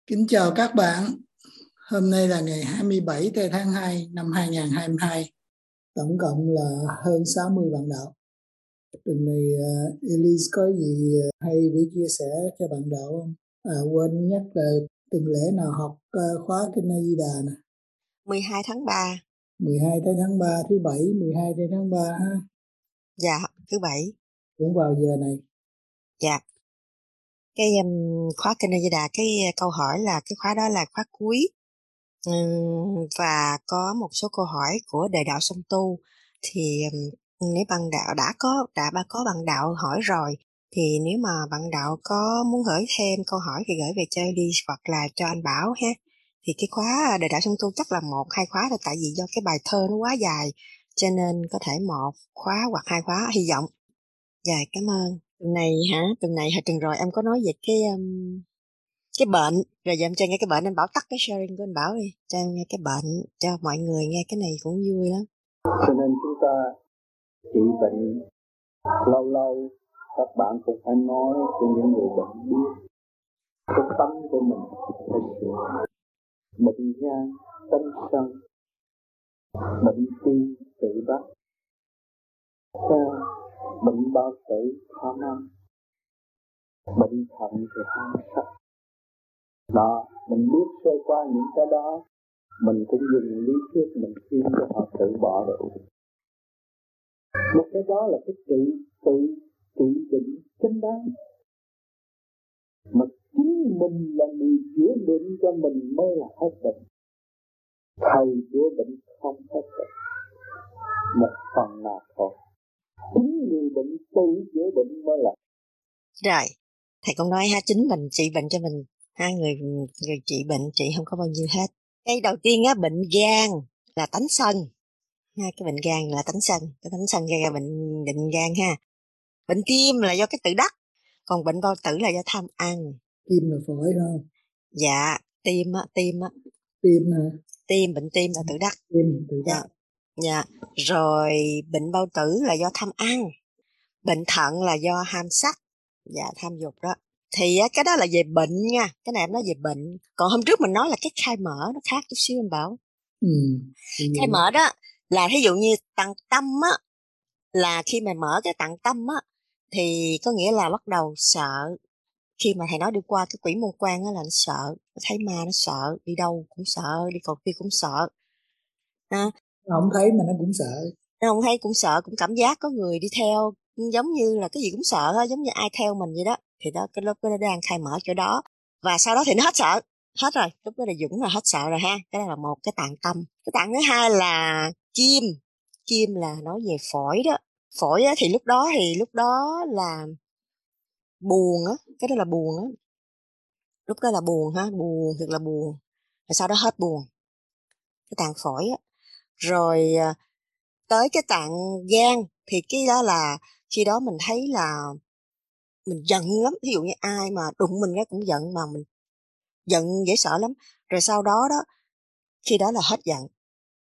Kính chào các bạn. Hôm nay là ngày 27 tháng 2 năm 2022. Tổng cộng là hơn 60 bạn đạo. Tuần này Elise có gì hay để chia sẻ cho bạn đạo không? Quên nhắc là tuần lễ nào học khóa Kinh A Di Đà nè. 12 tháng 3. 12 tháng 3 thứ bảy, 12 tháng 3 ha. Dạ, thứ bảy. Cũng vào giờ này. Dạ. Cái khóa Kinh A Di Đà, cái câu hỏi là cái khóa đó là khóa cuối. Và có một số câu hỏi của Đề Đạo Song Tu. Thì nếu bạn đạo đã có bạn đạo hỏi rồi, thì nếu mà bạn đạo có muốn gửi thêm câu hỏi thì gửi về cho Elise hoặc là cho anh Bảo ha. Thì cái khóa Đề Đạo Song Tu chắc là 1-2 khóa thôi, tại vì do cái bài thơ nó quá dài, cho nên có thể 1 khóa hoặc 2 khóa, hy vọng. Dạ, cảm ơn. Tuần này tuần rồi em có nói về cái bệnh, rồi giờ em cho nghe cái bệnh, anh Bảo tắt cái sharing của anh Bảo đi, cho em nghe cái bệnh, cho mọi người nghe, cái này cũng vui lắm. Cho nên chúng ta trị bệnh, lâu lâu các bạn cũng phải nói cho những người bệnh biết cái tâm của mình phải sửa. Bệnh gan, tâm sân, bệnh tim tự đắc, bệnh bao tử tham ăn, bệnh thận thì ham sắc. Đó, mình biết sơ qua những cái đó, mình cũng dùng lý thuyết mình khuyên cho họ tự bỏ được. Một cái đó là cái tự trị bệnh chính đáng. Mà chính mình là người chữa bệnh cho mình mới là hết bệnh. Thầy chữa bệnh không hết bệnh, một phần nào thôi. Chính người bệnh tự chữa bệnh mới là. Rồi, thầy cũng nói ha, chính mình trị bệnh cho mình, hai người trị bệnh trị không có bao nhiêu hết. Cái đầu tiên á, bệnh gan là tánh sân. Hai cái bệnh gan là tánh sân, cái tánh sân gây ra bệnh gan ha. Bệnh tim là do cái tự đắc, còn bệnh bao tử là do tham ăn. Tim là phổi không? Dạ, tim á. Tim hả? Bệnh tim là tự đắc. Tim tự đắc. Dạ. Rồi bệnh bao tử là do tham ăn. Bệnh thận là do ham sắc. Dạ, tham dục đó. Thì cái đó là về bệnh nha, cái này em nói về bệnh. Còn hôm trước mình nói là cái khai mở nó khác chút xíu anh Bảo. Khai mở đó là thí dụ như tạng tâm á, là khi mà mở cái tạng tâm á thì có nghĩa là bắt đầu sợ. Khi mà thầy nói đi qua cái quỷ môn quan á là nó sợ, nó thấy ma nó sợ, đi đâu cũng sợ, đi cầu kia cũng sợ. Nó không thấy mà nó cũng sợ. Nó không thấy cũng sợ, cũng cảm giác có người đi theo, giống như là cái gì cũng sợ thôi, giống như ai theo mình vậy đó. Thì đó, cái lúc đó nó đang khai mở chỗ đó. Và sau đó thì nó hết sợ, hết rồi, lúc đó là Dũng là hết sợ rồi ha. Cái đó là một cái tạng tâm. Cái tạng thứ hai là kim là nói về phổi đó. Phổi á, thì lúc đó là buồn á, cái đó là buồn á. Lúc đó là buồn ha, buồn thiệt là buồn. Rồi sau đó hết buồn. Cái tạng phổi á. Rồi tới cái tạng gan thì cái đó là khi đó mình thấy là mình giận lắm. Ví dụ như ai mà đụng mình cái cũng giận, mà mình giận dễ sợ lắm. Rồi sau đó đó, khi đó là hết giận.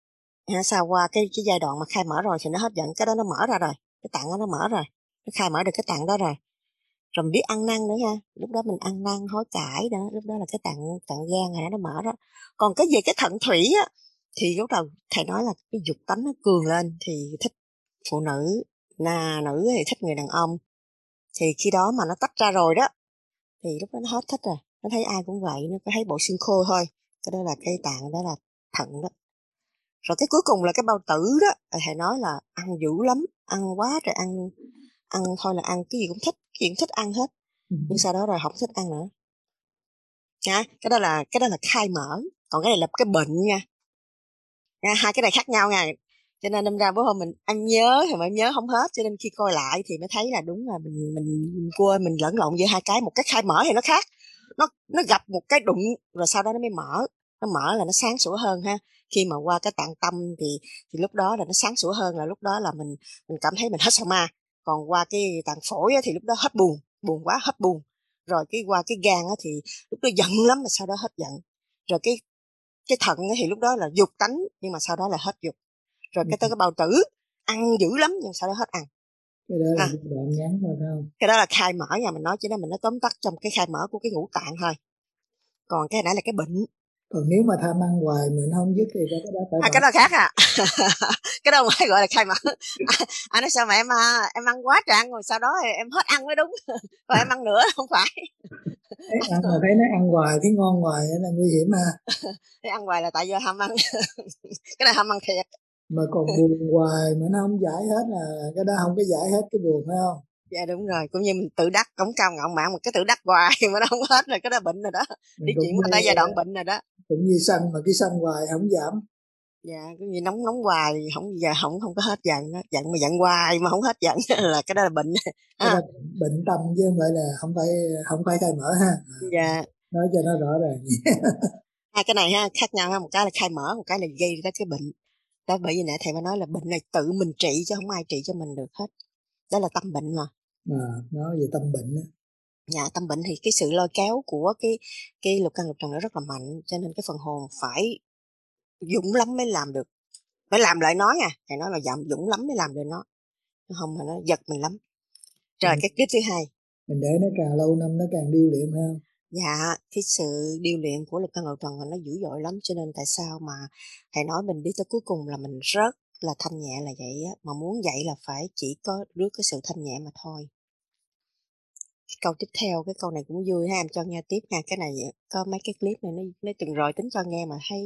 Sau qua cái giai đoạn mà khai mở rồi thì nó hết giận, cái đó nó mở ra rồi. Cái tạng đó nó mở rồi. Nó khai mở được cái tạng đó rồi. Rồi mình biết ăn năn nữa ha, lúc đó mình ăn năn hối cải đó, lúc đó là cái tạng gan này nó mở đó. Còn cái về cái thận thủy á thì lúc đầu thầy nói là cái dục tánh nó cường lên thì thích phụ nữ, nữ thì thích người đàn ông. Thì khi đó mà nó tách ra rồi đó thì lúc đó nó hết thích rồi, nó thấy ai cũng vậy, nó có thấy bộ xương khô thôi. Cái đó là cái tạng, đó là thận đó. Rồi cái cuối cùng là cái bao tử đó, thầy nói là ăn dữ lắm, ăn quá trời, ăn thôi là ăn cái gì cũng thích, cái gì cũng thích ăn hết. Nhưng sau đó rồi không thích ăn nữa nha. Cái đó là khai mở, còn cái này là cái bệnh nha. Hai cái này khác nhau nha. Cho nên đâm ra bữa hôm anh nhớ thì mà em nhớ không hết, cho nên khi coi lại thì mới thấy là đúng là mình quên, mình lẫn lộn giữa hai cái. Một cái khai mở thì nó khác, nó gặp một cái đụng rồi sau đó nó mới mở. Nó mở là nó sáng sủa hơn ha. Khi mà qua cái tạng tâm thì lúc đó là nó sáng sủa hơn, là lúc đó là mình cảm thấy mình hết sợ ma. Còn qua cái tạng phổi thì lúc đó hết buồn quá hết buồn. Rồi cái qua cái gan thì lúc đó giận lắm mà sau đó hết giận. Rồi cái thận thì lúc đó là dục tánh nhưng mà sau đó là hết dục. Rồi cái tới cái bao tử ăn dữ lắm nhưng sau đó hết ăn. Cái đó là cái đoạn ngắn thôi không? Cái đó là khai mở nha, mình nói chỉ đó, mình nói tóm tắt trong cái khai mở của cái ngũ tạng thôi. Còn cái nãy là cái bệnh. Còn nếu mà tham ăn hoài mình không dứt thì cái đó phải cái đó khác à. Cái đó mới gọi là khai mở. Anh nói sao mà em ăn quá trời ăn rồi sau đó em hết ăn mới đúng. Rồi em ăn nữa không phải. ăn mà thấy nó ăn hoài thấy ngon hoài là nguy hiểm ha. Thế ăn hoài là tại do ham ăn. Cái này ham ăn thiệt. Mà còn buồn hoài mà nó không giải hết là cái đó không có giải hết cái buồn, phải không? Dạ đúng rồi, cũng như mình tự đắc cống cao ngạo mạn một cái tự đắc hoài mà nó không hết rồi, cái đó bệnh rồi đó. Đi chuyển qua tới giai đoạn bệnh rồi đó. Cũng như sân mà cái sân hoài không giảm. Dạ, cũng như nóng hoài không giờ không có hết giận đó. Giận mà giận hoài mà không hết giận là cái đó là bệnh. Cái đó bệnh tâm chứ không phải là không phải khai mở ha. Dạ. Nói cho nó rõ ràng. Hai cái này ha khác nhau ha, một cái là khai mở, một cái là gây ra cái bệnh. Đó bởi vì nãy thầy mới nói là bệnh này tự mình trị chứ không ai trị cho mình được hết. Đó là tâm bệnh mà. Nói về tâm bệnh đó. Dạ, tâm bệnh thì cái sự lôi kéo của cái lục căn lục trần nó rất là mạnh, cho nên cái phần hồn phải dũng lắm mới làm được. Phải làm lại nói à, thầy nói là dũng lắm mới làm được nó. Không mà nó giật mình lắm. Rồi cái clip thứ hai. Mình để nó càng lâu năm nó càng điêu luyện hơn. Dạ, cái sự điêu luyện của lục căn lục trần nó dữ dội lắm, cho nên tại sao mà thầy nói mình đi tới cuối cùng là mình rất là thanh nhẹ là vậy á, mà muốn vậy là phải chỉ có rước cái sự thanh nhẹ mà thôi. Câu tiếp theo, cái câu này cũng vui ha, em cho nghe tiếp nha, cái này có mấy cái clip này nó từng rồi tính cho nghe mà thấy.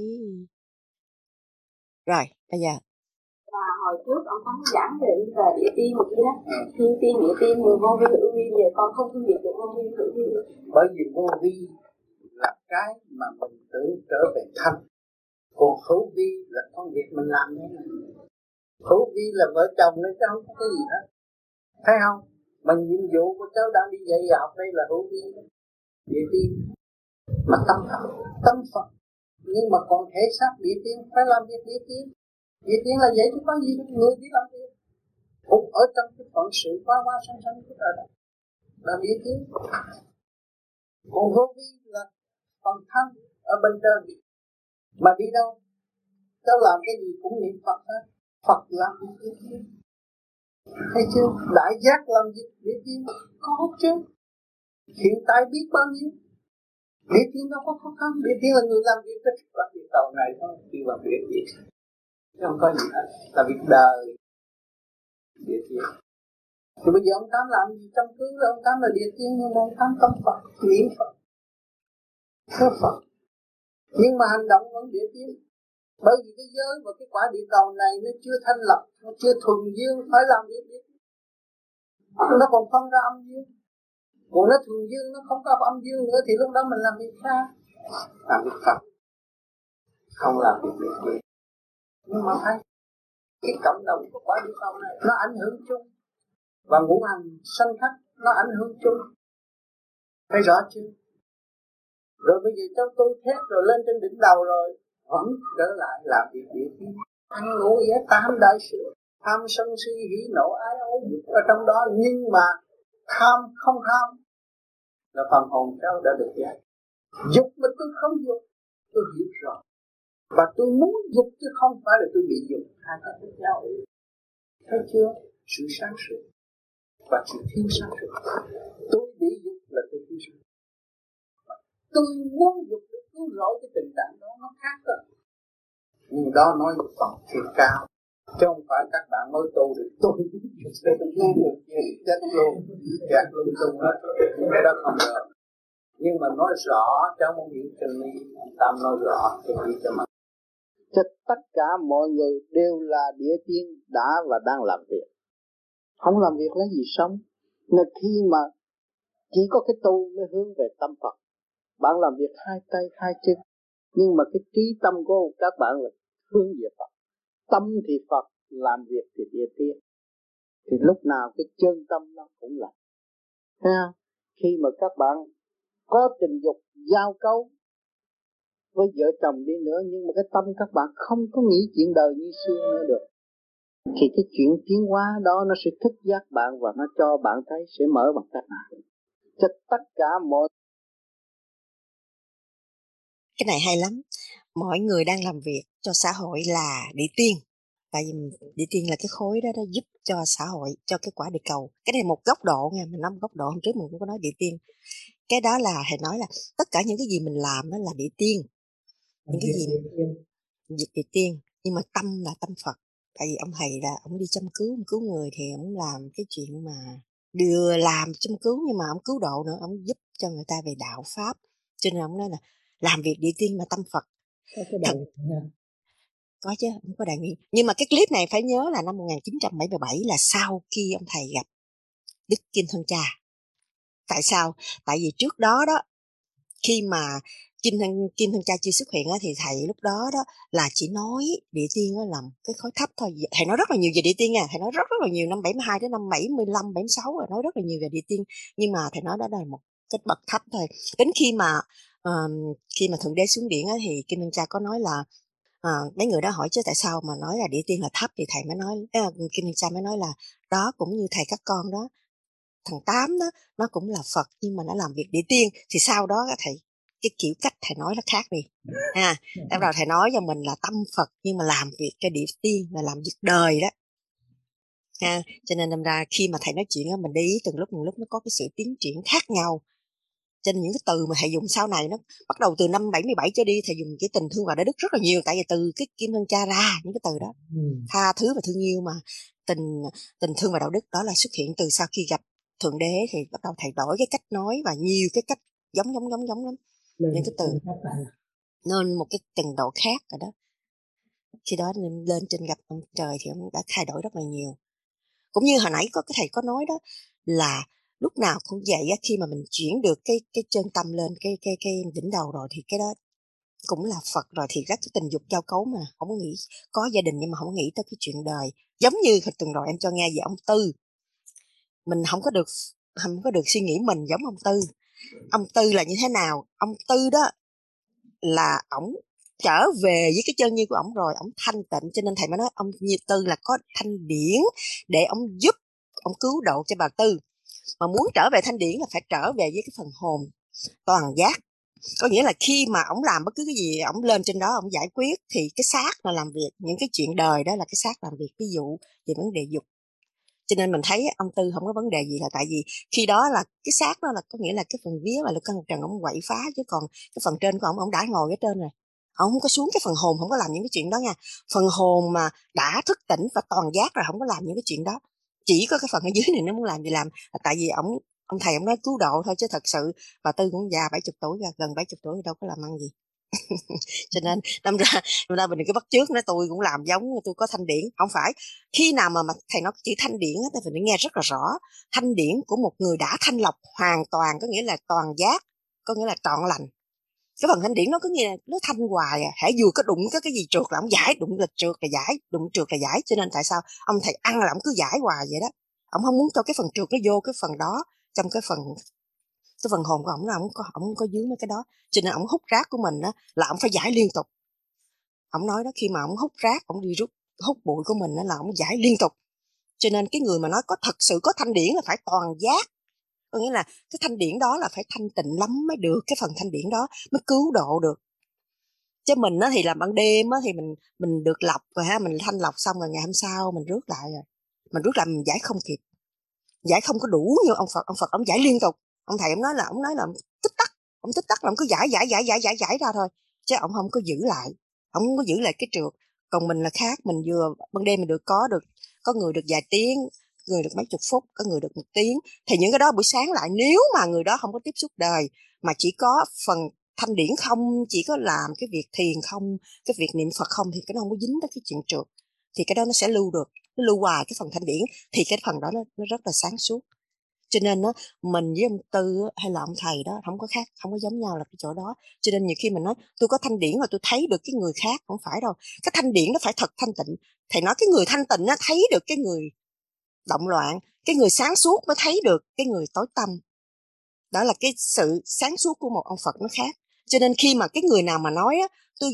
Rồi, bây giờ. Và hồi trước ông Thắng giảng về địa tiên một kia đó, thiên tiên địa tiên mười vô vi hữu vi, giờ con không phân biệt được vô vi hữu vi. Bởi vì vô vi là cái mà mình tưởng trở về thanh, còn hữu vi là công việc mình làm thế này. Hữu vi là vợ chồng nên chứ không có cái gì hết, thấy không? Mà nhiệm vụ của cháu đang đi dạy học đây là hữu vi, địa tiên. Mà tâm Phật, nhưng mà còn thể xác địa tiên phải làm việc địa tiên. Địa tiên là vậy chứ có gì đâu, người đi làm việc cũng ở trong cái phận sự qua sanh của trời đó là địa tiên. Còn vô vi là phần thanh ở bên trên, mà đi đâu cháu làm cái gì cũng niệm Phật hết. Phật làm việc địa tiên, thấy chưa? Đại giác làm việc địa tiên có chứ. Hiện tại biết bao nhiêu địa tiên đâu có khó khăn. Địa tiên là người làm việc cho các việc tàu này thôi, đi làm việc gì chứ không có gì hết, là việc đời địa tiên. Thì bây giờ ông Tám làm gì trong cưới là ông Tám là địa tiên, nhưng mà ông Tám tâm Phật, niệm Phật, thưa Phật, nhưng mà hành động vẫn địa tiên. Bởi vì cái giới và cái quả địa cầu này nó chưa thanh lập, nó chưa thuần dương, phải làm việc địa tiên. Nó còn phân ra âm dương, còn nó thuần dương, nó không có âm dương nữa thì lúc đó mình làm việc khác, làm việc Phật, không làm việc địa tiên. Nhưng mà thấy cái cộng đồng của quả địa cầu này nó ảnh hưởng chung, và ngũ hành sanh khắc nó ảnh hưởng chung, thấy rõ chưa? Rồi bây giờ cháu tôi thét rồi lên trên đỉnh đầu rồi vẫn trở lại làm việc địa tiên, ăn ngủ nghĩa tam đại sự, tham sân si hỉ nộ ái ố dục ở trong đó. Nhưng mà tham không tham là phần hồn cháu đã được dạy. Dục mà tôi không dục, tôi hiểu rồi, và tôi muốn dục chứ không phải là tôi bị dục. Hai cái khác nhau, thấy chưa? Sự sáng suốt và sự thiếu sáng suốt. Tôi bị dục là tôi thiếu sáng suốt, tôi muốn dục để cứu rỗi cái tình trạng đó, nó khác rồi. Nhưng đó nói một phần thiệt cao, chứ không phải các bạn mới tu được tôi sẽ chết luôn, chết luôn tung hết, cái đó không được. Nhưng mà nói rõ cho một hiểu chân lý, Tam nói rõ chân lý cho mình. Cho tất cả mọi người đều là địa tiên đã và đang làm việc. Không làm việc lấy gì sống. Nên khi mà chỉ có cái tu mới hướng về tâm Phật. Bạn làm việc hai tay hai chân, nhưng mà cái trí tâm của các bạn là hướng về Phật. Tâm thì Phật, làm việc thì địa tiên. Thì lúc nào cái chân tâm nó cũng là. Thấy không? Khi mà các bạn có tình dục giao cấu với vợ chồng đi nữa, nhưng mà cái tâm các bạn không có nghĩ chuyện đời như xưa nữa được, thì cái chuyện tiến hóa đó nó sẽ thức giác bạn, và nó cho bạn thấy sẽ mở bằng cách nào. Cho tất cả mọi. Cái này hay lắm. Mọi người đang làm việc cho xã hội là địa tiên, Tại vì địa tiên là cái khối đó, nó giúp cho xã hội, cho cái quả địa cầu. Cái này một góc độ nha, mình nói một góc độ, hôm trước mình cũng có nói địa tiên. Cái đó là thầy nói là tất cả những cái gì mình làm đó là địa tiên. Những cái gì việc địa tiên, nhưng mà tâm là tâm Phật. Tại vì ông thầy là ông đi chăm cứu, ông cứu người thì ông làm cái chuyện mà vừa làm chăm cứu, nhưng mà ông cứu độ nữa, ông giúp cho người ta về đạo pháp. Cho nên ông nói là làm việc địa tiên mà tâm Phật. Có cái đầu Có chứ, không có đại nguyện. Nhưng mà cái clip này phải nhớ là năm 1977 là sau khi ông thầy gặp Đức Kim Thân Cha. Tại sao? Tại vì trước đó đó, khi mà Kim Thân Cha chưa xuất hiện á, thì thầy lúc đó đó là chỉ nói địa tiên đó là cái khối thấp thôi. Thầy nói rất là nhiều về địa tiên nha, thầy nói rất là nhiều, năm 72 đến năm 75, 76 rồi nói rất là nhiều về địa tiên. Nhưng mà thầy nói đó là một cái bậc thấp thôi. Đến khi mà Thượng Đế xuống điện á, thì Kim Thân Cha có nói là mấy người đó hỏi chứ tại sao mà nói là địa tiên là thấp, thì thầy mới nói, Kim Thân Cha mới nói là đó cũng như thầy các con đó, thằng Tám đó nó cũng là Phật nhưng mà nó làm việc địa tiên. Thì sau đó thầy cái kiểu cách thầy nói nó khác đi ha. Bắt đầu thầy nói cho mình là tâm Phật nhưng mà làm việc cho địa tiên, là làm việc đời đó ha. Cho nên đâm ra khi mà thầy nói chuyện á, mình để ý từng lúc nó có cái sự tiến triển khác nhau. Cho nên những cái từ mà thầy dùng sau này nó bắt đầu từ năm 77 trở đi, thầy dùng cái tình thương và đạo đức rất là nhiều. Tại vì từ cái Kim Thân Cha ra những cái từ đó, tha thứ và thương yêu, mà tình thương và đạo đức đó là xuất hiện từ sau khi gặp Thượng Đế. Thì bắt đầu thầy đổi cái cách nói và nhiều cái cách giống lắm. Những cái từ nên một cái trình độ khác rồi đó. Khi đó lên trên gặp ông trời thì ông đã thay đổi rất là nhiều. Cũng như hồi nãy có cái thầy có nói đó, là lúc nào cũng vậy á, khi mà mình chuyển được cái chân tâm lên cái đỉnh đầu rồi thì cái đó cũng là Phật rồi. Thì các cái tình dục giao cấu mà không có nghĩ, có gia đình nhưng mà không có nghĩ tới cái chuyện đời. Giống như hồi tuần rồi em cho nghe về ông Tư, mình không có được suy nghĩ mình giống ông Tư. Ông Tư là như thế nào? Ông Tư đó là ổng trở về với cái chân như của ổng rồi, ổng thanh tịnh. Cho nên thầy mới nói ông Như Tư là có thanh điển để ổng giúp ổng cứu độ cho bà Tư. Mà muốn trở về thanh điển là phải trở về với cái phần hồn toàn giác. Có nghĩa là khi mà ổng làm bất cứ cái gì, ổng lên trên đó ổng giải quyết, thì cái xác là làm việc, những cái chuyện đời đó là cái xác làm việc. Ví dụ về vấn đề dục. Cho nên mình thấy ông Tư không có vấn đề gì, là tại vì khi đó là cái xác đó là có nghĩa là cái phần vía và lục căn lục trần ông quậy phá, chứ còn cái phần trên của ông đã ngồi ở trên rồi, ông không có xuống cái phần hồn, không có làm những cái chuyện đó nha. Phần hồn mà đã thức tỉnh và toàn giác rồi không có làm những cái chuyện đó. Chỉ có cái phần ở dưới này nó muốn làm gì làm, là tại vì ông thầy ông nói cứu độ thôi, chứ thật sự bà Tư cũng già 70 tuổi rồi, gần 70 tuổi đâu có làm ăn gì. Cho nên đâm ra mình cứ bắt chước nó, tôi cũng làm giống, tôi có thanh điển. Không phải khi nào mà thầy nói chữ thanh điển thì mình nghe rất là rõ. Thanh điển của một người đã thanh lọc hoàn toàn, có nghĩa là toàn giác, có nghĩa là trọn lành. Cái phần thanh điển nó có nghĩa là nó thanh hoài à. Hễ dù có đụng cái gì trượt là ông giải, đụng là trượt là giải, đụng trượt là giải. Cho nên tại sao ông thầy ăn là ông cứ giải hoài vậy đó. Ông không muốn cho cái phần trượt nó vô cái phần đó, trong cái phần hồn của ổng là ổng không có dướng mấy cái đó. Cho nên ổng hút rác của mình á là ổng phải giải liên tục. Ổng nói đó, khi mà ổng hút rác, ổng đi hút bụi của mình á là ổng giải liên tục. Cho nên cái người mà nói có thật sự có thanh điển là phải toàn giác, có nghĩa là cái thanh điển đó là phải thanh tịnh lắm mới được. Cái phần thanh điển đó mới cứu độ được. Chứ mình á thì làm ban đêm á thì mình được lọc rồi ha, mình thanh lọc xong rồi ngày hôm sau mình rước lại rồi. Mình rước lại mình giải không kịp, giải không có đủ như ông Phật ông giải liên tục. Ông thầy ông nói là tích tắc là ông cứ giải ra thôi, chứ ông không có giữ lại, ông không có giữ lại cái trượt. Còn mình là khác, mình vừa ban đêm mình có người được vài tiếng, người được mấy chục phút, có người được 1 tiếng. Thì những cái đó buổi sáng lại, nếu mà người đó không có tiếp xúc đời mà chỉ có phần thanh điển không, chỉ có làm cái việc thiền không, cái việc niệm Phật không, thì cái nó không có dính tới cái chuyện trượt, thì cái đó nó sẽ lưu được, nó lưu hoài cái phần thanh điển, thì cái phần đó nó rất là sáng suốt. Cho nên nó mình với ông Tư hay là ông thầy đó không có khác, không có giống nhau là cái chỗ đó. Cho nên nhiều khi mình nói tôi có thanh điển mà tôi thấy được cái người khác, không phải đâu. Cái thanh điển nó phải thật thanh tịnh. Thầy nói cái người thanh tịnh nó thấy được cái người động loạn, cái người sáng suốt mới thấy được cái người tối tăm. Đó là cái sự sáng suốt của một ông Phật nó khác. Cho nên khi mà cái người nào mà nói á, tôi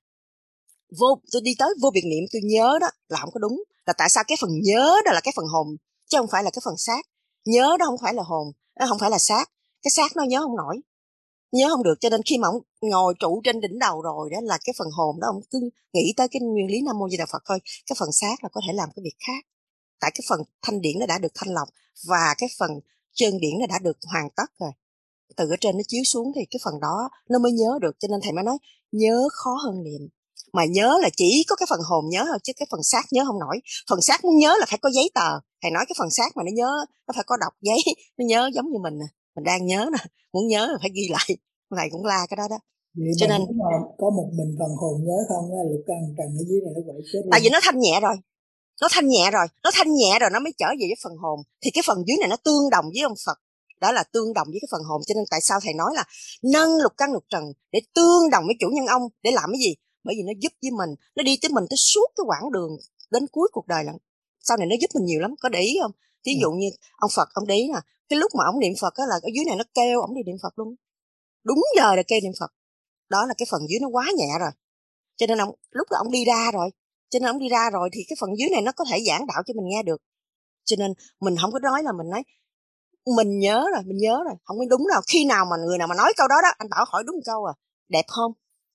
đi tới vô biệt niệm tôi nhớ, đó là không có đúng. Là tại sao cái phần nhớ đó là cái phần hồn, chứ không phải là cái phần xác. Nhớ đó không phải là hồn, nó không phải là xác. Cái xác nó nhớ không nổi, nhớ không được, cho nên khi mà ông ngồi trụ trên đỉnh đầu rồi đó là cái phần hồn đó ông cứ nghĩ tới cái nguyên lý Nam Mô Di Đà Phật thôi, cái phần xác là có thể làm cái việc khác. Tại cái phần thanh điển nó đã được thanh lọc và cái phần chân điển nó đã được hoàn tất rồi, từ ở trên nó chiếu xuống thì cái phần đó nó mới nhớ được. Cho nên thầy mới nói nhớ khó hơn niệm. Mà nhớ là chỉ có cái phần hồn nhớ thôi, chứ cái phần xác nhớ không nổi. Phần xác muốn nhớ là phải có giấy tờ. Thầy nói cái phần xác mà nó nhớ, nó phải có đọc giấy, nó nhớ giống như mình nè, mình đang nhớ nè, muốn nhớ là phải ghi lại. Thầy cũng la cái đó đó. Vậy Cho nên nếu mà có một mình phần hồn nhớ không là Lục Căn Trần ở dưới này nó quậy chết luôn. tại vì nó thanh nhẹ rồi, nó thanh nhẹ rồi nó mới trở về với phần hồn, thì cái phần dưới này nó tương đồng với ông Phật, đó là tương đồng với cái phần hồn. Cho nên tại sao thầy nói là nâng lục căn lục trần để tương đồng với chủ nhân ông, để làm cái gì? Bởi vì nó giúp với mình, nó đi tới mình tới suốt cái quãng đường đến cuối cuộc đời lận. Sau này nó giúp mình nhiều lắm, có để ý không? Ví dụ như ông Phật, ông để ý nè, cái lúc mà ông niệm Phật á là ở dưới này nó kêu ông đi niệm Phật luôn, đúng giờ là kêu niệm Phật. Đó là cái phần dưới nó quá nhẹ rồi, cho nên ông lúc là ông đi ra rồi, thì cái phần dưới này nó có thể giảng đạo cho mình nghe được. Cho nên mình không có nói là mình nói mình nhớ rồi, không có đúng đâu. Khi nào mà người nào mà nói câu đó đó, anh Bảo hỏi đúng câu à, đẹp không?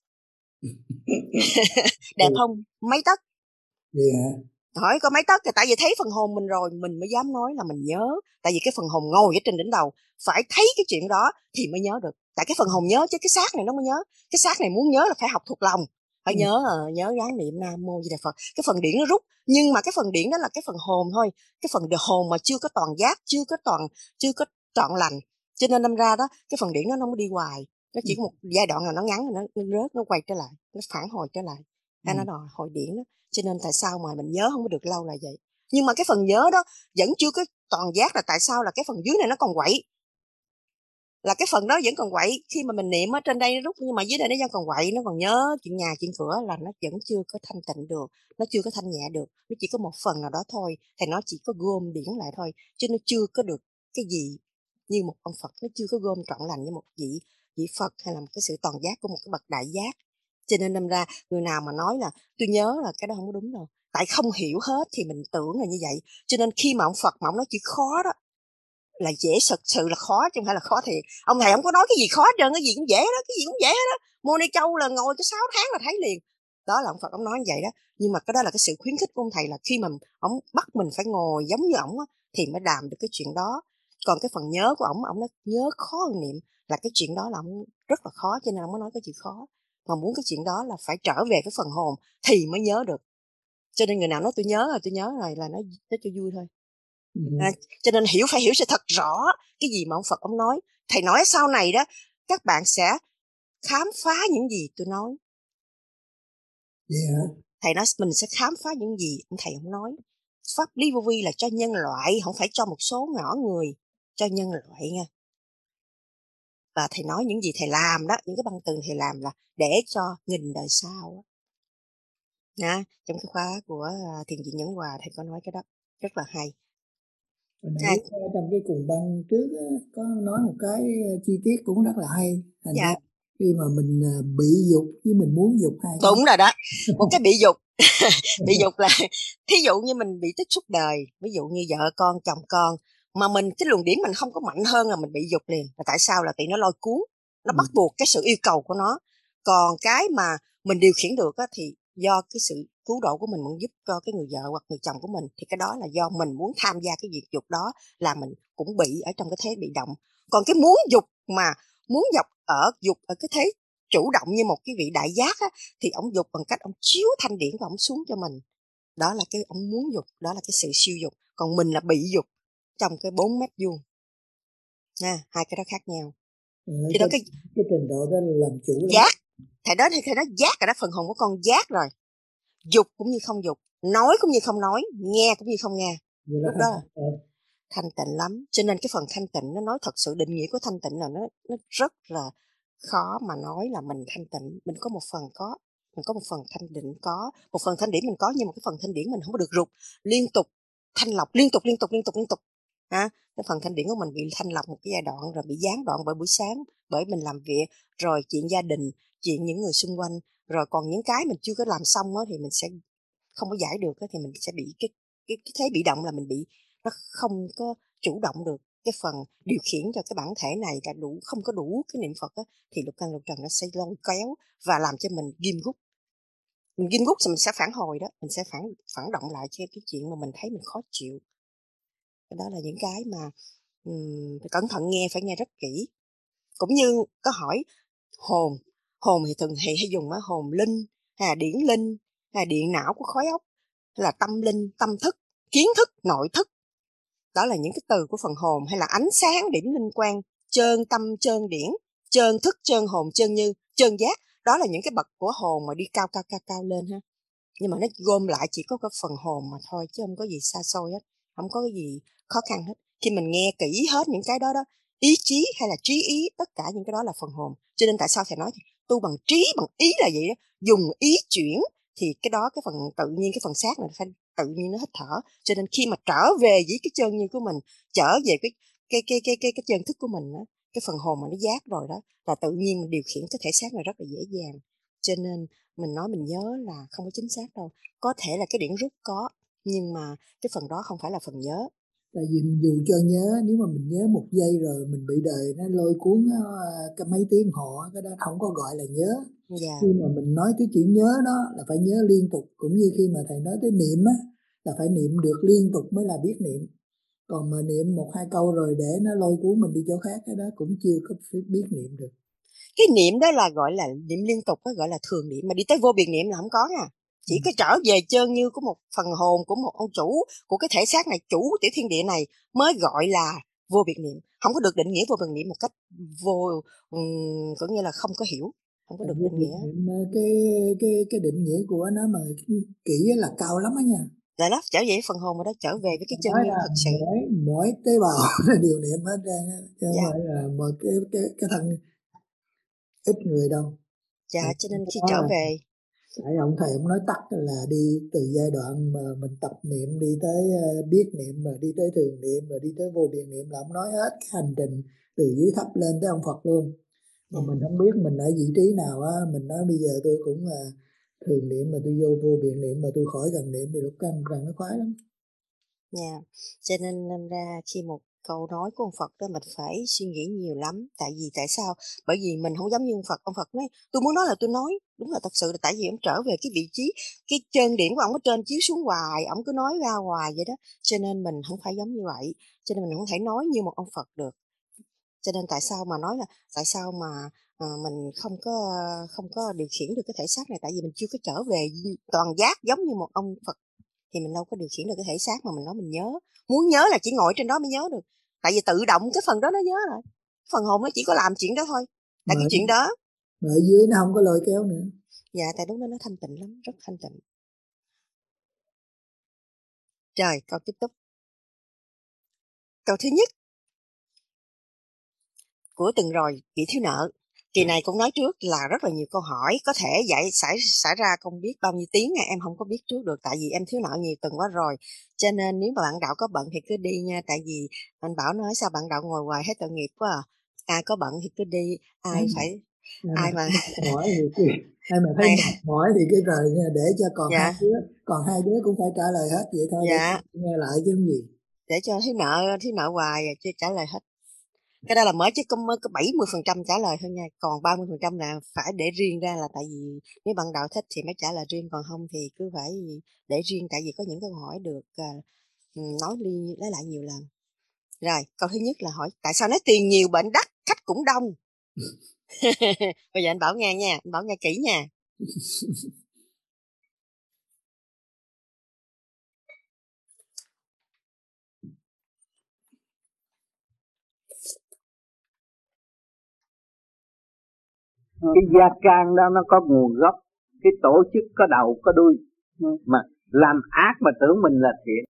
Đẹp không? Mấy tấc? Yeah. Hỏi có mấy tấc thì tại vì thấy phần hồn mình rồi mình mới dám nói là mình nhớ. Tại vì cái phần hồn ngồi ở trên đỉnh đầu phải thấy cái chuyện đó thì mới nhớ được. Tại cái phần hồn nhớ chứ cái xác này nó mới nhớ. Cái xác này muốn nhớ là phải học thuộc lòng, phải nhớ gắng niệm Nam Mô Di Đà Phật. Cái phần điển nó rút, nhưng mà cái phần điển đó là cái phần hồn thôi. Cái phần hồn mà chưa có toàn giác, chưa có trọn lành. Cho nên đâm ra đó, cái phần điển nó không có đi hoài. Nó chỉ có một giai đoạn nào nó ngắn rồi nó rớt, nó quay trở lại, nó phản hồi trở lại. Nó đòi hồi điển đó. Cho nên tại sao mà mình nhớ không có được lâu là vậy. Nhưng mà cái phần nhớ đó vẫn chưa có toàn giác, là tại sao là cái phần dưới này nó còn quậy, là cái phần đó vẫn còn quậy. Khi mà mình niệm ở trên đây nó rút, nhưng mà dưới đây nó vẫn còn quậy, nó còn nhớ chuyện nhà chuyện cửa, là nó vẫn chưa có thanh tịnh được, nó chưa có thanh nhẹ được. Nó chỉ có một phần nào đó thôi, thì nó chỉ có gom điển lại thôi, chứ nó chưa có được cái gì như một ông Phật. Nó chưa có gom trọn lành như một vị Phật, hay là một cái sự toàn giác của một cái bậc đại giác. Cho nên đâm ra người nào mà nói là tôi nhớ là cái đó không có đúng đâu. Tại không hiểu hết thì mình tưởng là như vậy. Cho nên khi mà ông Phật mà ông nói chữ khó đó là dễ, thật sự là khó chứ không phải là khó thiệt. Ông thầy không có nói cái gì khó hết trơn, cái gì cũng dễ đó, cái gì cũng dễ đó. Mô Ni Châu là ngồi tới 6 tháng là thấy liền. Đó là ông Phật ông nói như vậy đó. Nhưng mà cái đó là cái sự khuyến khích của ông thầy, là khi mà ông bắt mình phải ngồi giống như ổng thì mới làm được cái chuyện đó. Còn cái phần nhớ của ổng nói nhớ khó hơn niệm, là cái chuyện đó là ổng rất là khó, cho nên ông mới nói cái chuyện khó. Mà muốn cái chuyện đó là phải trở về cái phần hồn thì mới nhớ được. Cho nên người nào nói tôi nhớ rồi là nó cho vui thôi. Cho nên phải hiểu sẽ thật rõ cái gì mà ông Phật ông nói. Thầy nói sau này đó các bạn sẽ khám phá những gì tôi nói. Thầy nói mình sẽ khám phá những gì ông thầy ông nói. Pháp lý vô vi là cho nhân loại, không phải cho một số nhỏ người, cho nhân loại nha. Và thầy nói những gì thầy làm đó, những cái băng tường thầy làm là để cho nghìn đời sau. Trong cái khóa của Thiền viện Nhẫn Hòa thầy có nói cái đó rất là hay. Trong cái cùng băng trước có nói một cái chi tiết cũng rất là hay. Thành ra khi mà mình bị dục với mình muốn dục hai đúng rồi đó. Một cái bị dục bị dục là thí dụ như mình bị tích xúc đời, ví dụ như vợ con chồng con, mà mình cái luồng điển mình không có mạnh hơn là mình bị dục liền. Là tại sao? Là vì nó lôi cuốn, nó bắt buộc cái sự yêu cầu của nó. Còn cái mà mình điều khiển được thì do cái sự cứu độ của mình muốn giúp cho cái người vợ hoặc người chồng của mình, thì cái đó là do mình muốn tham gia cái việc dục đó, là mình cũng bị ở trong cái thế bị động. Còn cái muốn dục mà muốn dục ở cái thế chủ động như một cái vị đại giác á, thì ông dục bằng cách ông chiếu thanh điển của ông xuống cho mình. Đó là cái ông muốn dục, đó là cái sự siêu dục. Còn mình là bị dục trong cái 4 mét vuông. Hai cái đó khác nhau. Thì đó cái trình độ đó là làm chủ giác. Thầy đó giác rồi đó, phần hồn của con giác rồi. Dục cũng như không dục, nói cũng như không nói, nghe cũng như không nghe. Lúc đó thanh tịnh lắm. Cho nên cái phần thanh tịnh nó nói thật sự định nghĩa của thanh tịnh là nó rất là khó mà nói là mình thanh tịnh. Mình có một phần mình có một phần thanh định có, một phần thanh điển mình có, nhưng mà cái phần thanh điển mình không có được rụt, liên tục thanh lọc liên tục. Cái phần thanh điển của mình bị thanh lọc một cái giai đoạn rồi bị gián đoạn bởi buổi sáng, bởi mình làm việc, rồi chuyện gia đình, chuyện những người xung quanh, rồi còn những cái mình chưa có làm xong thì mình sẽ không có giải được thì mình sẽ bị cái thế bị động, là mình bị nó không có chủ động được. cái phần điều khiển cho cái bản thể này là không có đủ cái niệm Phật á, thì lục căn lục trần nó sẽ lôi kéo và làm cho mình ghim gút. Mình ghim gút thì mình sẽ phản hồi đó, mình sẽ phản động lại cho cái chuyện mà mình thấy mình khó chịu. Đó là những cái mà phải cẩn thận nghe, phải nghe rất kỹ. Cũng như có hỏi hồn thì thường hay dùng hồn linh, hay là điển linh, hay là điện não của khối óc, hay là tâm linh, tâm thức, kiến thức, nội thức. Đó là những cái từ của phần hồn, hay là ánh sáng, điểm linh quan, trơn tâm, trơn điển, trơn thức, trơn hồn, trơn như, trơn giác. Đó là những cái bậc của hồn mà đi cao lên ha. Nhưng mà nó gom lại chỉ có cái phần hồn mà thôi, chứ không có gì xa xôi hết, không có cái gì khó khăn hết. Khi mình nghe kỹ hết những cái đó, ý chí hay là trí ý, tất cả những cái đó là phần hồn. Cho nên tại sao thầy nói tu bằng trí, bằng ý là vậy đó, dùng ý chuyển thì cái đó, cái phần tự nhiên, cái phần xác này phải tự nhiên nó hít thở. Cho nên khi mà trở về với cái chân như của mình, trở về cái chân thức của mình đó, cái phần hồn mà nó giác rồi đó, là tự nhiên mình điều khiển cái thể xác này rất là dễ dàng. Cho nên mình nói mình nhớ là không có chính xác đâu. Có thể là cái điển rút có, nhưng mà cái phần đó không phải là phần nhớ. Tại vì dù cho nhớ, nếu mà mình nhớ một giây rồi mình bị đời nó lôi cuốn cái mấy tiếng họ, cái đó không có gọi là nhớ. Khi mà mình nói cái chuyện nhớ đó là phải nhớ liên tục, cũng như khi mà thầy nói tới niệm á, là phải niệm được liên tục mới là biết niệm. Còn mà niệm 1-2 câu rồi để nó lôi cuốn mình đi chỗ khác, cái đó cũng chưa có biết niệm được. Cái niệm đó là gọi là niệm liên tục, đó gọi là thường niệm, mà đi tới vô biệt niệm là không có nha. Chỉ có trở về chân như của một phần hồn của một ông chủ của cái thể xác này, chủ tiểu thiên địa này mới gọi là vô biệt niệm. Không có được định nghĩa vô biệt niệm một cách có nghĩa là không có hiểu, không có được định nghĩa. Cái định nghĩa của nó mà kỹ là cao lắm đó nha. Lại đó, trở về phần hồn mà đó, trở về với cái chân như thật sự. Mỗi tế bào là điều niệm hết trơn á, chứ không phải là một cái thân ít người đâu. Dạ, cho nên khi trở về, tại ông thầy ông nói tắt là đi từ giai đoạn mà mình tập niệm đi tới biết niệm, rồi đi tới thường niệm, rồi đi tới vô biệt niệm, là ông nói hết cái hành trình từ dưới thấp lên tới ông Phật luôn. Mà mình không biết mình ở vị trí nào á. Mình nói bây giờ tôi cũng là thường niệm, mà tôi vô biệt niệm, mà tôi khỏi gần niệm thì lúc căn nó khoái lắm. Cho nên ra khi một câu nói của ông Phật đó mình phải suy nghĩ nhiều lắm. Tại sao? Bởi vì mình không giống như ông Phật nói tôi muốn nói là tôi nói. Đúng là thật sự là tại vì ông trở về cái vị trí, cái chân điểm của ông ở trên chiếu xuống hoài, ông cứ nói ra hoài vậy đó. Cho nên mình không phải giống như vậy. Cho nên mình không thể nói như một ông Phật được. Cho nên tại sao mà nói là tại sao mà mình không có điều khiển được cái thể xác này, tại vì mình chưa có trở về toàn giác giống như một ông Phật, thì mình đâu có điều khiển được cái thể xác mà mình nói mình nhớ. Muốn nhớ là chỉ ngồi trên đó mới nhớ được, tại vì tự động cái phần đó nó nhớ rồi, phần hồn nó chỉ có làm chuyện đó thôi. Tại cái chuyện đó mà ở dưới nó không có lôi kéo nữa. Dạ, tại lúc đó nó thanh tịnh lắm, rất thanh tịnh. Rồi, câu tiếp tục. Câu thứ nhất của tuần rồi, vị thiếu nợ. Kỳ này cũng nói trước là rất là nhiều câu hỏi, có thể xảy ra không biết bao nhiêu tiếng em không có biết trước được, tại vì em thiếu nợ nhiều tuần quá rồi. Cho nên nếu mà bạn Đạo có bận thì cứ đi nha, tại vì anh Bảo nói sao bạn Đạo ngồi hoài hết tội nghiệp quá à. Ai có bận thì cứ đi, ai mà hỏi thì ai mà thấy mệt mỏi thì cái rồi nha, để cho còn hai đứa cũng phải trả lời hết vậy thôi. Dạ. Để nghe lại chứ gì. Để cho thiếu nợ hoài chưa trả lời hết. Cái đó là mới có 70% trả lời thôi nha, còn 30% là phải để riêng ra, là tại vì nếu bạn Đạo thích thì mới trả lời riêng, còn không thì cứ phải để riêng, tại vì có những câu hỏi được nói lấy lại nhiều lần. Rồi, câu thứ nhất là hỏi tại sao nói tiền nhiều bệnh đắt, khách cũng đông. Bây giờ anh Bảo nghe nha, anh Bảo nghe kỹ nha. Cái gia can đó nó có nguồn gốc, cái tổ chức có đầu có đuôi, mà làm ác mà tưởng mình là thiện.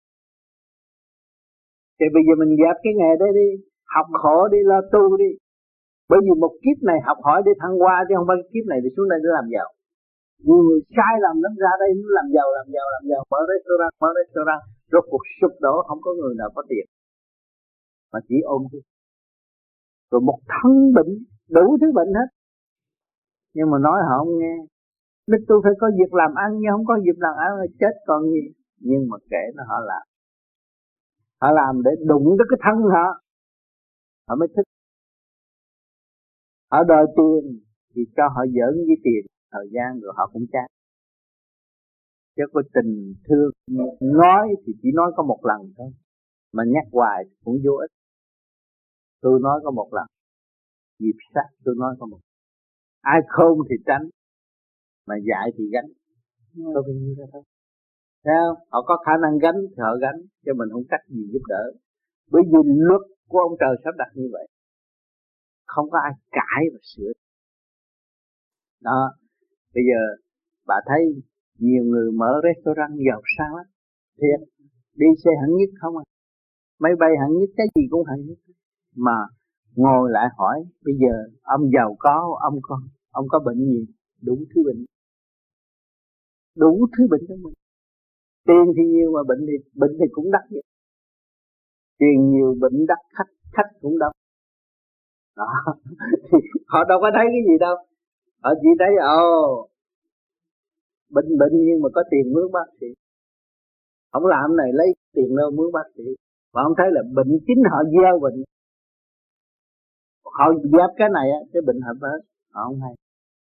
Thì bây giờ mình dẹp cái nghề đấy đi, học khổ đi, lo tu đi. Bởi vì một kiếp này học hỏi để thăng hoa, chứ không phải kiếp này để xuống đây để làm giàu. Nhiều người sai lầm lắm, ra đây nó làm giàu, mở restaurant, rốt cuộc sụp đổ, không có người nào có tiền, mà chỉ ôm thôi. Rồi một thân bệnh, đủ thứ bệnh hết, nhưng mà nói họ không nghe. Nên tôi phải có việc làm ăn, nhưng không có việc làm ăn là chết còn gì. Nhưng mà kể nó họ làm để đụng tới cái thân họ, họ mới thích. Họ đòi tiền thì cho họ giỡn với tiền thời gian rồi họ cũng chán. Chứ có tình thương nói thì chỉ nói có một lần thôi, mà nhắc hoài cũng vô ích. Tôi nói có một lần, dịp sát tôi nói có một. Ai khôn thì tránh, mà dạy thì gánh. Có bao nhiêu ra thôi. Thấy không? Họ có khả năng gánh thì họ gánh, cho mình không cách gì giúp đỡ. Bởi vì luật của ông trời sắp đặt như vậy, không có ai cãi và sửa. Đó, bây giờ bà thấy nhiều người mở restaurant giàu sang lắm, thiệt, đi xe hạng nhất không à, máy bay hạng nhất, cái gì cũng hạng nhất. Mà ngồi lại hỏi, bây giờ ông giàu có, ông có bệnh gì? Đủ thứ bệnh, đủ thứ bệnh trong mình. Tiền thì nhiều mà bệnh thì cũng đắt vậy. Tiền nhiều bệnh đắt, khách cũng đắt. Đó. Họ đâu có thấy cái gì đâu, họ chỉ thấy bệnh nhưng mà có tiền mướn bác sĩ. Không làm này lấy tiền đâu mướn bác sĩ. Họ không thấy là bệnh chính họ gieo bệnh. Họ dẹp cái này cái bệnh hợp hết, họ không hay.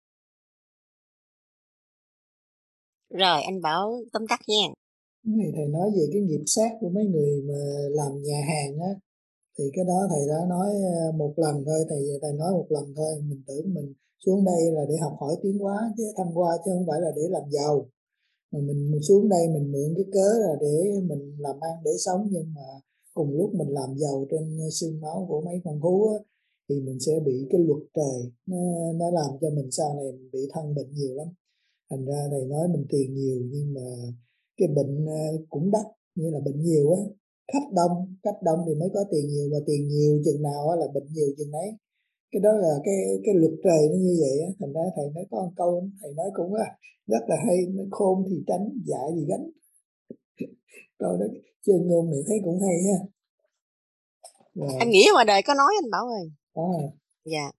Rồi anh Bảo tóm tắt nha. Này thầy nói về cái nghiệp sát của mấy người mà làm nhà hàng á, thì cái đó thầy đã nói một lần thôi, thầy nói một lần thôi. Mình tưởng mình xuống đây là để học hỏi tiến hóa chứ thăng hoa, chứ không phải là để làm giàu. Mà mình xuống đây mình mượn cái cớ là để mình làm ăn để sống, nhưng mà cùng lúc mình làm giàu trên xương máu của mấy con thú á, thì mình sẽ bị cái luật trời nó làm cho mình sau này mình bị thân bệnh nhiều lắm. Thành ra thầy nói mình tiền nhiều nhưng mà cái bệnh cũng đắt, như là bệnh nhiều á, khách đông thì mới có tiền nhiều, và tiền nhiều chừng nào là bệnh nhiều chừng đấy. Cái đó là cái luật trời nó như vậy á. Thành ra thầy nói có một câu thầy nói cũng là rất là hay, nó khôn thì tránh, dại thì gánh. Câu đó chơi ngôn này thấy cũng hay ha. Rồi. Anh nghĩ ngoài đời có nói anh Bảo ơi. Dạ.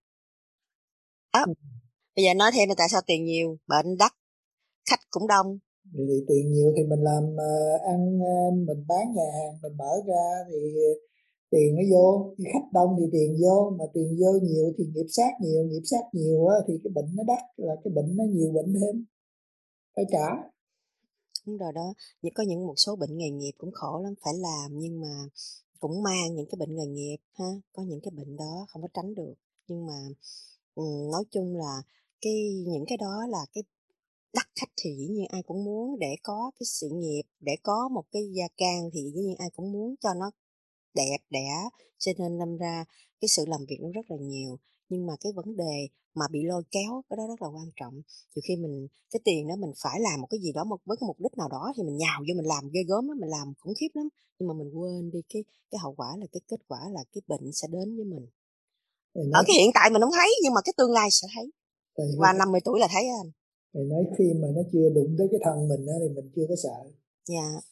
Bây giờ nói thêm là tại sao tiền nhiều, bệnh đắt, khách cũng đông. Thì tiền nhiều thì mình làm ăn, mình bán nhà hàng mình mở ra thì tiền nó vô, thì khách đông thì tiền vô, mà tiền vô nhiều thì nghiệp sát nhiều á, thì cái bệnh nó đắt, là cái bệnh nó nhiều bệnh thêm phải trả. Đúng rồi đó. Có những một số bệnh nghề nghiệp cũng khổ lắm, phải làm nhưng mà cũng mang những cái bệnh nghề nghiệp ha. Có những cái bệnh đó không có tránh được, nhưng mà nói chung là những cái đó là cái đắt khách thì dĩ nhiên ai cũng muốn, để có cái sự nghiệp, để có một cái gia can thì dĩ nhiên ai cũng muốn cho nó đẹp đẽ, cho nên đâm ra cái sự làm việc nó rất là nhiều. Nhưng mà cái vấn đề mà bị lôi kéo, cái đó rất là quan trọng. Nhiều khi cái tiền đó mình phải làm một cái gì đó với cái mục đích nào đó thì mình nhào vô mình làm ghê gớm lắm, mình làm khủng khiếp lắm, nhưng mà mình quên đi cái hậu quả là cái kết quả là cái bệnh sẽ đến với mình. Ở cái hiện tại mình không thấy, nhưng mà cái tương lai sẽ thấy. Qua 50 tuổi là thấy anh. Thầy nói khi mà nó chưa đụng tới cái thân mình đó, thì mình chưa có sợ. Dạ.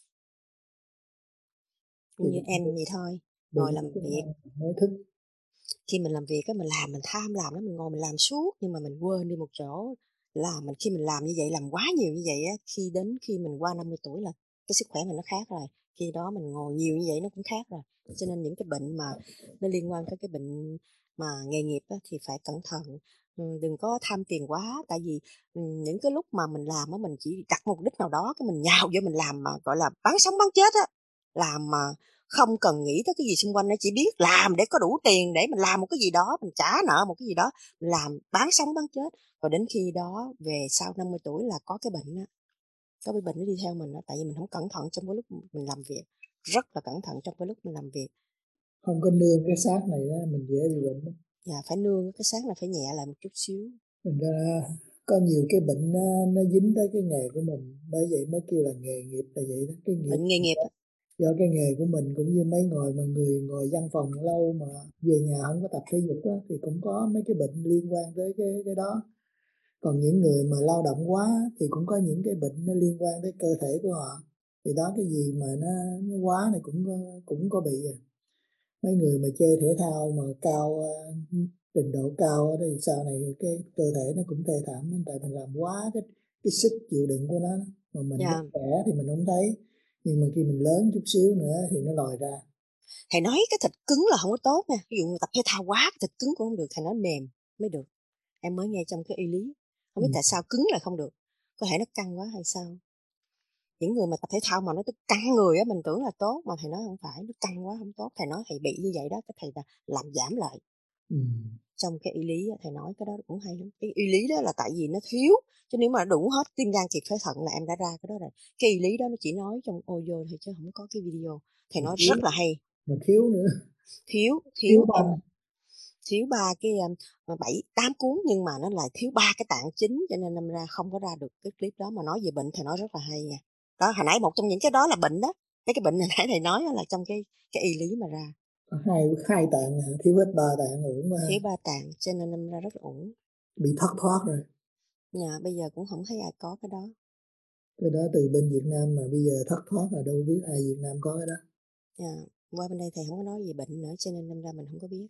Cũng như em vậy thôi, ngồi làm việc mới thức. Khi mình làm việc mình làm, mình tham làm đó, mình ngồi mình làm suốt, nhưng mà mình quên đi một chỗ là khi mình làm như vậy, làm quá nhiều như vậy á, khi mình qua 50 tuổi là cái sức khỏe mình nó khác rồi. Khi đó mình ngồi nhiều như vậy nó cũng khác rồi. Cho nên những cái bệnh mà nó liên quan tới cái bệnh mà nghề nghiệp á, thì phải cẩn thận. Đừng có tham tiền quá, tại vì những cái lúc mà mình làm á, mình chỉ đặt mục đích nào đó, cái mình nhào vô mình làm mà gọi là bán sống bán chết á, làm mà không cần nghĩ tới cái gì xung quanh, nó chỉ biết làm để có đủ tiền để mình làm một cái gì đó, mình trả nợ một cái gì đó, mình làm bán sống bán chết. Rồi đến khi đó về sau 50 tuổi là có cái bệnh đó, có cái bệnh nó đi theo mình đó, tại vì mình không cẩn thận trong cái lúc mình làm việc, rất là cẩn thận trong cái lúc mình làm việc. Không có nương cái xác này đó, mình dễ bị bệnh. Dạ, phải nương cái xác này, phải nhẹ lại một chút xíu. Thành ra có nhiều cái bệnh nó dính tới cái nghề của mình, bởi vậy mới kêu là nghề nghiệp là vậy đó. Cái nghiệp, bệnh nghề nghiệp do cái nghề của mình cũng như mấy người ngồi văn phòng lâu mà về nhà không có tập thể dục đó, thì cũng có mấy cái bệnh liên quan tới cái đó. Còn những người mà lao động quá thì cũng có những cái bệnh nó liên quan tới cơ thể của họ. Thì đó, cái gì mà nó quá này cũng có bị. Mấy người mà chơi thể thao mà cao, trình độ cao thì sau này cái cơ thể nó cũng thê thảm lắm, tại mình làm quá cái sức chịu đựng của nó. Mà mình lúc trẻ thì mình không thấy, nhưng mà khi mình lớn chút xíu nữa thì nó lòi ra. Thầy nói cái thịt cứng là không có tốt nha. Ví dụ người tập thể thao quá, thịt cứng cũng không được. Thầy nói mềm mới được. Em mới nghe trong cái y lý. Không biết tại sao cứng là không được. Có thể nó căng quá hay sao? Những người mà tập thể thao mà nó căng người á, mình tưởng là tốt. Mà thầy nói không phải, nó căng quá không tốt. Thầy nói thầy bị như vậy đó, cái thầy là làm giảm lại. Trong cái y lý thầy nói cái đó cũng hay lắm. Cái y lý đó là tại vì nó thiếu. Chứ nếu mà đủ hết tim gan thịt phế thận là em đã ra cái đó rồi. Cái y lý đó nó chỉ nói trong audio thôi chứ không có cái video. Thầy nói rất là hay. Mà thiếu nữa. Thiếu em. Thiếu 3 cái 7-8 cuốn nhưng mà nó lại thiếu 3 cái tạng chính, cho nên năm ra không có ra được cái clip đó. Mà nói về bệnh thầy nói rất là hay nha. Đó, hồi nãy một trong những cái đó là bệnh đó. Cái bệnh hồi nãy thầy nói là trong cái y lý mà ra. Hai tạng thiếu hết 3 tạng ổn mà. Thiếu 3 tạng cho nên năm ra rất là ổn. Bị thất thoát rồi. Dạ, bây giờ cũng không thấy ai có cái đó. Cái đó từ bên Việt Nam mà bây giờ thất thoát là đâu biết ai Việt Nam có cái đó. Dạ, qua bên đây thầy không có nói về bệnh nữa cho nên năm ra mình không có biết.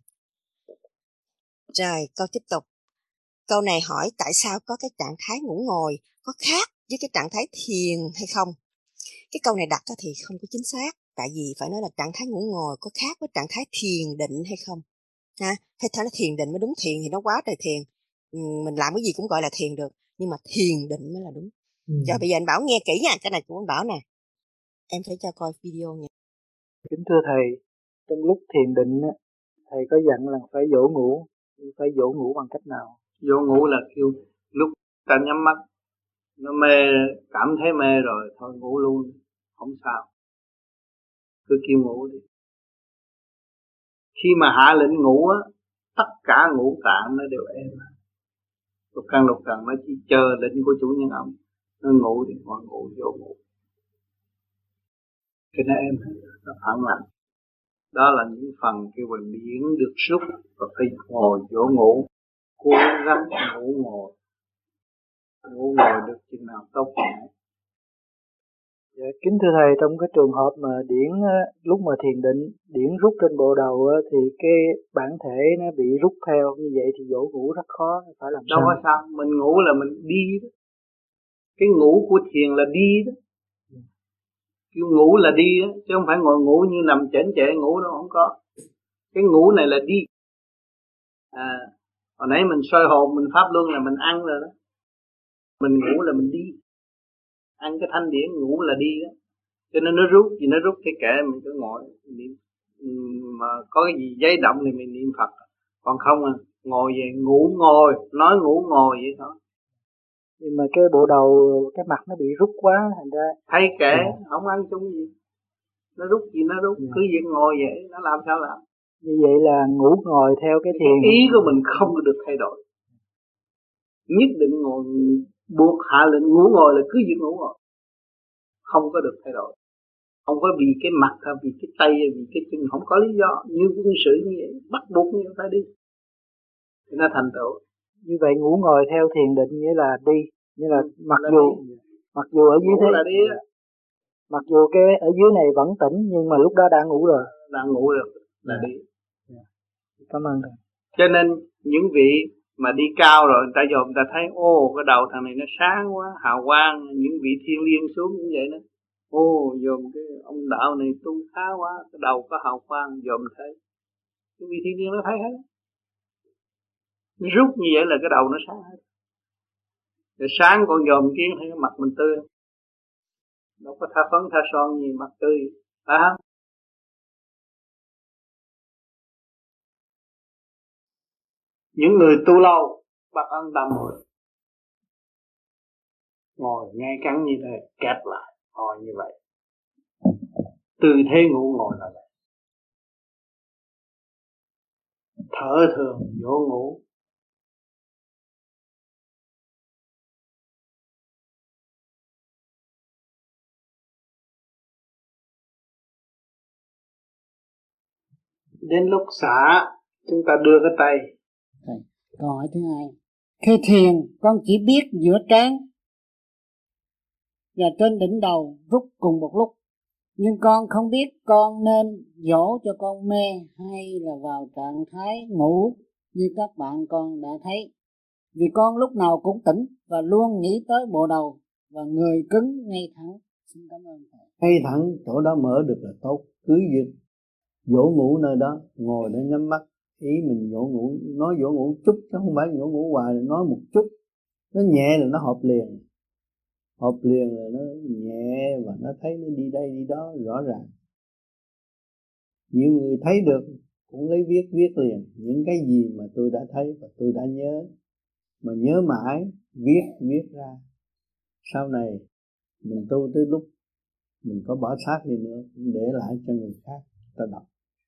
Rồi, câu tiếp tục. Câu này hỏi tại sao có cái trạng thái ngủ ngồi có khác với cái trạng thái thiền hay không? Cái câu này đặt thì không có chính xác. Tại vì phải nói là trạng thái ngủ ngồi có khác với trạng thái thiền định hay không? Ha? Hay nói thiền định mới đúng, thiền thì nó quá trời thiền. Mình làm cái gì cũng gọi là thiền được. Nhưng mà thiền định mới là đúng. Rồi bây giờ anh Bảo nghe kỹ nha. Cái này của anh Bảo nè. Em phải cho coi video nha. Kính thưa thầy, trong lúc thiền định thầy có dặn là phải dỗ ngủ. Phải dỗ ngủ bằng cách nào? Dỗ ngủ là kêu lúc ta nhắm mắt, nó mê, cảm thấy mê rồi thôi ngủ luôn, không sao, cứ kêu ngủ đi. Khi mà hạ lệnh ngủ á, tất cả ngũ tạng nó đều êm. Lục căn nó chỉ chờ lệnh của chủ nhân ông, nó ngủ thì còn ngủ, vô ngủ cái nó êm, nó phản lặng. Đó là những phần kêu bằng điển được rút và phải ngồi dỗ ngủ, cố gắng ngủ ngồi được chừng nào tốt nhẹ. Dạ, kính thưa thầy, trong cái trường hợp mà điển lúc mà thiền định điển rút trên bộ đầu thì cái bản thể nó bị rút theo, như vậy thì dỗ ngủ rất khó, phải làm đâu sao? có sao, mình ngủ là mình đi đó. Cái ngủ của thiền là đi đó. Kêu ngủ là đi đó, chứ không phải ngồi ngủ như nằm chảnh chệ ngủ đâu, không có. Cái ngủ này là đi. Hồi nãy mình soi hồn, mình pháp luân là mình ăn rồi đó. Mình ngủ là mình đi. Ăn cái thanh điển ngủ là đi đó. Cho nên nó rút, vì nó rút thì kệ mình cứ ngồi niệm, mà có cái gì giấy động thì mình niệm Phật. Còn không ngồi về ngủ ngồi, nói ngủ ngồi vậy thôi. Nhưng mà cái bộ đầu, cái mặt nó bị rút quá, thành ra thấy kệ, không ăn chung gì. Nó rút gì nó rút, cứ việc ngồi vậy, nó làm sao làm. Như vậy là ngủ ngồi theo cái thiền. Cái ý của mình không được thay đổi. Nhất định ngồi, buộc hạ lệnh ngủ ngồi là cứ việc ngủ ngồi, không có được thay đổi. Không có vì cái mặt hay vì cái tay hay vì cái chân, không có lý do. Như quân sự như vậy, bắt buộc như vậy phải đi thì nó thành tựu. Như vậy ngủ ngồi theo thiền định nghĩa là đi, như là mặc dù ở dưới thế là đi á. Mặc dù cái ở dưới này vẫn tỉnh nhưng mà lúc đó đã ngủ rồi. Đã ngủ được là đi. Cảm ơn thầy. Cho nên những vị mà đi cao rồi, người ta dòm người ta thấy cái đầu thằng này nó sáng quá, hào quang. Những vị thiên liêng xuống cũng vậy đó. Dòm cái ông đạo này tu khá quá, cái đầu có hào quang, dòm thấy. Những vị thiên liêng nó thấy hết. Nó rút như vậy là cái đầu nó sáng hết. Rồi sáng con dòm kiến thấy cái mặt mình tươi. Đâu có tha phấn tha son gì, mặt tươi. Phải không? Những người tu lâu bắt ấn tâm rồi, ngồi ngay cắn như thế, kẹp lại, ngồi như vậy. Tư thế ngủ ngồi là vậy. Thở thường dỗ ngủ. Đến lúc xả, chúng ta đưa cái tay. Câu hỏi thứ hai. Khi thiền, con chỉ biết giữa trán và trên đỉnh đầu rút cùng một lúc. Nhưng con không biết con nên dỗ cho con mê hay là vào trạng thái ngủ như các bạn con đã thấy. Vì con lúc nào cũng tỉnh và luôn nghĩ tới bộ đầu và người cứng ngay thẳng. Xin cảm ơn thầy. Ngay thẳng chỗ đó mở được là tốt. Cứ việc dỗ ngủ nơi đó, ngồi đó nhắm mắt, ý mình dỗ ngủ, nói dỗ ngủ chút chứ không phải dỗ ngủ hoài, nói một chút, nó nhẹ là nó hợp liền là nó nhẹ và nó thấy nó đi đây đi đó rõ ràng. Nhiều người thấy được cũng lấy viết liền những cái gì mà tôi đã thấy và tôi đã nhớ, mà nhớ mãi viết ra. Sau này mình tu tới lúc mình có bỏ xác đi nữa cũng để lại cho người khác ta đọc,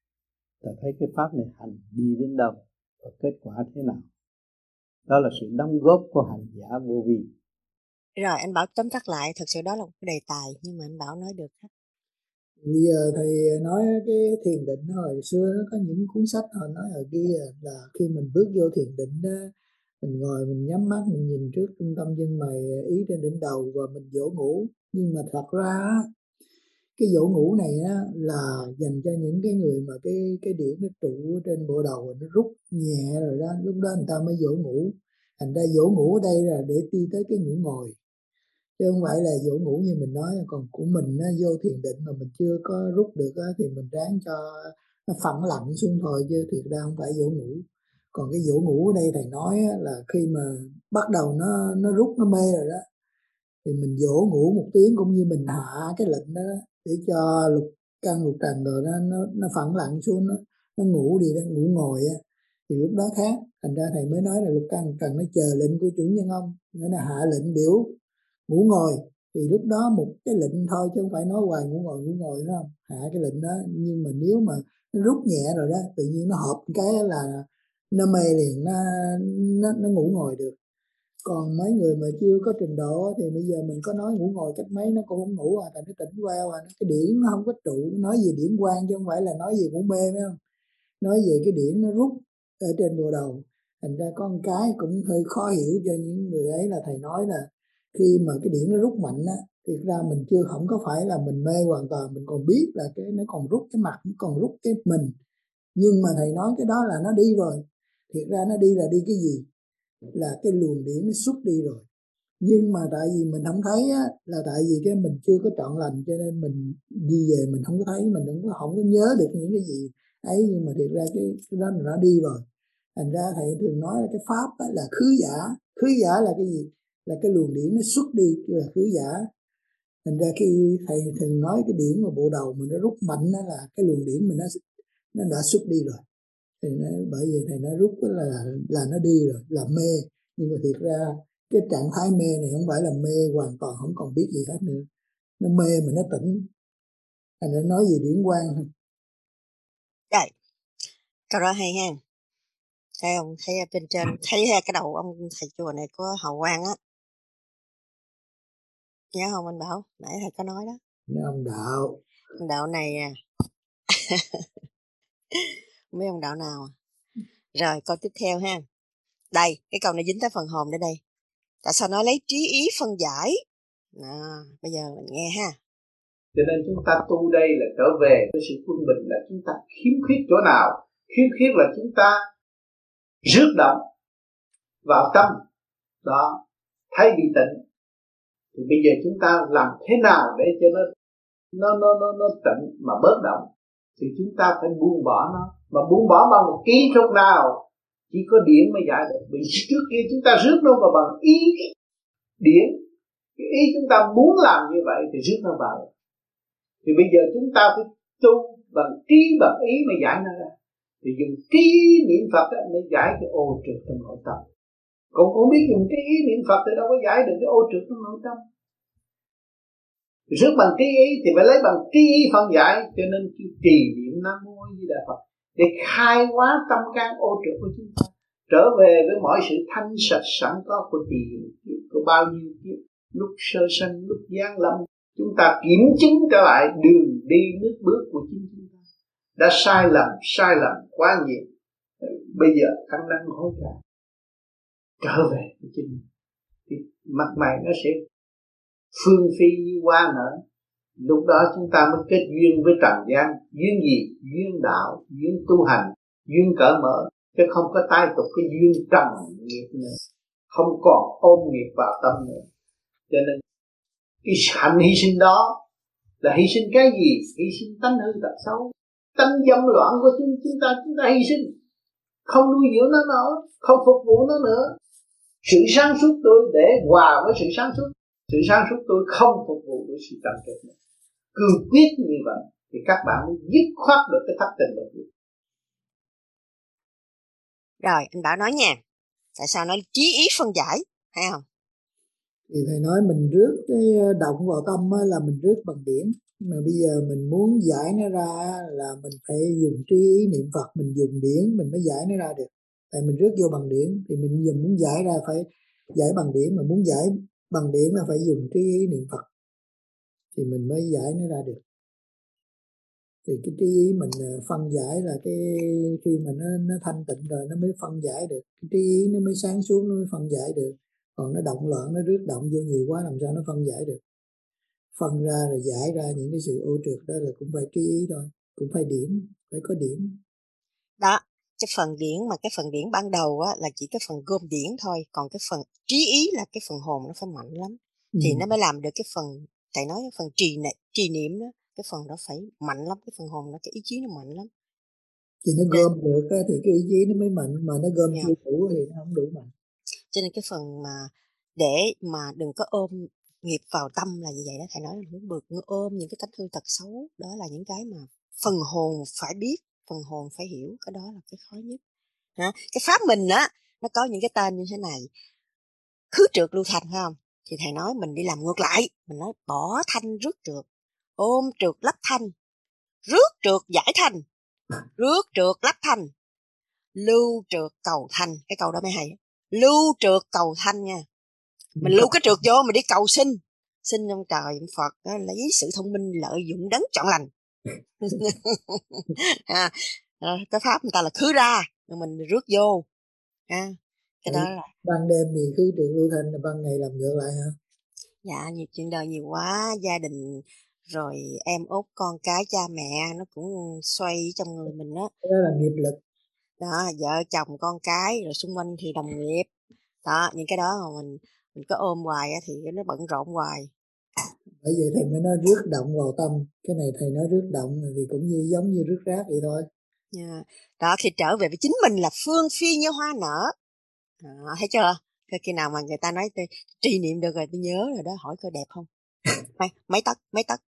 ta thấy cái pháp này hành đi đến đâu và kết quả thế nào. Đó là sự đóng góp của hành giả vô vi. Rồi anh Bảo tóm tắt lại, thật sự đó là một cái đề tài nhưng mà anh Bảo nói được hết. Bây giờ thầy nói cái thiền định hồi xưa nó có những cuốn sách họ nói ở kia là khi mình bước vô thiền định đó, mình ngồi mình nhắm mắt mình nhìn trước trung tâm chân mày, ý trên đỉnh đầu và mình dỗ ngủ. Nhưng mà thật ra cái dỗ ngủ này á, là dành cho những cái người mà cái điểm nó trụ trên bộ đầu nó rút nhẹ rồi đó, lúc đó người ta mới dỗ ngủ. Thành ra dỗ ngủ ở đây là để đi tới cái ngủ ngồi, chứ không phải là dỗ ngủ như mình nói. Còn của mình á, vô thiền định mà mình chưa có rút được á, thì mình ráng cho nó phẳng lặng xuống thôi, chứ thiệt ra không phải dỗ ngủ. Còn cái dỗ ngủ ở đây thầy nói á, là khi mà bắt đầu nó rút nó mê rồi đó, thì mình dỗ ngủ một tiếng, cũng như mình hạ cái lệnh đó, để cho lục căn lục trần rồi nó phẳng lặng xuống, nó ngủ đi, nó ngủ ngồi á, thì lúc đó khác. Thành ra thầy mới nói là lục căn lục trần nó chờ lệnh của chủ nhân ông, nghĩa là hạ lệnh biểu ngủ ngồi. Thì lúc đó một cái lệnh thôi, chứ không phải nói hoài ngủ ngồi đúng không, hạ cái lệnh đó. Nhưng mà nếu mà nó rút nhẹ rồi đó, tự nhiên nó hợp cái là nó mê liền, nó ngủ ngồi được. Còn mấy người mà chưa có trình độ thì bây giờ mình có nói ngủ ngồi cách mấy nó cũng không ngủ tại nó tỉnh queo cái điển nó không có trụ. Nói về điển quang chứ không phải là nói về ngủ mê, phải không? Nói về cái điển nó rút ở trên bộ đầu. Thành ra có một cái cũng hơi khó hiểu cho những người ấy, là thầy nói là khi mà cái điển nó rút mạnh á, thì ra mình chưa, không có phải là mình mê hoàn toàn, mình còn biết là cái nó còn rút cái mặt, nó còn rút cái mình. Nhưng mà thầy nói cái đó là nó đi rồi. Thiệt ra nó đi là đi cái gì? Là cái luồng điển nó xuất đi rồi. Nhưng mà tại vì mình không thấy á, là tại vì cái mình chưa có trọn lành, cho nên mình đi về mình không có thấy, mình không có nhớ được những cái gì ấy. Nhưng mà thiệt ra cái đó nó đi rồi. Thành ra thầy thường nói là cái pháp là khứ giả. Khứ giả là cái gì? Là cái luồng điển nó xuất đi, là khứ giả. Thành ra khi thầy thường nói cái điển mà bộ đầu mình nó rút mạnh, đó là cái luồng điển mình nó đã xuất đi rồi. Thì bởi vì thầy nói rút là nó đi rồi, là mê. Nhưng mà thiệt ra cái trạng thái mê này không phải là mê hoàn toàn không còn biết gì hết nữa, nó mê mà nó tỉnh. Anh đã nói về điển quang thôi. Rồi, câu đó hay ha. Thấy không? Thấy bên trên, thấy cái đầu ông thầy chùa này có hào quang á. Nhớ không anh Bảo? Nãy thầy có nói đó. Nó ông đạo. Ông đạo này mấy ông đạo nào à? Rồi câu tiếp theo ha. Đây, cái câu này dính tới phần hồn đây đây. Tại sao nó lấy trí ý phân giải? Bây giờ mình nghe ha. Cho nên chúng ta tu đây là trở về với sự quân bình, là chúng ta khiếm khuyết chỗ nào? Khiếm khuyết là chúng ta rước động vào tâm đó, thấy bị tịnh. Thì bây giờ chúng ta làm thế nào để cho nó tịnh mà bớt động? Thì chúng ta phải buông bỏ nó. Mà buông bỏ bằng một kỹ thuật nào? Chỉ có điển mới giải được. Vì trước kia chúng ta rước nó vào bằng ý điển. Cái ý chúng ta muốn làm như vậy thì rước nó vào. Thì bây giờ chúng ta phải tu bằng trí bằng ý mới giải nó ra. Thì dùng trí niệm Phật mới giải cái ô trượt trong nội tâm. Còn cũng biết dùng trí ý niệm Phật thì đâu có giải được cái ô trượt trong nội tâm. Rước bằng trí ý thì phải lấy bằng trí ý phân giải. Cho nên trì niệm Nam Mô A Di Đà Phật để khai hóa tâm can ô trượt của chúng ta, trở về với mọi sự thanh sạch sẵn có của tiền kiếp, của bao nhiêu kiếp, lúc sơ sanh, lúc giáng lâm. Chúng ta kiểm chứng trở lại đường đi nước bước của chính chúng ta. Đã sai lầm quá nhiều. Bây giờ ăn năn hối cải, trở về với chính mình. Thì mặt mày nó sẽ phương phi như hoa nở. Lúc đó chúng ta mới kết duyên với trần gian. Duyên gì? Duyên đạo, duyên tu hành, duyên cởi mở. Chứ không có tai tục cái duyên trần nghiệp nữa. Không còn ôm nghiệp vào tâm nữa. Cho nên cái hạnh hy sinh đó là hy sinh cái gì? Hy sinh tánh hư tật xấu. tánh dâm loạn của chúng ta hy sinh, không nuôi dưỡng nó nữa, không phục vụ nó nữa. Sự sáng suốt tôi để hòa với sự sáng suốt, sự sáng suốt tôi không phục vụ với sự trầm trịch nữa. Cương quyết như vậy thì các bạn mới dứt khoát được cái thất tình lục dục. Rồi anh Bảo nói nha, tại sao nói chí ý phân giải, thấy không? Thì thầy nói mình rước cái động vào tâm là mình rước bằng điển, mà bây giờ mình muốn giải nó ra là mình phải dùng trí ý niệm Phật, mình dùng điển mình mới giải nó ra được. Tại mình rước vô bằng điển thì mình giờ muốn giải ra phải giải bằng điển, mà muốn giải bằng điển là phải dùng trí ý niệm Phật thì mình mới giải nó ra được. Thì cái trí ý mình phân giải là cái khi mà nó thanh tịnh rồi nó mới phân giải được, cái trí ý nó mới sáng suốt, nó mới phân giải được. Còn nó động loạn, nó rước động vô nhiều quá làm sao nó phân giải được. Phân ra rồi giải ra những cái sự ô trượt đó là cũng phải trí ý thôi, cũng phải điểm, phải có điểm. Đó, cái phần điển mà cái phần điển ban đầu á, là chỉ cái phần gom điển thôi, còn cái phần trí ý là cái phần hồn nó phải mạnh lắm, thì nó mới làm được cái phần, thầy nói cái phần trì niệm đó, cái phần đó phải mạnh lắm, cái phần hồn nó, cái ý chí nó mạnh lắm. Thì nó gom được thì cái ý chí nó mới mạnh, mà nó gom chưa đủ thì nó không đủ mạnh. Cho nên cái phần mà để mà đừng có ôm nghiệp vào tâm là như vậy đó, thầy nói là muốn bực ôm những cái tánh hư tật xấu, đó là những cái mà phần hồn phải biết, phần hồn phải hiểu, cái đó là cái khó nhất. Cái pháp mình á, nó có những cái tên như thế này: khứ trượt lưu thanh, phải không? Thì thầy nói mình đi làm ngược lại, mình nói bỏ thanh rước trượt, ôm trượt lắp thanh, rước trượt giải thanh, rước trượt lắp thanh, lưu trượt cầu thanh. Cái câu đó mới hay, lưu trượt cầu thanh nha. Mình lưu cái trượt vô, mình đi cầu xin ông trời ông Phật đó, lấy sự thông minh lợi dụng đấng chọn lành. Cái pháp người ta là khứ ra, mình rước vô. Cái đó là ban đêm thì khứ trượt lưu thanh, là ban ngày làm ngược lại hả? Dạ, nhiều chuyện đời nhiều quá, gia đình rồi em út con cái cha mẹ nó cũng xoay trong người mình đó. Đó là nghiệp lực. Đó, vợ chồng con cái rồi xung quanh thì đồng nghiệp. Đó, những cái đó mà mình có ôm hoài thì nó bận rộn hoài. Bởi vậy thầy mới nói rước động vào tâm. Cái này thầy nói rước động thì cũng như giống như rước rác vậy thôi. Đó, khi trở về với chính mình là phương phi như hoa nở. Thấy chưa? Khi nào mà người ta nói tôi trì niệm được rồi, tôi nhớ rồi đó, hỏi coi đẹp không? Mấy tấc.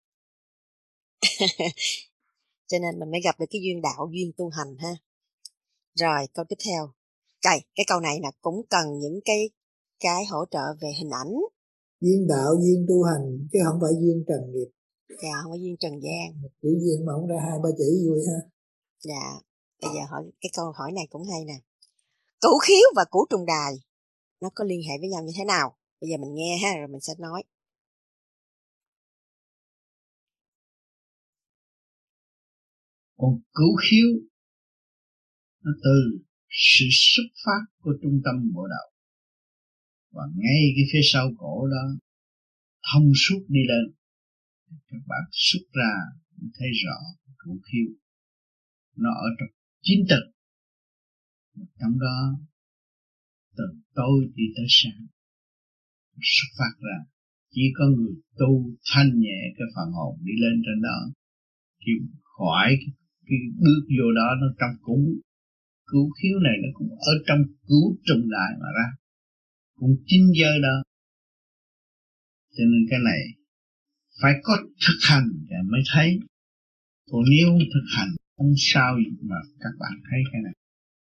Cho nên mình mới gặp được cái duyên đạo, duyên tu hành ha. Rồi câu tiếp theo, cái câu này là cũng cần những cái hỗ trợ về hình ảnh. Duyên đạo, duyên tu hành, chứ không phải duyên trần nghiệp. Dạ, không phải duyên trần gian. Chữ duyên mà không ra 2-3 chữ vui ha. Dạ, bây giờ hỏi cái câu hỏi này cũng hay nè. Cửu khiếu và cửu trùng đài nó có liên hệ với nhau như thế nào? Bây giờ mình nghe ha, rồi mình sẽ nói. Còn cửu khiếu nó từ sự xuất phát của trung tâm bộ đầu, và ngay cái phía sau cổ đó thông suốt đi lên, các bạn xuất ra thấy rõ cửu khiếu nó ở trong chính tịch. Trong đó từ tối đi tới sáng xuất phát ra, chỉ có người tu thanh nhẹ cái phần hồn đi lên trên đó, chịu khỏi cái bước vô đó. Nó trong cửu khiếu này nó cũng ở trong cửu trùng đại mà ra, cũng chính giới đó. Cho nên cái này phải có thực hành thì mới thấy. Còn nếu thực hành không sao mà các bạn thấy cái này.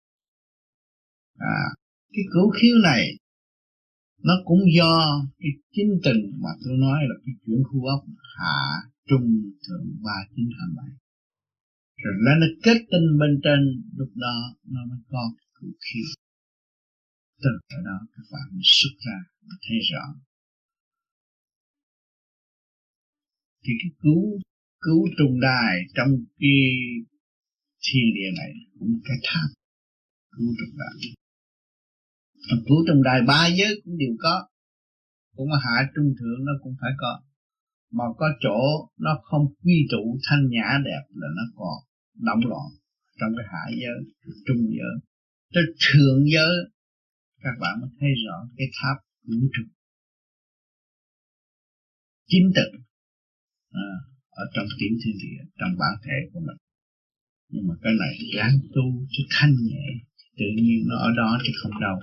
Cái cửu khiếu này nó cũng do cái chính tình mà tôi nói là cái chuyển khu ốc hạ trung thượng 3927. Rồi nó kết tinh bên trên, lúc đó nó mới có cửu khiếu. Từ đó các bạn mới xuất ra và thấy rõ. Thì cái cứu trùng đài trong cái thiên địa này cũng cái tháp cứu trùng đài. Cứu trùng đài 3 giới cũng đều có, cũng hạ trung thượng nó cũng phải có. Mà có chỗ nó không quy trụ thanh nhã đẹp là nó còn động loạn trong cái hạ giới, trung giới, tới thượng giới các bạn mới thấy rõ cái tháp cứu trùng chính thực ở trong tiểu thiên địa, trong bản thể của mình. Nhưng mà cái này ráng tu chứ thanh nhẹ, tự nhiên nó ở đó chứ không đâu.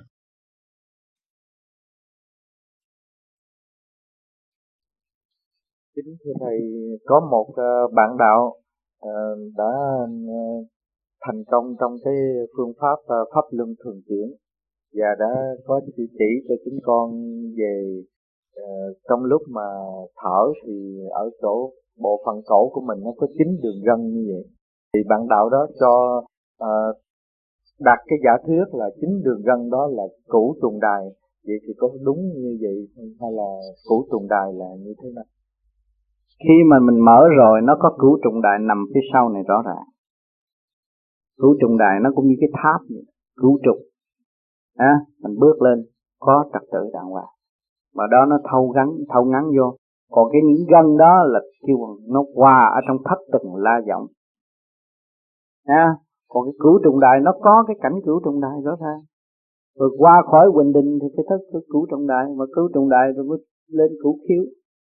Kính thưa thầy, có một bạn đạo đã thành công trong cái phương pháp pháp luân thường chuyển và đã có chỉ cho chúng con về trong lúc mà thở thì ở chỗ bộ phận cổ của mình nó có 9 đường gân như vậy. Thì bạn đạo đó cho đặt cái giả thuyết là 9 đường gân đó là cửu trùng đài. Vậy thì có đúng như vậy hay là cửu trùng đài là như thế nào? Khi mà mình mở rồi nó có cửu trùng đài nằm phía sau này rõ ràng. Cửu trùng đài nó cũng như cái tháp vậy, cửu trùng. Mình bước lên có trật tự đàng hoàng. Mà đó nó thâu ngắn vô. Còn cái những gân đó là kêu nó qua ở trong thất tình la vọng. Còn cái cửu trùng đài nó có cái cảnh cửu trùng đài rõ ràng. Rồi qua khỏi Huỳnh Đình thì phải tới cửu trùng đài, mà cửu trùng đài rồi mới lên cửu khiếu.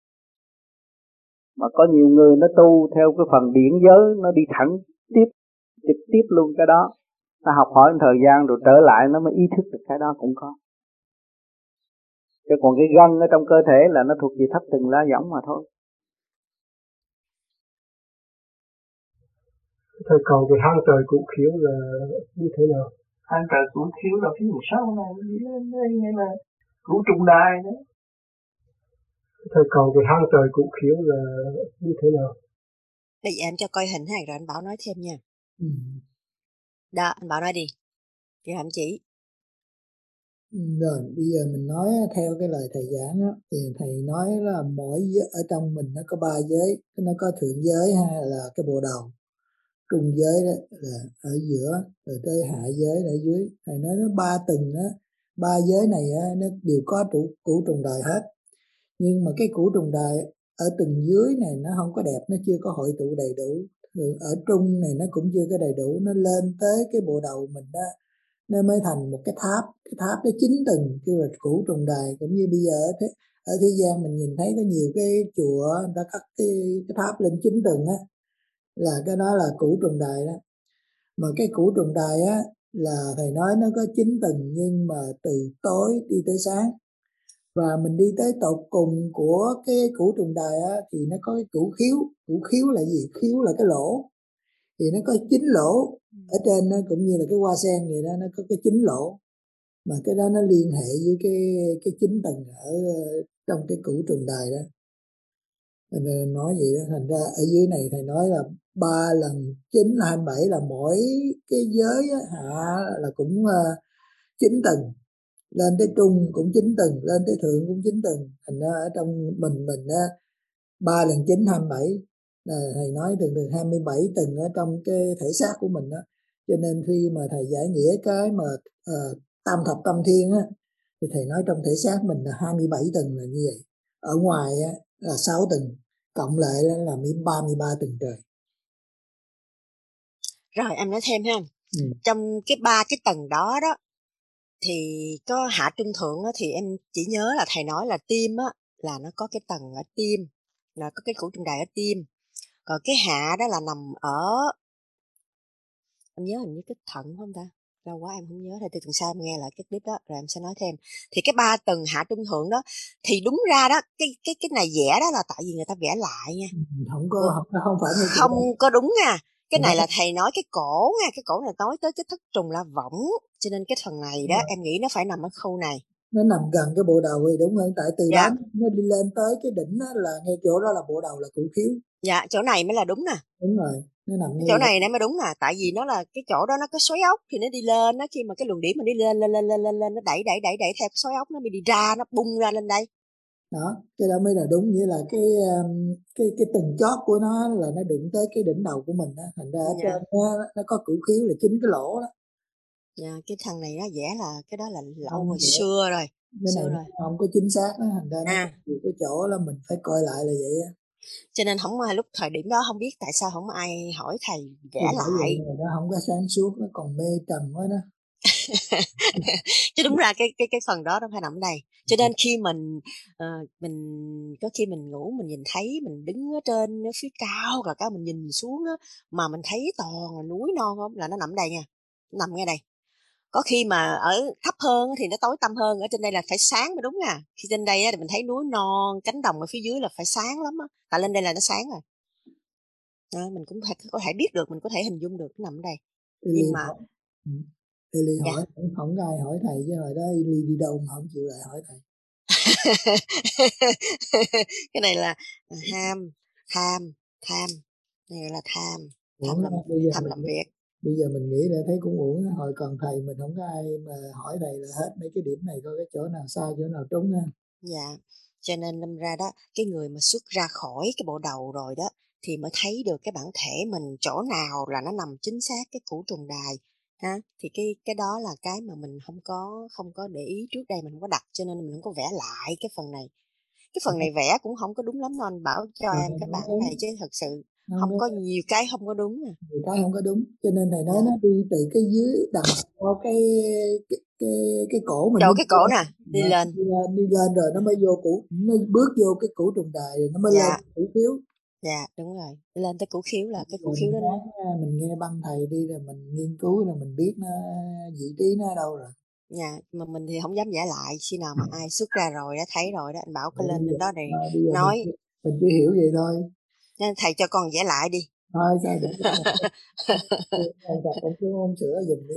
Mà có nhiều người nó tu theo cái phần điển giới, nó đi thẳng trực tiếp luôn cái đó. Nó học hỏi một thời gian rồi trở lại nó mới ý thức được cái đó cũng có. Chứ còn cái gân ở trong cơ thể là nó thuộc về thất tình lá võng mà thôi. Thầy còn cái hang trời cũ khiếu là như thế nào? Hang trời cũ khiếu là phía sau này đi lên đây hay là cửu trùng đài đó. Thầy còn cái hang trời cũ khiếu là như thế nào? Bây giờ em cho coi hình ha, rồi anh Bảo nói thêm nha. Đó, anh Bảo nói đi. Chị Hạnh chỉ. Rồi, bây giờ mình nói theo cái lời thầy giảng á, thì thầy nói là mỗi giới, ở trong mình nó có 3 giới, nó có thượng giới hay là cái bộ đầu, trung giới đó là ở giữa, rồi tới hạ giới ở dưới. Thầy nói nó 3 tầng đó, 3 giới này á, nó đều có cửu trùng đài hết. Nhưng mà cái cửu trùng đài ở tầng dưới này nó không có đẹp, nó chưa có hội tụ đầy đủ. Ở trung này nó cũng chưa có đầy đủ, nó lên tới cái bộ đầu mình đó, nó mới thành một cái tháp nó 9 tầng, kêu là cửu trùng đài. Cũng như bây giờ ở thế gian mình nhìn thấy có nhiều cái chùa người ta cắt cái tháp lên 9 tầng á, là cái đó là cửu trùng đài đó. Mà cái cửu trùng đài á là thầy nói nó có 9 tầng, nhưng mà từ tối đi tới sáng. Và mình đi tới tột cùng của cái cửu trùng đài á, thì nó có cái cửu khiếu là gì? Khiếu là cái lỗ, thì nó có 9 lỗ ở trên, nó cũng như là cái hoa sen vậy đó, nó có cái 9 lỗ. Mà cái đó nó liên hệ với cái 9 tầng ở trong cái cửu trùng đài đó. Nên nói vậy đó, thành ra ở dưới này thầy nói là 3 lần 9 là 27, là mỗi cái giới á, hạ là cũng 9 tầng, lên tới trung cũng 9 tầng, lên tới thượng cũng 9 tầng. Thành ra ở trong mình 3 lần 9 27, là thầy nói thường 27 tầng ở trong cái thể xác của mình đó. Cho nên khi mà thầy giải nghĩa cái mà tam thập tâm thiên á, thì thầy nói trong thể xác mình là 27 tầng là như vậy. Ở ngoài á là 6 tầng, cộng lại là 33 tầng trời. Rồi em nói thêm ha. Trong cái 3 cái tầng đó đó thì có hạ trung thượng á, thì em chỉ nhớ là thầy nói là tim á, là nó có cái tầng ở tim, là có cái cửu trùng đài ở tim. Còn cái hạ đó là nằm ở, em nhớ hình như cái thận không ta? Lâu quá em không nhớ, thì từ tuần sau em nghe lại cái clip đó rồi em sẽ nói thêm. Thì cái 3 tầng hạ trung thượng đó thì đúng ra đó cái này vẽ đó là tại vì người ta vẽ lại nha. Không phải như không có đúng nha. Cái này là thầy nói cái cổ nha, cái cổ này nói tới cái thất trùng la võng, cho nên cái phần này đó em nghĩ nó phải nằm ở khu này. Nó nằm gần cái bộ đầu thì đúng hơn, tại từ đó nó đi lên tới cái đỉnh đó, là ngay chỗ đó là bộ đầu là cửu khiếu. Dạ, chỗ này mới là đúng nè. Đúng rồi, nó nằm ngay chỗ này mới đúng nè, tại vì nó là cái chỗ đó nó có xoáy ốc thì nó đi lên, nó khi mà cái luồng điểm mình đi lên nó đẩy theo cái xoáy ốc, nó mới đi ra, nó bung ra lên đây. Đó, cái đó mới là đúng, như là cái tầng chót của nó là nó đụng tới cái đỉnh đầu của mình đó, thành ra ở trên nó có cửu khiếu là 9 cái lỗ đó. Dạ, cái thằng này nó vẽ là cái đó là lâu hồi xưa rồi. Cái này không có chính xác đó, thành ra nó có cái chỗ là mình phải coi lại là vậy á. Cho nên không lúc thời điểm đó không biết tại sao không ai hỏi thầy vẽ lại. Nó không có sáng suốt, nó còn mê trần quá đó. Chứ đúng ra cái phần đó nó phải nằm ở đây. Cho nên khi mình có khi mình ngủ mình nhìn thấy mình đứng ở trên ở phía cao rồi mình nhìn xuống á, mà mình thấy toàn là núi non không, là nó nằm ở đây nha, nằm ngay đây. Có khi mà ở thấp hơn thì nó tối tăm hơn, ở trên đây là phải sáng mới đúng à. Khi trên đây á thì mình thấy núi non cánh đồng ở phía dưới là phải sáng lắm á, tại lên đây là nó sáng rồi đó, mình cũng có thể biết được, mình có thể hình dung được nó nằm ở đây. Nhưng mà Eli dạ. hỏi không có ai hỏi thầy, chứ hồi đó Eli đi đâu mà không chịu lại hỏi thầy. Cái này là tham này là tham làm việc. Bây giờ mình nghĩ là thấy cũng uổng, hồi còn thầy mình không có ai mà hỏi thầy là hết mấy cái điểm này, coi cái chỗ nào sai chỗ nào trúng ha. Dạ, cho nên đâm ra đó, cái người mà xuất ra khỏi cái bộ đầu rồi đó thì mới thấy được cái bản thể mình chỗ nào là nó nằm chính xác cái củ trùng đài ha. Thì cái đó là cái mà mình không có để ý trước đây, mình không có đặt, cho nên mình không có vẽ lại cái phần này. Cái phần này vẽ cũng không có đúng lắm đâu, anh bảo cho em cái bản này chứ thật sự không có nhiều cái không có đúng à. Nhiều cái không có đúng, cho nên thầy nói nó đi từ cái dưới đằng sau cái cổ mình, chỗ cái cổ nè đi lên rồi nó mới vô củ, nó bước vô cái củ trùng đài rồi nó mới lên củ khiếu. Dạ đúng rồi, lên tới củ khiếu là cái củ khiếu đó. Mình nghe băng thầy đi rồi mình nghiên cứu rồi mình biết nó vị trí nó ở đâu rồi. Dạ, mà mình thì không dám vẽ lại, khi nào mà ai xuất ra rồi đó, thấy rồi đó, anh bảo cái lên đó để nói. Mình chỉ hiểu vậy thôi. Nên thầy cho con vẽ lại đi. Thôi sao để con cứ ôm sữa giùm đi.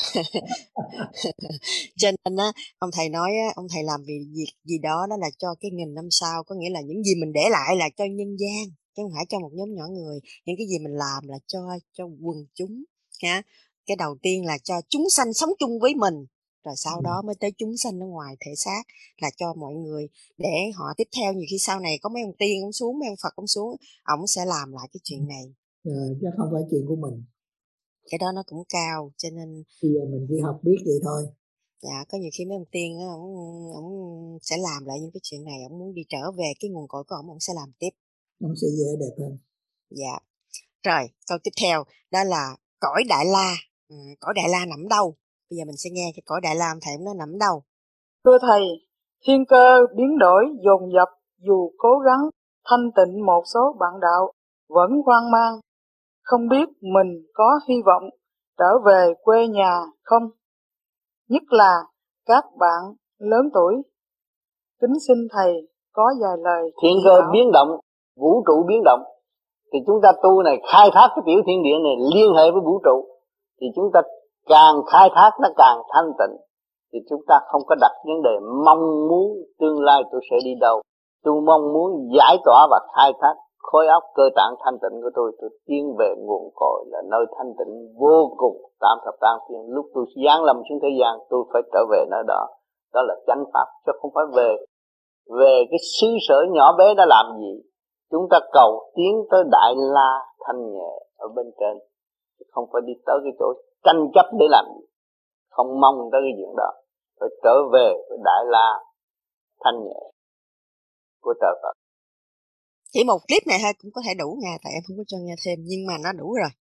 Cho nên á, ông thầy nói á, ông thầy làm việc gì đó đó là cho cái 1000 năm sau, có nghĩa là những gì mình để lại là cho nhân gian, chứ không phải cho một nhóm nhỏ người. Những cái gì mình làm là cho quần chúng ha. Cái đầu tiên là cho chúng sanh sống chung với mình, rồi sau đó mới tới chúng sanh ở ngoài thể xác, là cho mọi người để họ tiếp theo. Nhiều khi sau này có mấy ông tiên ông xuống, mấy ông Phật ông xuống, ông sẽ làm lại cái chuyện này. Chứ không phải chuyện của mình. Cái đó nó cũng cao, cho nên bây giờ mình chỉ học biết vậy thôi. Dạ, có nhiều khi mấy ông tiên á, ông sẽ làm lại những cái chuyện này, ông muốn đi trở về cái nguồn cội của ông sẽ làm tiếp. Ông sẽ dễ đẹp hơn. Dạ. Rồi, câu tiếp theo đó là cõi Đại La. Cõi Đại La nằm đâu? Bây giờ mình sẽ nghe cái cõi Đại La thầy nó nằm đâu. Thưa thầy, thiên cơ biến đổi dồn dập, dù cố gắng thanh tịnh một số bạn đạo vẫn hoang mang, không biết mình có hy vọng trở về quê nhà không? Nhất là các bạn lớn tuổi. Kính xin thầy có vài lời. Thiên cơ biến động, vũ trụ biến động, thì chúng ta tu này khai thác cái tiểu thiên địa này liên hệ với vũ trụ, thì chúng ta càng khai thác nó càng thanh tịnh. Thì chúng ta không có đặt vấn đề mong muốn tương lai tôi sẽ đi đâu. Tôi mong muốn giải tỏa và khai thác khối óc cơ tạng thanh tịnh của tôi tiến về nguồn cội là nơi thanh tịnh vô cùng tam thập tam thiên. Lúc tôi giáng lâm xuống thế gian tôi phải trở về nơi đó. Đó là chánh pháp, chứ không phải về cái xứ sở nhỏ bé đã làm gì. Chúng ta cầu tiến tới Đại La thanh nhẹ ở bên trên, không phải đi tới cái chỗ tranh chấp để làm gì. Không mong tới cái chuyện đó, phải trở về với Đại La thanh nhẹ của trời Phật. Chỉ một clip này thôi cũng có thể đủ nha, tại em không có cho nghe thêm, nhưng mà nó đủ rồi.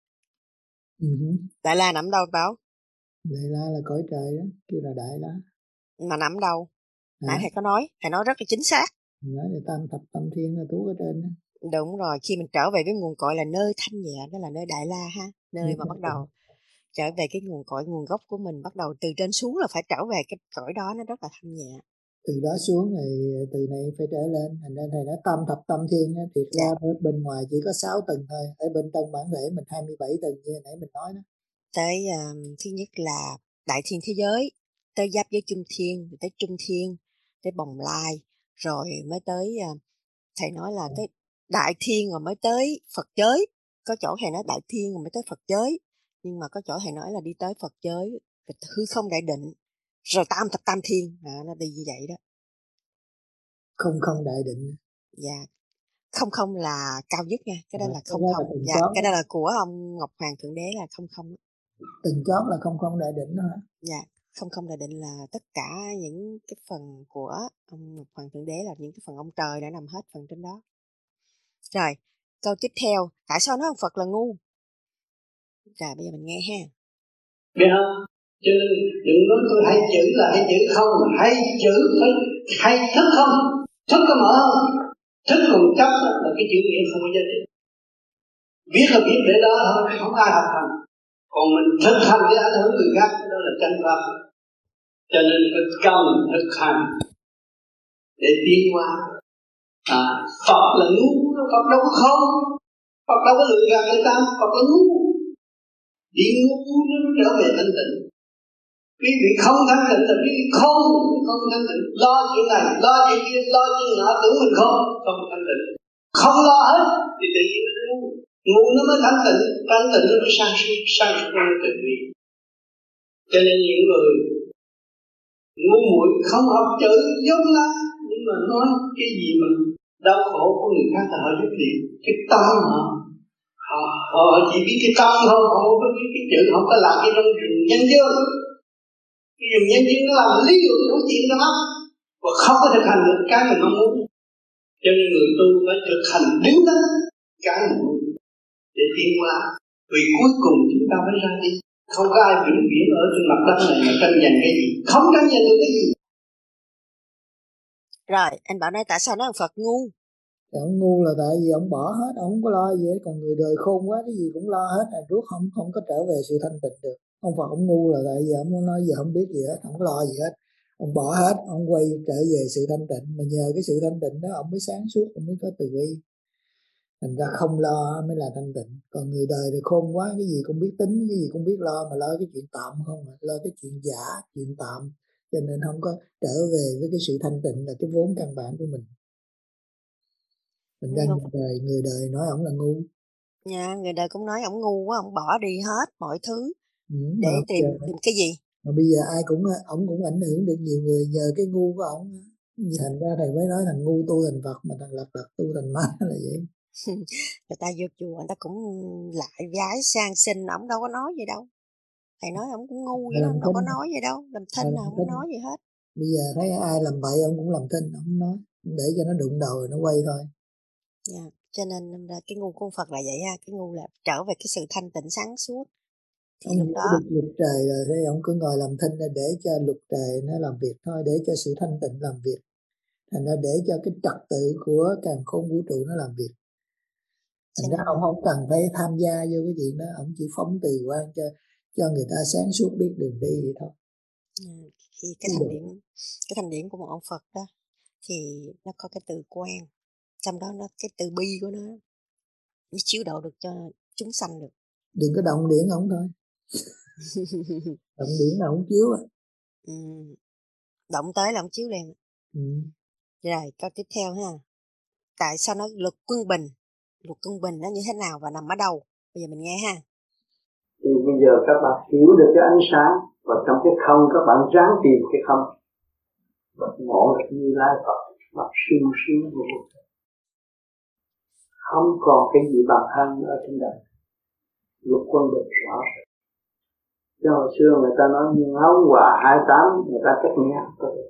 Đại La nằm đâu Bảo? Đại La là cõi trời đó, kêu là Đại La. Mà nằm đâu? Nãy thầy có nói, thầy nói rất là chính xác. Nói là tam thập tam thiên là trú ở trên đó. Đúng rồi, khi mình trở về với nguồn cội là nơi thanh nhẹ, đó là nơi Đại La ha, nơi mà bắt đầu trở về cái nguồn cội, nguồn gốc của mình, bắt đầu từ trên xuống là phải trở về cái cõi đó, nó rất là thanh nhẹ. Từ đó xuống thì từ này phải trở lên, thành ra thầy nói tam thập tam thiên á, thiệt ra bên ngoài chỉ có 6 tầng thôi, ở bên trong bản thể mình 27 tầng như nãy mình nói đó. Tới thứ nhất là đại thiên thế giới, tới giáp với trung thiên, tới trung thiên, tới bồng lai, rồi mới tới thầy nói là tới đại thiên rồi mới tới Phật giới. Có chỗ thầy nói đại thiên rồi mới tới Phật giới, nhưng mà có chỗ thầy nói là đi tới Phật giới, hư không đại định, rồi tam thập tam thiên, nó đi như vậy đó. Không đại định. Dạ. Không là cao nhất nha, cái đó là không. Dạ, cái đó là của ông Ngọc Hoàng Thượng Đế là không. Từng chót là không đại định đó hả? Dạ, không đại định là tất cả những cái phần của ông Ngọc Hoàng Thượng Đế, là những cái phần ông trời đã nằm hết phần trên đó. Rồi, câu tiếp theo, tại sao nói ông Phật là ngu? Rồi bây giờ mình nghe ha. Biết không? Cho nên đừng nói tôi hay chữ là hay chữ không, hay chữ phải hay thức không, thức có mở không, thức còn chấp là cái chữ nghĩa không có giá trị. Biết là biết để đó thôi, không ai học hành. Còn mình thực hành để ảnh hưởng người khác, đó là chân pháp. Cho nên phải cần thực hành để tiến hóa. Phật là ngu, Phật đâu có không, Phật đâu có lừa gạt người ta, Phật là ngu. Đi ngu nó trở về thanh tịnh. Quý vị không thanh tịnh là quý vị không thanh tịnh. Lo chuyện này, lo chuyện kia, lo chuyện nọ, tưởng mình không thanh tịnh. Không lo hết thì tự nhiên nó ngu. Ngu nó mới thanh tịnh nó mới sang suốt nó mới tự vi. Cho nên những người ngu muội không học chữ giống la, nhưng mà nói cái gì mà đau khổ của người khác là họ giúp liền. Cái tâm họ chỉ biết cái tâm thôi, họ không có biết cái chữ, không có làm cái trong rừng nhân dương. Cái rừng nhân dương nó làm lý luận của chuyện đó và không có thực hành được cái mình mong muốn. Cho nên người tu phải thực hành đứng đó cái mình muốn để tiến hóa. Vì cuối cùng chúng ta phải ra đi. Không có ai vĩnh viễn ở trên mặt đất này mà tranh giành cái gì, không tranh giành được cái gì. Rồi, anh bảo nói tại sao nói Phật ngu? Ông ngu là tại vì ông bỏ hết, ông không có lo gì hết. Còn người đời khôn quá, cái gì cũng lo hết, rốt không có trở về sự thanh tịnh được. Ông Phật ông ngu là tại vì ông nói giờ không biết gì hết, không có lo gì hết. Ông bỏ hết, ông quay trở về sự thanh tịnh. Mà nhờ cái sự thanh tịnh đó ông mới sáng suốt, ông mới có từ bi. Thành ra không lo mới là thanh tịnh. Còn người đời thì khôn quá, cái gì cũng biết tính, cái gì cũng biết lo, mà lo cái chuyện tạm không, lo cái chuyện giả, chuyện tạm. Cho nên không có trở về với cái sự thanh tịnh là cái vốn căn bản của mình. Mình ra người đời nói ổng là ngu. Dạ, người đời cũng nói ổng ngu quá, ổng bỏ đi hết mọi thứ để tìm cái gì. Mà bây giờ ai cũng ổng cũng ảnh hưởng được nhiều người nhờ cái ngu của ổng. Thành ra thầy mới nói thằng ngu tu thành Phật, mà thằng lật tu thành ma là vậy. Người ta vô chùa người ta cũng lại vái sang xin, ổng đâu có nói gì đâu. Thầy nói ổng cũng ngu vậy đó, đâu có nói gì đâu, làm thinh là không có nói gì hết. Bây giờ thấy ai làm bậy ông cũng làm thinh, ông nói để cho nó đụng đầu rồi nó quay thôi. Dạ, cho nên cái ngu của Phật là vậy ha, cái ngu là trở về cái sự thanh tịnh sáng suốt. Thì ông lúc đó được luật trời rồi, thế ông cứ ngồi làm thinh là để cho luật trời nó làm việc thôi, để cho sự thanh tịnh làm việc. Thành ra để cho cái trật tự của càn khôn vũ trụ nó làm việc. Thành ra ông không cần phải tham gia vô cái chuyện đó, ông chỉ phóng từ quan cho người ta sáng suốt biết đường đi vậy thôi. Khi cái thành điển của một ông Phật đó thì nó có cái từ quan, trong đó nó cái từ bi của nó chiếu độ được cho chúng sanh được. Đừng có động điển ổng thôi. Động điển là ổng chiếu á. Động tới là ổng chiếu liền. Rồi câu tiếp theo ha. Tại sao nó luật quân bình? Luật quân bình nó như thế nào và nằm ở đâu? Bây giờ mình nghe ha. Thì bây giờ các bạn hiểu được cái ánh sáng, và trong cái không các bạn ráng tìm cái không. Và ngộ được Như Lai Phật mặt sung sướng vô cùng. Không còn cái gì bằng hơn ở trên đời. Luật quân bình rõ ràng. Chứ hồi xưa người ta nói nhưng hấu hòa 28, người ta cách nghe không có được.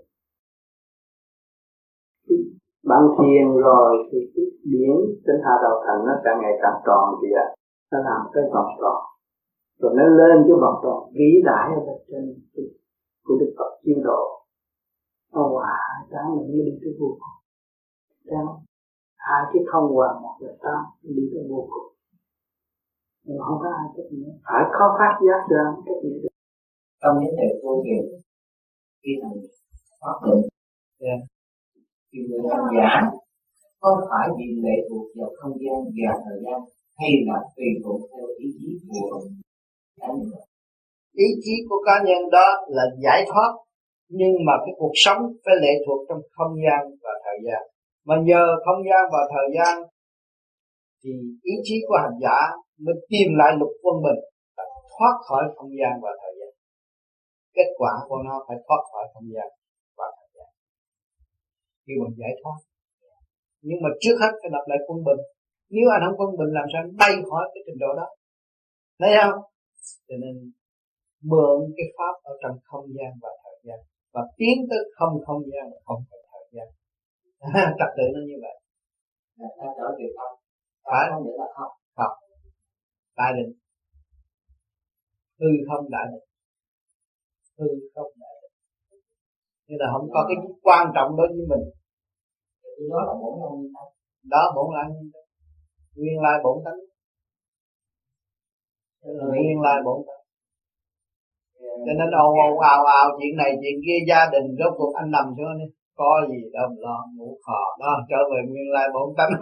Bạn thiền rồi thì cái điển trên hạ đầu thành nó càng ngày càng tròn kìa, nó làm cái vòng tròn, rồi nó lên cái vòng tròn vĩ đại ở bên trên của Đức Phật chiêu độ. Nó hòa tám mình mới đi tới vô cùng. Hai cái không hòa một là tám đi tới vô cùng. Nhưng không có ai cách nghĩa, phải có phát giác ra cách nghĩa được. Trong những ngày vô nghiệp khi thành pháp định, thì người hành giả có phải bị lệ thuộc vào không gian và thời gian, hay là tùy thuộc theo ý chí của cá nhân? Ý chí của cá nhân đó là giải thoát, nhưng mà cái cuộc sống phải lệ thuộc trong không gian và thời gian. Mà nhờ không gian và thời gian thì ý chí của hành giả mới tìm lại luật quân bình, thoát khỏi không gian và thời gian. Kết quả của nó phải thoát khỏi không gian và thời gian, khi mình giải thoát. Nhưng mà trước hết phải lập lại quân bình. Nếu anh không quân bình làm sao bay khỏi cái trình độ đó, thấy không? Cho nên mượn cái pháp ở trong không gian và thời gian, và tiến tới không gian và không thời gian. Trật tự nó như vậy. Ta trở về không, phải không nghĩa là không. Không. Đại định. Hư không đại định. hư không đại định, như là không có cái quan trọng đối với mình. Đó là bổn năng. Đó bổn năng, nguyên lai bổn tánh, nguyên lai bổn tánh. Cho nên ồn ào chuyện này chuyện kia, gia đình rốt cuộc anh nằm xuống đi, có gì đâu mà lo, ngủ khò đó, trở về nguyên lai bổn tánh.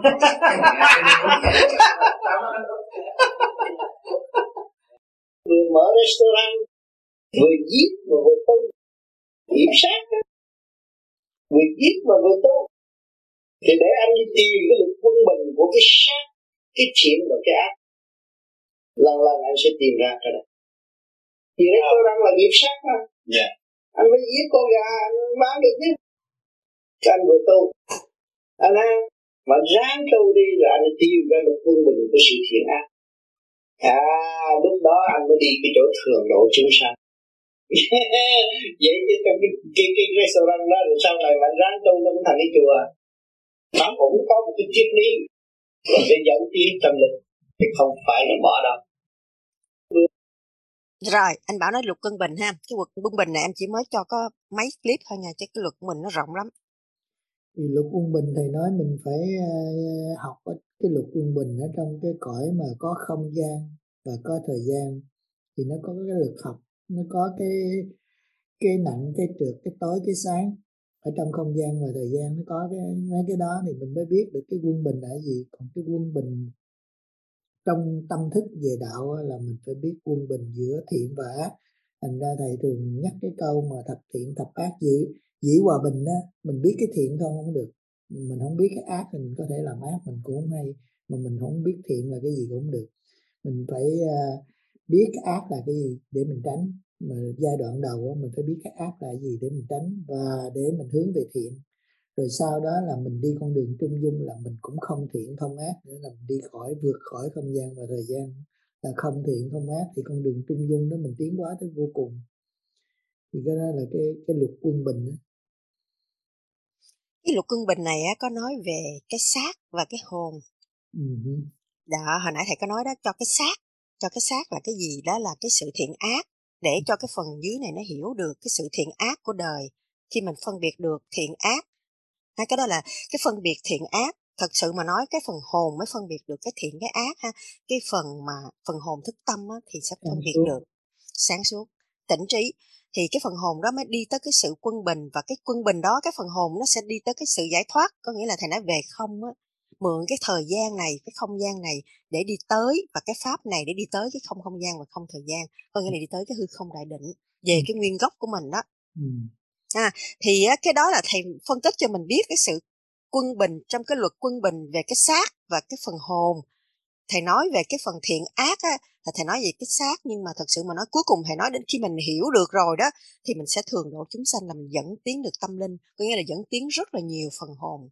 Vừa mở restaurant, vừa giết mà vừa tu, kiểm sát đó, vừa giết mà vừa tu, thì để anh đi tìm cái lực quân bình của cái sát, cái thiện và cái ác, lần lần anh sẽ tìm ra cái đó. Vì restaurant là nghiệp sát mà. Yeah. Anh phải giết con gà anh bán được chứ. Cho anh vừa tu, anh ha, mà ráng tu đi rồi anh tiêu ra lực quân bình của sự thiện ác. Lúc đó anh mới đi cái chỗ thường độ chúng sanh. Vậy chứ trong cái restaurant đó rồi sau này mà anh ráng tu nó cũng thành cái chùa. Nó cũng có một cái triết lý để dẫn tiến tâm linh, thì không phải là bỏ đâu. Rồi, anh bảo nói luật quân bình ha. Cái luật quân bình này em chỉ mới cho có mấy clip thôi nha, chứ cái luật của mình nó rộng lắm. Thì luật quân bình thầy nói mình phải học cái luật quân bình ở trong cái cõi mà có không gian và có thời gian, thì nó có cái luật học, nó có cái nặng, cái trượt, cái tối, cái sáng. Ở trong không gian và thời gian nó có mấy cái đó thì mình mới biết được cái quân bình là gì. Còn cái quân bình trong tâm thức về đạo là mình phải biết quân bình giữa thiện và ác. Thành ra thầy thường nhắc cái câu mà thập thiện thập ác dĩ hòa bình đó. Mình biết cái thiện không được, mình không biết cái ác thì mình có thể làm ác mình cũng không hay, mà mình không biết thiện là cái gì cũng không được. Mình phải biết cái ác là cái gì để mình tránh. Mà giai đoạn đầu mình phải biết cái ác là gì để mình tránh và để mình hướng về thiện. Rồi sau đó là mình đi con đường trung dung, là mình cũng không thiện không ác, để là mình đi vượt khỏi không gian và thời gian, là không thiện không ác, thì con đường trung dung đó mình tiến hóa tới vô cùng. Thì cái đó là cái luật quân bình đó. Cái luật quân bình này có nói về cái xác và cái hồn. Đó, hồi nãy thầy có nói đó, cho cái xác là cái gì, đó là cái sự thiện ác, để cho cái phần dưới này nó hiểu được cái sự thiện ác của đời. Khi mình phân biệt được thiện ác, cái đó là cái phân biệt thiện ác. Thật sự mà nói, cái phần hồn mới phân biệt được cái thiện cái ác ha. Cái phần hồn thức tâm thì sẽ phân biệt được sáng suốt, tỉnh trí. Thì cái phần hồn đó mới đi tới cái sự quân bình, và cái quân bình đó, cái phần hồn nó sẽ đi tới cái sự giải thoát. Có nghĩa là thầy nói về không mượn cái thời gian này, cái không gian này để đi tới, và cái pháp này để đi tới cái không gian và không thời gian. Có nghĩa là đi tới cái hư không đại định, về cái nguyên gốc của mình đó. Thì cái đó là thầy phân tích cho mình biết cái sự quân bình trong cái luật quân bình về cái xác và cái phần hồn. Thầy nói về cái phần thiện ác là thầy nói về cái xác, nhưng mà thật sự mà nói cuối cùng thầy nói đến khi mình hiểu được rồi đó, thì mình sẽ thường độ chúng sanh, là mình dẫn tiến được tâm linh, có nghĩa là dẫn tiến rất là nhiều phần hồn.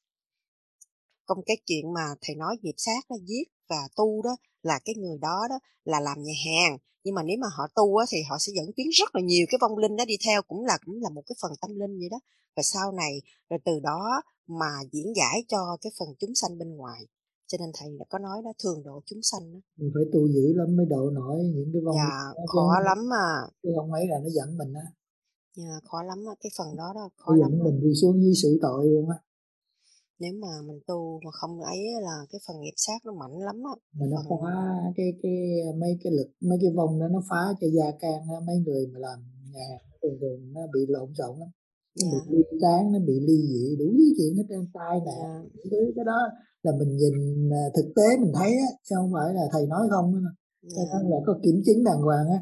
Còn cái chuyện mà thầy nói nghiệp sát đó, giết và tu đó, là cái người đó là làm nhà hàng, nhưng mà nếu mà họ tu thì họ sẽ dẫn tiến rất là nhiều cái vong linh đó đi theo, cũng là một cái phần tâm linh vậy đó. Và sau này rồi từ đó mà diễn giải cho cái phần chúng sanh bên ngoài. Cho nên thầy đã có nói đó, thường độ chúng sanh đó. Mình phải tu dữ lắm mới độ nổi những cái vong. Khó lắm mà. Cái không ấy là nó dẫn mình á. Khó lắm cái phần đó khó nó lắm. Dẫn mình đi xuống dưới sự tội luôn á. Nếu mà mình tu mà không ấy là cái phần nghiệp sát nó mạnh lắm á. Mà nó phá cái mấy cái lực, mấy cái vong đó nó phá cho gia can đó. Mấy người mà làm nhà thường nó bị lộn xộn lắm. Nó bị ly tán, nó bị ly dị, đủ thứ chuyện hết trên tai nạn. Cái đó là mình nhìn thực tế mình thấy á, chứ không phải là thầy nói không á. Cái đó là có kiểm chứng đàng hoàng á.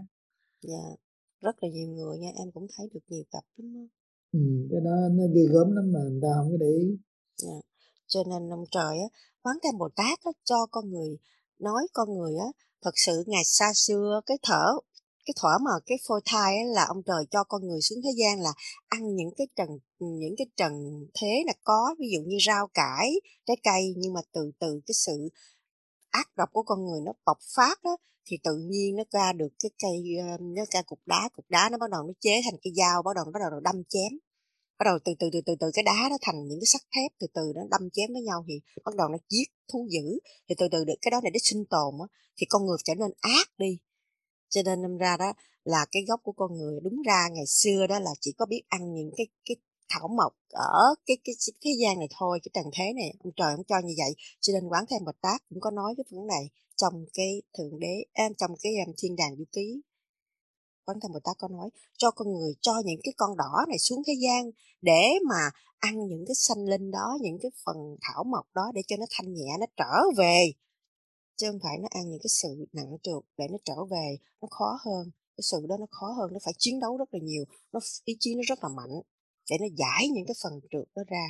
Rất là nhiều người nha, em cũng thấy được nhiều cặp lắm á. Cái đó nó ghê gớm lắm mà người ta không có để ý. Cho nên ông trời Quán Thế Bồ Tát cho con người, nói con người thật sự ngày xa xưa cái thuở mà cái phôi thai là ông trời cho con người xuống thế gian là ăn những cái trần thế là có, ví dụ như rau cải, trái cây, nhưng mà từ từ cái sự ác độc của con người nó bộc phát thì tự nhiên nó ra được cái cây, nó ra cục đá nó bắt đầu nó chế thành cái dao, bắt đầu nó đâm chém. Bắt đầu từ cái đá nó thành những cái sắt thép, từ từ nó đâm chém với nhau, thì bắt đầu nó giết thú dữ, thì từ từ cái đó này để sinh tồn thì con người trở nên ác đi. Cho nên đâm ra đó là cái gốc của con người. Đúng ra ngày xưa đó là chỉ có biết ăn những cái thảo mộc ở cái thế gian này thôi, cái trần thế này ông trời ông cho như vậy. Cho nên Quán Thế Bồ Tát cũng có nói cái vấn này trong cái thượng đế trong cái thiên đàng du ký. Quán Thế Bồ Tát có nói cho con người, cho những cái con đỏ này xuống thế gian để mà ăn những cái sanh linh đó, những cái phần thảo mộc đó để cho nó thanh nhẹ, nó trở về, chứ không phải nó ăn những cái sự nặng trược để nó trở về. Nó khó hơn, cái sự đó nó khó hơn, nó phải chiến đấu rất là nhiều, nó ý chí nó rất là mạnh để nó giải những cái phần trược đó ra.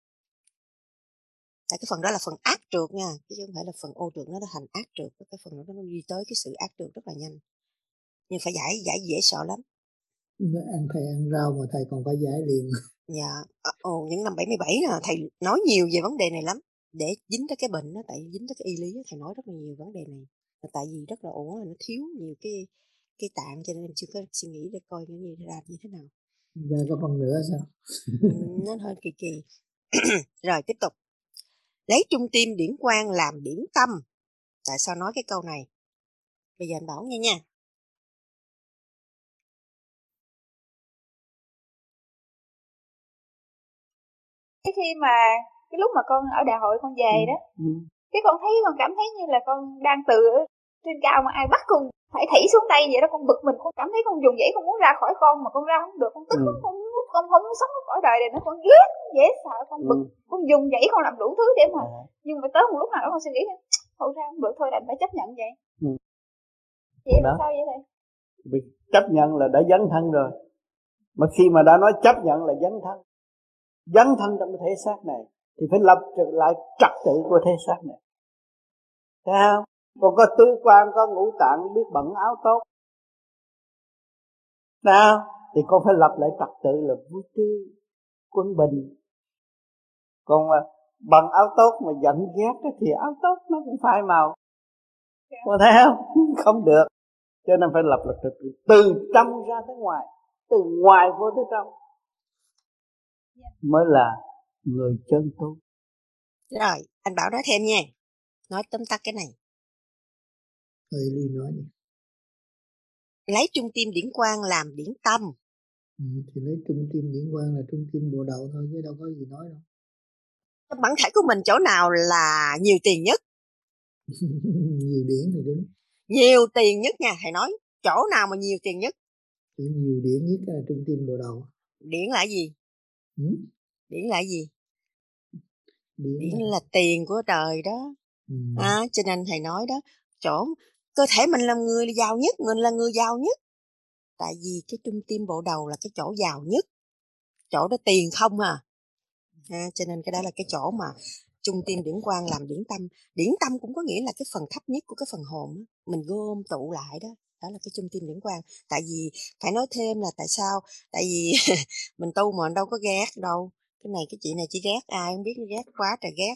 Tại cái phần đó là phần ác trược nha, chứ không phải là phần ô trược, nó thành ác trược. Cái phần đó nó đi tới cái sự ác trược rất là nhanh, nhưng phải giải dễ sợ lắm. Ăn thầy ăn rau mà thầy còn phải giải liền. Dạ, những năm 77 nè, thầy nói nhiều về vấn đề này lắm, để dính tới cái bệnh đó, tại dính tới cái y lý đó, thầy nói rất là nhiều vấn đề này. Là tại vì rất là ổn, là nó thiếu nhiều cái tạng, cho nên em chưa có suy nghĩ để coi nó như thế nào. Ra có phần nữa sao? Nó hơi kỳ kỳ. Rồi tiếp tục. Lấy trung tim điển quang làm điển tâm. Tại sao nói cái câu này? Bây giờ anh bảo nghe nha. Khi mà cái lúc mà con ở đại hội con về đó, cái con thấy, con cảm thấy như là con đang từ trên cao mà ai bắt con phải thảy xuống đây vậy đó. Con bực mình, con cảm thấy con dùng dãy, con muốn ra khỏi con mà con ra không được, con tức lắm, con không muốn sống khỏi đời này nữa, con ghét, dễ sợ, con bực, con dùng dãy, con làm đủ thứ để mà, nhưng mà tới một lúc nào đó con suy nghĩ thôi ra không được, thôi đành phải chấp nhận vậy. Vậy là sao vậy thầy? Vì chấp nhận là đã dấn thân rồi, mà khi mà đã nói chấp nhận là dấn thân trong cái thể xác này thì phải lập lại trật tự của thể xác này, thấy không? Còn có tứ quan, có ngũ tạng, biết bận áo tốt nào thì con phải lập lại trật tự là vui tươi quân bình. Còn mà bằng áo tốt mà giận ghét thì áo tốt nó cũng phai màu, con thấy không? Không được, cho nên phải lập lại trật tự từ trong ra tới ngoài, từ ngoài vô tới trong mới là người chân tu. Rồi anh Bảo nói thêm nha, nói tóm tắt cái này. Ly nói đi. Lấy trung tim điển quang làm điển tâm. Thì lấy trung tim điển quang là trung tim bộ đầu thôi, chứ đâu có gì nói đâu. Trong bản thể của mình chỗ nào là nhiều tiền nhất? Nhiều điển thì đúng. Nhiều tiền nhất nha, thầy nói chỗ nào mà nhiều tiền nhất? Chỗ nhiều điển nhất là trung tim bộ đầu. Điển là gì? Điển là gì? Điển là tiền của trời đó. Cho nên thầy nói đó, chỗ cơ thể mình là người giàu nhất, mình là người giàu nhất. Tại vì cái trung tim bộ đầu là cái chỗ giàu nhất, chỗ đó tiền không cho nên cái đó là cái chỗ mà trung tim điển quang làm điển tâm. Điển tâm cũng có nghĩa là cái phần thấp nhất của cái phần hồn đó. Mình gom tụ lại đó, đó là cái trung tim điển quang. Tại vì phải nói thêm là tại sao? Tại vì mình tu mà mình đâu có ghét đâu. Cái này cái chị này chỉ ghét ai không biết, ghét quá trời ghét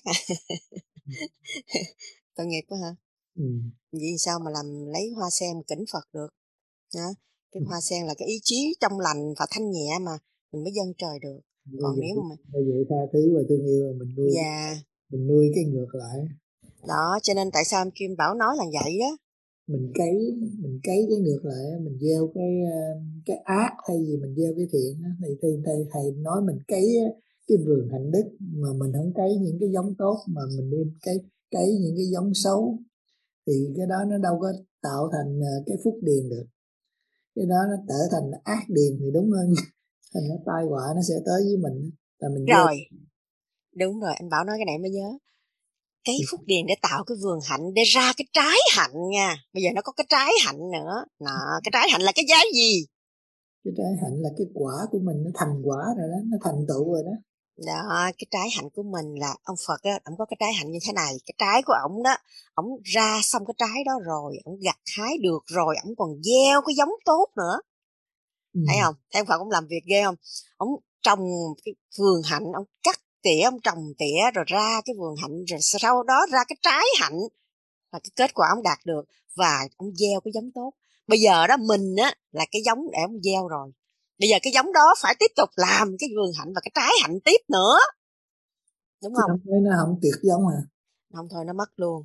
tội nghiệp quá hả? Vì sao mà làm lấy hoa sen kính Phật được? Cái hoa sen là cái ý chí trong lành và thanh nhẹ mà mình mới dâng trời được. Còn nếu mà bây giờ tha thứ và thương yêu là mình nuôi, mình nuôi cái ngược lại đó. Cho nên tại sao em Kim Bảo nói là vậy đó, mình cấy cái ngược lại, mình gieo cái ác thay vì mình gieo cái thiện. Thầy nói mình cấy cái vườn hạnh đức, mà mình không cấy những cái giống tốt, mà mình đi cấy những cái giống xấu, thì cái đó nó đâu có tạo thành cái phúc điền được. Cái đó nó trở thành ác điền thì đúng hơn. Thành nó tai họa nó sẽ tới với mình. Là mình rồi đúng rồi, anh Bảo nói cái này mới nhớ. Cái phúc điền để tạo cái vườn hạnh, để ra cái trái hạnh nha. Bây giờ nó có cái trái hạnh nữa. Cái trái hạnh là cái giá gì? Cái trái hạnh là cái quả của mình, nó thành quả rồi đó, nó thành tựu rồi đó. Đó, cái trái hạnh của mình là ông Phật á, ông có cái trái hạnh như thế này. Cái trái của ổng đó, ổng ra xong cái trái đó rồi, ổng gặt hái được rồi, ổng còn gieo cái giống tốt nữa. Thấy không? Thấy ông Phật ông làm việc ghê không? Ông trồng cái vườn hạnh, ông cắt tỉa, ông trồng tỉa rồi ra cái vườn hạnh, rồi sau đó ra cái trái hạnh là cái kết quả ông đạt được, và ông gieo cái giống tốt. Bây giờ đó mình á là cái giống để ông gieo rồi. Bây giờ cái giống đó phải tiếp tục làm cái vườn hạnh và cái trái hạnh tiếp nữa. Đúng không? Không thấy nó không tuyệt giống à? Không thôi nó mất luôn.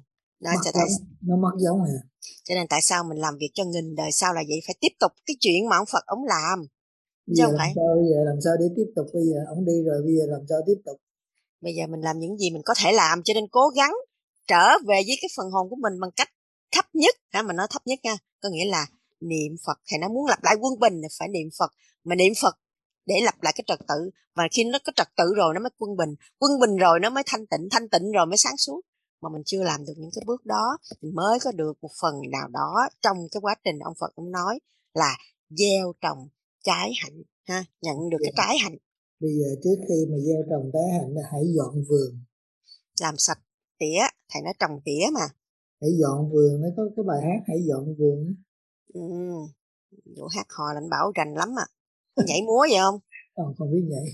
Nó mất giống nè. Cho nên tại sao mình làm việc cho nghìn đời sau là vậy, phải tiếp tục cái chuyện mà ông Phật ông làm. Bây giờ làm sao để tiếp tục? Bây giờ ông đi rồi, bây giờ làm sao tiếp tục? Bây giờ mình làm những gì mình có thể làm, cho nên cố gắng trở về với cái phần hồn của mình bằng cách thấp nhất, mình nói thấp nhất nha, có nghĩa là niệm Phật. Thầy nó muốn lặp lại quân bình thì phải niệm Phật, mà niệm Phật để lặp lại cái trật tự, và khi nó có trật tự rồi nó mới quân bình rồi nó mới thanh tịnh rồi mới sáng suốt. Mà mình chưa làm được những cái bước đó, mình mới có được một phần nào đó trong cái quá trình ông Phật ông nói là gieo trồng trái hạnh, ha, nhận được cái trái hạnh. Bây giờ trước khi mà gieo trồng trái hạnh là hãy dọn vườn, làm sạch tỉa. Thầy nói trồng tỉa mà, hãy dọn vườn. Nó có cái bài hát hãy dọn vườn. Vụ hát hò lãnh bảo rành lắm à. Có nhảy múa vậy không? Không biết nhảy.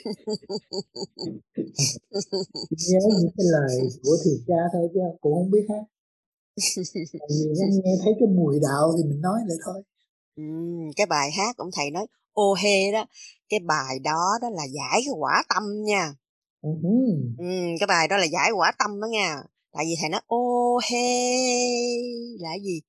Nhớ những cái lời của thiền cha thôi chứ cũng không biết hát. Nghe thấy cái mùi đạo thì mình nói lại thôi. Cái bài hát ông thầy nói ô hê đó, cái bài đó là giải cái quả tâm nha. Cái bài đó là giải quả tâm đó nha. Tại vì thầy nói ô hê là gì?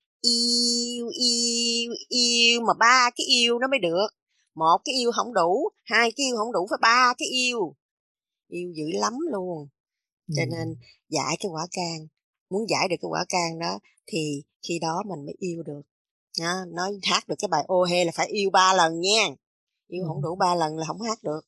Yêu mà 3 cái yêu nó mới được. 1 cái yêu không đủ, 2 cái yêu không đủ, phải 3 cái yêu. Yêu dữ lắm luôn. Cho nên giải cái quả can, muốn giải được cái quả can đó thì khi đó mình mới yêu được. Nói hát được cái bài ô hê là phải yêu 3 lần nha. Yêu không đủ 3 lần là không hát được.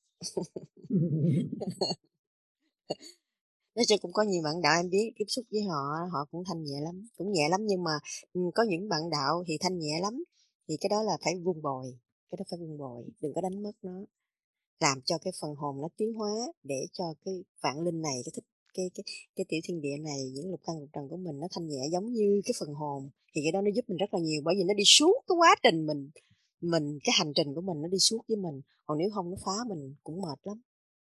Nói chung cũng có nhiều bạn đạo em biết, tiếp xúc với họ cũng thanh nhẹ lắm, cũng nhẹ lắm, nhưng mà có những bạn đạo thì thanh nhẹ lắm, thì cái đó là phải vun bồi, đừng có đánh mất nó, làm cho cái phần hồn nó tiến hóa, để cho cái vạn linh này, cái tiểu thiên địa này, những lục căn lục trần của mình nó thanh nhẹ giống như cái phần hồn, thì cái đó nó giúp mình rất là nhiều, bởi vì nó đi suốt cái quá trình mình cái hành trình của mình nó đi suốt với mình, còn nếu không nó phá mình cũng mệt lắm.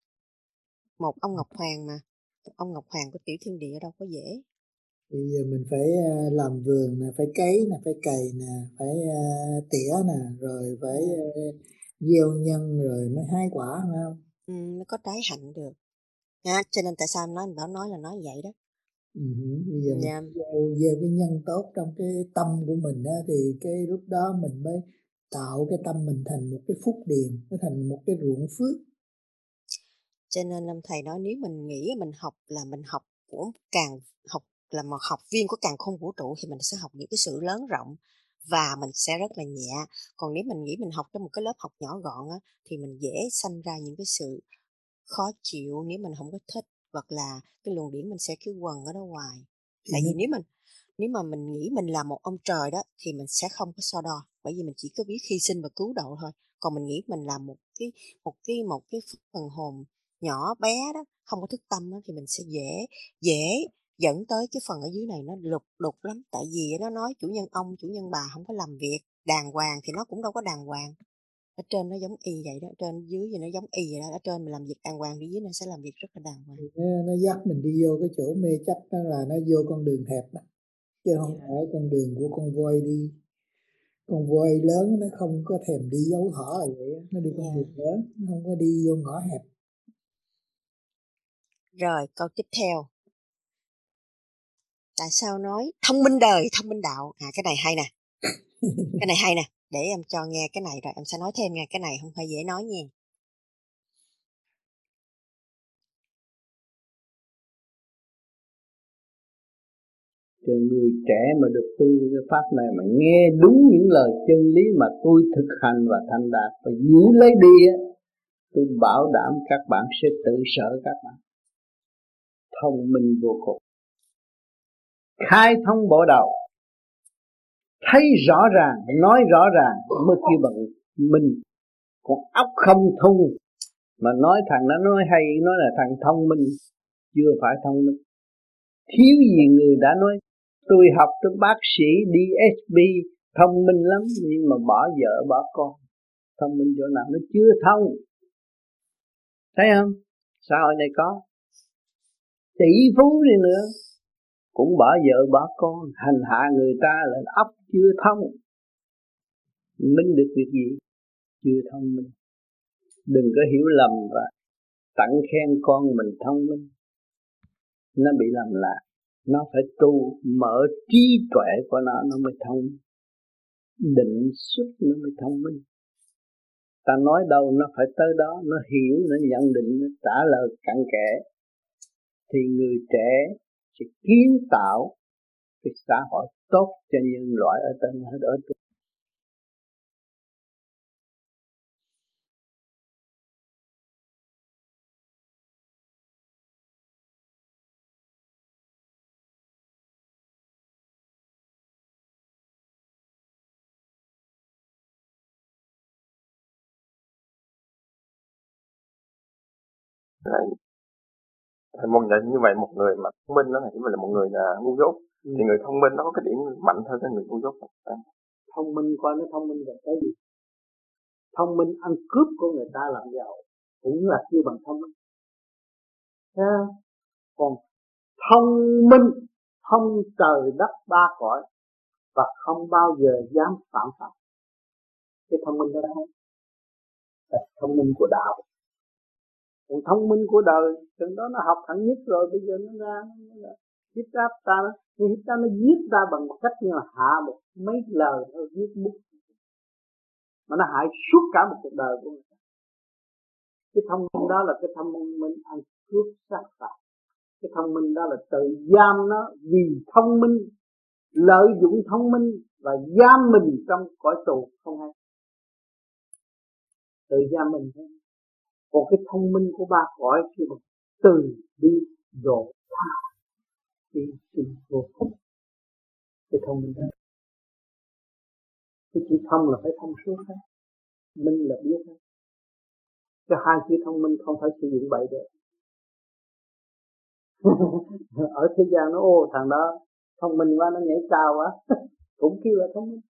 Một ông Ngọc Hoàng mà, ông Ngọc Hoàng của tiểu thiên địa đâu có dễ. Bây giờ mình phải làm vườn nè, phải cấy nè, phải cày nè, phải tỉa nè, rồi phải gieo nhân rồi mới hái quả, phải không? Mới có trái hạnh được. Cho nên tại sao anh Bảo nói là nói vậy đó. Bây giờ mình gieo cái nhân tốt trong cái tâm của mình đó, thì cái lúc đó mình mới tạo cái tâm mình thành một cái phúc điền, nó thành một cái ruộng phước. Cho nên Lâm thầy nói nếu mình nghĩ mình học là mình học của càng học là một học viên của càng khôn vũ trụ, thì mình sẽ học những cái sự lớn rộng và mình sẽ rất là nhẹ. Còn nếu mình nghĩ mình học trong một cái lớp học nhỏ gọn á, thì mình dễ sanh ra những cái sự khó chịu nếu mình không có thích, hoặc là cái luồng điển mình sẽ cứ quần ở đó hoài. Tại vì nếu mà mình nghĩ mình là một ông trời đó thì mình sẽ không có so đo, bởi vì mình chỉ có biết hy sinh và cứu độ thôi. Còn mình nghĩ mình là một cái phần hồn nhỏ bé đó, không có thức tâm đó, thì mình sẽ dễ dẫn tới cái phần ở dưới này nó lục đục lắm. Tại vì nó nói chủ nhân ông, chủ nhân bà không có làm việc đàng hoàng thì nó cũng đâu có đàng hoàng. Ở trên nó giống y vậy đó, ở trên dưới thì nó giống y vậy đó. Ở trên mình làm việc đàng hoàng, đi dưới nó sẽ làm việc rất là đàng hoàng. Nó dắt mình đi vô cái chỗ mê chấp, đó là nó vô con đường hẹp đó, chứ không phải con đường của con voi đi. Con voi lớn nó không có thèm đi dấu thỏ là vậy, nó đi con đường lớn, nó không có đi vô ngõ hẹp. Rồi câu tiếp theo, tại sao nói thông minh đời, thông minh đạo? Cái này hay nè. Cái này hay nè, để em cho nghe cái này rồi em sẽ nói thêm nghe. Cái này không phải dễ nói nha. Cho người trẻ mà được tu cái pháp này mà nghe đúng những lời chân lý mà tôi thực hành và thành đạt và giữ lấy đi á, tôi bảo đảm các bạn sẽ tự sợ các bạn. Thông minh vô cùng, khai thông bộ đầu, thấy rõ ràng, nói rõ ràng mới kêu bằng minh. Còn óc không thông mà nói thằng nó nói hay, nói là thằng thông minh, chưa phải thông minh. Thiếu gì người đã nói tôi học tới bác sĩ DSP thông minh lắm, nhưng mà bỏ vợ bỏ con. Thông minh chỗ nào nó chưa thông. Thấy không? Xã hội này có tỷ phú đi nữa cũng bỏ vợ bỏ con, hành hạ người ta là óc chưa thông. Minh được việc gì? Chưa thông minh. Đừng có hiểu lầm và tặng khen con mình thông minh, nó bị làm lạc. Nó phải tu mở trí tuệ của nó mới thông, định xuất nó mới thông minh. Ta nói đâu nó phải tới đó, nó hiểu, nó nhận định, nó trả lời cặn kẽ, thì người trẻ sẽ kiến tạo cái xã hội tốt cho nhân loại ở trên hết. Thầy mong nhận như vậy, một người mà thông minh đó thì là một người là ngu dốt, thì người thông minh nó có cái điểm mạnh hơn cái người ngu dốt. Thông minh coi nó thông minh về cái gì? Thông minh ăn cướp của người ta làm giàu cũng là kêu bằng thông minh. Còn thông minh thông trời đất ba cõi và không bao giờ dám phạm pháp. Cái thông minh đó là thông minh của đạo. Còn thông minh của đời, chừng đó nó học hẳn nhất rồi, bây giờ nó ra giết ta, nó giết ta bằng một cách như là hạ một mấy lời thôi, giết bút, mà nó hại suốt cả một cuộc đời của người ta. Cái thông minh đó là cái thông minh ăn cướp sát phạt. Cái thông minh đó là tự giam nó vì thông minh, lợi dụng thông minh và giam mình trong cõi tù không hay. Tự giam mình thôi. Còn cái thông minh của ba cõi kia mà từ bi độ tha, đi sinh vô cùng. Cái thông minh đó, cái chữ thông là phải thông suốt hết, minh là biết hết. Cái hai chữ thông minh không phải sử dụng bậy được. Ở thế gian nó thằng đó thông minh quá, nó nhảy cao quá, cũng kêu là thông minh.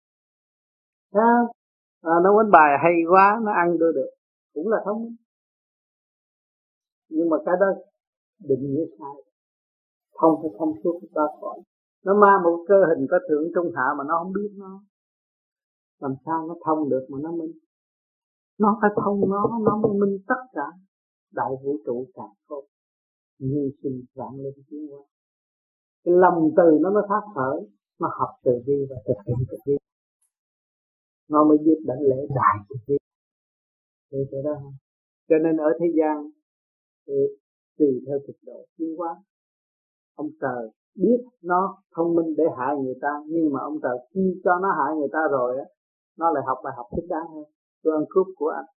Nó đánh bài hay quá, nó ăn được, cũng là thông minh. Nhưng mà cái đó định nghĩa sai. Thông phải thông suốt ba cõi. Nó ma một cơ hình có thượng trung hạ mà nó không biết nó, làm sao nó thông được mà nó minh. Nó phải thông nó mới minh tất cả đại vũ trụ càng khôn, nhân sinh vạn linh tiến hóa. Cái lòng từ nó mới phát khởi, nó học từ bi và thực hiện từ bi, nó mới biết đảnh lễ đại từ bi. Thế đó. Cho nên ở thế gian tùy theo trình độ tiến hóa, ông trời biết nó thông minh để hại người ta, nhưng mà ông trời khi cho nó hại người ta rồi á, nó lại học bài học thích đáng hơn. Tôi ăn cướp của anh,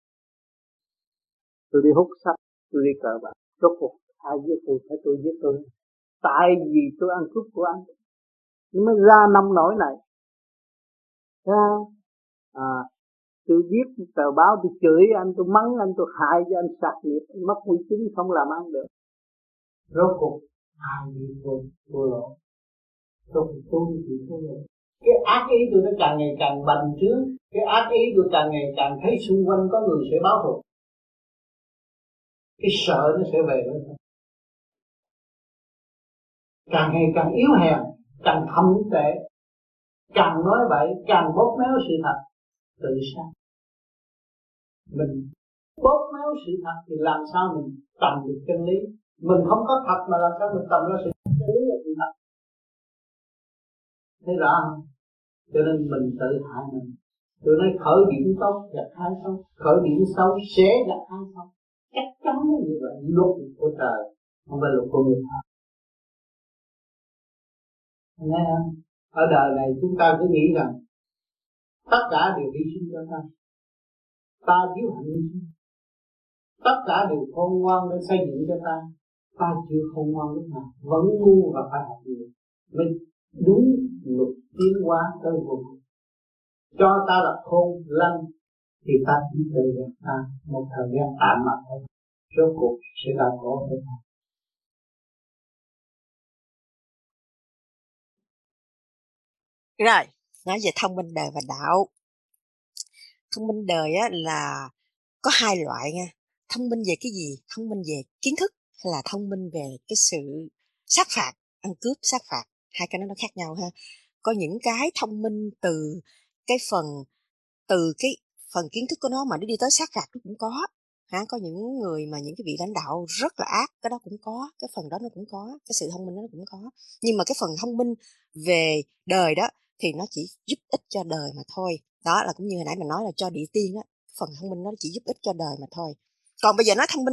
tôi đi hút sách, tôi đi cờ bạc, rốt cuộc ai giết tôi? Phải tôi giết tôi. Tại vì tôi ăn cướp của anh nó mới ra nông nổi này. Tôi viết tờ báo, tôi chửi anh, tôi mắng anh, tôi hại cho anh sạc nghiệp, mất uy tín, không làm ăn được. Rốt cuộc ai bị thua lỗ? Rốt cuộc tôi bị thua lỗ. Cái ác ý tôi nó càng ngày càng bành trướng, cái ác ý tôi càng ngày càng thấy xung quanh có người sẽ báo thù. Cái sợ nó sẽ về với tôi. Càng ngày càng yếu hèn, càng thậm tệ, càng nói bậy, càng bóp méo sự thật. Tự sao? Mình bóp méo sự thật thì làm sao mình tầm được chân lý? Mình không có thật mà làm sao mình tầm ra sự chân lý là sự thật? Thấy rõ không? Cho nên mình tự hại mình. Tôi nói khởi điểm tốt gặt hái xấu, khởi điểm xấu sẽ gặt hái xấu. Chắc chắn là như vậy. Luật của trời, không phải luật của người ta. Nghe không? Ở đời này chúng ta cứ nghĩ rằng tất cả đều hy sinh cho ta, ta thiếu hạnh hy sinh. Tất cả đều khôn ngoan để xây dựng cho ta, ta chưa khôn ngoan lúc nào, vẫn ngu và phải học nhiều mới đúng luật tiến hóa tới vô cùng. Cho ta là khôn lanh thì ta chỉ tự gạt ta một thời gian tạm mà thôi, rốt cuộc sẽ là khổ với ta. Rồi, nói về thông minh đời và đạo. Thông minh đời á là có hai loại nha. Thông minh về cái gì? Thông minh về kiến thức hay là thông minh về cái sự sát phạt, ăn cướp, sát phạt. Hai cái nó khác nhau ha. Có những cái thông minh từ cái phần kiến thức của nó mà nó đi tới sát phạt nó cũng có. Có những người mà những cái vị lãnh đạo rất là ác, cái đó cũng có, cái phần đó nó cũng có, cái sự thông minh đó nó cũng có. Nhưng mà cái phần thông minh về đời đó thì nó chỉ giúp ích cho đời mà thôi. Đó là cũng như hồi nãy mình nói là cho địa tiên á, phần thông minh nó chỉ giúp ích cho đời mà thôi. Còn bây giờ nói thông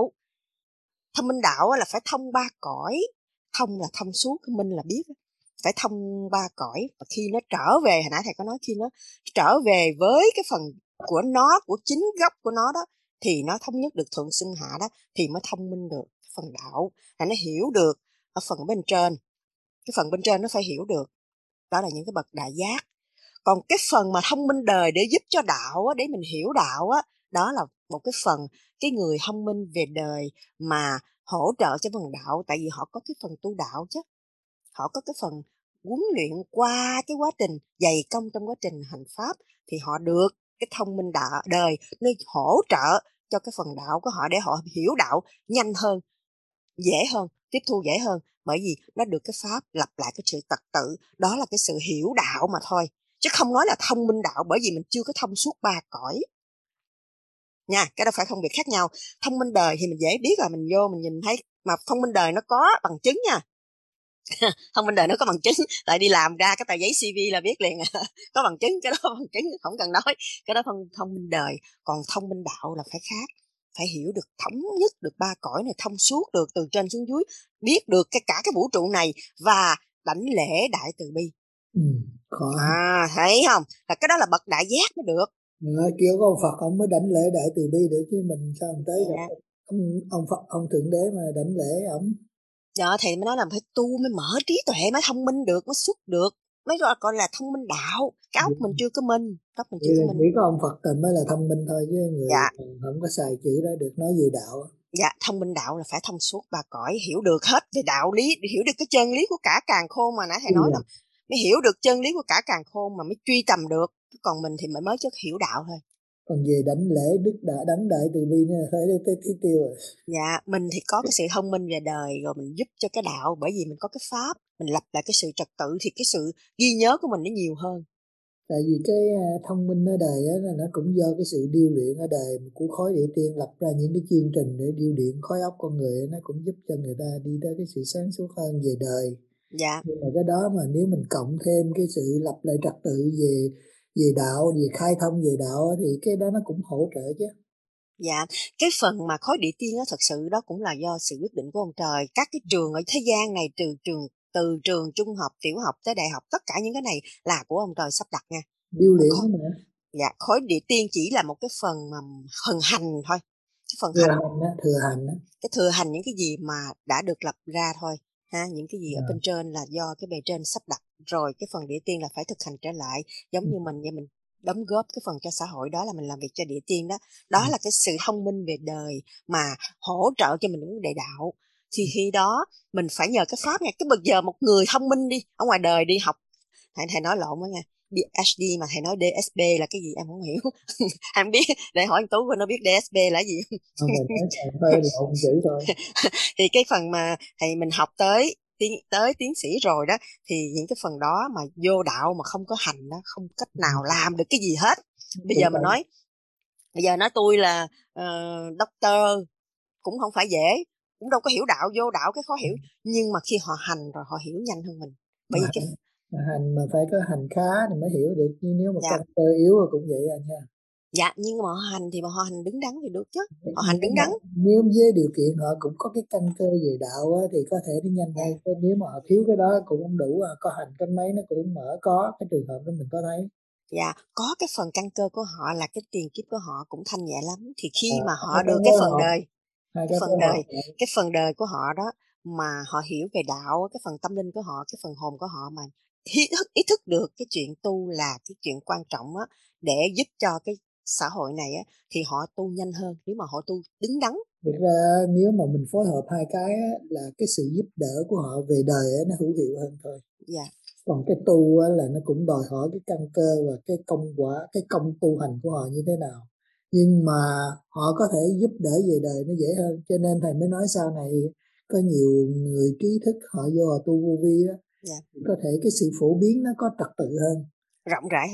minh đạo là phải thông ba cõi. Thông là thông suốt, cái minh là biết, phải thông ba cõi. Và khi nó trở về, hồi nãy thầy có nói, khi nó trở về với cái phần của nó, của chính gốc của nó đó, thì nó thống nhất được thượng xưng hạ đó, thì mới thông minh được phần đạo, là nó hiểu được ở phần bên trên. Cái phần bên trên nó phải hiểu được, đó là những cái bậc đại giác. Còn cái phần mà thông minh đời để giúp cho đạo á, để mình hiểu đạo á, đó là một cái phần cái người thông minh về đời mà hỗ trợ cho phần đạo, tại vì họ có cái phần tu đạo chứ, họ có cái phần huấn luyện qua cái quá trình dày công trong quá trình hành pháp, thì họ được cái thông minh đời nó hỗ trợ cho cái phần đạo của họ để họ hiểu đạo nhanh hơn, dễ hơn, tiếp thu dễ hơn, bởi vì nó được cái pháp lặp lại cái sự trật tự, đó là cái sự hiểu đạo mà thôi, chứ không nói là thông minh đạo, bởi vì mình chưa có thông suốt ba cõi nha. Cái đó phải phân biệt khác nhau. Thông minh đời thì mình dễ biết là mình vô mình nhìn thấy, mà thông minh đời nó có bằng chứng nha. Thông minh đời nó có bằng chứng, tại đi làm ra cái tờ giấy CV là biết liền. Có bằng chứng, cái đó bằng chứng không cần nói, cái đó thông minh đời. Còn thông minh đạo là phải khác, phải hiểu được, thống nhất được ba cõi này, thông suốt được từ trên xuống dưới, biết được cả cái vũ trụ này và đảnh lễ đại từ bi. Khó. Thấy không, là cái đó là bậc đại giác mới được. Kiểu có ông Phật ông mới đảnh lễ đại từ bi được, chứ mình sao mình tới gặp ông Phật, ông thượng đế mà đảnh lễ ổng. Đó thì mới nói là phải tu mới mở trí tuệ, mới thông minh được, mới xuất được, mới gọi là thông minh đạo. Cái óc mình chưa có minh, óc mình chưa có minh. Chỉ có ông Phật mới là thông minh thôi, chứ người không có xài chữ đó được nói về đạo. Dạ, thông minh đạo là phải thông suốt ba cõi, hiểu được hết về đạo lý, hiểu được cái chân lý của cả càn khôn mà nãy thầy nói là mới hiểu được chân lý của cả càn khôn mà mới truy tầm được. Còn mình thì mới chỉ hiểu đạo thôi. Còn về đảnh lễ đức đã đảnh đại từ bi nữa phải tới tiêu rồi. Dạ, mình thì có cái sự thông minh về đời rồi mình giúp cho cái đạo, bởi vì mình có cái pháp, mình lập lại cái sự trật tự thì cái sự ghi nhớ của mình nó nhiều hơn. Tại vì cái thông minh ở đời á, nó cũng do cái sự điêu luyện ở đời của khối địa tiên, lập ra những cái chương trình để điêu luyện khối óc con người, nó cũng giúp cho người ta đi tới cái sự sáng suốt hơn về đời. Dạ. Nhưng mà cái đó mà nếu mình cộng thêm cái sự lập lại trật tự về đạo, về khai thông về đạo, thì cái đó nó cũng hỗ trợ chứ. Dạ, cái phần mà khối địa tiên đó thật sự đó cũng là do sự quyết định của ông trời. Các cái trường ở thế gian này, từ trường trung học, tiểu học tới đại học, tất cả những cái này là của ông trời sắp đặt nha. Điêu luyện mà. Dạ, khối địa tiên chỉ là một cái phần mà phần hành thôi. Cái phần thừa hành đó. Cái thừa hành những cái gì mà đã được lập ra thôi. Những cái gì ở bên trên là do cái bề trên sắp đặt. Rồi cái phần địa tiên là phải thực hành trở lại. Giống như mình đóng góp cái phần cho xã hội, đó là mình làm việc cho địa tiên đó. Đó là cái sự thông minh về đời mà hỗ trợ cho mình những vấn đề đạo. Thì khi đó mình phải nhờ cái pháp nha. Cái bây giờ một người thông minh đi, ở ngoài đời đi học, thầy nói lộn đó nha, PhD mà thầy nói DSB là cái gì em không hiểu. Em biết, để hỏi anh Tú coi nó biết DSB là gì. Không, phải lộn chữ thôi. Thì cái phần mà thầy mình học tới tiến sĩ rồi đó, thì những cái phần đó mà vô đạo mà không có hành đó, không cách nào làm được cái gì hết. Bây giờ nói tôi là doctor cũng không phải dễ, cũng đâu có hiểu đạo, vô đạo cái khó hiểu, nhưng mà khi họ hành rồi họ hiểu nhanh hơn mình. Bởi vì hành mà phải có hành khá thì mới hiểu được, nhưng nếu mà căn cơ yếu rồi cũng vậy anh nha. Dạ, nhưng mà họ hành thì họ hành đứng đắn thì được chứ. Họ hành đứng đắn. Nếu với điều kiện họ cũng có cái căn cơ về đạo á, thì có thể đi nhanh hơn. Nếu mà họ thiếu cái đó cũng không đủ, có hành cái mấy nó cũng mở, có cái trường hợp đó mình có thấy. Dạ, có cái phần căn cơ của họ là cái tiền kiếp của họ cũng thanh nhẹ lắm. Thì khi mà họ được cái phần đời, cái phần đời của họ đó mà họ hiểu về đạo, cái phần tâm linh của họ, cái phần hồn của họ mà ý thức được cái chuyện tu là cái chuyện quan trọng á, để giúp cho cái xã hội này á, thì họ tu nhanh hơn nếu mà họ tu đứng đắn. Thực ra nếu mà mình phối hợp hai cái á, là cái sự giúp đỡ của họ về đời á, nó hữu hiệu hơn thôi. Dạ. Còn cái tu á, là nó cũng đòi hỏi cái căn cơ và cái công quả, cái công tu hành của họ như thế nào. Nhưng mà họ có thể giúp đỡ về đời nó dễ hơn, cho nên thầy mới nói sau này có nhiều người trí thức họ vô họ tu vô vi đó, có thể cái sự phổ biến nó có trật tự hơn, rộng rãi hơn.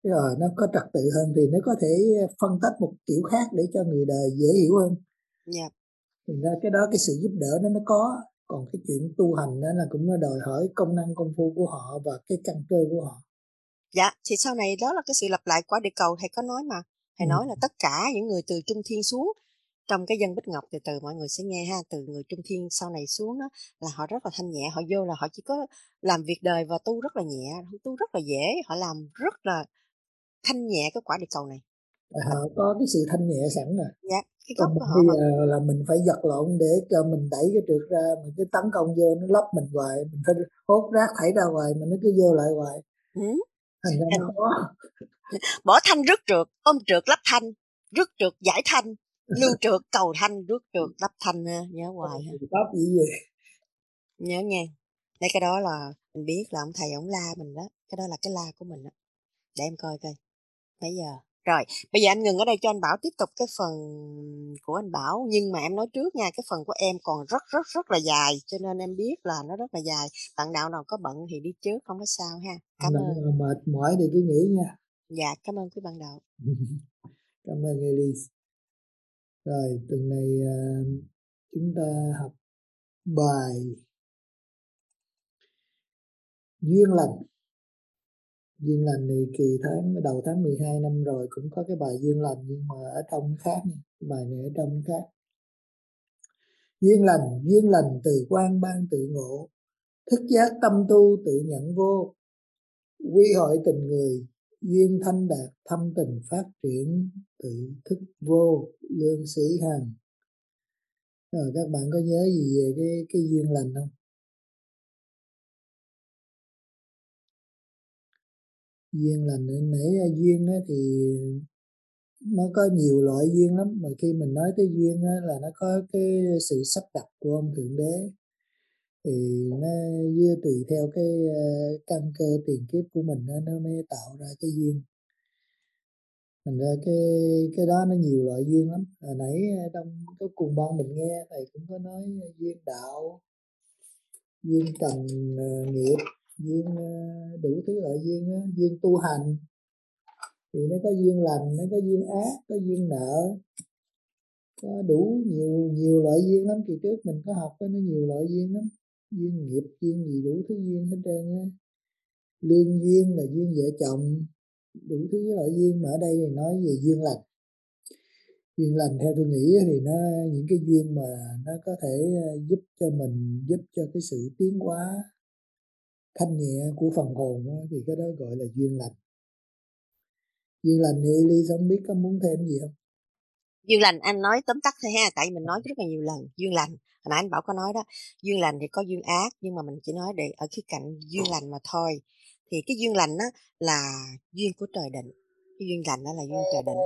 Rồi nó có trật tự hơn thì nó có thể phân tách một kiểu khác để cho người đời dễ hiểu hơn. Dạ. Thì ra cái đó, cái sự giúp đỡ nó có. Còn cái chuyện tu hành đó là cũng đòi hỏi công năng công phu của họ và cái căn cơ của họ. Dạ, thì sau này đó là cái sự lặp lại quả địa cầu thầy có nói mà. Thầy nói là tất cả những người từ Trung Thiên xuống, trong cái dân Bích Ngọc từ mọi người sẽ nghe ha, từ người Trung Thiên sau này xuống đó là họ rất là thanh nhẹ, họ vô là họ chỉ có làm việc đời và tu rất là nhẹ, tu rất là dễ, họ làm rất là thanh nhẹ cái quả địa cầu này. Họ có cái sự thanh nhẹ sẵn rồi. Dạ, cái gốc của họ bây giờ là mình phải giật lộn để cho mình đẩy cái trượt ra, mình cứ tấn công vô nó lấp mình hoài, mình phải hốt rác thảy ra hoài mà nó cứ vô lại hoài. Thành ra nó khó. Bỏ thanh rước trượt, ôm trượt lắp thanh, rước trượt giải thanh, lưu trượt cầu thanh, rước trượt lắp thanh ha, nhớ hoài ha. Pháp gì vậy? Nhớ nha. Đây cái đó là mình biết là ông thầy ông la mình đó, cái đó là cái la của mình đó. Để em coi coi. Bây giờ rồi, bây giờ anh ngừng ở đây cho anh Bảo tiếp tục cái phần của anh Bảo, nhưng mà em nói trước nha, cái phần của em còn rất là dài, cho nên em biết là nó rất là dài. Bạn đạo nào có bận thì đi trước, không có sao ha. Cảm ơn. Mệt mỏi thì cứ nghỉ nha. Dạ, cảm ơn quý bạn đạo. Cảm ơn Elise. Rồi, tuần này chúng ta học bài duyên lành. Duyên lành thì kỳ đầu tháng 12 năm rồi cũng có cái bài duyên lành, nhưng mà ở trong khác, bài này ở trong khác. Duyên lành từ quan ban tự ngộ, thức giác tâm tu tự nhận vô, quy hội tình người, duyên thanh đạt thâm tình phát triển, tự thức vô lương sĩ hằng. Rồi các bạn có nhớ gì về cái duyên lành không? Duyên lành nãy duyên thì nó có nhiều loại duyên lắm, mà khi mình nói tới duyên là nó có cái sự sắp đặt của ông Thượng Đế, thì nó tùy theo cái căn cơ tiền kiếp của mình nó mới tạo ra cái duyên. Thành ra cái đó nó nhiều loại duyên lắm. Hồi nãy trong cái cùng ban mình nghe thầy cũng có nói duyên đạo, duyên trần nghiệp, duyên đủ thứ loại duyên đó. Duyên tu hành thì nó có duyên lành, nó có duyên ác, có duyên nợ, có đủ nhiều loại duyên lắm. Kỳ trước mình có học nó nhiều loại duyên lắm, duyên nghiệp, duyên gì đủ thứ duyên hết trơn á. Lương duyên là duyên vợ chồng, đủ thứ loại duyên, mà ở đây thì nói về duyên lành. Duyên lành theo tôi nghĩ thì nó những cái duyên mà nó có thể giúp cho mình, giúp cho cái sự tiến hóa thanh nhẹ của phần hồn đó, thì cái đó gọi là duyên lành. Duyên lành thì Elise không biết có muốn thêm gì không? Duyên lành anh nói tóm tắt thôi ha, tại vì mình nói rất là nhiều lần. Duyên lành, hồi nãy anh Bảo có nói đó, duyên lành thì có duyên ác, nhưng mà mình chỉ nói để ở khía cạnh duyên lành mà thôi. Thì cái duyên lành đó là duyên của trời định. Cái duyên lành đó là duyên trời định.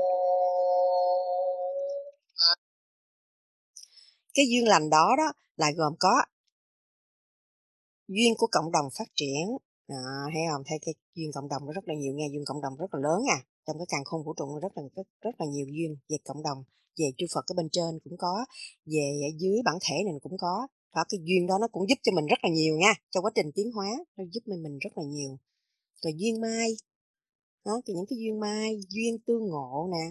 Cái duyên lành đó là gồm có duyên của cộng đồng phát triển. Thấy không? Thấy cái duyên cộng đồng nó rất là nhiều nghe, duyên cộng đồng rất là lớn à. Trong cái càn khôn vũ trụ rất là nhiều duyên về cộng đồng, về chư Phật ở bên trên cũng có, về ở dưới bản thể này cũng có. Đó, cái duyên đó nó cũng giúp cho mình rất là nhiều nha, trong quá trình tiến hóa nó giúp mình rất là nhiều. Rồi duyên mai, đó, thì những cái duyên mai, duyên tương ngộ nè.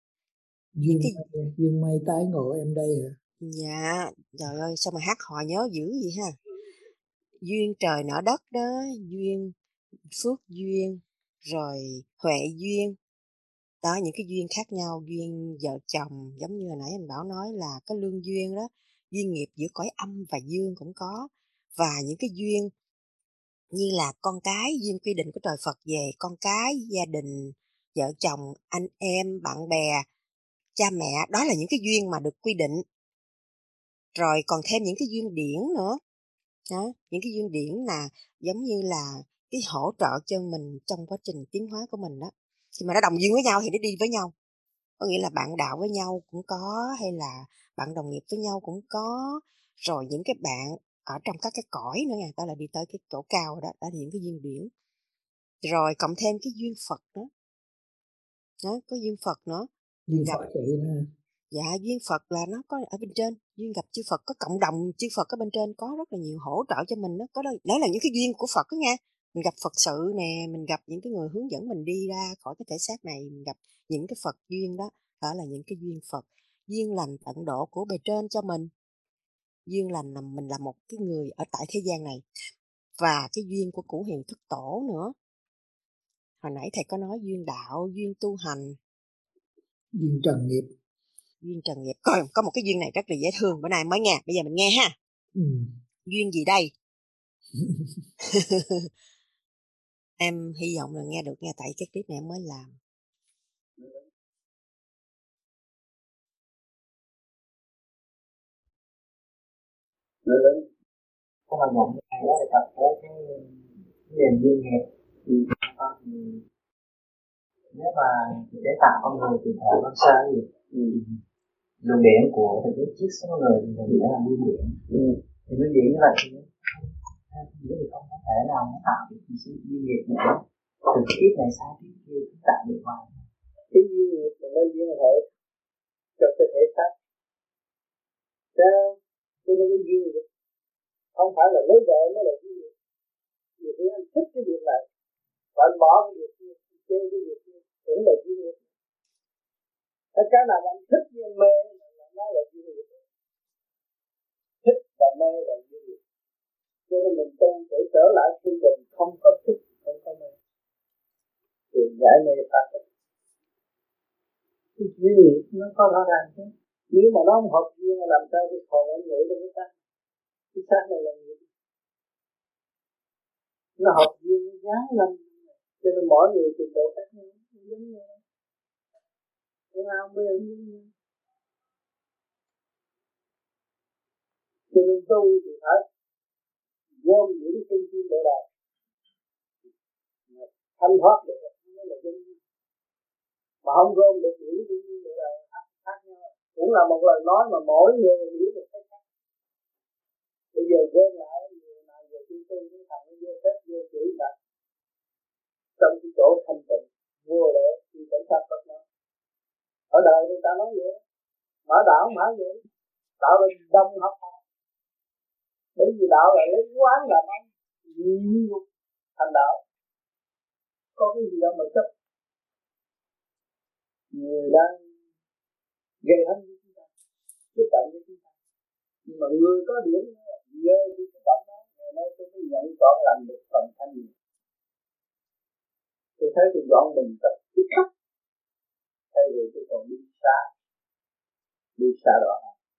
Duyên mai tái ngộ em đây hả? Dạ, trời ơi sao mà hát hò nhớ dữ vậy ha. Duyên trời nở đất đó, duyên phước duyên, rồi huệ duyên. Đó, những cái duyên khác nhau, duyên vợ chồng, giống như hồi nãy anh Bảo nói là cái lương duyên đó, duyên nghiệp giữa cõi âm và dương cũng có, và những cái duyên như là con cái, duyên quy định của trời Phật về con cái, gia đình, vợ chồng, anh em, bạn bè, cha mẹ, đó là những cái duyên mà được quy định. Rồi còn thêm những cái duyên điển nữa. Đó, những cái duyên điển là giống như là cái hỗ trợ cho mình trong quá trình tiến hóa của mình đó. Khi mà nó đồng duyên với nhau thì nó đi với nhau. Có nghĩa là bạn đạo với nhau cũng có, hay là bạn đồng nghiệp với nhau cũng có. Rồi những cái bạn ở trong các cái cõi nữa nha, đó là đi tới cái chỗ cao đó, đó là những cái duyên điển. Rồi cộng thêm cái duyên Phật nữa. Đó, có duyên Phật nữa. Duyên Phật vậy đó. Dạ, duyên Phật là nó có ở bên trên, duyên gặp chư Phật, có cộng đồng chư Phật ở bên trên, có rất là nhiều hỗ trợ cho mình đó. Đó là những cái duyên của Phật đó nha. Mình gặp Phật sự nè, mình gặp những cái người hướng dẫn mình đi ra khỏi cái thể xác này, mình gặp những cái Phật duyên đó là những cái duyên Phật, duyên lành tận độ của bề trên cho mình. Duyên lành là mình là một cái người ở tại thế gian này, và cái duyên của Cửu Hiền Thất Tổ nữa. Hồi nãy thầy có nói duyên đạo, duyên tu hành, duyên trần nghiệp. Duyên trần nghiệp. Có một cái duyên này rất là dễ thương, bữa nay mới nghe, bây giờ mình nghe ha. Duyên gì đây? Em hy vọng là nghe được nghe, tại cái clip này em mới làm. Có mà nhận cái này đó là tập tới cái nền duyên nghiệp. Thì nếu mà để tạo con người từ thời con sơ gì, luồng điện của thực tế chiết số người thì mình sẽ là nguyên điện. Thì nguyên điện như vậy thì không có thể nào nó tạo được sự duyên nghiệp nữa. Từ cái kiếp này sang kiếp kia cũng tạo được hoài. Cái duyên nghiệp là nó duyên hệ cho cái thể xác. Cho nên cái duyên nghiệp không phải là lấy vợ mới là duyên nghiệp. Nhiều khi anh thích cái việc này và anh bỏ cái việc kia, chơi cái việc kia cũng là duyên nghiệp. Cái nào mà anh thích với anh mê là nó là duyên nghiệp. Thích và mê là duyên nghiệp. Cho nên mình tu để trở lại trung bình, không có thích, không có mê. Thì giải mê phá thích. Cái duyên nghiệp nó có rõ ràng chứ. Nếu mà nó không hợp duyên làm sao cái hồn anh ngửi trong cái xác. Cái xác này là nghiệp. Nó hợp duyên nó dán lên. Cho nên mỗi người trình độ khác nhau, không giống nhau. Không ai không biết không giống nhau. Cho nên tu thì phải gom những trung tâm bộ đạo thanh thoát được mới là dân. Mà không gom được những trung tâm bộ đạo khác nhau cũng là một lời nói mà mỗi người hiểu được cách khác. Bây giờ gom lại người nào về tu cái thằng nó vô phép vô chữ đặt trong cái chỗ thanh tịnh vô để đi cảnh sát Phật nó. Ở đời người ta nói vậy, mở đạo không phải vậy, đạo là đông học. Bởi vì đạo là lấy quán làm ăn, nhịn nhục thành đạo. Có cái gì đâu mà chấp. Người đang gây hấn với chúng ta, tiếp cận với chúng ta. Nhưng mà người có điểm nhờ cái tiếp cận đó, ngày nay tôi mới nhận trọn lành được phần thanh nhẹ. Tôi thấy tôi dọn mình tập thích khắc. Thay vì tôi còn đi xa đoạn.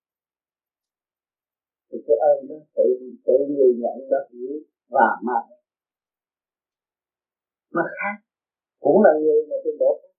Thì cái ơn đó tự người nhận đó hiểu và mà nó khác, cũng là người mà trình độ khác.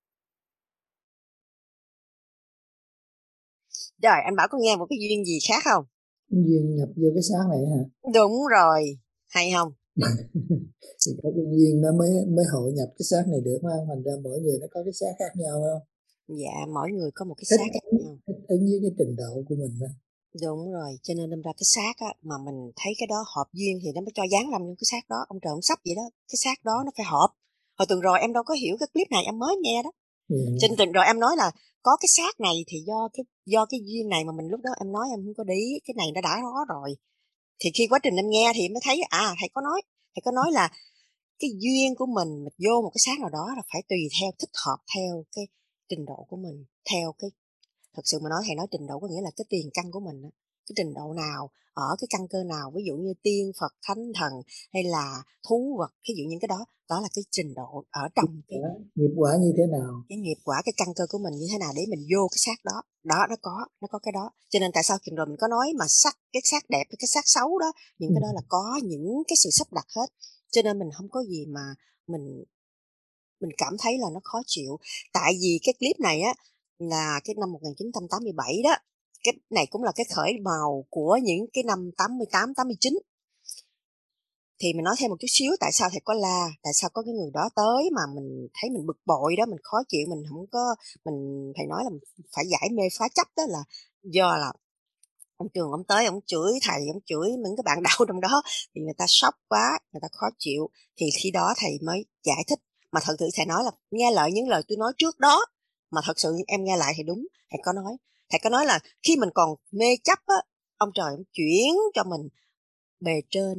Rồi anh Bảo có nghe một cái duyên gì khác không? Duyên nhập vô cái xác này hả? Đúng rồi, hay không? Thì có cái duyên nó mới hội nhập cái xác này được không? Thành ra mỗi người nó có cái xác khác nhau không? Dạ, mỗi người có một cái xác khác nhau. Thích ứng với cái trình độ của mình đó. Đúng rồi, cho nên đâm ra cái xác á, mà mình thấy cái đó hợp duyên thì nó mới cho giáng lâm trong cái xác đó. Ông trời ông sắp vậy đó, cái xác đó nó phải hợp. Hồi tuần rồi em đâu có hiểu cái clip này, em mới nghe đó. Trên tuần rồi em nói là có cái xác này thì do cái duyên này mà mình lúc đó em nói em không có để ý, cái này nó đã có rồi. Thì khi quá trình em nghe thì em mới thấy thầy có nói là cái duyên của mình vô một cái xác nào đó là phải tùy theo, thích hợp theo cái trình độ của mình, theo cái, thật sự mà nói thầy nói trình độ có nghĩa là cái tiền căn của mình đó. Cái trình độ nào, ở cái căn cơ nào, ví dụ như tiên, Phật, Thánh, Thần hay là thú vật, ví dụ những cái đó là cái trình độ ở trong cái nghiệp quả như thế nào, cái nghiệp quả, cái căn cơ của mình như thế nào để mình vô cái xác đó. Đó, nó có cái đó. Cho nên tại sao chuyện rồi mình có nói mà cái xác đẹp hay cái xác xấu đó, những cái đó là có những cái sự sắp đặt hết. Cho nên mình không có gì mà mình cảm thấy là nó khó chịu. Tại vì cái clip này á là cái năm 1987 đó. Cái này cũng là cái khởi màu của những cái năm 88, 89. Thì mình nói thêm một chút xíu, tại sao thầy có la, tại sao có cái người đó tới mà mình thấy mình bực bội đó, mình khó chịu, mình không có, thầy nói là mình phải giải mê phá chấp đó là do là ông Trường ông tới, ông chửi thầy, ông chửi những cái bạn đạo trong đó, thì người ta sốc quá, người ta khó chịu, thì khi đó thầy mới giải thích. Mà thật sự thầy nói là nghe lại những lời tôi nói trước đó, mà thật sự em nghe lại thì đúng, thầy có nói là khi mình còn mê chấp á, ông trời ông chuyển cho mình bề trên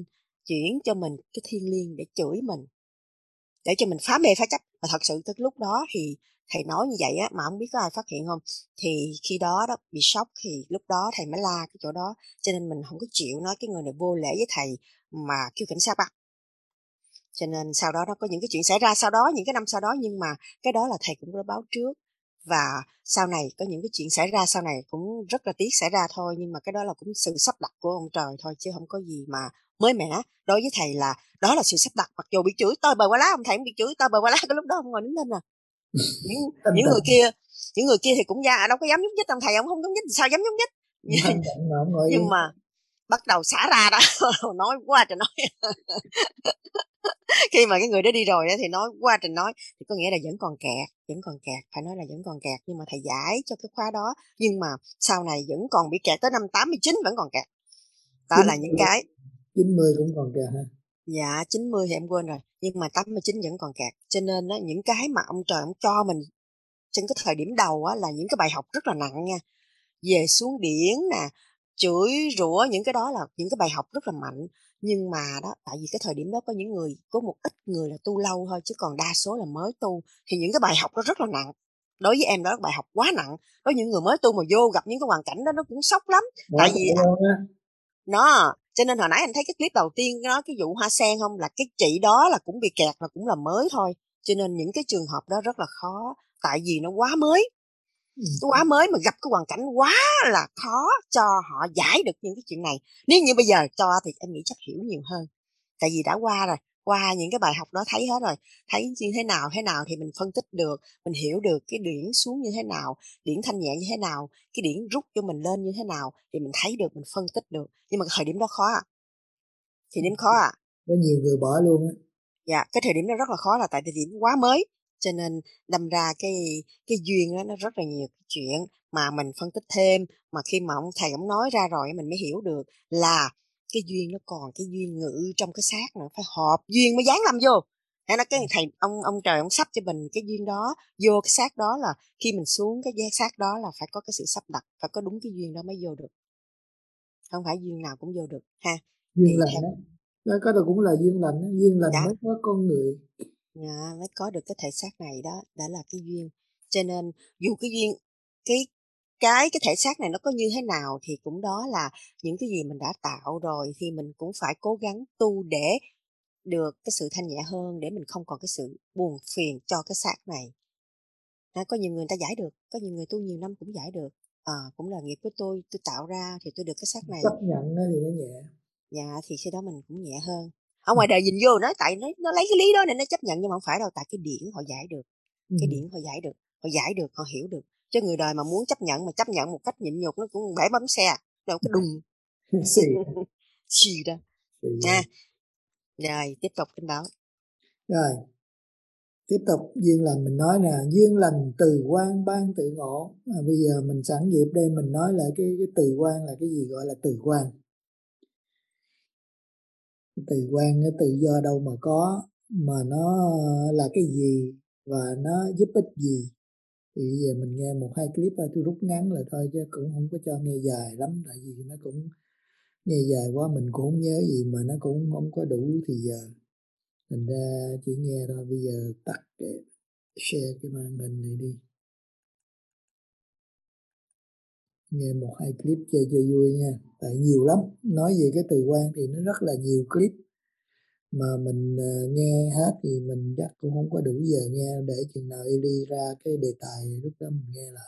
chuyển cho mình cái thiên liêng để chửi mình, để cho mình phá mê phá chấp. Và thật sự tới lúc đó thì thầy nói như vậy á, mà không biết có ai phát hiện không, thì khi đó đó bị sốc, thì lúc đó thầy mới la cái chỗ đó, cho nên mình không có chịu nói cái người này vô lễ với thầy mà kêu cảnh sát bắt. Cho nên sau đó nó có những cái chuyện xảy ra sau đó, những cái năm sau đó, nhưng mà cái đó là thầy cũng đã báo trước. Và sau này có những cái chuyện xảy ra sau này cũng rất là tiếc xảy ra thôi, nhưng mà cái đó là cũng sự sắp đặt của ông trời thôi, chứ không có gì mà mới mẻ. Đối với thầy là đó là sự sắp đặt, mặc dù bị chửi tơi bời quá lá, ông thầy cũng bị chửi tơi bời quá lá, cái lúc đó ông ngồi đứng lên à. những người kia thì cũng ra đâu có dám nhúc nhích, ông thầy ông không nhúc nhích, sao dám nhúc nhích. Nhưng mà bắt đầu xả ra đó nói quá trời nói. Khi mà cái người đó đi rồi thì nói quá trình nói, thì có nghĩa là vẫn còn kẹt, phải nói là vẫn còn kẹt, nhưng mà thầy giải cho cái khóa đó, nhưng mà sau này vẫn còn bị kẹt tới năm 89 vẫn còn kẹt. Đó 90, là những cái 90 cũng còn kẹt hả? Dạ 90 thì em quên rồi, nhưng mà 89 vẫn còn kẹt. Cho nên đó, những cái mà ông trời ông cho mình trên cái thời điểm đầu á, là những cái bài học rất là nặng nha. Về xuống điển nè, chửi rủa, những cái đó là những cái bài học rất là mạnh. Nhưng mà đó, tại vì cái thời điểm đó có những người, có một ít người là tu lâu thôi, chứ còn đa số là mới tu, thì những cái bài học đó rất là nặng. Đối với em đó là bài học quá nặng. Đối với những người mới tu mà vô gặp những cái hoàn cảnh đó nó cũng sốc lắm. Tại vì nó, cho nên hồi nãy anh thấy cái clip đầu tiên đó, cái vụ hoa sen không, là cái chị đó là cũng bị kẹt, là cũng là mới thôi. Cho nên những cái trường hợp đó rất là khó, tại vì nó quá mới. Quá mới mà gặp cái hoàn cảnh quá là khó cho họ giải được những cái chuyện này. Nếu như bây giờ cho thì em nghĩ chắc hiểu nhiều hơn, tại vì đã qua rồi, qua những cái bài học đó thấy hết rồi, thấy như thế nào thì mình phân tích được, mình hiểu được cái điển xuống như thế nào, điển thanh nhẹ như thế nào, cái điển rút cho mình lên như thế nào, thì mình thấy được, mình phân tích được. Nhưng mà thời điểm đó khó à, thời điểm khó à, có nhiều người bỏ luôn á. Dạ, cái thời điểm đó rất là khó, là tại thời điểm quá mới, cho nên đâm ra cái duyên đó nó rất là nhiều chuyện mà mình phân tích thêm, mà khi mà ông thầy ông nói ra rồi mình mới hiểu được là cái duyên nó còn cái duyên ngự trong cái xác nữa, phải hợp duyên mới dán lâm vô. Thế là cái thầy ông trời ông sắp cho mình cái duyên đó vô cái xác đó, là khi mình xuống cái xác đó là phải có cái sự sắp đặt, phải có đúng cái duyên đó mới vô được, không phải duyên nào cũng vô được ha. Duyên lành đó. Đó có cũng là duyên lành đó. Duyên lành mới có con người. Dạ, mới có được cái thể xác này đó, đã là cái duyên. Cho nên dù cái duyên, cái thể xác này nó có như thế nào thì cũng đó là những cái gì mình đã tạo rồi, thì mình cũng phải cố gắng tu để được cái sự thanh nhẹ hơn, để mình không còn cái sự buồn phiền cho cái xác này. Có nhiều người ta giải được, có nhiều người tu nhiều năm cũng giải được. Cũng là nghiệp của tôi tạo ra thì tôi được cái xác này. Chấp nhận nó thì nó nhẹ. Dạ, thì khi đó mình cũng nhẹ hơn. Ở ngoài đời nhìn vô nói tại nó lấy cái lý đó nên nó chấp nhận, nhưng mà không phải đâu, tại cái điển họ giải được. Cái điển họ giải được, họ hiểu được. Chứ người đời mà muốn chấp nhận một cách nhịn nhục nó cũng bể bấm xe, đâu cái đùng. Xì đó. Nha. Rồi, tiếp tục Kinh Bảo. Rồi. Tiếp tục duyên lành, mình nói là duyên lành từ quan ban tự ngộ. Bây giờ mình sẵn dịp đây mình nói lại cái từ quan là cái gì, gọi là từ quan. Từ quan nó từ do đâu mà có, mà nó là cái gì và nó giúp ích gì. Thì bây giờ mình nghe một hai clip tôi rút ngắn lại thôi, chứ cũng không có cho nghe dài lắm, tại vì nó cũng nghe dài quá mình cũng không nhớ gì, mà nó cũng không có đủ thì giờ. Thành ra chỉ nghe thôi. Bây giờ tắt cái share cái màn hình này đi, nghe một hai clip chơi cho vui nha. Tại nhiều lắm, nói về cái từ quan thì nó rất là nhiều clip, mà mình nghe hết thì mình chắc cũng không có đủ giờ nghe, để chừng nào đi ra cái đề tài lúc đó mình nghe lại.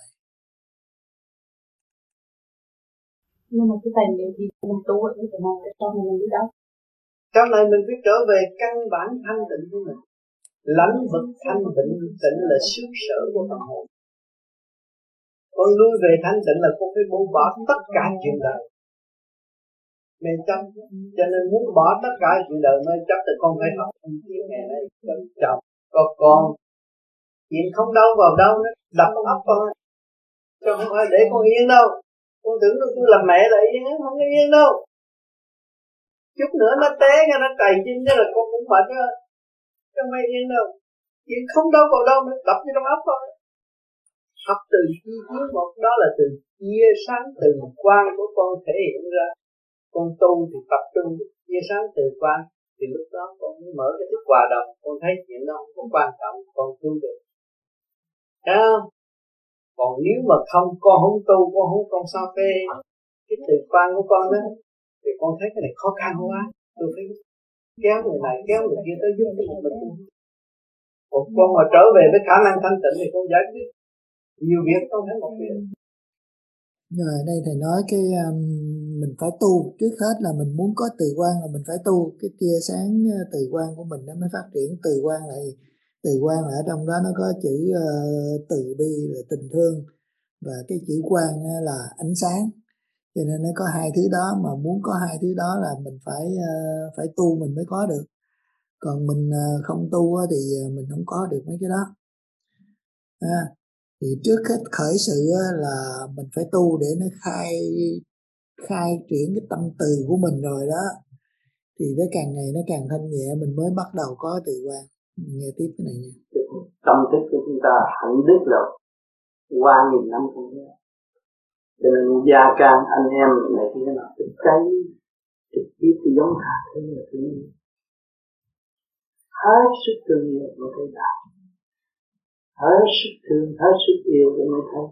Nhưng mà cái tài liệu gì mình tu ở cái này trong mình đi đâu? Trong này mình phải trở về căn bản thanh tịnh của mình. Lãnh vực thanh tịnh là xứ sở của tâm hồn. Con lui về thanh tịnh là con phải buông bỏ tất cả chuyện đời mê chấp. Cho nên muốn bỏ tất cả chuyện đời mê chấp thì con phải học chuyện này này, có chồng, có con. Chuyện không đâu vào đâu nó đập ấp con, chứ không phải để con yên đâu. Con tưởng tôi làm mẹ là yên, không có yên đâu. Chút nữa nó té ra nó cày chân chứ là con cũng mệt chứ không phải yên đâu. Chuyện không đâu vào đâu nó đập vô trong ấp con. Học từ chi tiết một, đó là từ chia sáng từ quan của con thể hiện ra. Con tu thì tập trung chia sáng từ quan, thì lúc đó con mới mở cái thức hòa đồng, con thấy chuyện đó không có quan trọng, con tu được. Thấy không? Còn nếu mà không, con không tu, con sao cái từ quan của con đó, thì con thấy cái này khó khăn quá, tôi phải kéo người này kéo người kia tới giúp mình. Còn con mà trở về với khả năng thanh tịnh thì con giải quyết nhiều việc, không thấy một việc. Rồi đây thầy nói cái mình phải tu, trước hết là mình muốn có từ quan là mình phải tu cái tia sáng từ quan của mình nó mới phát triển. Từ quan là từ quan là ở trong đó nó có chữ từ bi là tình thương, và cái chữ quan là ánh sáng, cho nên nó có hai thứ đó. Mà muốn có hai thứ đó là mình phải tu mình mới có được, còn mình không tu thì mình không có được mấy cái đó. Thì trước hết khởi sự là mình phải tu để nó khai triển cái tâm từ của mình, rồi đó thì nó càng ngày nó càng thanh nhẹ, mình mới bắt đầu có từ quan. Nghe tiếp cái này nha. Tâm thức của chúng ta hẳn đứt rồi qua nghìn năm không nhớ, cho nên gia can anh em này kia nó cái trực tiếp thì giống thà thế là thứ hết sức thương yêu mới thấy đạo, hết sức thương, hết sức yêu để mới thấy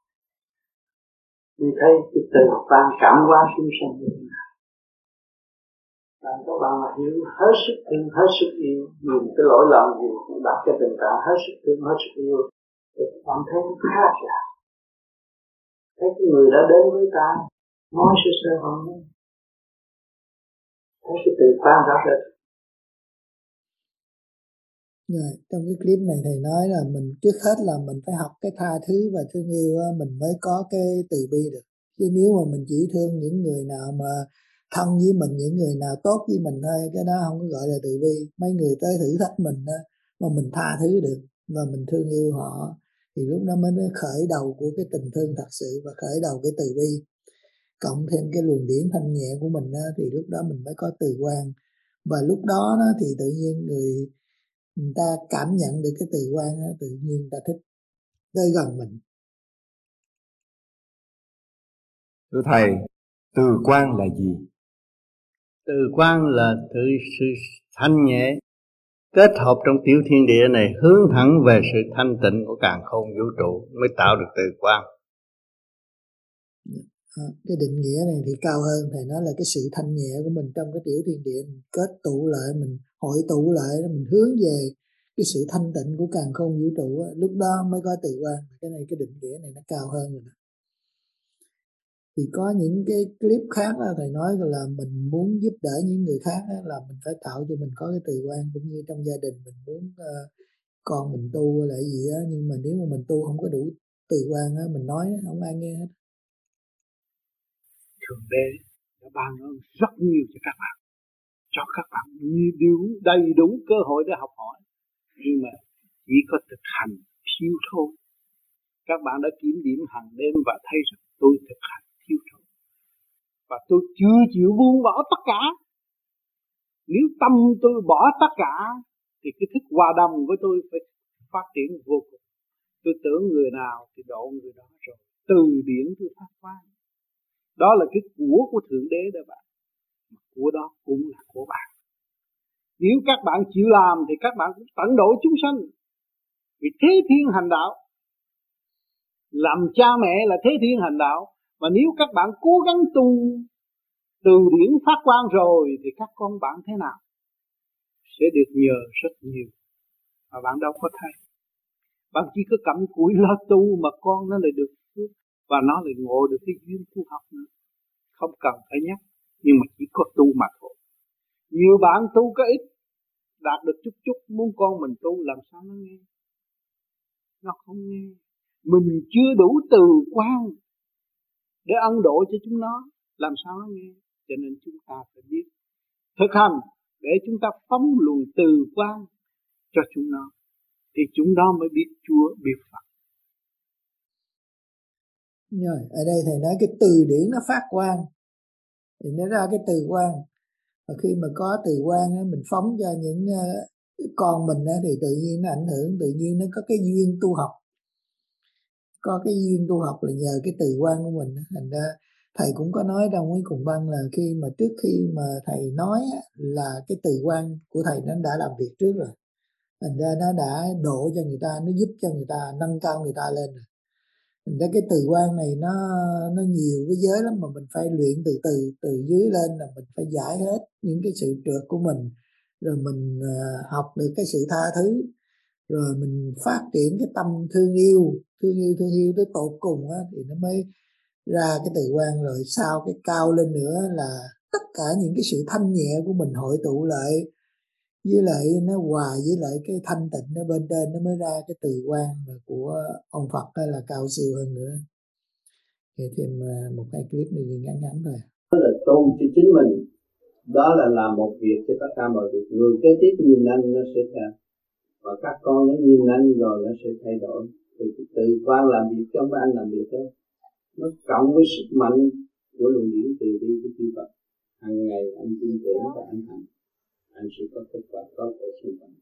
cái từ quan cảm hóa chúng sanh như thế nào. Làm các bạn mà hiểu hết sức thương, hết sức yêu, nhìn cái lỗi lầm gì cũng đặt cái tình trạng hết sức thương, hết sức yêu, thì bạn thấy nó khác lạ. Thấy cái người đã đến với ta nói sơ hồn, thấy cái từ quan rõ rệt. Rồi, trong cái clip này thầy nói là mình trước hết là mình phải học cái tha thứ và thương yêu, mình mới có cái từ bi được. Chứ nếu mà mình chỉ thương những người nào mà thân với mình, những người nào tốt với mình thôi, cái đó không có gọi là từ bi. Mấy người tới thử thách mình đó, mà mình tha thứ được và mình thương yêu họ, thì lúc đó mới khởi đầu của cái tình thương thật sự và khởi đầu cái từ bi. Cộng thêm cái luồng điển thanh nhẹ của mình đó, thì lúc đó mình mới có từ quan. Và lúc đó thì tự nhiên người ta cảm nhận được cái từ quan đó, tự nhiên ta thích tới gần mình. Thưa thầy, từ quan là gì? Từ quan là sự thanh nhẹ kết hợp trong tiểu thiên địa này, hướng thẳng về sự thanh tịnh của càn khôn vũ trụ mới tạo được từ quan. Cái định nghĩa này thì cao hơn, thầy nói là cái sự thanh nhẹ của mình trong cái tiểu thiên địa, mình kết tụ lại, mình hội tụ lại, mình hướng về cái sự thanh tịnh của càn khôn vũ trụ, lúc đó mới có từ quan. Cái này, cái định nghĩa này nó cao hơn rồi đó. Thì có những cái clip khác đó, thầy nói là mình muốn giúp đỡ những người khác đó, là mình phải tạo cho mình có cái từ quan. Cũng như trong gia đình mình muốn con mình tu là gì đó, nhưng mà nếu mà mình tu không có đủ từ quan đó, mình nói không ai nghe hết. Thượng Đế đã ban ơn rất nhiều cho các bạn, cho các bạn đầy đủ cơ hội để học hỏi, nhưng mà chỉ có thực hành thiếu thôi. Các bạn đã kiểm điểm hàng đêm và thấy rằng tôi thực hành thiếu thôi, và tôi chưa chịu buông bỏ tất cả. Nếu tâm tôi bỏ tất cả thì cái thức hòa đồng với tôi phải phát triển vô cùng. Tôi tưởng người nào thì độ người đó rồi, từ điển tôi phát quang. Đó là cái của Thượng Đế đó bạn. Của đó cũng là của bạn. Nếu các bạn chịu làm thì các bạn cũng tận độ chúng sanh. Vì thế thiên hành đạo. Làm cha mẹ là thế thiên hành đạo. Mà nếu các bạn cố gắng tu từ điển phát quang rồi thì các con bạn thế nào? Sẽ được nhờ rất nhiều. Mà bạn đâu có thấy. Bạn chỉ có cặm cụi lo tu mà con nó lại được phước. Và nó lại ngộ được cái duyên tu học nữa. Không cần phải nhắc, nhưng mà chỉ có tu mà thôi. Nhiều bạn tu có ít, đạt được chút muốn con mình tu, làm sao nó nghe? Nó không nghe. Mình chưa đủ từ quan để ân độ cho chúng nó, làm sao nó nghe? Cho nên chúng ta phải biết thực hành để chúng ta phóng luồng từ quan cho chúng nó, thì chúng nó mới biết Chúa, biết Phật. Rồi, ở đây thầy nói cái từ điển nó phát quang thì nó ra cái từ quang. Và khi mà có từ quang mình phóng cho những con mình thì tự nhiên nó ảnh hưởng, tự nhiên nó có cái duyên tu học. Có cái duyên tu học là nhờ cái từ quang của mình. Thành ra thầy cũng có nói trong cái cùng băng là trước khi mà thầy nói là cái từ quan của thầy nó đã làm việc trước rồi, thành ra nó đã độ cho người ta, nó giúp cho người ta nâng cao người ta lên rồi. Thành ra cái từ quan này nó nhiều cái giới lắm, mà mình phải luyện từ dưới lên, là mình phải giải hết những cái sự trượt của mình, rồi mình học được cái sự tha thứ, rồi mình phát triển cái tâm thương yêu tới tột cùng á, thì nó mới ra cái từ quan. Rồi sau cái cao lên nữa là tất cả những cái sự thanh nhẹ của mình hội tụ lại, với lại nó hòa với lại cái thanh tịnh ở bên trên, nó mới ra cái từ quan của ông Phật, đó là cao siêu hơn nữa. Thì thêm một hai clip này ngắn ngắn thôi. Đó là tôn cho chính mình, đó là làm một việc cho tất cả mọi việc. Người kế tiếp nhìn anh nó sẽ theo, và các con nó nhìn anh rồi nó sẽ thay đổi. Thì tự quan làm việc chứ không phải anh làm việc đâu. Nó cộng với sức mạnh của luồng điển từ bi của chư Phật. Hàng ngày anh tin tưởng và anh hành, anh sẽ có kết quả tốt ở xung quanh.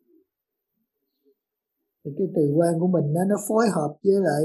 Cái từ quan của mình nó phối hợp với lại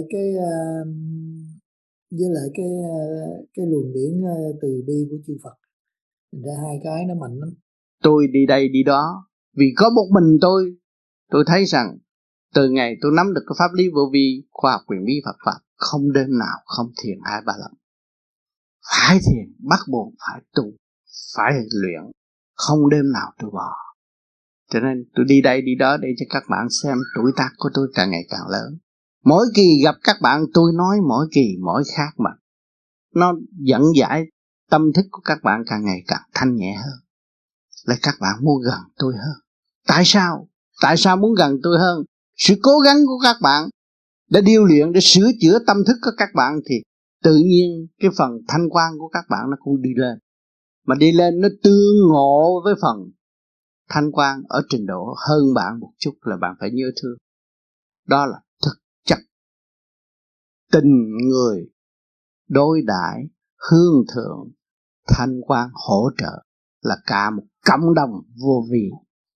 cái luồng điển từ bi của chư Phật, thành ra hai cái nó mạnh lắm. Tôi đi đây đi đó vì có một mình tôi thấy rằng từ ngày tôi nắm được cái pháp lý vô vi, khoa học quyền bí Phật pháp, không đêm nào không thiền 2-3 lần. Phải thiền, bắt buộc phải tu, phải luyện, không đêm nào tôi bỏ. Cho nên tôi đi đây đi đó để cho các bạn xem tuổi tác của tôi càng ngày càng lớn. Mỗi kỳ gặp các bạn tôi nói mỗi kỳ mỗi khác, mà nó dẫn giải tâm thức của các bạn càng ngày càng thanh nhẹ hơn, là các bạn muốn gần tôi hơn. Tại sao muốn gần tôi hơn? Sự cố gắng của các bạn để điêu luyện, để sửa chữa tâm thức của các bạn, thì tự nhiên cái phần thanh quan của các bạn nó cũng đi lên. Mà đi lên nó tương ngộ với phần thanh quan ở trình độ hơn bạn một chút, là bạn phải nhớ thương. Đó là thực chất tình người đối đãi hương thượng, thanh quan hỗ trợ, là cả một cộng đồng vô vi.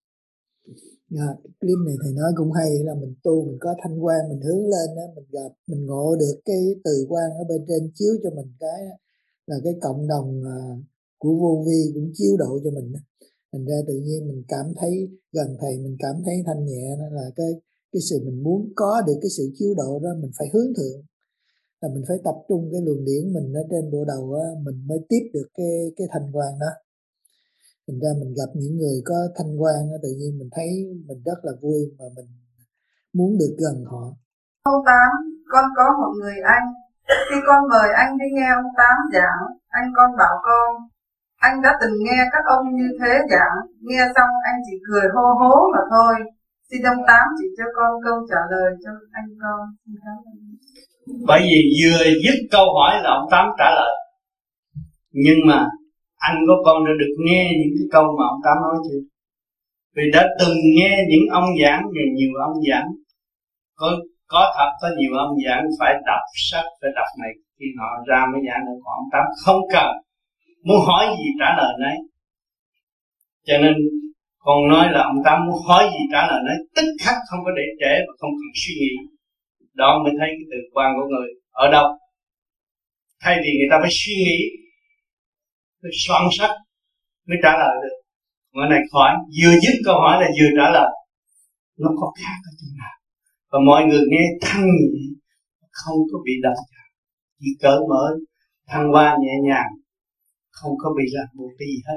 Clip này thầy nói cũng hay, là mình tu mình có thanh quan, mình hướng lên đó, mình gặp mình ngộ được cái từ quan ở bên trên chiếu cho mình, cái là cái cộng đồng của vô vi cũng chiếu độ cho mình đó. Thành ra tự nhiên mình cảm thấy gần thầy, mình cảm thấy thanh nhẹ. Đó là cái sự mình muốn có được cái sự chiếu độ đó, mình phải hướng thượng, là mình phải tập trung cái luồng điển mình ở trên bộ đầu á, mình mới tiếp được cái thanh quan đó. Thành ra mình gặp những người có thanh quan á, tự nhiên mình thấy mình rất là vui, mà mình muốn được gần họ. Ông Tám, con có một người anh. Khi con mời anh đi nghe ông Tám giảng, con bảo con, anh đã từng nghe các ông như thế giảng, nghe xong anh chỉ cười hô hố mà thôi. Xin ông Tám chỉ cho con câu trả lời cho anh con. Bởi vì vừa dứt câu hỏi là ông Tám trả lời. Nhưng mà anh của con đã được nghe những cái câu mà ông Tám nói chưa? Vì đã từng nghe những ông giảng, nhiều ông giảng. Có thật có nhiều ông giảng phải đọc sách, phải đọc này khi họ ra mới giảng được. Còn ông Tám không cần, muốn hỏi gì trả lời nấy. Cho nên con nói là ông Tám muốn hỏi gì trả lời nấy, tức khắc, không có để trễ và không cần suy nghĩ. Đó mới thấy cái từ quan của người ở đâu. Thay vì người ta phải suy nghĩ, phải soạn sách mới trả lời được. Người này khỏi, vừa dứt câu hỏi là vừa trả lời. Nó có khác ở chỗ nào. Và mọi người nghe thanh nhẹ, không có bị đau chạm, chỉ cởi mở, thăng hoa nhẹ nhàng, không có bị làm một cái gì hết.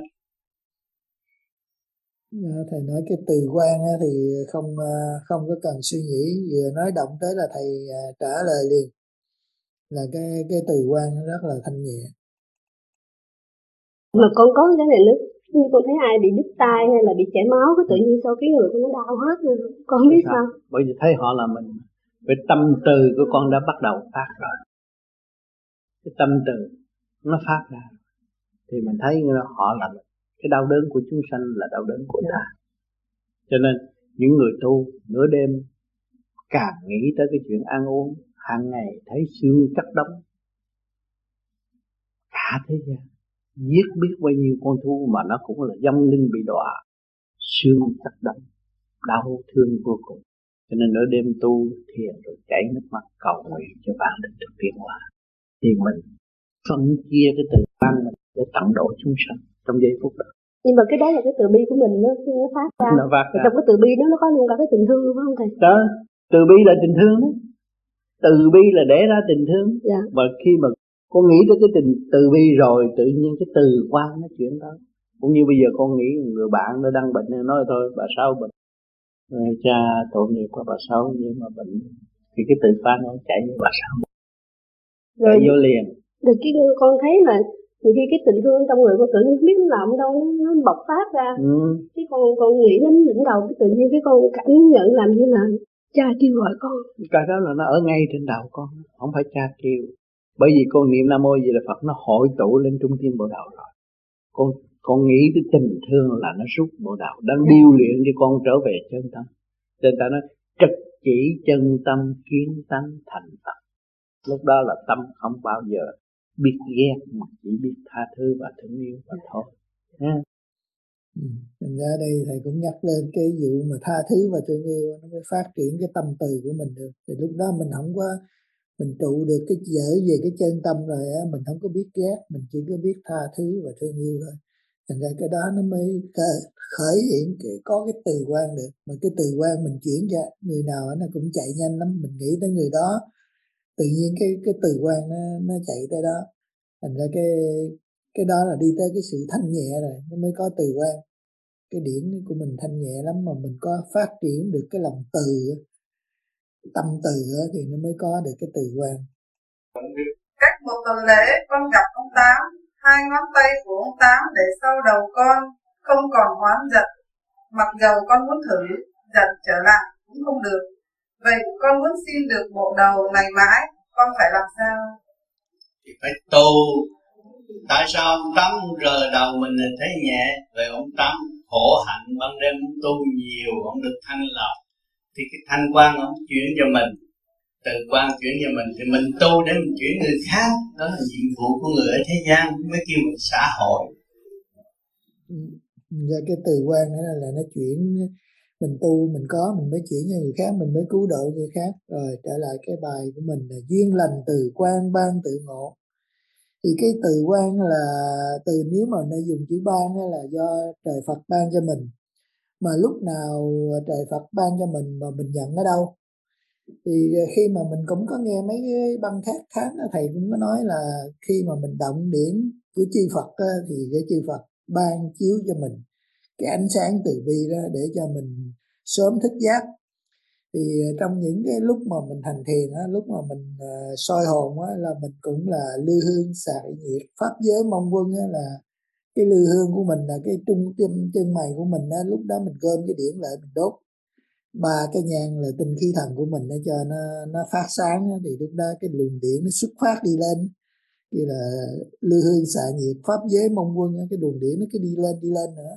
Thầy nói cái từ quan thì không có cần suy nghĩ, vừa nói động tới là thầy trả lời liền, là cái từ quan nó rất là thanh nhẹ. Mà con có cái này nữa, như con thấy ai bị đứt tay hay là bị chảy máu, cái tự nhiên sau cái người con nó đau hết rồi, con không biết sao. Bởi vì thấy họ là mình, với tâm từ của con đã bắt đầu phát rồi. Cái tâm từ nó phát ra, thì mình thấy họ là mình. Cái đau đớn của chúng sanh là đau đớn của ta. Cho nên những người tu nửa đêm càng nghĩ tới cái chuyện ăn uống, hàng ngày thấy xương chất đống. Cả thế gian giết biết bao nhiêu con thú mà nó cũng là vong linh bị đọa, xương chất đống, đau thương vô cùng. Cho nên nửa đêm tu thiền rồi chảy nước mắt cầu nguyện cho bạn được tiến hóa. Thì mình phân chia cái từ quan mình để tận độ chúng sanh trong giây phút đó. Nhưng mà cái đó là cái từ bi của mình nó phát ra. Nó phát ra. Trong cái từ bi nó có liên quan tới tình thương phải không thầy? Đó, từ bi là tình thương đó. Từ bi là để ra tình thương. Dạ. Và khi mà con nghĩ tới cái tình từ bi rồi, tự nhiên cái từ quan nó chuyển tới. Cũng như bây giờ con nghĩ người bạn nó đang bệnh, nói thôi bà Sáu bệnh, cha tội nghiệp của bà Sáu nhưng mà bệnh, thì cái từ quan nó chạy như bà Sáu, chạy vô liền. Rồi cái con thấy là nhiều khi cái tình thương trong người con tự nhiên biết làm đâu nó bộc phát ra. Cái con nghĩ đến đỉnh đầu, cái tự nhiên cái con cảm nhận làm như là cha kêu gọi con. Cái đó là nó ở ngay trên đầu con, không phải cha kêu. Bởi vì con niệm Nam Mô Di Đà Phật nó hội tụ lên trung tâm bộ đầu rồi. Con nghĩ cái tình thương là nó rút bộ đầu, đang điêu luyện cho con trở về chân tâm. Cho nên ta nói trực chỉ chân tâm kiến tánh thành Phật. Lúc đó là tâm không bao giờ biết ghét mà chỉ biết tha thứ và thương yêu và thôi. Thành ra đây thầy cũng nhắc lên cái vụ mà tha thứ và thương yêu nó mới phát triển cái tâm từ của mình được. Thì lúc đó mình không có, mình trụ được cái dở về cái chân tâm rồi á, mình không có biết ghét, mình chỉ có biết tha thứ và thương yêu thôi. Thành ra cái đó nó mới khởi hiện có cái từ quan được. Mà cái từ quan mình chuyển ra người nào nó cũng chạy nhanh lắm, mình nghĩ tới người đó tự nhiên cái từ quan nó chạy tới đó. Thành ra cái đó là đi tới cái sự thanh nhẹ rồi nó mới có từ quan. Cái điển của mình thanh nhẹ lắm mà mình có phát triển được cái lòng từ, tâm từ thì nó mới có được cái từ quan. Cách một tuần lễ con gặp ông Tám, hai ngón tay của ông Tám để sau đầu con, không còn oán giận. Mặc dầu con muốn thử giận trở lại cũng không được. Vậy con muốn xin được bộ đầu này mãi, con phải làm sao? Thì phải tu. Tại sao ông Tám rờ đầu mình là thấy nhẹ, rồi ông Tám khổ hạnh ban đêm ông tu nhiều, ông được thanh lọc, thì cái thanh quan ông chuyển cho mình, từ quan chuyển cho mình, thì mình tu để mình chuyển người khác. Đó là nhiệm vụ của người ở thế gian, mới kêu mình xã hội. Ra cái từ quan đó là nó chuyển, mình tu mình có mình mới chuyển cho người khác, mình mới cứu độ người khác. Rồi trở lại cái bài của mình là duyên lành từ quan ban tự ngộ. Thì cái từ quan là từ, nếu mà nó dùng chữ ban là do trời Phật ban cho mình. Mà lúc nào trời Phật ban cho mình mà mình nhận ở đâu? Thì khi mà mình cũng có nghe mấy cái băng khác tháng thầy cũng có nói là khi mà mình động điển của chư Phật thì cái chư Phật ban chiếu cho mình cái ánh sáng từ bi đó để cho mình sớm thức giác. Thì trong những cái lúc mà mình hành thiền á, lúc mà mình soi hồn á, là mình cũng là lư hương xạ nhiệt pháp giới mong quân á, là cái lư hương của mình là cái trung tâm chân mày của mình á, lúc đó mình gom cái điển lại mình đốt 3 cái nhang là tinh khí thần của mình để cho nó phát sáng á, thì lúc đó cái luồng điển nó xuất phát đi lên, như là lư hương xạ nhiệt pháp giới mong quân á, cái luồng điển nó cứ đi lên nữa,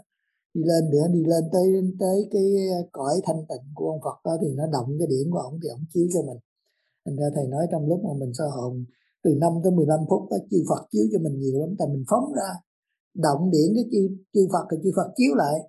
đi lên tới cái cõi thanh tịnh của ông Phật đó, thì nó động cái điển của ông thì ông chiếu cho mình. Thành ra thầy nói trong lúc mà mình soi hồn từ 5 tới 15 phút đó, chư Phật chiếu cho mình nhiều lắm, tại mình phóng ra động điển cái chư Phật thì chư Phật chiếu lại.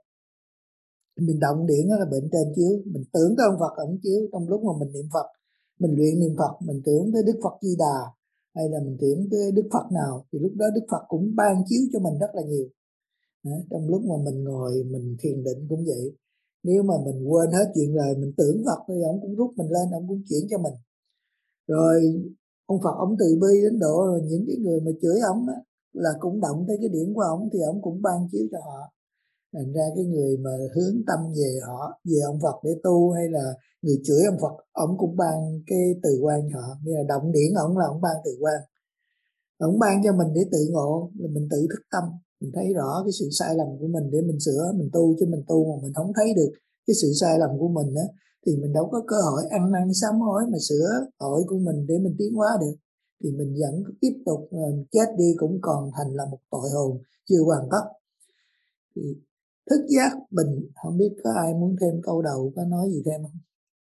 Mình động điển là bệnh trên chiếu, mình tưởng tới ông Phật ông chiếu. Trong lúc mà mình niệm Phật, mình luyện niệm Phật, mình tưởng tới Đức Phật Di Đà hay là mình tưởng tới Đức Phật nào, thì lúc đó Đức Phật cũng ban chiếu cho mình rất là nhiều. Trong lúc mà mình ngồi mình thiền định cũng vậy, nếu mà mình quên hết chuyện lời, mình tưởng Phật thì ông cũng rút mình lên, ông cũng chuyển cho mình. Rồi ông Phật ông từ bi đến độ rồi những cái người mà chửi ông á, là cũng động tới cái điển của ông thì ông cũng ban chiếu cho họ. Thành ra cái người mà hướng tâm về họ, về ông Phật để tu, hay là người chửi ông Phật, ông cũng ban cái từ quan cho họ. Như là động điển ông là ông ban từ quan, ông ban cho mình để tự ngộ, là mình tự thức tâm, mình thấy rõ cái sự sai lầm của mình để mình sửa, mình tu. Chứ mình tu mà mình không thấy được cái sự sai lầm của mình á, thì mình đâu có cơ hội ăn năn sám hối mà sửa tội của mình để mình tiến hóa được. Thì mình vẫn tiếp tục chết đi cũng còn thành là một tội hồn chưa hoàn tất. Thì thức giác bình, không biết có ai muốn thêm câu đầu có nói gì thêm không?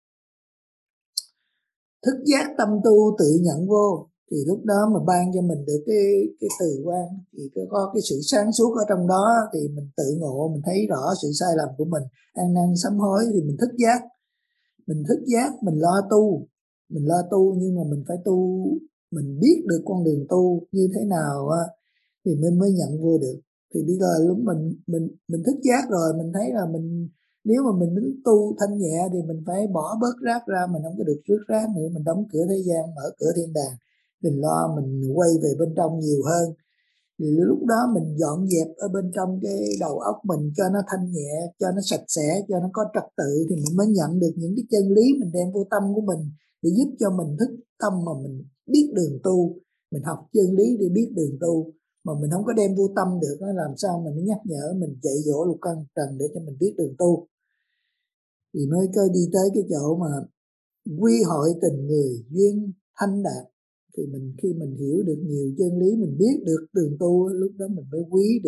Thức giác tâm tu tự nhận vô, thì lúc đó mà ban cho mình được cái từ quan, thì có cái sự sáng suốt ở trong đó, thì mình tự ngộ, mình thấy rõ sự sai lầm của mình, ăn năn sám hối, thì mình thức giác. Mình thức giác, mình lo tu nhưng mà mình phải tu mình biết được con đường tu như thế nào á, thì mình mới nhận vô được. Thì bây giờ lúc mình thức giác rồi, mình thấy là nếu mà mình muốn tu thanh nhẹ thì mình phải bỏ bớt rác ra, mình không có được rước rác nữa, mình đóng cửa thế gian, mở cửa thiên đàng, mình lo mình quay về bên trong nhiều hơn. Thì lúc đó mình dọn dẹp ở bên trong cái đầu óc mình cho nó thanh nhẹ, cho nó sạch sẽ, cho nó có trật tự, thì mình mới nhận được những cái chân lý mình đem vô tâm của mình để giúp cho mình thức tâm mà mình biết đường tu. Mình học chân lý để biết đường tu mà mình không có đem vô tâm được, nó làm sao mình nhắc nhở mình, dạy dỗ lục căn trần để cho mình biết đường tu. Thì mới coi đi tới cái chỗ mà quy hội tình người duyên thanh đạt. Thì khi mình hiểu được nhiều chân lý, mình biết được đường tu, lúc đó mình mới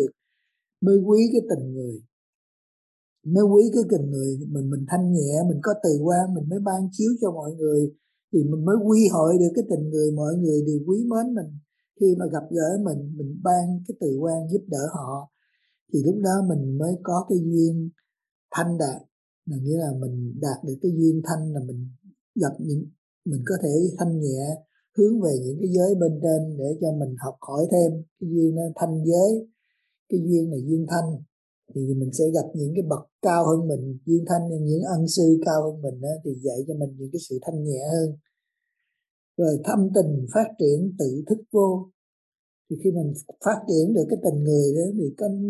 quý cái tình người, mới quý cái tình người. Mình thanh nhẹ, mình có từ quan, mình mới ban chiếu cho mọi người, thì mình mới quy hội được cái tình người, mọi người đều quý mến mình. Khi mà gặp gỡ mình ban cái từ quan giúp đỡ họ, thì lúc đó mình mới có cái duyên thanh đạt. Là nghĩa là mình đạt được cái duyên thanh, là mình gặp mình có thể thanh nhẹ hướng về những cái giới bên trên để cho mình học hỏi thêm cái duyên thanh giới. Cái duyên này duyên thanh, thì mình sẽ gặp những cái bậc cao hơn mình, duyên thanh, những ân sư cao hơn mình đó, thì dạy cho mình những cái sự thanh nhẹ hơn. Rồi thâm tình phát triển tự thức vô. Thì khi mình phát triển được cái tình người đó, thì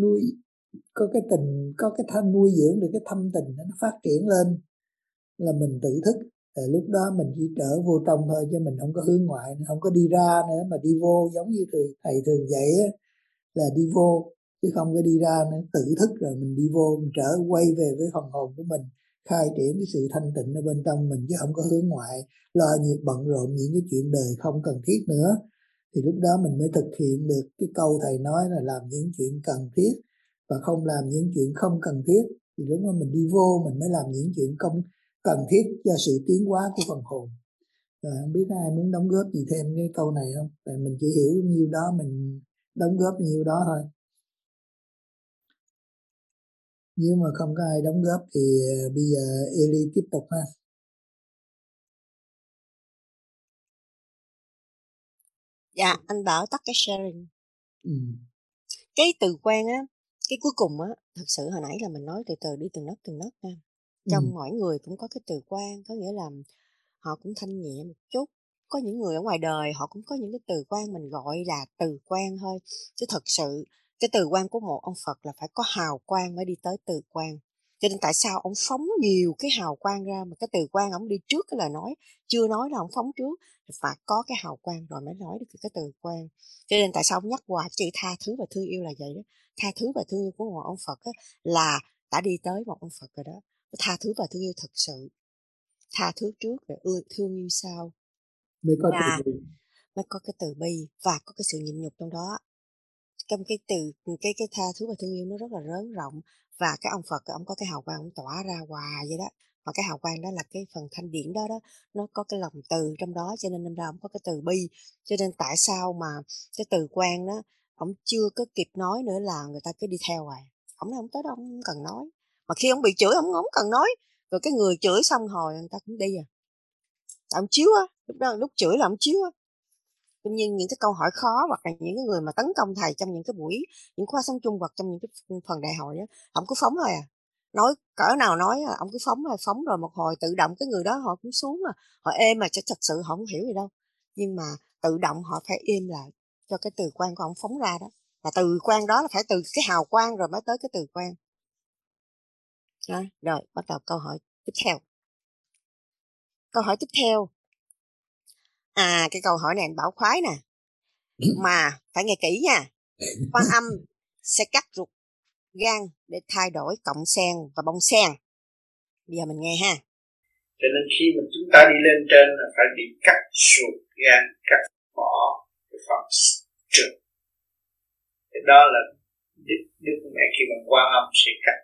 có cái tình, có cái thanh nuôi dưỡng được cái thâm tình nó phát triển lên, là mình tự thức. Lúc đó mình chỉ trở vô trong thôi, chứ mình không có hướng ngoại, không có đi ra nữa, mà đi vô giống như thầy thường dạy á, là đi vô chứ không có đi ra nữa. Tự thức rồi mình đi vô, mình quay về với phần hồn của mình, khai triển cái sự thanh tịnh ở bên trong mình, chứ không có hướng ngoại lo nhiều bận rộn những cái chuyện đời không cần thiết nữa. Thì lúc đó mình mới thực hiện được cái câu thầy nói là làm những chuyện cần thiết và không làm những chuyện không cần thiết. Thì lúc mà mình đi vô, mình mới làm những chuyện cần thiết cho sự tiến hóa của phần hồn. Rồi không biết ai muốn đóng góp gì thêm cái câu này không? Tại mình chỉ hiểu nhiêu đó, mình đóng góp nhiêu đó thôi. Nếu mà không có ai đóng góp thì bây giờ Eli tiếp tục ha. Dạ, anh Bảo tắt cái sharing. Cái từ quan á, cái cuối cùng á, thật sự hồi nãy là mình nói từ từ đi từng nấc ha. Trong mỗi người cũng có cái từ quan, có nghĩa là họ cũng thanh nhẹ một chút. Có những người ở ngoài đời họ cũng có những cái từ quan mình gọi là từ quan thôi. Chứ thật sự cái từ quan của một ông Phật là phải có hào quang mới đi tới từ quan. Cho nên tại sao ông phóng nhiều cái hào quang ra, mà cái từ quan ông đi trước cái lời nói, chưa nói là ông phóng trước, phải có cái hào quang rồi mới nói được cái từ quan. Cho nên tại sao ông nhắc hoài chữ tha thứ và thương yêu là vậy đó. Tha thứ và thương yêu của một ông Phật á, là đã đi tới một ông Phật rồi đó. Tha thứ và thương yêu thật sự. Tha thứ trước rồi thương yêu sau. Mới có và từ bi. Mới có cái từ bi và có cái sự nhịn nhục trong đó. Trong cái tha thứ và thương yêu nó rất là lớn rộng, và cái ông Phật ông có cái hào quang ông tỏa ra hoài vậy đó, mà cái hào quang đó là cái phần thanh điển đó nó có cái lòng từ trong đó, cho nên năm ra ông có cái từ bi. Cho nên tại sao mà cái từ quan đó ông chưa có kịp nói nữa là người ta cứ đi theo hoài. Ông nói ông tới đó ông không cần nói, mà khi ông bị chửi ông không cần nói, rồi cái người chửi xong hồi người ta cũng đi à. Ông chiếu á, lúc chửi là ông chiếu á. Tuy nhiên những cái câu hỏi khó, hoặc là những cái người mà tấn công thầy trong những cái buổi, những khóa sống chung, hoặc trong những cái phần đại hội á, ông cứ phóng thôi à. Nói cỡ nào nói ông cứ phóng rồi một hồi tự động cái người đó họ cũng xuống mà họ êm, mà thật sự họ không hiểu gì đâu, nhưng mà tự động họ phải im lại cho cái từ quan của ông phóng ra đó. Và từ quan đó là phải từ cái hào quang rồi mới tới cái từ quan. Rồi bắt đầu câu hỏi tiếp theo. Câu hỏi tiếp theo, cái câu hỏi này anh Bảo khoái nè, mà phải nghe kỹ nha. Quan âm sẽ cắt ruột gan để thay đổi cọng sen và bông sen. Bây giờ mình nghe ha. Cho nên khi mà chúng ta đi lên trên là phải bị cắt ruột gan, cắt bỏ cái phần trượt. Thì đó là Đức Mẹ khi mà Quan Âm sẽ cắt.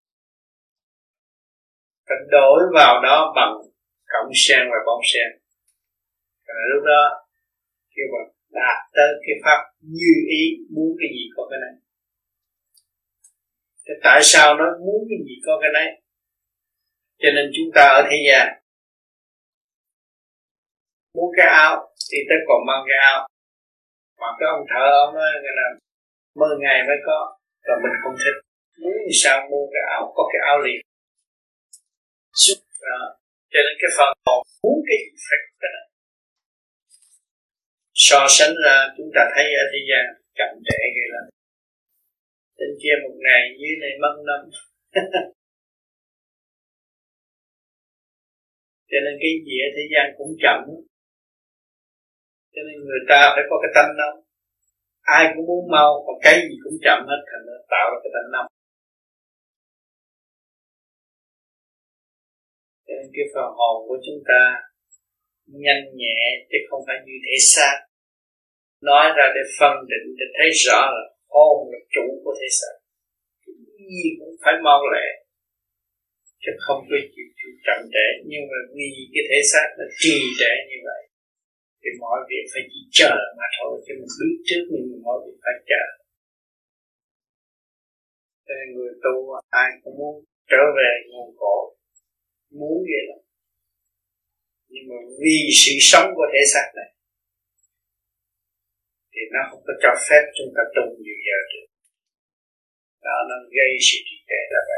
Phải đổi vào đó bằng cọng sen và bông sen. Còn lúc đó khi mà đạt tới cái pháp như ý, muốn cái gì có cái này. Thì tại sao nó muốn cái gì có cái này? Cho nên chúng ta ở thế gian muốn cái áo thì tới còn mang cái áo, mà cái ông thợ ông nói là mơ ngày mới có, và mình không thích, muốn thì sao mua cái áo, có cái áo liền. Đó. Cho nên cái phần hồn muốn cái gì phải có cái này. So sánh ra chúng ta thấy ở thế gian chậm trễ ghê lắm. Trên kia một ngày, dưới này mất năm. Cho nên cái gì ở thế gian cũng chậm. Cho nên người ta phải có cái tánh nóng. Ai cũng muốn mau, còn cái gì cũng chậm hết, thành ra tạo ra cái tánh nóng. Cho nên cái phần hồn của chúng ta nhanh nhẹ chứ không phải như thể xác. Nói ra để phân định, để thấy rõ là hồn là chủ của thể xác. Cái gì cũng phải mau lẹ, chứ không có chịu chậm trễ. Nhưng mà vì cái thể xác nó trì trệ như vậy, thì mọi việc phải chỉ chờ mà thôi, chứ mình biết trước nhưng mọi việc phải chờ. Cho nên người tu ai cũng muốn trở về nguồn cội, muốn vậy lắm. Nhưng mà vì sự sống của thể xác này thì nó không có cho phép chúng ta tu nhiều giờ được. Đó, nó gây sự trì trệ là vậy.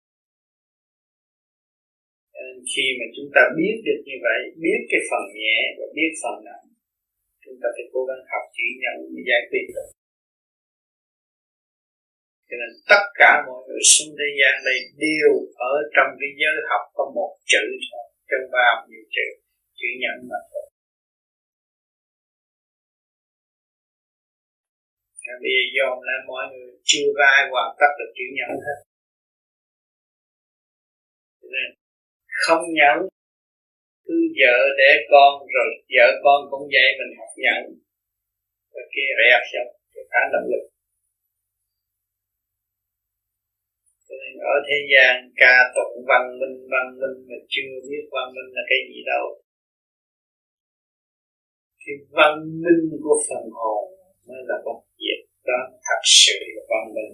Nên khi mà chúng ta biết được như vậy, biết cái phần nhẹ và biết phần nặng, chúng ta phải cố gắng học chỉ nhận để giải quyết được. Cho nên tất cả mọi người xuống thế gian đây đều ở trong cái giới học có một chữ thôi, trong bao nhiêu chữ nhận mà thôi. Bây giờ dòm lại mọi người chưa có ai hoàn tất được chữ nhận hết. Cho nên không nhận, cứ vợ để con rồi vợ con cũng vậy, mình học nhận rồi kia rẹt xong cái phản động lực. Cho nên ở thế gian ca tụng văn minh mà chưa biết văn minh là cái gì đâu. Cái văn minh của phần hồn mới là bất diệt, đó thật sự là văn minh.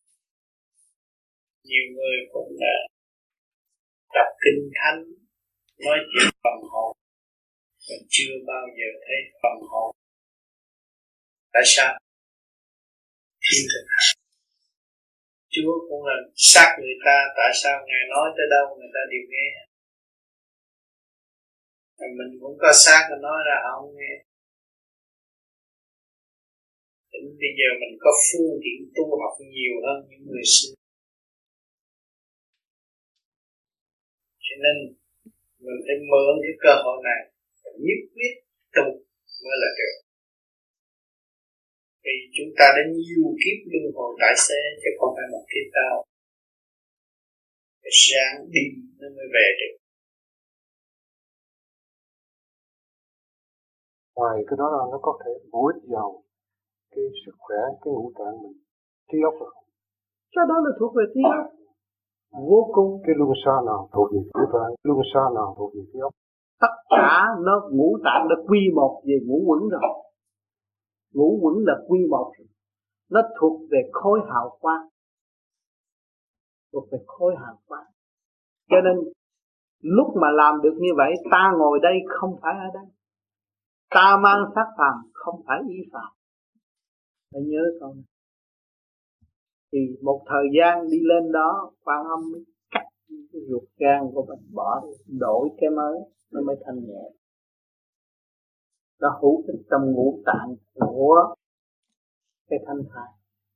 Nhiều người cũng đã đọc kinh thánh nói chuyện phần hồn, mà chưa bao giờ thấy phần hồn. Tại sao? Thiên thực hành. Chúa cũng là sát người ta, tại sao Ngài nói tới đâu người ta đều nghe. Mà mình cũng có sát, mình nói ra họ không nghe. Đến bây giờ mình có phương tiện tu học nhiều hơn những người xưa. Cho nên mình phải mượn cái cơ hội này, nhất quyết tu mới là được. Vì chúng ta đã nhiều kiếp luân hồi tại thế, chứ không phải một kiếp đâu. Cái sáng đi nó mới về được. Ngoài cái đó là nó có thể bổ ích vào cái sức khỏe, cái ngũ tạng mình, trí óc rồi không? Cái đó là thuộc về trí óc. Vô cùng. Cái luân xa nào thuộc về trí tạng, luân xa nào thuộc về trí óc? Tất cả nó ngũ tạng đã quy một về ngũ quẩn rồi. Ngũ quẩn là quy một rồi. Nó thuộc về khối hào quang. Thuộc về khối hào quang. Cho nên lúc mà làm được như vậy, ta ngồi đây không phải ở đây. Ta mang xác phàm không phải ý phàm. Phải nhớ con. Thì một thời gian đi lên đó, Quan Âm mới cắt cái ruột gan của mình bỏ, đổi cái mới, nó mới thanh nhẹ. Nó hữu ích trong ngũ tạng của cái thanh thai.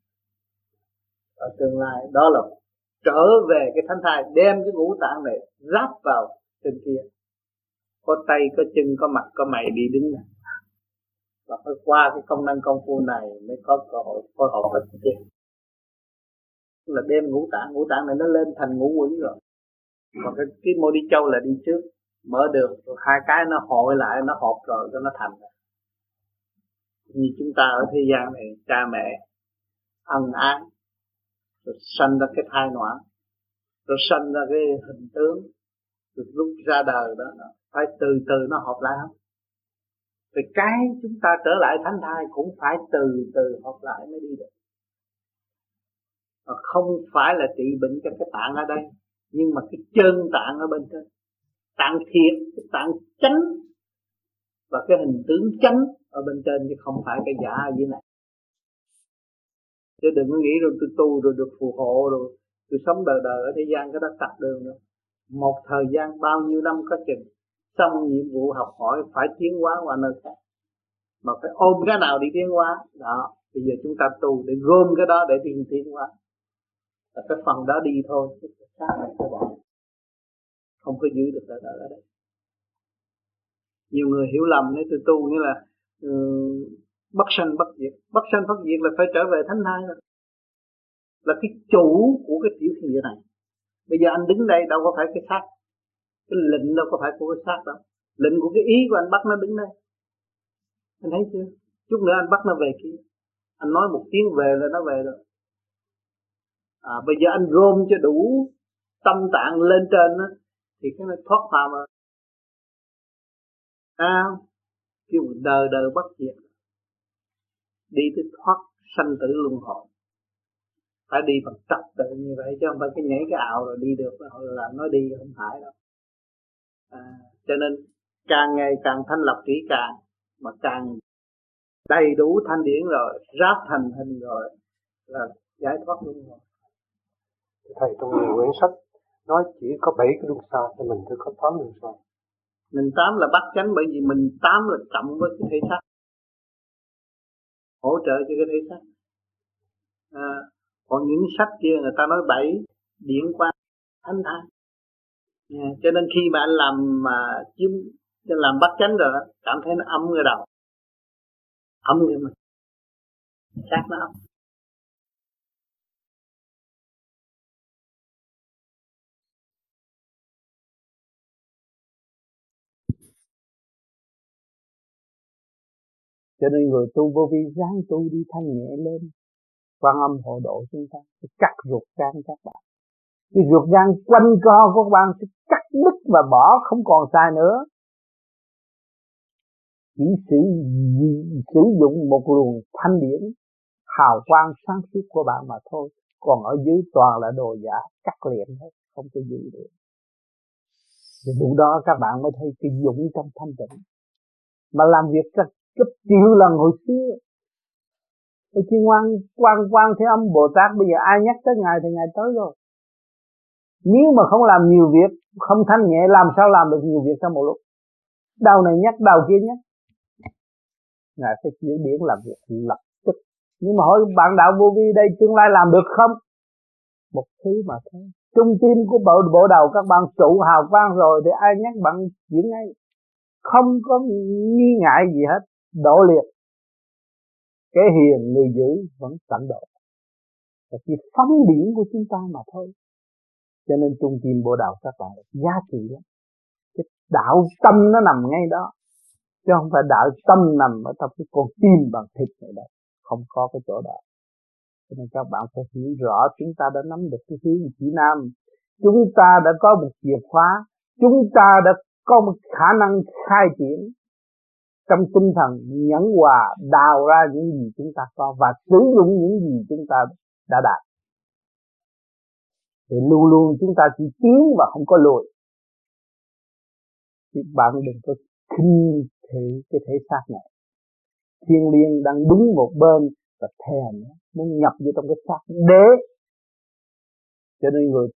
Ở tương lai đó là trở về cái thanh thai, đem cái ngũ tạng này ráp vào trên kia. Có tay, có chân, có mặt, có mày đi đứng này. Và phải qua cái công năng công phu này mới có cơ hội phối hợp với cái kia. Là đem ngũ tạng này nó lên thành ngũ quẩn rồi. Còn cái mô đi châu là đi trước, mở đường, rồi hai cái nó hội lại, nó hợp rồi cho nó thành. Như chúng ta ở thế gian này, cha mẹ ân ái, rồi sanh ra cái thai noãn, rồi sanh ra cái hình tướng, rồi lúc ra đời đó, phải từ từ nó hợp lại không? Vì cái chúng ta trở lại thánh thai cũng phải từ từ hợp lại mới đi được. Và không phải là trị bệnh cho cái tạng ở đây, nhưng mà cái chân tạng ở bên trên, tạng thiệt, cái tạng chánh và cái hình tướng chánh ở bên trên chứ không phải cái giả ở dưới này. Chứ đừng có nghĩ rồi tôi tu rồi được phù hộ rồi tôi sống đời đời ở thế gian cái đó tắt đường rồi. Một thời gian bao nhiêu năm có chừng, xong nhiệm vụ học hỏi phải tiến hóa qua nơi khác, mà phải ôm cái nào đi tiến hóa đó. Bây giờ chúng ta tu để gom cái đó để tiến hóa, là cái phần đó đi thôi, cái khác này phải bỏ, không có giữ được ở đây. Nhiều người hiểu lầm nếu tôi tu nghĩa là bất sanh bất diệt. Bất sanh bất diệt là phải trở về thánh thai rồi, là cái chủ của cái tiểu thiên địa này. Bây giờ anh đứng đây đâu có phải cái xác, cái lệnh đâu có phải của cái xác đâu, lệnh của cái ý của anh bắt nó đứng đây. Anh thấy chưa? Chút nữa anh bắt nó về kia, anh nói một tiếng về là nó về rồi. Bây giờ anh gom cho đủ tâm tạng lên trên đó, thì cái nó thoát phàm rồi. Kêu đời đời bất diệt, đi tới thoát sanh tử luân hồi. Phải đi bằng trật tự như vậy, chứ không phải cái nhảy cái ảo rồi đi được là nói đi, không phải đâu. Cho nên càng ngày càng thanh lập kỹ càng, mà càng đầy đủ thanh điển rồi, ráp thành hình rồi là giải thoát luân hồi. Thầy trong nhiều quyển sách nói chỉ có 7 cái luân xa, thì mình chỉ có 8 luân xa. Mình 8 là bắt chánh, bởi vì mình 8 là cộng với cái thể xác, hỗ trợ cho cái thể xác. Còn những sách kia người ta nói 7 điển qua thánh thai. Cho nên khi mà anh làm bắt chánh rồi đó, cảm thấy nó ấm cái đầu, ấm cái mình, xác nó ấm. Cho nên người tu vô vi ráng tu đi thanh nhẹ lên, Quan Âm hộ độ chúng ta, cắt ruột gan các bạn. Cái ruột gan quanh co của các bạn sẽ cắt đứt và bỏ, không còn xài nữa. Chỉ sử dụng một luồng thanh điển hào quang sáng suốt của bạn mà thôi. Còn ở dưới toàn là đồ giả, cắt liền hết, không có gì được. Thì lúc đó các bạn mới thấy cái dũng trong thanh tịnh. Mà làm việc gấp triệu lần hồi xưa. Cái chuyên quan Thế Âm Bồ Tát bây giờ ai nhắc tới Ngài thì Ngài tới rồi. Nếu mà không làm nhiều việc, không thanh nhẹ, làm sao làm được nhiều việc trong một lúc? Đầu này nhắc, đầu kia nhắc. Ngài phải chuyển điển làm việc lập tức. Nhưng mà hỏi bạn đạo vô vi đây tương lai làm được không? Một thứ mà thôi. Trung tim của bộ đầu các bạn trụ hào quang rồi thì ai nhắc bạn chuyển ngay. Không có nghi ngại gì hết. Độ liệt. Cái hiền người giữ vẫn tận độ. Là chỉ phóng điển của chúng ta mà thôi. Cho nên trung tim bộ đầu các bạn giá trị lắm. Cái đạo tâm nó nằm ngay đó. Chứ không phải đạo tâm nằm ở trong cái con tim bằng thịt này đâu. Không có cái chỗ đó. Cho nên các bạn phải hiểu rõ chúng ta đã nắm được cái hướng chỉ nam. Chúng ta đã có một chìa khóa. Chúng ta đã có một khả năng khai triển trong tinh thần nhẫn hòa, đào ra những gì chúng ta có và sử dụng những gì chúng ta đã đạt. Thì luôn luôn chúng ta chỉ tiến và không có lùi. Thì bạn đừng có khinh thị cái thể xác này. Thiên liêng đang đứng một bên và thèm muốn nhập vô trong cái xác đế. Cho nên người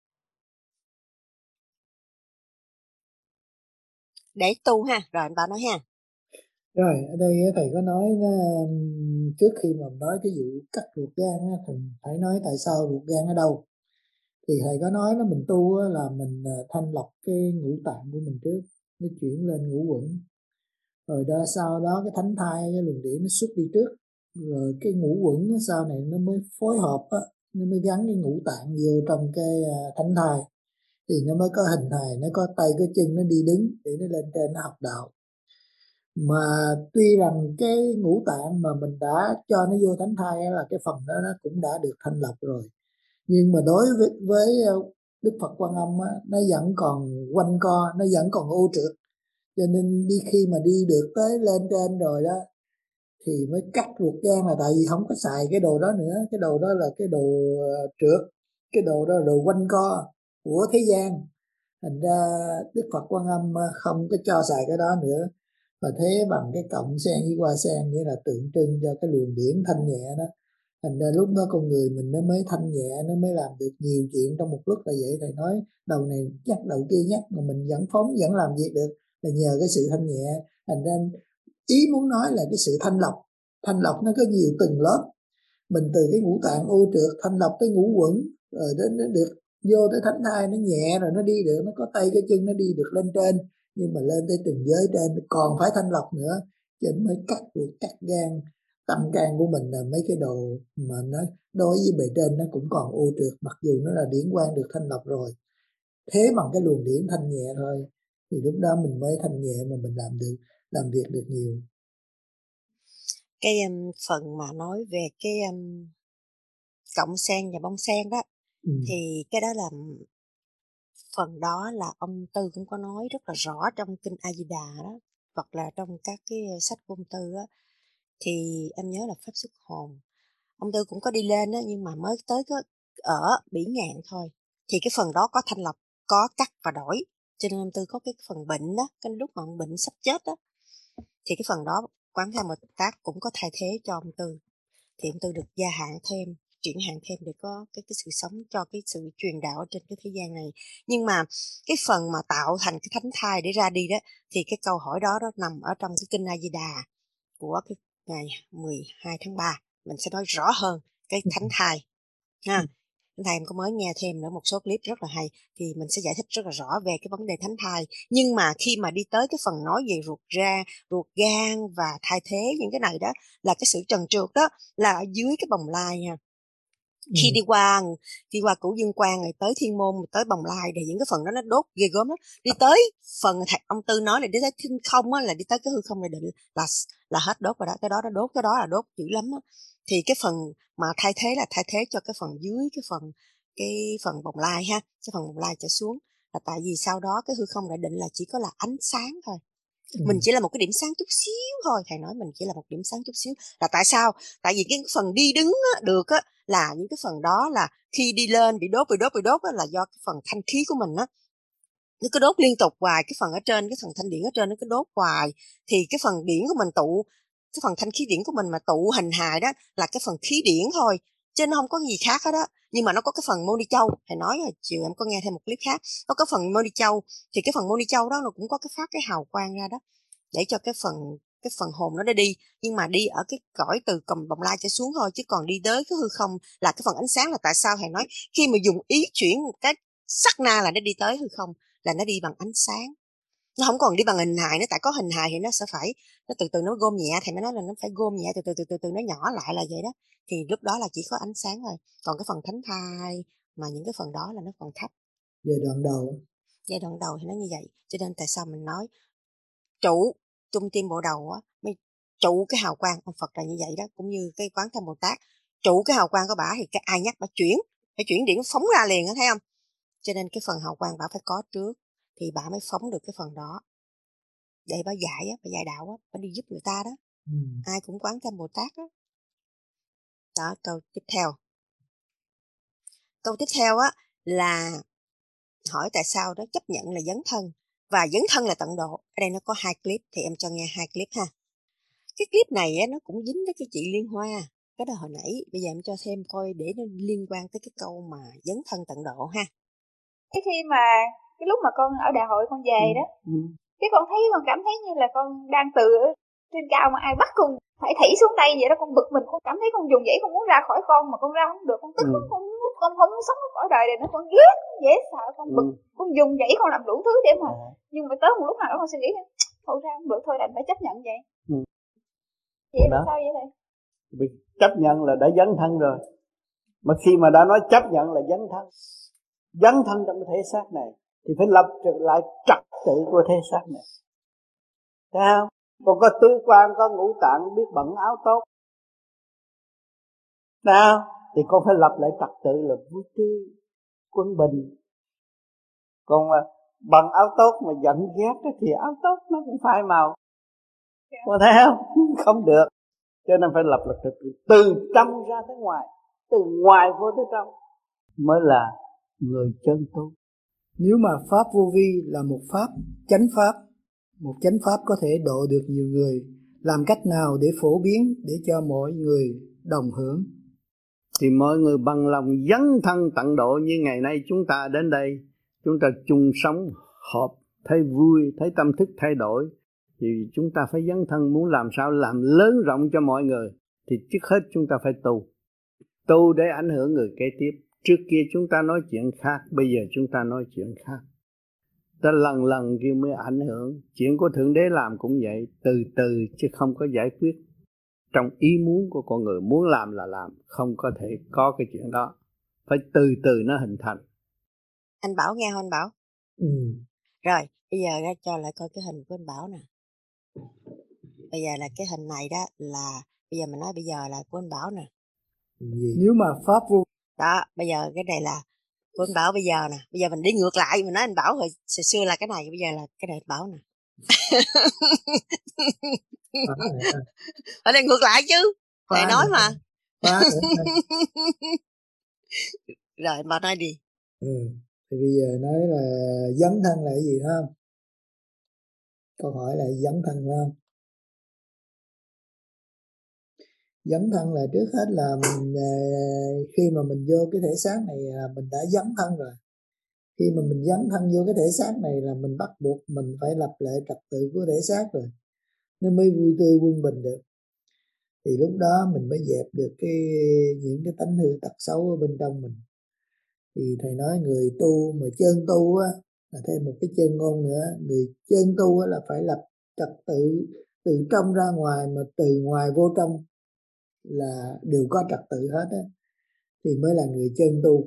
để tu ha, rồi anh Ba nói ha. Rồi ở đây thầy có nói trước khi mà nói cái vụ cắt ruột gan thì phải nói tại sao ruột gan ở đâu. Thì thầy có nói là mình tu là mình thanh lọc cái ngũ tạng của mình trước, nó chuyển lên ngũ quẩn, rồi đó sau đó cái thánh thai, cái luồng điển nó xuất đi trước, rồi cái ngũ quẩn sau này nó mới phối hợp á, nó mới gắn cái ngũ tạng vô trong cái thánh thai, thì nó mới có hình hài, nó có tay có chân, nó đi đứng để nó lên trên nó học đạo. Mà tuy rằng cái ngũ tạng mà mình đã cho nó vô thánh thai là cái phần đó nó cũng đã được thanh lọc rồi, nhưng mà đối với Đức Phật Quan Âm á, nó vẫn còn quanh co, nó vẫn còn ô trượt, cho nên khi mà đi được tới lên trên rồi đó thì mới cắt ruột gan, là tại vì không có xài cái đồ đó nữa. Cái đồ đó là cái đồ trượt, cái đồ đó là đồ quanh co của thế gian, thành ra Đức Phật Quan Âm không có cho xài cái đó nữa. và thế bằng cái cộng sen với hoa sen, nghĩa là tượng trưng cho cái luồng điển thanh nhẹ đó. Thành ra lúc đó con người mình nó mới thanh nhẹ, nó mới làm được nhiều chuyện trong một lúc là vậy. Thầy nói đầu này nhắc đầu kia nhắc mà mình vẫn phóng vẫn làm việc được là nhờ cái sự thanh nhẹ. Thành ra ý muốn nói là cái sự thanh lọc nó có nhiều tầng lớp. Mình từ cái ngũ tạng ô trượt thanh lọc tới ngũ quẩn, rồi đến nó được vô tới thánh thai, nó nhẹ rồi nó đi được, nó có tay cái chân nó đi được lên trên. Nhưng mà lên tới từng giới trên còn phải thanh lọc nữa, cho nên mới cắt ruột cắt gan. Tâm can của mình là mấy cái đồ mà nó đối với bề trên nó cũng còn ô trượt, mặc dù nó là điển quang được thanh lọc rồi. Thế bằng cái luồng điển thanh nhẹ thôi thì lúc đó mình mới thanh nhẹ mà mình làm việc được nhiều. Cái phần mà nói về cái cộng sen và bông sen đó, thì cái đó là phần đó là ông Tư cũng có nói rất là rõ trong kinh A Di Đà đó, hoặc là trong các cái sách của ông Tư á, thì em nhớ là pháp xuất hồn ông Tư cũng có đi lên đó, nhưng mà mới tới ở Bỉ Ngạn thôi, thì cái phần đó có thanh lọc, có cắt và đổi, cho nên ông Tư có cái phần bệnh đó, cái lúc mà ông bệnh sắp chết đó, thì cái phần đó Quán Tham Bồ Tát cũng có thay thế cho ông Tư, thì ông Tư được gia hạn thêm, chuyển hạn thêm để có cái sự sống cho cái sự truyền đạo ở trên cái thế gian này. Nhưng mà cái phần mà tạo thành cái thánh thai để ra đi đó, thì cái câu hỏi đó nằm ở trong cái kinh A Di Đà của cái ngày 12 tháng 3, mình sẽ nói rõ hơn cái thánh thai ha. Thánh thai em có mới nghe thêm nữa một số clip rất là hay, thì mình sẽ giải thích rất là rõ về cái vấn đề thánh thai. Nhưng mà khi mà đi tới cái phần nói về ruột gan và thai thế, những cái này đó là cái sự trần trượt đó, là ở dưới cái bồng lai nha. Khi đi qua Cửu Dương Quang rồi tới Thiên Môn, tới Bồng Lai, thì những cái phần đó nó đốt ghê gớm lắm. Đi tới phần ông Tư nói là đi tới thiên không á, là đi tới cái hư không này định là hết đốt rồi đó. Cái đó nó đốt, cái đó là đốt dữ lắm á. Thì cái phần mà thay thế là thay thế cho cái phần dưới, cái phần Bồng Lai ha, cái phần Bồng Lai trở xuống, là tại vì sau đó cái hư không đại định là chỉ có là ánh sáng thôi. Mình chỉ là một cái điểm sáng chút xíu thôi. Thầy nói mình chỉ là một điểm sáng chút xíu là tại sao? Tại vì cái phần đi đứng á, được á, là những cái phần đó là khi đi lên bị đốt á, là do cái phần thanh khí của mình á, nó cứ đốt liên tục hoài. Cái phần ở trên, cái phần thanh điển ở trên nó cứ đốt hoài, thì cái phần điển của mình tụ, cái phần thanh khí điển của mình mà tụ hình hài đó là cái phần khí điển thôi, chứ nó không có gì khác hết đó. Nhưng mà nó có cái phần môn đi châu, thầy nói rồi, chiều em có nghe thêm một clip khác, có cái phần môn đi châu, thì cái phần môn đi châu đó nó cũng có cái phát cái hào quang ra đó, để cho cái phần hồn nó đi. Nhưng mà đi ở cái cõi từ cầm Bồng Lai trở xuống thôi, chứ còn đi tới cái hư không là cái phần ánh sáng. Là tại sao thầy nói khi mà dùng ý chuyển một cái sát na là nó đi tới hư không, là nó đi bằng ánh sáng, nó không còn đi bằng hình hài nữa. Tại có hình hài thì nó sẽ phải, nó từ từ nó gom nhẹ, thầy mới nói là nó phải gom nhẹ từ từ nó nhỏ lại là vậy đó. Thì lúc đó là chỉ có ánh sáng thôi. Còn cái phần thánh thai mà những cái phần đó là nó còn thấp. Giai đoạn đầu thì nó như vậy. Cho nên tại sao mình nói trụ trung tim bộ đầu á, mới trụ cái hào quang. Ông Phật là như vậy đó, cũng như cái Quán Tham Bồ Tát trụ cái hào quang của bả, thì cái ai nhắc bả phải chuyển điện phóng ra liền á, thấy không? Cho nên cái phần hào quang bả phải có trước, thì bả mới phóng được cái phần đó để bả dạy đạo á, bả đi giúp người ta đó. Ai cũng Quán Tham Bồ Tát đó. Đó, câu tiếp theo á là hỏi tại sao đó chấp nhận là dấn thân và dấn thân là tận độ. Ở đây nó có 2 clip, thì em cho nghe 2 clip ha. Cái clip này á, nó cũng dính với cái chị Liên Hoa, cái đó hồi nãy, bây giờ em cho thêm coi để nó liên quan tới cái câu mà dấn thân tận độ ha. Cái khi mà cái lúc mà con ở đại hội con về đó, cái con cảm thấy như là con đang từ trên cao mà ai bắt con phải thảy xuống tay vậy đó. Con bực mình, con cảm thấy con dùng dãy, con muốn ra khỏi con mà con ra không được, con tức lắm, con không muốn sống khỏi đời này nữa, con ghét, dễ sợ, con bực, con dùng dãy, con làm đủ thứ để mà, nhưng mà tới một lúc nào đó con suy nghĩ thôi ra không được, thôi đành phải chấp nhận vậy. Vậy là sao vậy thầy? Vì chấp nhận là đã dấn thân rồi, mà khi mà đã nói chấp nhận là dấn thân trong cái thể xác này thì phải lập lại trật tự của thể xác này, thấy không? Còn có tứ quan, có ngũ tạng, biết bận áo tốt nào thì con phải lập lại trật tự là vui tươi quân bình. Còn mà bằng áo tốt mà giận ghét thì áo tốt nó cũng phai màu, con thấy không? Không được. Cho nên phải lập lại trật tự từ trong ra tới ngoài, từ ngoài vô tới trong mới là người chân tu. Nếu mà pháp vô vi là một pháp chánh pháp một chánh pháp có thể độ được nhiều người, làm cách nào để phổ biến để cho mọi người đồng hưởng? Thì mọi người bằng lòng dấn thân tận độ, như ngày nay chúng ta đến đây, chúng ta chung sống hợp, thấy vui, thấy tâm thức thay đổi, thì chúng ta phải dấn thân muốn làm sao làm lớn rộng cho mọi người. Thì trước hết chúng ta phải tu để ảnh hưởng người kế tiếp. Trước kia chúng ta nói chuyện khác, bây giờ chúng ta nói chuyện khác. Ta lần kia mới ảnh hưởng. Chuyện của Thượng Đế làm cũng vậy, từ từ chứ không có giải quyết trong ý muốn của con người. Muốn làm là làm, không có thể có cái chuyện đó. Phải từ từ nó hình thành. Anh Bảo nghe không anh Bảo? Rồi, bây giờ ra cho lại coi cái hình của anh Bảo nè. Bây giờ là cái hình này đó là, bây giờ mình nói bây giờ là của anh Bảo nè. Nếu mà pháp vô đó, bây giờ cái này là của anh Bảo bây giờ nè. Bây giờ mình đi ngược lại, mình nói anh Bảo hồi xưa là cái này, bây giờ là cái này anh Bảo nè. Ở đây ngược lại chứ, thầy nói mà. Rồi mà nói đi. Thì bây giờ nói là dấn thân là cái gì đó không? Câu hỏi là dấn thân phải không? Dấn thân là trước hết là mình khi mà mình vô cái thể xác này là mình đã dấn thân rồi. Khi mà mình dấn thân vô cái thể xác này là mình bắt buộc mình phải lập lại trật tự của thể xác rồi, nó mới vui tươi quân bình được. Thì lúc đó mình mới dẹp được những cái tánh hư tật xấu ở bên trong mình. Thì thầy nói người tu mà chân tu á, là thêm một cái chân ngôn nữa, người chân tu á là phải lập trật tự từ trong ra ngoài, mà từ ngoài vô trong là đều có trật tự hết á, thì mới là người chân tu.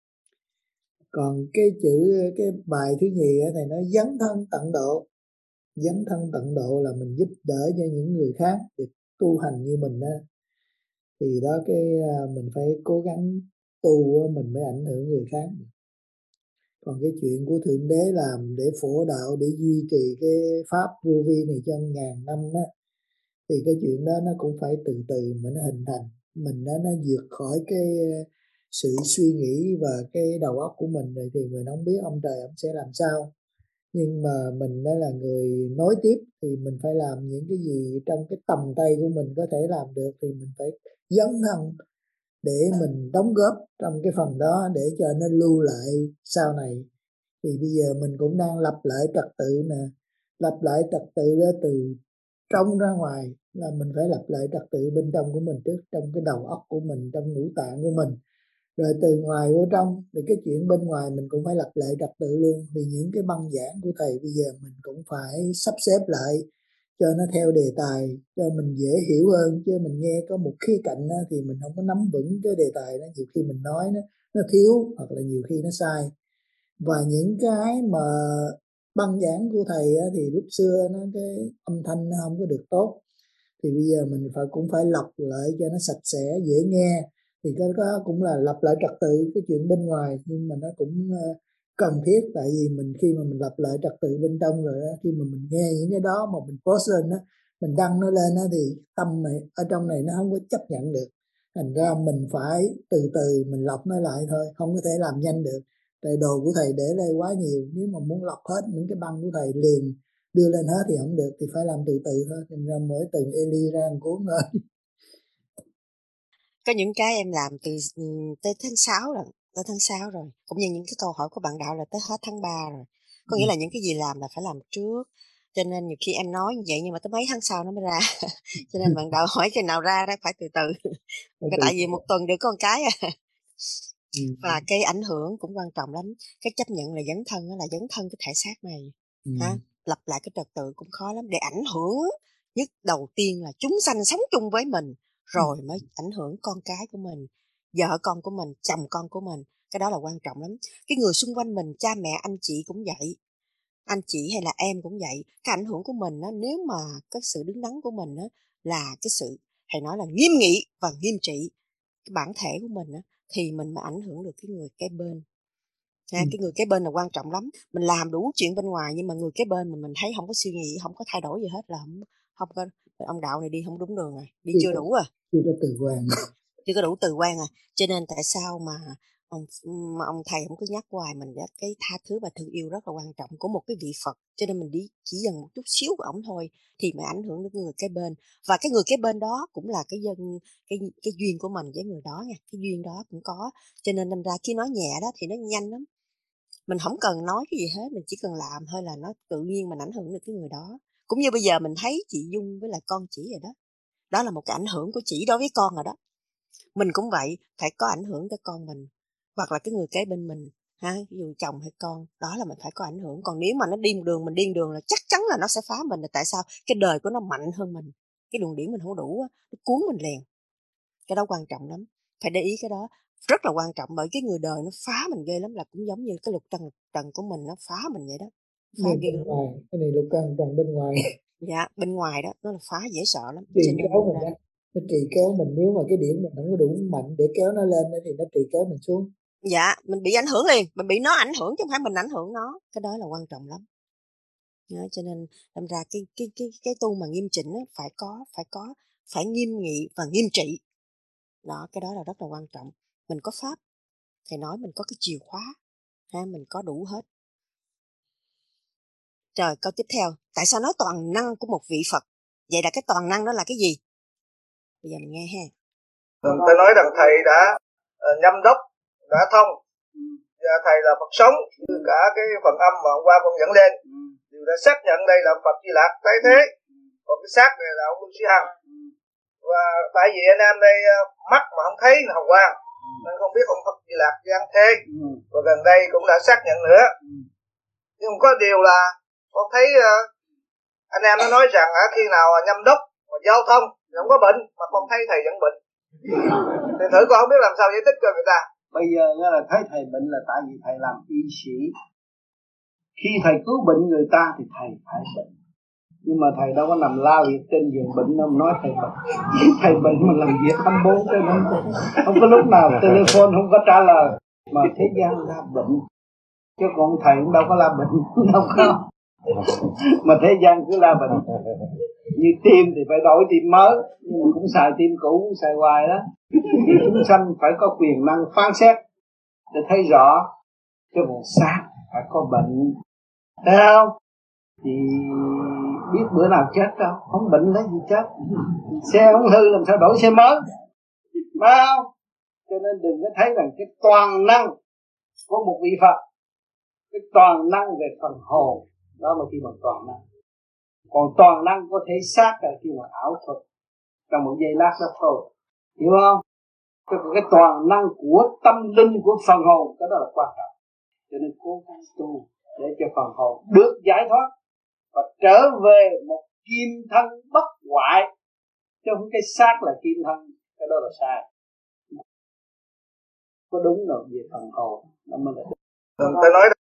Còn cái bài thứ nhì á, thầy nói dấn thân tận độ. Dấn thân tận độ là mình giúp đỡ cho những người khác được tu hành như mình á, thì đó mình phải cố gắng tu mình mới ảnh hưởng người khác. Còn cái chuyện của Thượng Đế làm để phổ đạo, để duy trì cái pháp vô vi này trong ngàn năm á, thì cái chuyện đó nó cũng phải từ từ mà nó hình thành. Mình nó vượt khỏi cái sự suy nghĩ và cái đầu óc của mình rồi, thì mình không biết ông trời ông sẽ làm sao. Nhưng mà mình đó là người nối tiếp, thì mình phải làm những cái gì trong cái tầm tay của mình có thể làm được, thì mình phải dấn thân để mình đóng góp trong cái phần đó để cho nó lưu lại sau này. Thì bây giờ mình cũng đang lập lại trật tự nè, lập lại trật tự đó từ trong ra ngoài, là mình phải lập lại trật tự bên trong của mình trước, trong cái đầu óc của mình, trong ngũ tạng của mình, rồi từ ngoài vô trong thì cái chuyện bên ngoài mình cũng phải lập lại trật tự luôn. Vì những cái băng giảng của thầy bây giờ mình cũng phải sắp xếp lại cho nó theo đề tài, cho mình dễ hiểu hơn. Chứ mình nghe có một khía cạnh đó, thì mình không có nắm vững cái đề tài đó, nhiều khi mình nói nó thiếu, hoặc là nhiều khi nó sai. Và những cái mà băng giảng của thầy á, thì lúc xưa cái âm thanh nó không có được tốt, thì bây giờ mình cũng phải lọc lại cho nó sạch sẽ dễ nghe. Thì cái đó cũng là lập lại trật tự cái chuyện bên ngoài, nhưng mà nó cũng cần thiết. Tại vì khi mà mình lập lại trật tự bên trong rồi đó, khi mà mình nghe những cái đó mà mình post lên đó, mình đăng nó lên đó, thì tâm này ở trong này nó không có chấp nhận được. Thành ra mình phải từ từ mình lọc nó lại thôi, không có thể làm nhanh được. Tại đồ của thầy để đây quá nhiều, nếu mà muốn lọc hết những cái băng của thầy liền đưa lên hết thì không được, thì phải làm từ từ thôi. Thành ra mỗi tuần Eli ra một cuốn thôi. Có những cái em làm từ tới tháng 6 rồi, tới tháng 6 rồi. Cũng như những cái câu hỏi của bạn đạo là tới hết tháng 3 rồi. Có nghĩa là những cái gì làm là phải làm trước. Cho nên nhiều khi em nói như vậy nhưng mà tới mấy tháng sau nó mới ra. Cho nên bạn đạo hỏi chừng nào ra đó phải từ từ. Tại vì một tuần được có một cái à. Và cái ảnh hưởng cũng quan trọng lắm. Cái chấp nhận là dấn thân là dấn thân cái thể xác này. Ha? Lập lại cái trật tự cũng khó lắm. Để ảnh hưởng nhất đầu tiên là chúng sanh sống chung với mình, rồi mới ảnh hưởng con cái của mình, vợ con của mình, chồng con của mình. Cái đó là quan trọng lắm. Cái người xung quanh mình, cha mẹ, anh chị cũng vậy. Anh chị hay là em cũng vậy. Cái ảnh hưởng của mình đó, nếu mà cái sự đứng đắn của mình đó, là cái sự thầy nói là nghiêm nghị và nghiêm trị cái bản thể của mình đó, thì mình mới ảnh hưởng được cái người kế bên. Cái người kế bên là quan trọng lắm. Mình làm đủ chuyện bên ngoài nhưng mà người kế bên mình thấy không có suy nghĩ, không có thay đổi gì hết là không có. Ông đạo này đi không đúng đường rồi, đi chưa đủ à. Chưa có từ quan. Chưa có đủ từ quan à. Cho nên tại sao mà ông thầy không cứ nhắc hoài mình đó, cái tha thứ và thương yêu rất là quan trọng của một cái vị Phật, cho nên mình đi chỉ dần một chút xíu của ổng thôi thì mới ảnh hưởng đến người kế bên, và cái người kế bên đó cũng là cái duyên của mình với người đó nha, cái duyên đó cũng có, cho nên đâm ra khi nói nhẹ đó thì nó nhanh lắm, mình không cần nói cái gì hết, mình chỉ cần làm thôi là nó tự nhiên mình ảnh hưởng được cái người đó. Cũng như bây giờ mình thấy chị Dung với lại con chị rồi đó, đó là một cái ảnh hưởng của chị đối với con rồi đó. Mình cũng vậy, phải có ảnh hưởng tới con mình hoặc là cái người kế bên mình ha, ví dụ chồng hay con, đó là mình phải có ảnh hưởng. Còn nếu mà nó điên đường, mình điên đường là chắc chắn là nó sẽ phá mình. Là tại sao? Cái đời của nó mạnh hơn mình, cái luồng điển mình không đủ á, nó cuốn mình liền. Cái đó quan trọng lắm, phải để ý cái đó, rất là quan trọng, bởi cái người đời nó phá mình ghê lắm, là cũng giống như cái lục trần của mình nó phá mình vậy đó, phá ghê lắm. Cái này lục trần bên ngoài. Dạ, bên ngoài đó nó là phá dễ sợ lắm. Trì kéo mình ra, nó trì kéo mình, nếu mà cái điểm mình không có đủ mạnh để kéo nó lên thì nó trì kéo mình xuống. Dạ, mình bị ảnh hưởng liền, mình bị nó ảnh hưởng chứ không phải mình ảnh hưởng nó, cái đó là quan trọng lắm. Đó, cho nên đâm ra cái tu mà nghiêm chỉnh á, phải nghiêm nghị và nghiêm trị. Đó, cái đó là rất là quan trọng. Mình có pháp, thầy nói mình có cái chìa khóa, ha, mình có đủ hết. Rồi, câu tiếp theo, tại sao nói toàn năng của một vị Phật? Vậy là cái toàn năng đó là cái gì? Bây giờ mình nghe ha. Tôi nói rằng thầy đã nhâm đốc, đã thông, và thầy là Phật sống, như cả cái phần âm mà hôm qua con dẫn lên, đều đã xác nhận đây là Phật Di Lặc tái thế, còn cái xác này là ông Lưu Sĩ Hằng. Và tại vì anh em đây mắt mà không thấy là hồng quang, nên không biết ông Phật Di Lặc giáng thế, và gần đây cũng đã xác nhận nữa. Nhưng có điều là con thấy anh em nó nói rằng khi nào nhâm đốc mà giao thông không có bệnh, mà con thấy thầy vẫn bệnh. Thì thử con không biết làm sao giải thích cho người ta. Bây giờ là thấy thầy bệnh là tại vì thầy làm y sĩ. Khi thầy cứu bệnh người ta thì thầy phải bệnh. Nhưng mà thầy đâu có nằm la liệt trên giường bệnh đâu mà nói thầy bệnh. Thầy bệnh mà làm việc 24 trên 24, không có lúc nào telephone không có trả lời. Mà thế gian la bệnh, chứ còn thầy cũng đâu có la bệnh, đâu có. Mà thế gian cứ la bệnh. Như tim thì phải đổi tim mới, nhưng mà cũng xài tim cũ, cũng xài hoài đó. Thì chúng sanh phải có quyền năng phán xét để thấy rõ, chứ còn xác phải có bệnh, thấy không? Thì biết bữa nào chết đâu, không bệnh lấy gì chết. Xe không hư làm sao đổi xe mới, phải không? Cho nên đừng có thấy rằng cái toàn năng của một vị Phật, cái toàn năng về phần hồn đó mà khi mà toàn năng. Còn toàn năng có thể xác là khi mà ảo thuật trong một giây lát đó thôi, hiểu không? Cái toàn năng của tâm linh của phần hồn, cái đó là quan trọng. Cho nên cố gắng tu để cho phần hồn được giải thoát và trở về một kim thân bất hoại, chứ không cái xác là kim thân, cái đó là sai. Có đúng rồi, về phần hồn nó mới là đúng. Tôi nói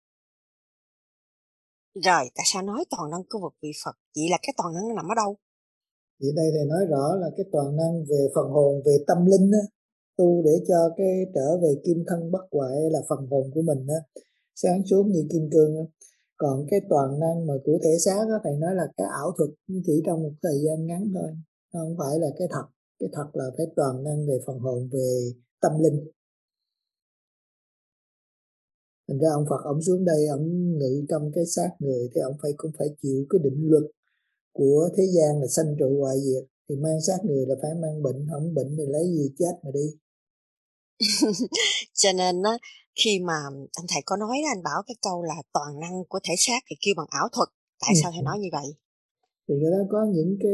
rồi, tại sao nói toàn năng của một vị Phật? Vậy là cái toàn năng nó nằm ở đâu? Thì đây thầy nói rõ là cái toàn năng về phần hồn, về tâm linh á, tu để cho cái trở về kim thân bất hoại là phần hồn của mình á, sáng suốt như kim cương á. Còn cái toàn năng mà của thể xác á, thầy nói là cái ảo thuật chỉ trong một thời gian ngắn thôi, nó không phải là cái thật. Cái thật là phải toàn năng về phần hồn, về tâm linh. Thành ra ông Phật ông xuống đây ông ngự trong cái xác người thì ông cũng phải chịu cái định luật của thế gian là sanh trụ hoại diệt, thì mang xác người là phải mang bệnh, không bệnh thì lấy gì chết mà đi. Cho nên á, khi mà anh thầy có nói đó, anh bảo cái câu là toàn năng của thể xác thì kêu bằng ảo thuật. Tại sao thầy nói như vậy? Thì cái đó có những cái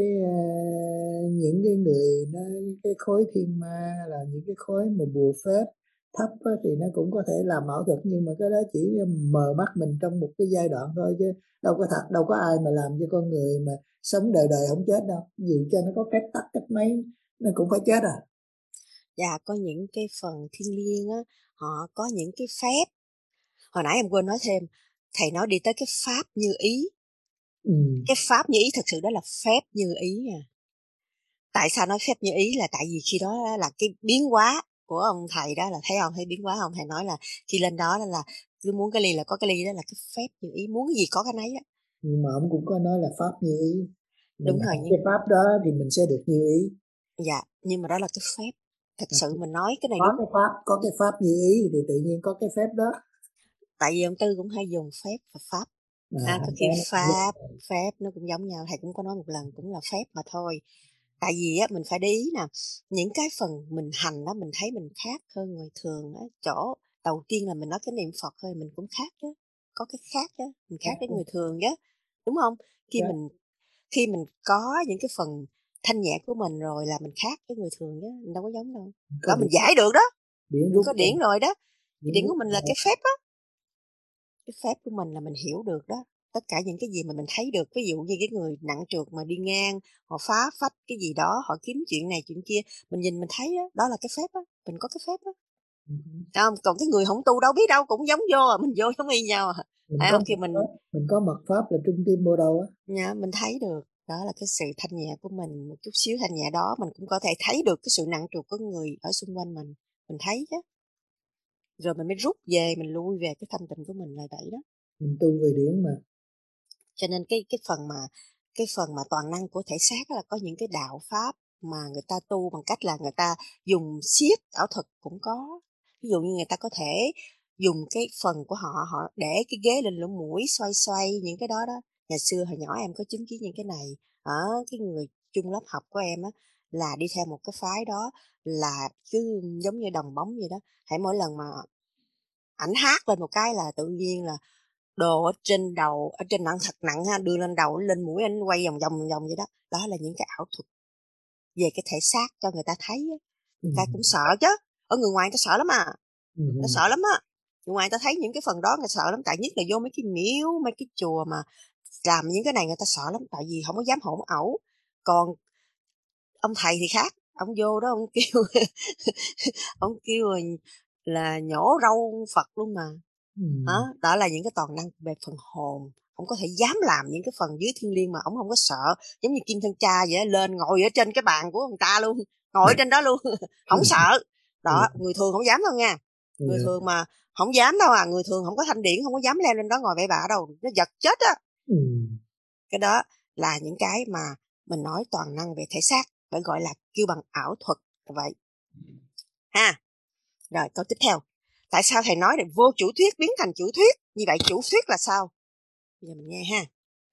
người nó cái khối thiên ma, là những cái khối mà bùa phép thấp á, thì nó cũng có thể làm ảo thuật, nhưng mà cái đó chỉ mờ mắt mình trong một cái giai đoạn thôi, chứ đâu có thật, đâu có ai mà làm cho con người mà sống đời đời không chết đâu. Dù cho nó có cách tắt cách mấy nó cũng phải chết à. Dạ, có những cái phần thiên liêng á, họ có những cái phép. Hồi nãy em quên nói thêm, thầy nói đi tới cái pháp như ý. Cái pháp như ý thực sự đó là phép như ý nha. Tại sao nói phép như ý? Là tại vì khi đó là cái biến hóa của ông thầy đó, là thấy không, thấy biến hóa không? Thầy nói là khi lên đó là cứ muốn cái ly là có cái ly, đó là cái phép như ý, muốn cái gì có cái nấy đó. Nhưng mà ông cũng có nói là pháp như ý. Đúng rồi. Cái pháp đó thì mình sẽ được như ý. Dạ, nhưng mà đó là cái phép. Thật sự mình nói cái này có đúng. có cái pháp như ý thì tự nhiên có cái phép đó. Tại vì ông Tư cũng hay dùng phép và pháp. Có khi phép nó cũng giống nhau. Thầy cũng có nói một lần, cũng là phép mà thôi. Tại vì á, mình phải để ý nè, những cái phần mình hành đó mình thấy mình khác hơn người thường á. Chỗ đầu tiên là mình nói cái niệm Phật thôi, mình cũng khác chứ. Có cái khác chứ, mình khác với người thường chứ. Đúng không? Khi mình có những cái phần thanh nhẹ của mình rồi là mình khác với người thường chứ, mình đâu có giống đâu. Đó mình giải được đó. Mình có điển rồi đó. Điển của mình là cái phép á. Cái phép của mình là mình hiểu được đó. Tất cả những cái gì mà mình thấy được, ví dụ như cái người nặng trược mà đi ngang, họ phá phách cái gì đó, họ kiếm chuyện này chuyện kia, mình nhìn mình thấy đó, đó là cái phép á, mình có cái phép á. Không, còn cái người không tu đâu biết đâu, cũng giống vô à, mình vô giống y nhau à. Không, khi mình có mật pháp là trung tim bộ đầu á. Dạ, mình thấy được, đó là cái sự thanh nhẹ của mình, một chút xíu thanh nhẹ đó mình cũng có thể thấy được cái sự nặng trược của người ở xung quanh mình thấy chứ. Rồi mình mới rút về, mình lui về cái thanh tịnh của mình là vậy đó. Mình tu về điển mà. Cho nên cái phần mà toàn năng của thể xác là có những cái đạo pháp mà người ta tu bằng cách là người ta dùng siết ảo thuật cũng có. Ví dụ như người ta có thể dùng cái phần của họ để cái ghế lên lỗ mũi xoay những cái đó đó. Ngày xưa hồi nhỏ em có chứng kiến những cái này ở cái người chung lớp học của em á, là đi theo một cái phái đó là cứ giống như đồng bóng vậy đó. Hãy mỗi lần mà ảnh hát lên một cái là tự nhiên là đồ ở trên đầu, ở trên nặng thật nặng ha, đưa lên đầu lên mũi anh quay vòng vòng vậy đó. Đó là những cái ảo thuật về cái thể xác cho người ta thấy á. Người ta cũng sợ chứ. Ở người ngoài người ta sợ lắm à. Người ta sợ lắm á. Người ngoài người ta thấy những cái phần đó người ta sợ lắm. Tại nhất là vô mấy cái miếu, mấy cái chùa mà làm những cái này người ta sợ lắm. Tại vì không có dám hỗn ẩu. Còn ông thầy thì khác. Ông vô đó ông kêu ông kêu là nhổ râu Phật luôn mà. Đó là những cái toàn năng về phần hồn. Ông có thể dám làm những cái phần dưới thiên liêng mà ông không có sợ. Giống như Kim Thân Cha vậy, lên ngồi ở trên cái bàn của người ta luôn, ngồi trên đó luôn, không sợ. Đó, người thường không dám đâu nha. Người thường mà không dám đâu à. Người thường không có thanh điển, không có dám leo lên đó ngồi bậy bạ đâu, nó giật chết á. Cái đó là những cái mà mình nói toàn năng về thể xác, phải gọi là kêu bằng ảo thuật vậy ha. Rồi câu tiếp theo, tại sao thầy nói được vô chủ thuyết biến thành chủ thuyết? Như vậy chủ thuyết là sao? Bây giờ mình nghe ha.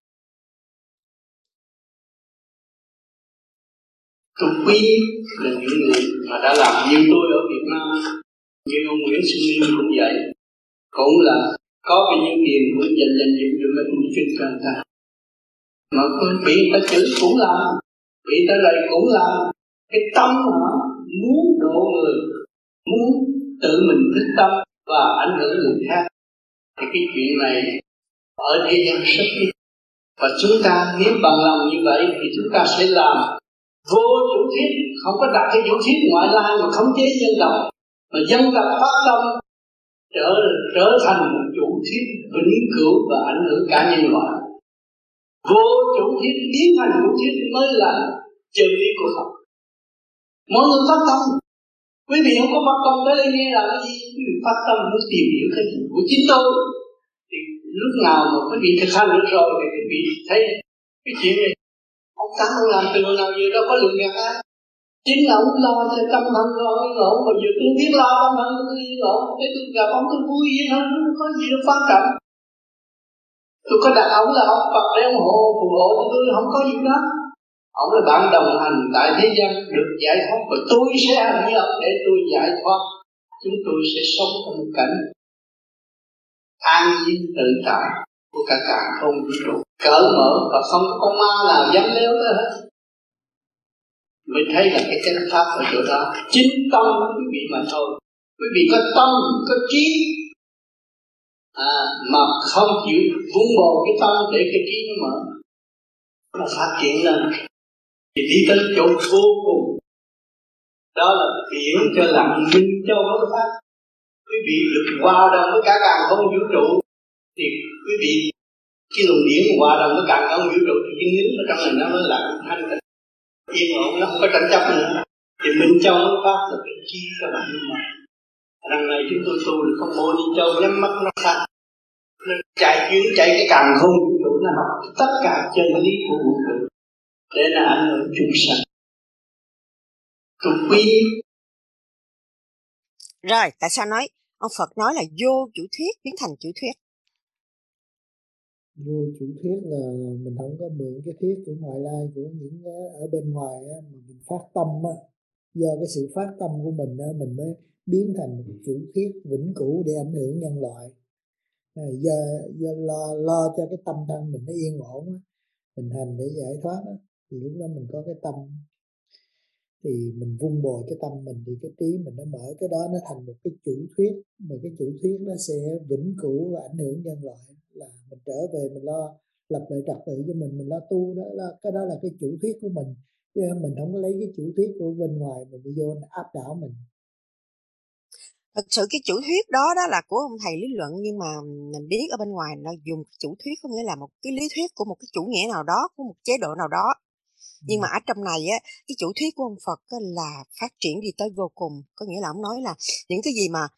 Tôi quý là những người mà đã làm như tôi ở Việt Nam, như ông Nguyễn Xuân Ninh cũng vậy, cũng là có bao nhiêu tiền cũng dành dụm cho mấy con phim cho người ta, mà bị người ta chửi cũng làm, bị ta lầy cũng làm. Cái tâm họ muốn độ người, muốn tự mình thức tâm và ảnh hưởng người khác, thì cái chuyện này ở thế gian rất ít. Và chúng ta nếu bằng lòng như vậy thì chúng ta sẽ làm vô chủ thuyết, không có đặt cái chủ thuyết ngoại lai mà khống chế dân tộc, mà dân tộc phát tâm trở thành một chủ thuyết vĩnh cửu và ảnh hưởng cả nhân loại. Vô chủ thuyết biến thành chủ thuyết mới là chân lý của Phật. Mọi người phát tâm. Quý vị không có phát tâm tới đây nghe là cái gì? Quý vị phát tâm muốn tìm hiểu cái gì của chính tôi. Thì lúc nào mà quý vị thực hành được rồi thì quý vị thấy cái chuyện này ông Tám ông làm từ nào giờ đâu có lường gạt ai. Chính là ông lo cho tâm thân lo yên ổn, mà giờ tôi biết lo tâm thân tôi yên ổn, cái tôi gặp ông tôi vui vậy thôi, không có gì đâu quan trọng. Tôi có đặt ông là ông Phật để ủng hộ phù hộ cho tôi, không có gì đó. Ông là bạn đồng hành tại thế gian được giải thoát, và tôi sẽ hành với ông để tôi giải thoát. Chúng tôi sẽ sống trong một cảnh an nhiên tự tại của cả càn không vũ trụ, cởi mở và không có con ma nào dám léo tới hết. Mới thấy là cái chánh pháp ở chỗ đó, chính tâm của quý vị mà thôi. Quý vị có tâm, có trí, mà không chịu vun bồi cái tâm để cái trí nó mở, nó phát triển lên, thì đi tới chỗ vô cùng. Đó là biển cho lặng minh châu đối pháp. Quý vị được hòa đồng với cả càn không vũ trụ, thì quý vị cái luồng điển hòa đồng với càn không vũ trụ, thì cái nước ở trong này nó mới lặng thanh tịnh yên ổn, nó không có tranh chấp nữa. Thì minh châu đối pháp là cái chi các bạn mà đằng này chúng tôi tu được không mô ni châu nhắm mắt nó phát, nó chạy chuyến chạy cái càn không vũ trụ, nó học tất cả chân lý của vũ trụ để là ảnh hưởng chúng sanh. Tôi quý Rồi, tại sao nói ông Phật nói là vô chủ thuyết biến thành chủ thuyết? Vô chủ thuyết là mình không có mượn cái thuyết của ngoại lai, của những ở bên ngoài á, mà mình phát tâm á, do cái sự phát tâm của mình á, mình mới biến thành một chủ thuyết vĩnh cửu để ảnh hưởng nhân loại. Do lo cho cái tâm thân mình nó yên ổn á, mình hành để giải thoát á, thì lúc đó mình có cái tâm, thì mình vun bồi cái tâm mình, thì cái trí mình nó mở, cái đó nó thành một cái chủ thuyết, mà cái chủ thuyết nó sẽ vĩnh cửu và ảnh hưởng nhân loại. Là mình trở về mình lo lập lại trật tự cho mình lo tu, đó là cái đó là cái chủ thuyết của mình, chứ mình không có lấy cái chủ thuyết của bên ngoài mình đi vô áp đảo mình. Thực sự cái chủ thuyết đó là của ông thầy lý luận, nhưng mà mình biết ở bên ngoài nó dùng chủ thuyết có nghĩa là một cái lý thuyết của một cái chủ nghĩa nào đó, của một chế độ nào đó. Nhưng mà ở trong này á, cái chủ thuyết của ông Phật là phát triển đi tới vô cùng, có nghĩa là ông nói là những cái gì mà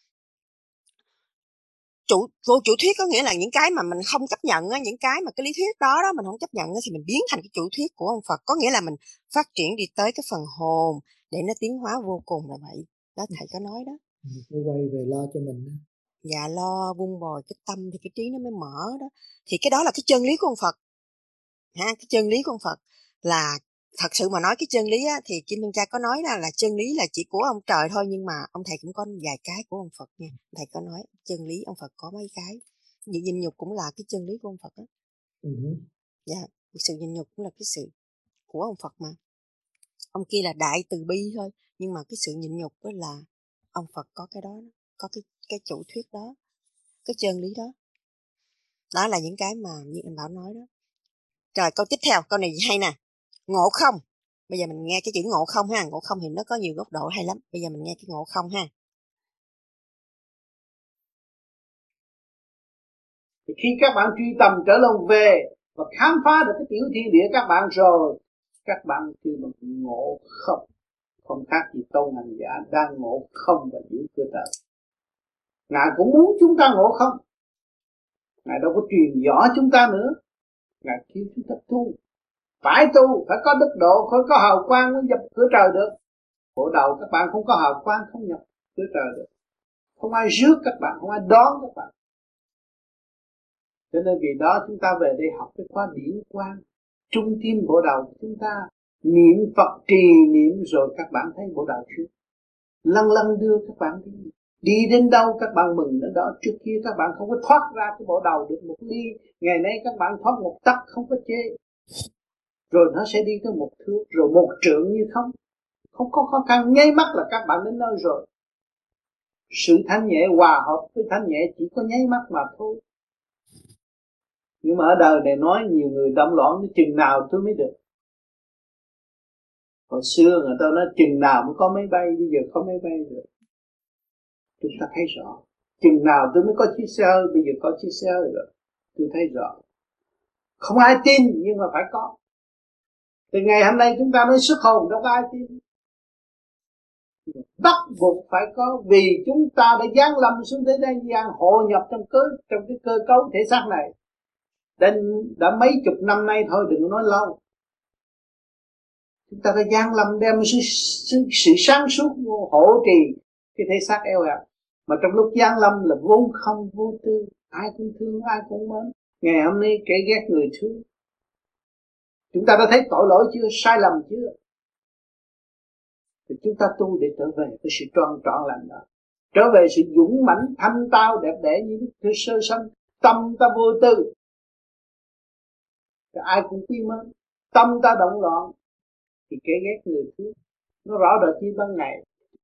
vô chủ thuyết có nghĩa là những cái mà mình không chấp nhận á, những cái mà cái lý thuyết đó mình không chấp nhận á, thì mình biến thành cái chủ thuyết của ông Phật, có nghĩa là mình phát triển đi tới cái phần hồn để nó tiến hóa vô cùng, là vậy đó thầy có nói đó. Phải quay về lo cho mình đó. Dạ, lo vun bồi cái tâm thì cái trí nó mới mở đó. Thì cái đó là cái chân lý của ông Phật ha, cái chân lý của ông Phật là thật sự mà nói cái chân lý á, thì Kim Thân Cha có nói là chân lý là chỉ của ông trời thôi, nhưng mà ông thầy cũng có vài cái của ông Phật nha. Thầy có nói chân lý ông Phật có mấy cái, như nhịn nhục cũng là cái chân lý của ông Phật đó. Dạ, sự nhịn nhục cũng là cái sự của ông Phật mà. Ông kia là đại từ bi thôi, nhưng mà cái sự nhịn nhục đó là ông Phật có cái đó, có cái chủ thuyết đó, cái chân lý đó. Đó là những cái mà như anh Bảo nói đó. Rồi câu tiếp theo, câu này hay nè. Ngộ không. Bây giờ mình nghe cái chữ ngộ không ha. Ngộ không thì nó có nhiều góc độ hay lắm. Bây giờ mình nghe cái ngộ không ha. Thì khi các bạn truy tầm trở lòng về và khám phá được cái tiểu thiên địa các bạn rồi, các bạn kêu bằng ngộ không. Không khác gì tôn hành giả đang ngộ không và giữ cơ trời. Ngài cũng muốn chúng ta ngộ không. Ngài đâu có truyền rõ chúng ta nữa. Ngài kêu chúng ta tu. Phải tu, phải có đức độ, phải có hào quang mới nhập cửa trời được. Bộ đầu các bạn không có hào quang không nhập cửa trời được. Không ai rước các bạn, không ai đón các bạn. Cho nên vì đó chúng ta về đây học cái khóa điển quang. Trung tim bộ đầu của chúng ta niệm Phật trì niệm rồi các bạn thấy bộ đầu trước. Lăn lăn đưa các bạn đi. Đi đến đâu các bạn mừng đến đó. Trước kia các bạn không có thoát ra cái bộ đầu được một ly. Ngày nay các bạn thoát một tấc không có chê. Rồi nó sẽ đi tới một thước, rồi một trượng như không. Không có khó khăn, nháy mắt là các bạn đến nơi rồi. Sự thanh nhẹ hòa hợp với thanh nhẹ chỉ có nháy mắt mà thôi. Nhưng mà ở đời này nói nhiều người động loạn, nó chừng nào tôi mới được. Hồi xưa người ta nói chừng nào mới có máy bay, bây giờ có máy bay rồi. Chúng ta thấy rõ. Chừng nào tôi mới có chiếc xe hơi, bây giờ có chiếc xe hơi rồi. Tôi thấy rõ. Không ai tin nhưng mà phải có. Từ ngày hôm nay chúng ta nói xuất hồn, đâu có ai tin. Bắt buộc phải có, vì chúng ta đã giáng lâm xuống thế gian, hội nhập trong cái cơ cấu thể xác này. Đã mấy chục năm nay thôi, đừng nói lâu. Chúng ta đã giáng lâm đem sự sáng suốt hộ trì cái thể xác eo hẹp. Mà trong lúc giáng lâm là vốn không vô tư, ai cũng thương, ai cũng mến. Ngày hôm nay kẻ ghét người thương. Chúng ta đã thấy tội lỗi chưa, sai lầm chưa? Thì chúng ta tu để trở về với sự tròn trọn lành đó. Trở về sự dũng mãnh, thanh tao, đẹp đẽ như lúc thứ sơ sanh. Tâm ta vô tư. Thì ai cũng quý mến. Tâm ta động loạn thì kẻ ghét người thương. Nó rõ rệt như ban ngày.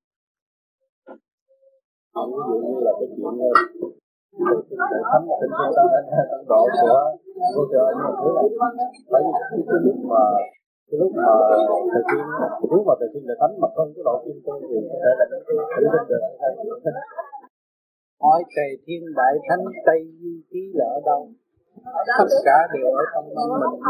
Ví dụ như là cái chuyện để thấm tình thương tăng độ của vô trợ như thế này. Bởi vì cái lúc mà thời tiên để thấm mà không có độ kim cương thì có thể là thử linh được hay không? Hỏi Tề Thiên Đại Thánh Tây Du Ký là ở đâu? Tất cả đều ở trong mình.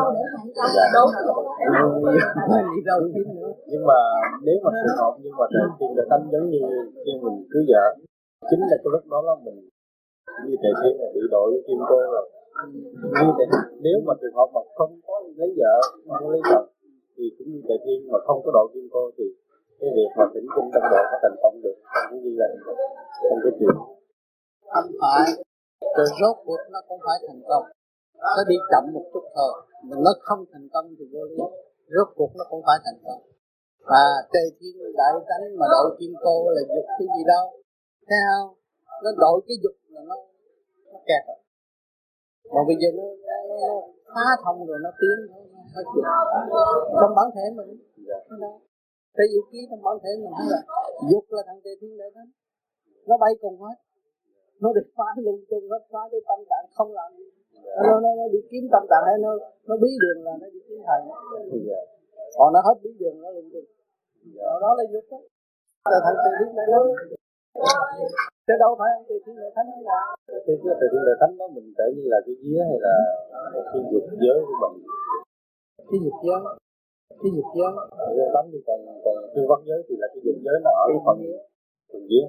Nhưng mà nếu mà trường hợp nhưng mà Tề Thiên Đại Thánh giống như khi mình cưới vợ, chính là cái lúc đó là mình như Tề Thiên là bị đội kim cô rồi. Nếu mà trường hợp mà không có lấy vợ, không có lấy chồng thì cũng như Tề Thiên mà không có độ kim cô thì cái việc mà thỉnh kinh tâm độ có thành công được không có gì là trong cái chuyện. Không phải, rồi rốt cuộc nó cũng phải thành công. Nó đi chậm một chút thôi, mà nó không thành công thì vô lý. Rốt cuộc nó cũng phải thành công. Và trời thiên đại tánh mà đội kim cô là dục cái gì đâu, thấy không? Nó đội cái dục là nó kẹt rồi. Mà bây giờ nó phá thông rồi nó tiến nó dục trong bản thể mình. Cái dục khí trong bản thể mình là dục là thằng trời thiên đại tánh, nó bay cùng hết, nó được phá lung tung hết, phá tới tâm tạng không làm gì. Nó đi kiếm tâm tạng hay nó bí đường là nó đi kiếm thầy. Còn nó hết bí đường nó lung tung. Đó là dục đó. Là thằng trời thiên đại tánh. Chứ đâu phải ông trời thiên đại thánh hay là cái trời thiên đại thánh đó mình kể như là cái vía hay là cái dục giới của mình. Cái dục giới. Cái dục giới. Cái tánh thì còn thiên văn giới thì là cái dục giới nó ở phần vía.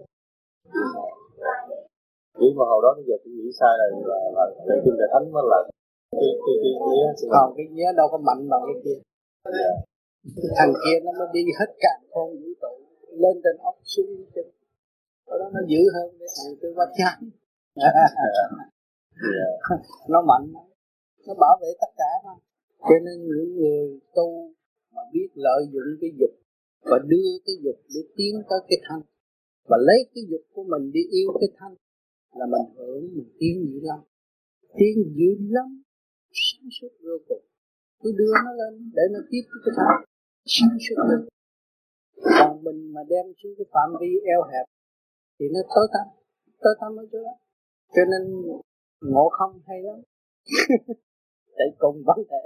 Chỉ mà hồi đó bây giờ tôi nghĩ sai là trời thiên đại thánh mới là cái vía. Còn cái vía đâu có mạnh bằng cái kia. Thằng kia nó mới đi hết cạn con vũ trụ lên trên ốc xuống trên. Ở đó nó dữ hơn cái thằng tư vắt chán. Nó mạnh, nó bảo vệ tất cả mà. Cho nên những người tu mà biết lợi dụng cái dục và đưa cái dục để tiến tới cái thanh, và lấy cái dục của mình đi yêu cái thanh, là mình hưởng, mình tiến dữ lắm. Tiến dữ lắm, sáng suốt vô cùng. Cứ đưa nó lên để nó tiếp cái thanh, sáng suốt lên. Còn mình mà đem xuống cái phạm vi eo hẹp thì nó tối tăm ở chỗ đó. Cho nên ngộ không hay lắm. Tại cùng vấn đề.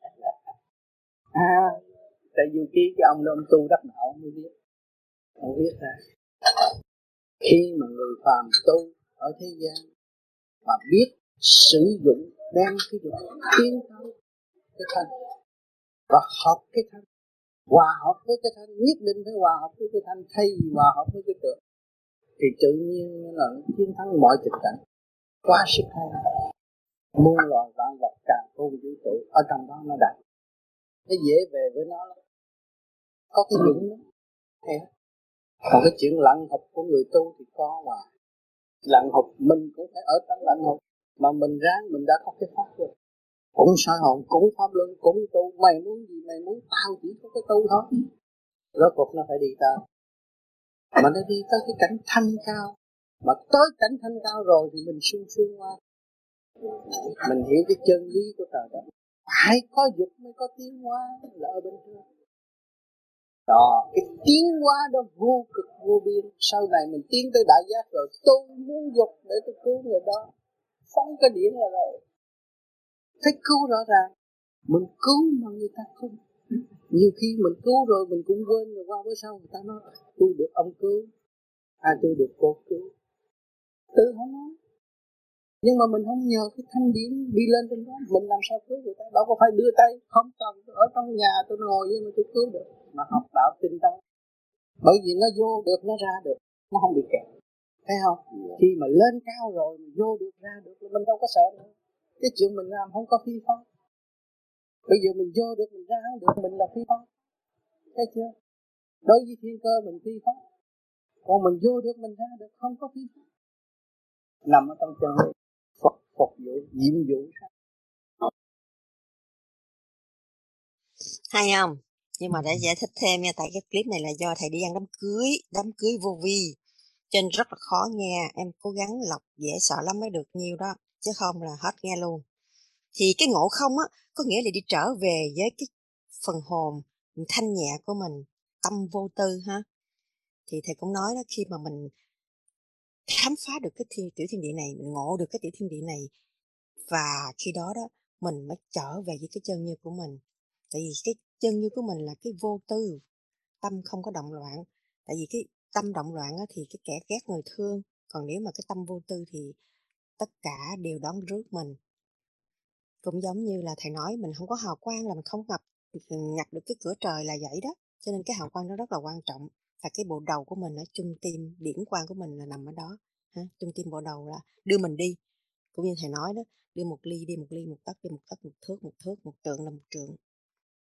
Tại dù cái ông đó ông tu đắc đạo mới biết. Ông biết ra. Khi mà người phàm tu ở thế gian mà biết sử dụng đem cái dục tiến tới cái thanh và học cái thanh, hòa hợp với cái thanh, nhất định phải hòa hợp với cái thanh thay vì hòa hợp với cái trượt, thì tự nhiên là chiến thắng mọi tình cảnh. Quá sức hay. Muôn loài vạn vật càng khôn vũ trụ ở trong đó nó đặt, nó dễ về với nó lắm. Có cái dũng đó. Còn cái chuyện lặng học của người tu thì có mà lặng học mình cũng phải ở trong lặng học, mà mình ráng mình đã có cái pháp rồi, cũng soi hồn, cũng pháp luân, cũng tu. Mày muốn gì mày muốn, tao chỉ có cái tu thôi. Rốt cuộc nó phải đi tới, mà nó đi tới cái cảnh thanh cao. Mà tới cảnh thanh cao rồi thì mình sung sướng qua. Mình hiểu cái chân lý của trời đất. Phải có dục mới có tiến hóa là ở bên trên. Đó, cái tiến hóa đó vô cực vô biên. Sau này mình tiến tới đại giác rồi, tôi muốn dục để tôi cứu người đó. Phóng cái điển là rồi. Phải cứu rõ ràng. Mình cứu mà người ta không. Nhiều khi mình cứu rồi mình cũng quên, rồi qua bữa sau người ta nói tôi được ông cứu, tôi được cô cứu. Tự không nói. Nhưng mà mình không nhờ cái thanh điển đi lên trên đó, mình làm sao cứu người ta? Đâu có phải đưa tay, không cần, ở trong nhà tôi ngồi nhưng mà tôi cứu được. Mà học đạo tinh tấn, bởi vì nó vô được, nó ra được, nó không bị kẹt. Thấy không? Khi mà lên cao rồi, mình vô được, ra được, mình đâu có sợ nữa. Cái chuyện mình làm không có phi pháp. Bây giờ mình vô được, mình ra được, mình là phi pháp. Thấy chưa? Đối với thiên cơ mình phi pháp. Còn mình vô được, mình ra được, không có phi pháp. Nằm ở trong chân lý, phục vụ, nhiệm vụ. Hay không? Nhưng mà để giải thích thêm nha, tại cái clip này là do thầy đi ăn đám cưới vô vi, cho nên rất là khó nghe. Em cố gắng lọc dễ sợ lắm mới được nhiêu đó, chứ không là hết nghe luôn. Thì cái ngộ không á, có nghĩa là đi trở về với cái phần hồn thanh nhẹ của mình, tâm vô tư ha. Thì thầy cũng nói đó, khi mà mình khám phá được cái tiểu thiên địa này, mình ngộ được cái tiểu thiên địa này, và khi đó đó mình mới trở về với cái chân như của mình. Tại vì cái chân như của mình là cái vô tư, tâm không có động loạn. Tại vì cái tâm động loạn á, thì cái kẻ ghét người thương, còn nếu mà cái tâm vô tư thì tất cả đều đón rước mình. Cũng giống như là thầy nói, mình không có hào quang là mình không nhập được cái cửa trời là vậy đó. Cho nên cái hào quang đó rất là quan trọng. Và cái bộ đầu của mình ở trung tim, điển quang của mình là nằm ở đó. Trung tim bộ đầu là đưa mình đi. Cũng như thầy nói đó, đi một ly, một tấc, đi một tấc, một thước, một trượng là một trượng.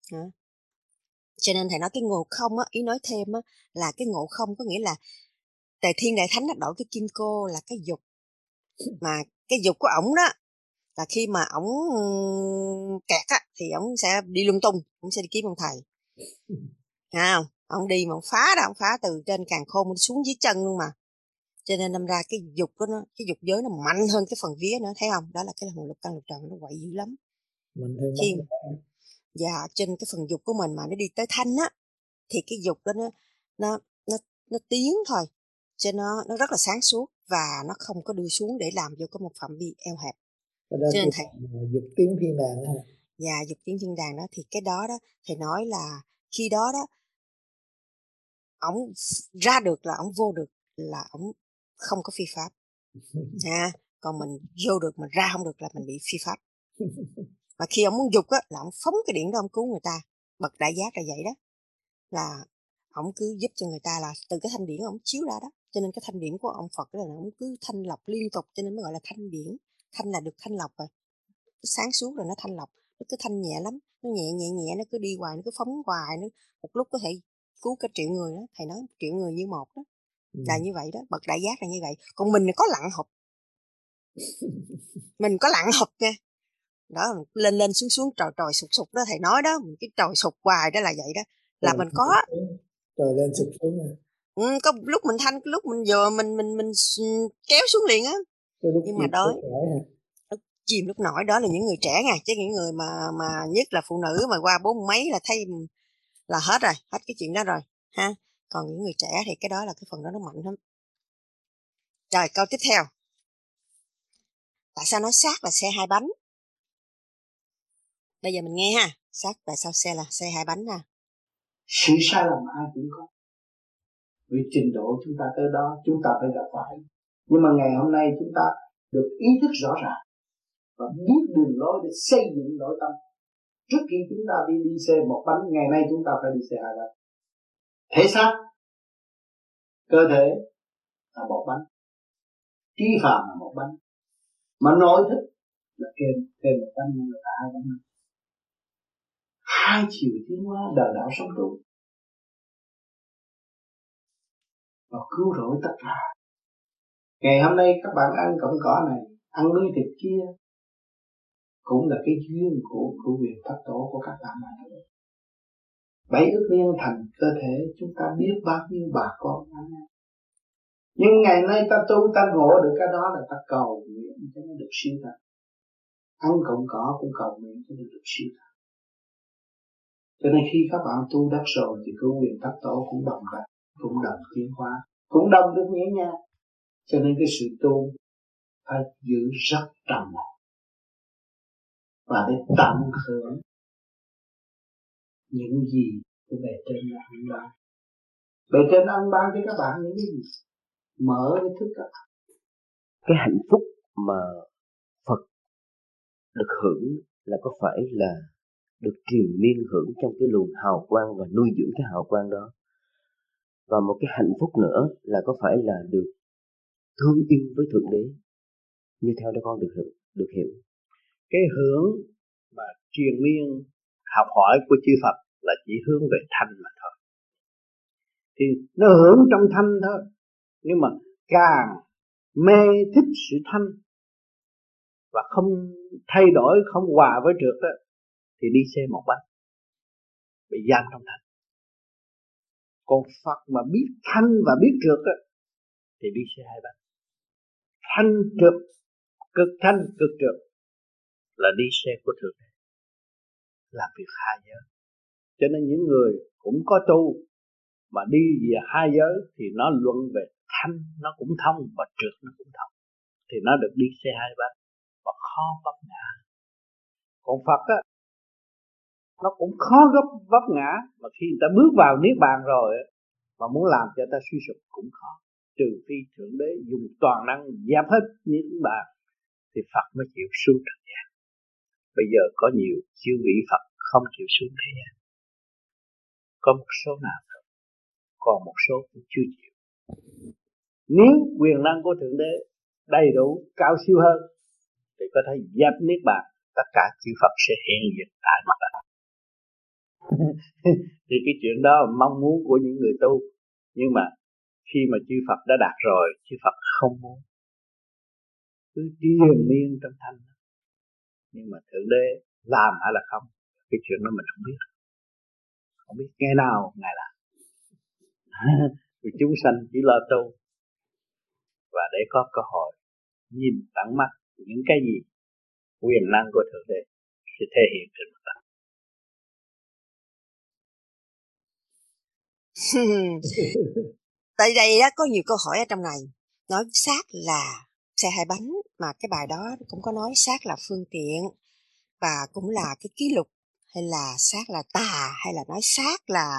Cho nên thầy nói cái ngộ không á, ý nói thêm á, là cái ngộ không có nghĩa là Tề Thiên Đại Thánh đổi cái kim cô là cái dục, mà cái dục của ổng đó là khi mà ổng kẹt á thì ổng sẽ đi lung tung, ổng sẽ đi kiếm ông thầy, không? Ổng đi mà ổng phá đó, ổng phá từ trên càn khôn xuống dưới chân luôn mà. Cho nên đâm ra cái dục của nó, cái dục giới nó mạnh hơn cái phần vía nữa, thấy không? Đó là cái hồn lục căn lục trần nó quậy dữ lắm. Khi dạ trên cái phần dục của mình mà nó đi tới thanh á thì cái dục đó nó tiến thôi, cho nó rất là sáng suốt và nó không có đưa xuống để làm vô có một phạm vi eo hẹp. Cho nên thầy dục tiến thiên đàng đó. Dạ, dục tiến thiên đàng đó thì cái đó thầy nói là khi đó ổng ra được là ổng vô được là ổng không có phi pháp. Còn mình vô được mình ra không được là mình bị phi pháp. Và khi ông muốn dục á là ông phóng cái điện đó ông cứu người ta. Bậc đại giác là vậy đó, là ông cứ giúp cho người ta là từ cái thanh điển ông chiếu ra đó. Cho nên cái thanh điển của ông Phật là ông cứ thanh lọc liên tục, cho nên mới gọi là thanh điển. Thanh là được thanh lọc rồi, nó sáng suốt rồi nó thanh lọc, nó cứ thanh nhẹ lắm, nó nhẹ nó cứ đi hoài, nó cứ phóng hoài, nó một lúc có thể cứu cả triệu người đó. Thầy nói triệu người như một đó. Là như vậy đó, bậc đại giác là như vậy. Còn mình có lặng học, mình có lặng học nha. Đó, lên xuống trồi sụt đó, thầy nói đó, cái trồi sụt hoài đó là vậy đó, là mình có trồi lên sụt xuống rồi. Có lúc mình thanh, cái lúc mình vừa mình kéo xuống liền á. Nhưng mà đó chìm lúc nổi đó là những người trẻ nha, chứ những người mà nhất là phụ nữ mà qua 40 mấy là thấy là hết rồi, hết cái chuyện đó rồi ha. Còn những người trẻ thì cái đó là cái phần đó nó mạnh lắm. Rồi câu tiếp theo, tại sao nói xác là xe hai bánh? Bây giờ mình nghe ha, xác tại sao xe là xe hai bánh ha? Sự sai lầm ai cũng có, vì trình độ chúng ta tới đó chúng ta phải gặp phải. Nhưng mà ngày hôm nay chúng ta được ý thức rõ ràng và biết đường lối để xây dựng nội tâm. Trước khi chúng ta đi xe một bánh, ngày nay chúng ta phải đi xe hai bánh. Thể xác, cơ thể là một bánh, trí phàm là một bánh, mà nội thức là kèm một bánh, là hai bánh. Hai chiều tiến hóa đời đạo sống tu và cứu rỗi tất cả. Ngày hôm nay các bạn ăn cọng cỏ này, ăn miếng thịt kia, cũng là cái duyên của quyền Pháp Tổ của các bạn mà thôi. 7 ức niên thành cơ thể, chúng ta biết bao nhiêu bà con ăn. Nhưng ngày nay ta tu, ta ngộ được cái đó là ta cầu nguyện cho nó được siêu thật. Ăn cọng cỏ cũng cầu nguyện cho nó được siêu thật. Cho nên khi các bạn tu đắc rồi thì cứu quyền Pháp Tổ cũng đồng hành, cũng đồng tiến hóa, cũng đồng được nhẹ nhàng. Cho nên cái sự tu phải giữ rất trầm lặng và để tận hưởng những gì của bề trên là ăn ban. Bề trên ăn ban cho các bạn những cái gì? Mở cái thức các bạn. Cái hạnh phúc mà Phật được hưởng là có phải là được triền miên hưởng trong cái luồng hào quang và nuôi dưỡng cái hào quang đó. Và một cái hạnh phúc nữa là có phải là được thương yêu với Thượng Đế, như theo đó con được hiểu. Cái hưởng mà triền miên học hỏi của chư Phật là chỉ hướng về thanh mà thôi. Thì nó hưởng trong thanh thôi. Nhưng mà càng mê thích sự thanh và không thay đổi, không hòa với trượt đó, thì đi xe một bánh, bị giam trong thanh. Còn Phật mà biết thanh và biết trượt đó, thì đi xe hai bánh. Thanh trượt, cực thanh cực trượt là đi xe của Thượng Đế, làm việc hai giới. Cho nên những người cũng có tu mà đi về hai giới thì nó luận về thanh nó cũng thông và trượt nó cũng thông, thì nó được đi xe hai bánh và khó vấp ngã. Còn Phật á, nó cũng khó vấp ngã, mà khi người ta bước vào niết bàn rồi á, mà muốn làm cho ta suy sụp cũng khó, trừ phi Thượng Đế dùng toàn năng dẹp hết niết bàn thì Phật mới chịu xuống trần gian. Bây giờ có nhiều chư vị Phật không chịu xuống thế gian, có một số nào thôi, còn một số cũng chưa chịu. Nếu quyền năng của Thượng Đế đầy đủ cao siêu hơn thì có thể dẹp niết bàn, tất cả chư Phật sẽ hiện diện tại mặt đất. Thì cái chuyện đó là mong muốn của những người tu, nhưng mà Khi mà chư Phật đã đạt rồi, chư Phật không muốn, cứ triền miên trong thanh. Nhưng mà Thượng Đế làm hay là không, cái chuyện đó mình không biết. Không biết ngày nào Ngài làm. Chúng sanh chỉ lo tu. Và để có cơ hội nhìn tận mắt những cái gì quyền năng của Thượng Đế sẽ thể hiện trên mặt đất. Tại đây đó có nhiều câu hỏi ở trong này. Nói xác là xe hai bánh, mà cái bài đó cũng có nói xác là phương tiện, và cũng là cái ký lục, hay là xác là tà, hay là nói xác là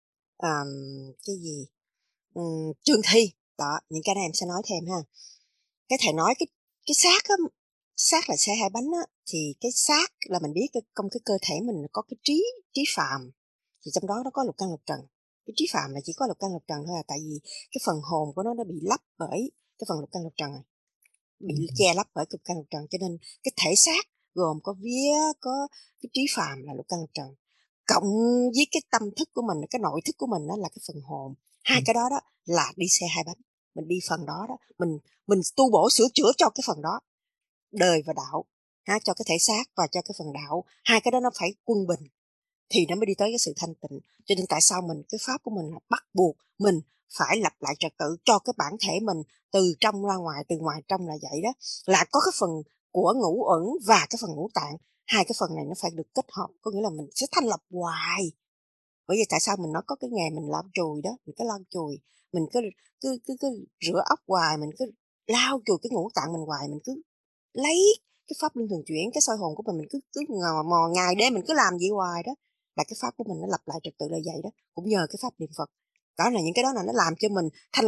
cái gì, chương thi. Đó, những cái này em sẽ nói thêm ha. Cái thầy nói cái xác á, xác là xe hai bánh á, thì cái xác là mình biết trong cái cơ thể mình có cái trí phàm, thì trong đó nó có lục căn lục trần. Cái trí phàm là chỉ có lục căn lục trần thôi, là tại vì cái phần hồn của nó bị lấp bởi cái phần lục căn lục trần này, bị che lấp bởi lục căn lục trần, cho nên cái thể xác gồm có vía, có cái trí phàm là lục căn lục trần, cộng với cái tâm thức của mình, cái nội thức của mình, đó là cái phần hồn. Hai cái đó là đi xe hai bánh. Mình đi phần đó mình tu bổ sửa chữa cho cái phần đó, đời và đạo, cho cái thể xác và cho cái phần đạo. Hai cái đó nó phải quân bình thì nó mới đi tới cái sự thanh tịnh. Cho nên tại sao cái pháp của mình là bắt buộc mình phải lập lại trật tự cho cái bản thể mình, từ trong ra ngoài, từ ngoài trong là vậy đó. Là có cái phần của ngũ uẩn và cái phần ngũ tạng. Hai cái phần này nó phải được kết hợp, có nghĩa là mình sẽ thanh lọc hoài. Bởi vì tại sao mình nói có cái nghề mình lau chùi đó, mình cứ lau chùi, mình cứ rửa ốc hoài, mình cứ lau chùi cái ngũ tạng mình hoài, mình cứ lấy cái pháp luân thường chuyển, cái soi hồn của mình cứ mò ngày đêm mình cứ làm vậy hoài đó, là cái pháp của mình nó lập lại trật tự là vậy đó. Cũng nhờ cái pháp niệm Phật đó, là những cái đó là nó làm cho mình thanh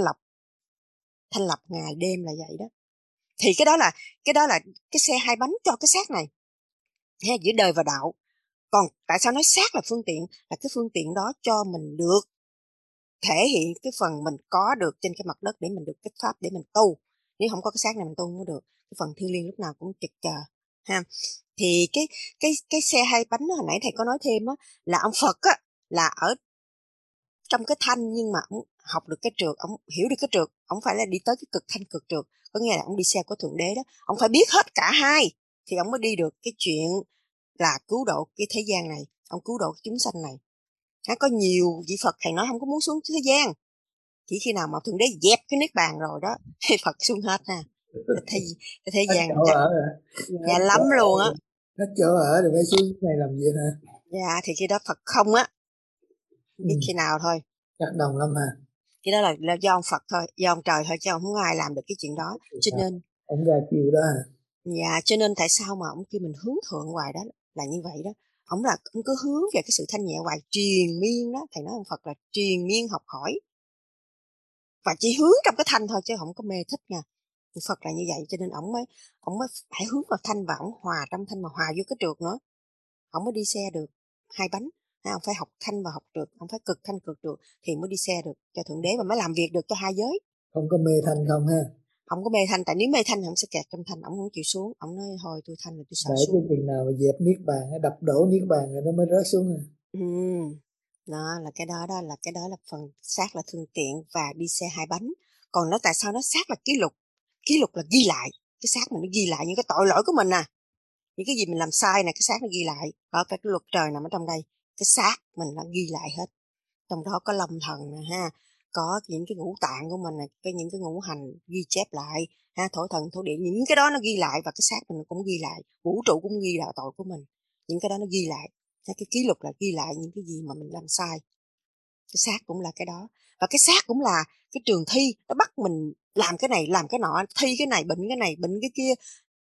lọc ngày đêm là vậy đó. Thì cái đó là cái xe hai bánh cho cái xác này ha, giữa đời và đạo. Còn tại sao nói xác là phương tiện, là cái phương tiện đó cho mình được thể hiện cái phần mình có được trên cái mặt đất để mình được cái pháp để mình tu. Nếu không có cái xác này mình tu không có được. Cái phần thiêng liêng lúc nào cũng trực chờ ha. Thì cái xe hai bánh đó, hồi nãy thầy có nói thêm á, là ông Phật á là ở trong cái thanh, nhưng mà ông học được cái trượt, ông hiểu được cái trượt, ông phải là đi tới cái cực thanh cực trượt, có nghĩa là ông đi xe của Thượng Đế đó, ông phải biết hết cả hai thì ông mới đi được cái chuyện là cứu độ cái thế gian này, ông cứu độ chúng sanh này. Có nhiều vị Phật thầy nói không có muốn xuống thế gian, chỉ khi nào mà Thượng Đế dẹp cái niết bàn rồi đó Phật xuống hết ha. Thế gian chắc dạ lắm luôn á, hết chỗ ở rồi phải xuống này làm gì hả? Dạ thì khi đó Phật không á, biết khi nào thôi. Chắc đồng lắm ha. Cái đó là do ông Phật thôi, do ông trời thôi, chứ không có ai làm được cái chuyện đó. Cho nên ông ra chiều đó hả? Dạ, cho nên tại sao mà ông kêu mình hướng thượng hoài đó là như vậy đó. Ông cứ hướng về cái sự thanh nhẹ hoài, triền miên đó. Thầy nói ông Phật là triền miên học hỏi, và chỉ hướng trong cái thanh thôi chứ không có mê thích nha. Phật là như vậy, cho nên ông mới phải hướng vào thanh, và ông hòa trong thanh mà hòa vô cái trượt nữa. Ông mới đi xe được hai bánh. Ông phải học thanh và học trượt, ông phải cực thanh cực trượt thì mới đi xe được cho Thượng Đế, và mới làm việc được cho hai giới. Không có mê thanh không ha? Không có mê thanh, tại nếu mê thanh ông sẽ kẹt trong thanh, ông không chịu xuống. Ông nói thôi tôi thanh rồi tôi sợ để xuống. cái chừng nào mà dẹp niết bàn, đập đổ niết bàn rồi nó mới rớt xuống à. Đó là cái đó là phần xác là phương tiện và đi xe hai bánh. Còn nó tại sao nó xác là ký lục? Ký lục là ghi lại, cái xác mình nó ghi lại những cái tội lỗi của mình nè, những cái gì mình làm sai này, cái xác nó ghi lại. Đó, cái luật trời nằm ở trong đây, cái xác mình nó ghi lại hết. Trong đó có long thần nè ha, có những cái ngũ tạng của mình, có những cái ngũ hành ghi chép lại ha, thổ thần thổ địa, những cái đó nó ghi lại, và cái xác mình cũng ghi lại, vũ trụ cũng ghi lại tội của mình, những cái đó nó ghi lại. Cái ký lục là ghi lại những cái gì mà mình làm sai. Cái xác cũng là cái đó, và cái xác cũng là cái trường thi, nó bắt mình làm cái này làm cái nọ, thi cái này bệnh cái kia,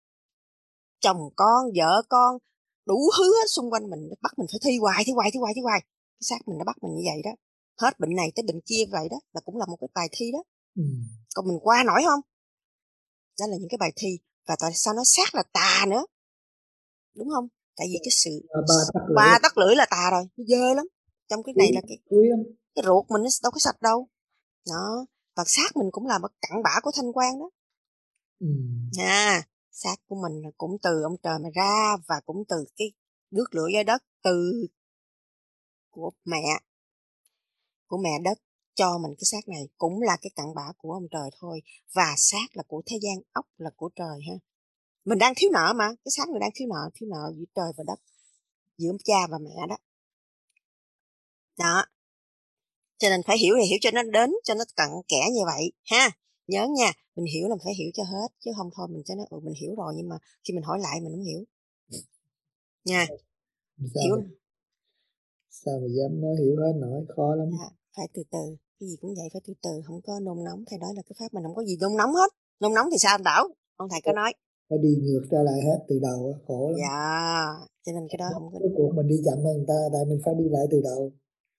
chồng con vợ con đủ thứ hết xung quanh mình, nó bắt mình phải thi hoài. Cái xác mình nó bắt mình như vậy đó, hết bệnh này tới bệnh kia vậy đó, là cũng là một cái bài thi đó. Còn mình qua nổi không? Đó là những cái bài thi. Và tại sao nó xác là tà nữa, đúng không? Tại vì cái sự ba tắc lưỡi là tà rồi, nó dơ lắm. Trong cái này là cái ruột mình nó đâu có sạch đâu đó. Và xác mình cũng là một cặn bã của thanh quan đó. Xác của mình là cũng từ ông trời mà ra, và cũng từ cái nước lửa dưới đất, từ của mẹ đất cho mình cái xác này cũng là cái cặn bã của ông trời thôi, và xác là của thế gian, ốc là của trời ha. Mình đang thiếu nợ mà, cái xác mình đang thiếu nợ giữa trời và đất, giữa cha và mẹ đó. Đó. Cho nên phải hiểu thì hiểu cho nó đến, cho nó cặn kẽ như vậy ha. Nhớ nha, mình hiểu là phải hiểu cho hết, chứ không thôi mình cho nó mình hiểu rồi, nhưng mà khi mình hỏi lại mình không hiểu. Nha. Sao mà dám nói hiểu hết nổi, khó lắm. Phải từ từ, cái gì cũng vậy, phải từ từ, không có nôn nóng. Thầy nói là cái pháp mình không có gì nôn nóng hết. Nôn nóng thì sao anh Bảo? Ông thầy có nói. Phải đi ngược ra lại hết từ đầu, khổ lắm. Dạ, cho nên cái đó không có. Cái cuộc mình đi chậm hơn người ta, tại mình phải đi lại từ đầu.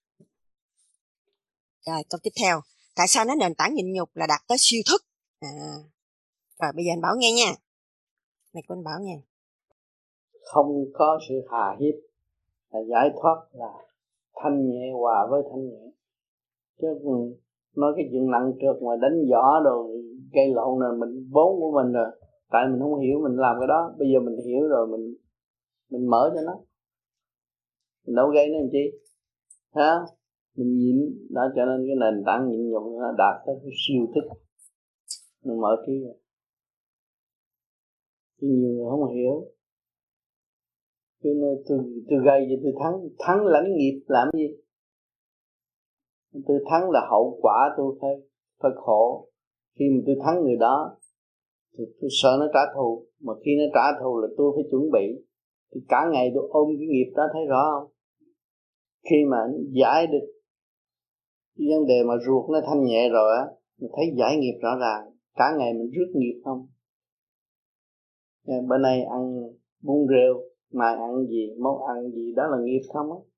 Rồi, câu tiếp theo. Tại sao nói nền tảng nhịn nhục là đạt tới siêu thức? Rồi, bây giờ anh Bảo nghe nha. Này của anh Bảo nghe. Không có sự hà hiếp là giải thoát, là thanh nhẹ hòa với thanh nhẹ. Chứ nói cái chuyện nặng trược mà đánh võ rồi gây lộn là mình vốn của mình rồi. Tại mình không hiểu mình làm cái đó. Bây giờ mình hiểu rồi mình mở cho nó. Mình đâu gây nó làm chi. Ha? Mình nhịn. Đó, cho nên cái nền tảng nhịn nhục nó đạt tới cái siêu thức. Mình mở trí rồi. Chứ nhiều người không hiểu. Cho nên tôi gây vậy tôi thắng lãnh nghiệp làm gì? Tôi thắng là hậu quả, tôi phải khổ. Khi mà tôi thắng người đó thì tôi sợ nó trả thù, mà khi nó trả thù là tôi phải chuẩn bị. Thì cả ngày tôi ôm cái nghiệp đó, thấy rõ không? Khi mà giải được cái vấn đề mà ruột nó thanh nhẹ rồi á, mình thấy giải nghiệp rõ ràng. Cả ngày mình rước nghiệp không. Bữa nay ăn bún rêu, mai ăn gì, món ăn gì, đó là nghiệp không á.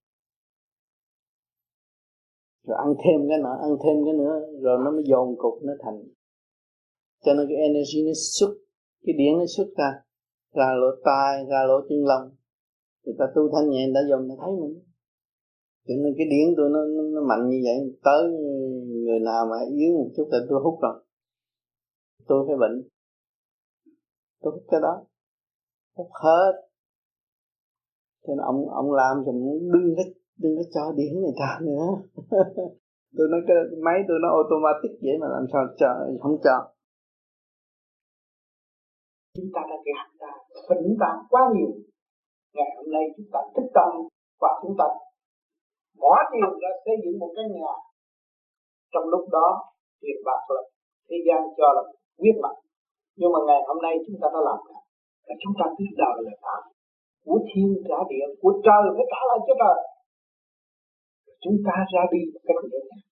Rồi ăn thêm cái nữa, rồi nó mới dồn cục nó thành. Cho nên cái energy nó xuất, cái điển nó xuất ra lỗ tai, ra lỗ chân lông. Người ta tu thanh nhẹ, người ta dồn, người ta thấy mình. Cho nên cái điển tôi nó mạnh như vậy. Tới người nào mà yếu một chút là tôi hút rồi. Tôi phải bệnh. Tôi hút cái đó. Hút hết. Cho nên ông làm rồi muốn đừng có cho điển người ta nữa. Tôi nói cái máy tôi nó automatic vậy mà làm sao không cho. Chúng ta đã gạt ta, phỉnh ta quá nhiều. Ngày hôm nay chúng ta thích tâm và chúng ta bỏ tiền ra xây dựng một cái nhà. Trong lúc đó tiền bạc là thế gian cho là quyết mặt. Nhưng mà ngày hôm nay chúng ta đã làm cả. Và chúng ta biết đời là tạm. Của thiên trả địa, của trời phải trả lại cho trời. Chúng ta ra đi một cách nhẹ nhàng.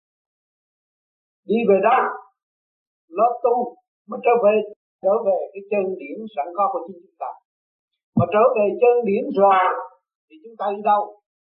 Đi về đó, nó tu, mà trở về cái chân điển sẵn có của chính chúng ta. Mà trở về chân điển rồi thì chúng ta đi đâu?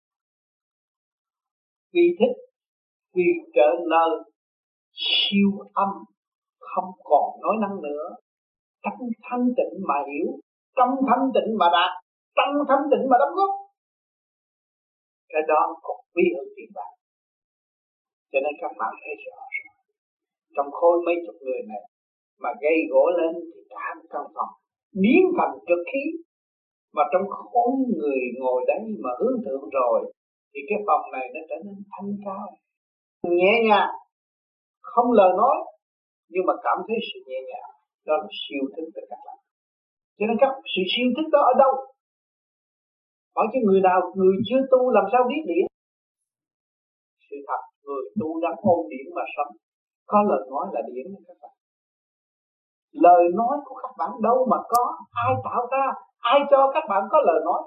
Vì thích, vì trở nơi siêu âm, không còn nói năng nữa. Trong thanh tịnh mà hiểu, trong thanh tịnh mà đạt, trong thanh tịnh mà đóng góp. Cái đó còn quý hơn tiền bạc. Cho nên các bạn thấy rõ. Trong khối mấy chục người này mà gây gỗ lên thì cả một căn phòng biến thành trực khí. Mà trong khối người ngồi đấy mà hướng thượng rồi thì cái phòng này nó trở nên thanh cao, nhẹ nhàng, không lời nói nhưng mà cảm thấy sự nhẹ nhàng. Đó là siêu thức của các bạn. Cho nên các sự siêu thức đó ở đâu? Hỏi cho người nào, người chưa tu làm sao biết điển? Sự thật, người tu đang ôm điển mà sống. Có lời nói là điển nha các bạn. Lời nói của các bạn đâu mà có? Ai tạo ra? Ai cho các bạn có lời nói?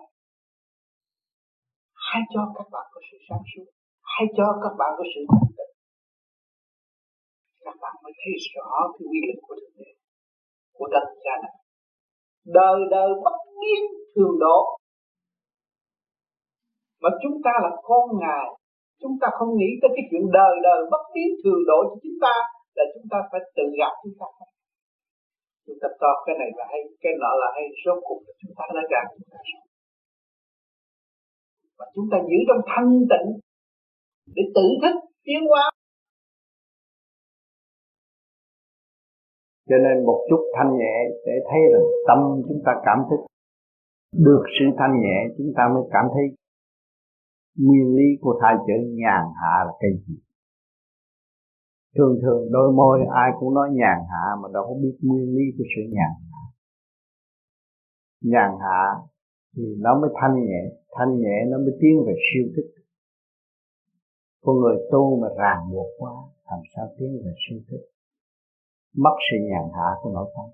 Ai cho các bạn có sự sáng suốt? Ai cho các bạn có sự thanh tịnh? Các bạn mới thấy rõ cái quy lực của Thượng Đế, của đất cha này. Đời đời bất biến thường độ. Mà chúng ta là con Ngài, chúng ta không nghĩ tới cái chuyện đời đời bất biến thường độ cho chúng ta, là chúng ta phải tự gạt chúng ta. Chúng ta cho cái này là hay, cái nọ là hay, rốt cuộc là chúng ta đã gạt chúng ta rồi. Và chúng ta giữ trong thanh tịnh để tự thức tiến hóa. Cho nên một chút thanh nhẹ để thấy rằng tâm chúng ta cảm thức. Được sự thanh nhẹ chúng ta mới cảm thấy nguyên lý của thai chữ nhàn hạ là cái gì. Thường thường đôi môi ai cũng nói nhàn hạ mà đâu có biết nguyên lý của sự nhàn hạ. Nhàn hạ thì nó mới thanh nhẹ nó mới tiến về siêu thức. Con người tu mà ràng buộc quá, làm sao tiến về siêu thức? Mất sự nhàn hạ của nội tâm.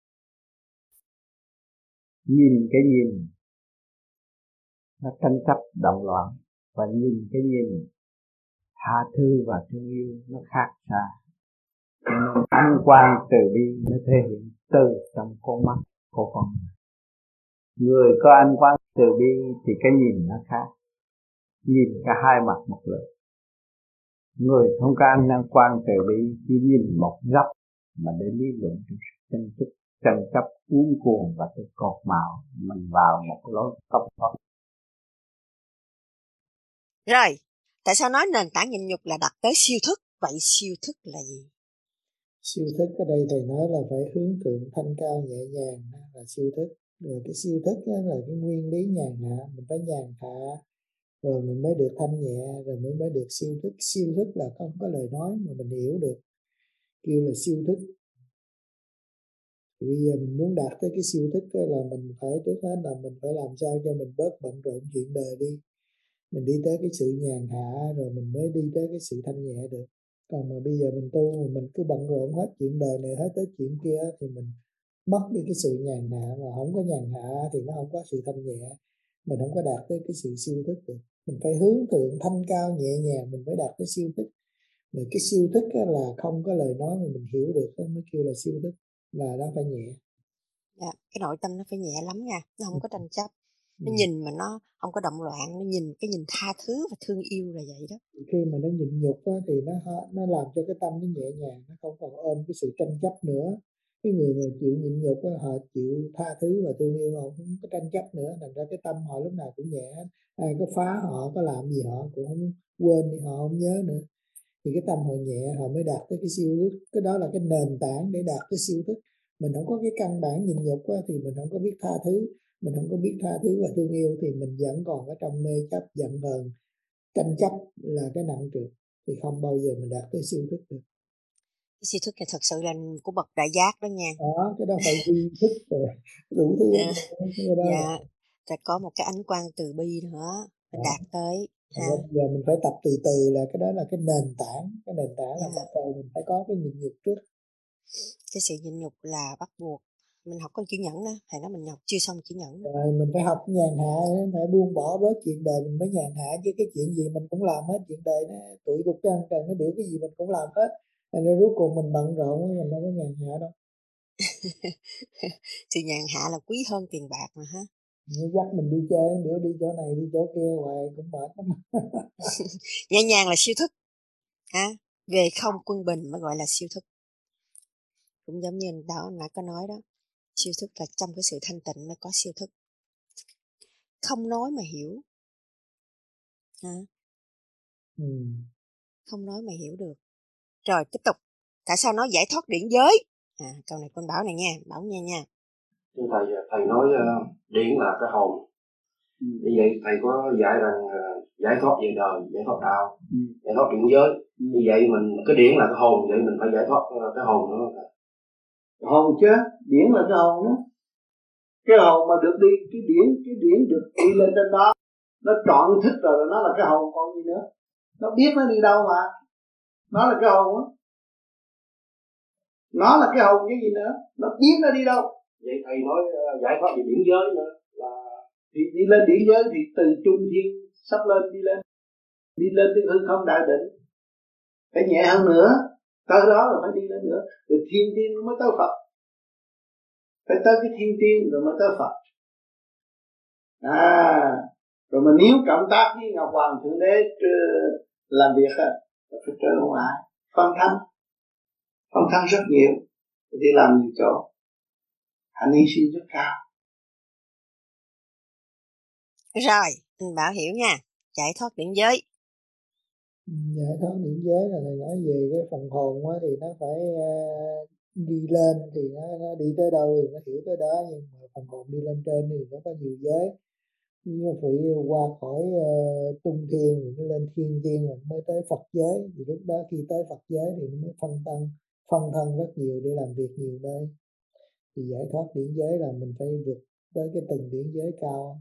Nhìn cái nhìn nó tranh chấp động loạn, và nhìn cái nhìn tha thứ và thương yêu nó khác xa. Nên ánh quang từ bi nó thể hiện từ trong con mắt của con người. Người có ánh quang từ bi thì cái nhìn nó khác, nhìn cả hai mặt một lượt. Người không có ánh quang từ bi chỉ nhìn một góc mà để lý luận trong sự tranh chấp cuốn cuồng và tự cột màu mình vào một lối không thoát. Rồi, tại sao nói nền tảng nhịn nhục là đạt tới siêu thức? Vậy siêu thức là gì? Siêu thức ở đây thầy nói là phải hướng thượng thanh cao nhẹ nhàng là siêu thức. Rồi cái siêu thức đó là cái nguyên lý nhàn hạ, mình phải nhàn hạ rồi mình mới được thanh nhẹ, rồi mới được siêu thức. Siêu thức là không có lời nói mà mình hiểu được, kêu là siêu thức. Bây giờ mình muốn đạt tới cái siêu thức là mình phải, trước hết là mình phải làm sao cho mình bớt bận rộn chuyện đời đi, mình đi tới cái sự nhàn hạ rồi mình mới đi tới cái sự thanh nhẹ được. Còn mà bây giờ mình tu mà mình cứ bận rộn hết chuyện đời này hết tới chuyện kia thì mình mất đi cái sự nhàn hạ, mà không có nhàn hạ thì nó không có sự thanh nhẹ, mình không có đạt tới cái sự siêu thức được. Mình phải hướng thượng thanh cao nhẹ nhàng mình mới đạt tới siêu thức. Mà cái siêu thức là không có lời nói mà mình hiểu được đó mới kêu là siêu thức, là nó phải nhẹ. Dạ, cái nội tâm nó phải nhẹ lắm nha, nó không có tranh chấp, nó nhìn mà nó không có động loạn, nó nhìn cái nhìn tha thứ và thương yêu là vậy đó. Khi mà nó nhịn nhục á, thì nó làm cho cái tâm nó nhẹ nhàng, nó không còn ôm cái sự tranh chấp nữa. Cái người mà chịu nhịn nhục á, họ chịu tha thứ và thương yêu, họ không có tranh chấp nữa, thành ra cái tâm họ lúc nào cũng nhẹ. Ai có phá họ, có làm gì họ cũng không quên đi, họ không nhớ nữa. Thì cái tâm họ nhẹ, họ mới đạt tới cái siêu thức. Cái đó là cái nền tảng để đạt tới siêu thức. Mình không có cái căn bản nhịn nhục á, thì mình không có biết tha thứ, mình không có biết tha thứ và thương yêu thì mình vẫn còn ở trong mê chấp, giận hờn, tranh chấp là cái nặng trược, thì không bao giờ mình đạt tới siêu thức được. Cái siêu thức này thật sự là của bậc đại giác đó nha. Đó, cái đó phải duy thức rồi đủ thứ. Dạ, phải có một cái ánh quang từ bi nữa mình đạt tới. Giờ mình phải tập từ từ, là cái đó là cái nền tảng. Cái nền tảng là bắt đầu mình phải có cái nhịn nhục trước. Cái sự nhịn nhục là bắt buộc. Mình học con chữ nhẫn đó, thầy nói mình học chưa xong chữ nhẫn. Rồi mình phải học nhàn hạ, phải buông bỏ bớt chuyện đời mình mới nhàn hạ, chứ cái chuyện gì mình cũng làm hết. Chuyện đời nó tụi lục trần nó biểu cái gì mình cũng làm hết, nên rốt cuộc mình bận rộn, mình đâu có nhàn hạ đâu. Sự nhàn hạ là quý hơn tiền bạc mà ha. Như dắt mình đi chơi, biểu đi chỗ này đi chỗ kia hoài cũng mệt lắm. Nhẹ nhàng là siêu thức ha. Về không quân bình mới gọi là siêu thức. Cũng giống như đó nãy có nói đó, siêu thức là trong cái sự thanh tịnh mới có siêu thức. Không nói mà hiểu ha. Không nói mà hiểu được. Rồi tiếp tục. Tại sao nói giải thoát điển giới? Câu này con Bảo này nha, Bảo nghe nha. Thưa thầy nói điển là cái hồn. Như vậy thầy có dạy rằng giải thoát về đời, giải thoát đạo, giải thoát điển giới. Như vậy mình cái điển là cái hồn, vậy mình phải giải thoát cái hồn nữa không thầy? Hồn chứ, điển là cái hồn đó. Cái hồn mà được đi, cái điển được đi lên trên đó, nó trọn thức rồi nó là cái hồn còn gì nữa. Nó biết nó đi đâu mà. Nó là cái hồn đó. Nó là cái hồn cái gì nữa, nó biết nó đi đâu. Vậy thầy nói giải thoát về điển giới nữa là thì đi lên điển giới thì từ trung thiên sắp lên đi lên tới hư không đại định, phải nhẹ hơn nữa, tới đó là phải đi lên nữa, rồi thiên tiên mới tới Phật, phải tới cái thiên tiên rồi mới tới Phật. Rồi mà nếu cộng tác với Ngọc Hoàng Thượng Đế làm việc á, phải trở ngoại phân thân rất nhiều, đi làm nhiều chỗ, hạnh hy sinh rất cao. Rồi, anh Bảo hiểu nha. Giải thoát điển giới. Giải thoát điển giới là thầy nói về cái phần hồn á, thì nó phải đi lên thì nó đi tới đâu thì nó hiểu tới đó, nhưng mà phần hồn đi lên trên thì nó có nhiều giới. như phải qua khỏi tung thiên rồi nó lên thiên tiên rồi mới tới Phật giới, thì lúc đó khi tới Phật giới thì nó mới phân thân rất nhiều để làm việc nhiều nơi. Thì giải thoát điển giới là mình phải vượt tới cái từng điển giới cao.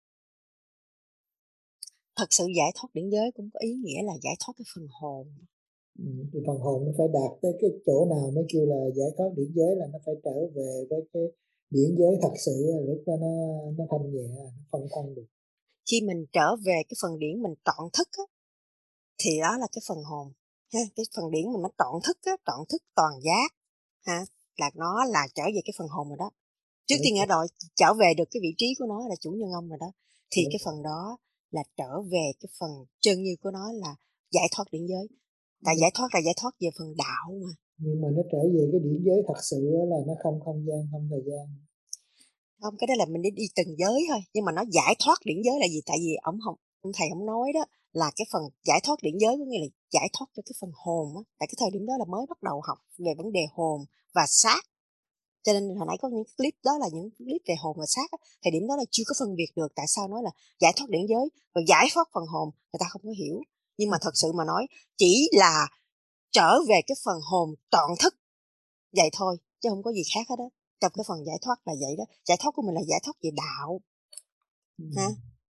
Thật sự giải thoát điển giới cũng có ý nghĩa là giải thoát cái phần hồn. Thì phần hồn nó phải đạt tới cái chỗ nào mới kêu là giải thoát điển giới, là nó phải trở về với cái điển giới thật sự, lúc đó nó thanh nhẹ, nó phân thân được. Khi mình trở về cái phần điển mình trọn thức á, thì đó là cái phần hồn ha. Cái phần điển mình nó trọn thức á, trọn thức toàn giác ha, là nó là trở về cái phần hồn rồi đó. Trước tiên ở đội trở về được cái vị trí của nó là chủ nhân ông rồi đó, thì cái phần đó là trở về cái phần chân như của nó là giải thoát điển giới. Tại giải thoát là giải thoát về phần đạo mà. Nhưng mà nó trở về cái điển giới thật sự là nó không không gian, không thời gian. Không, cái đó là mình đi từng giới thôi. Nhưng mà nó giải thoát điển giới là gì? Tại vì ông thầy ông nói đó là cái phần giải thoát điển giới có nghĩa là giải thoát cho cái phần hồn á. Tại cái thời điểm đó là mới bắt đầu học về vấn đề hồn và xác. Cho nên hồi nãy có những clip đó là những clip về hồn và xác á. Thời điểm đó là chưa có phân biệt được. Tại sao nói là giải thoát điển giới rồi giải thoát phần hồn, người ta không có hiểu. Nhưng mà thật sự mà nói chỉ là trở về cái phần hồn trọn thức vậy thôi, chứ không có gì khác hết đó. Trong cái phần giải thoát là vậy đó. Giải thoát của mình là giải thoát về đạo ha.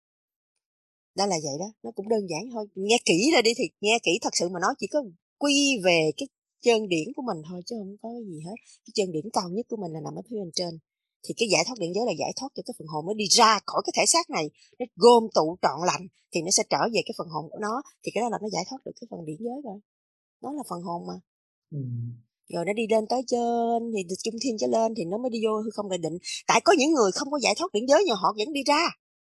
Đó là vậy đó. Nó cũng đơn giản thôi. Nghe kỹ ra đi thì nghe kỹ thật sự mà nói chỉ có quy về cái chân điển của mình thôi, chứ không có gì hết. Cái chân điển cao nhất của mình là nằm ở phía bên trên. Thì cái giải thoát điển giới là giải thoát cho cái phần hồn nó đi ra khỏi cái thể xác này, nó gom tụ trọn lành thì nó sẽ trở về cái phần hồn của nó. Thì cái đó là nó giải thoát được cái phần điển giới rồi. Đó là phần hồn mà. Rồi nó đi lên tới trên thì trung thiên trở lên thì nó mới đi vô hư không đại định. Tại có những người không có giải thoát điển giới nhưng họ vẫn đi ra.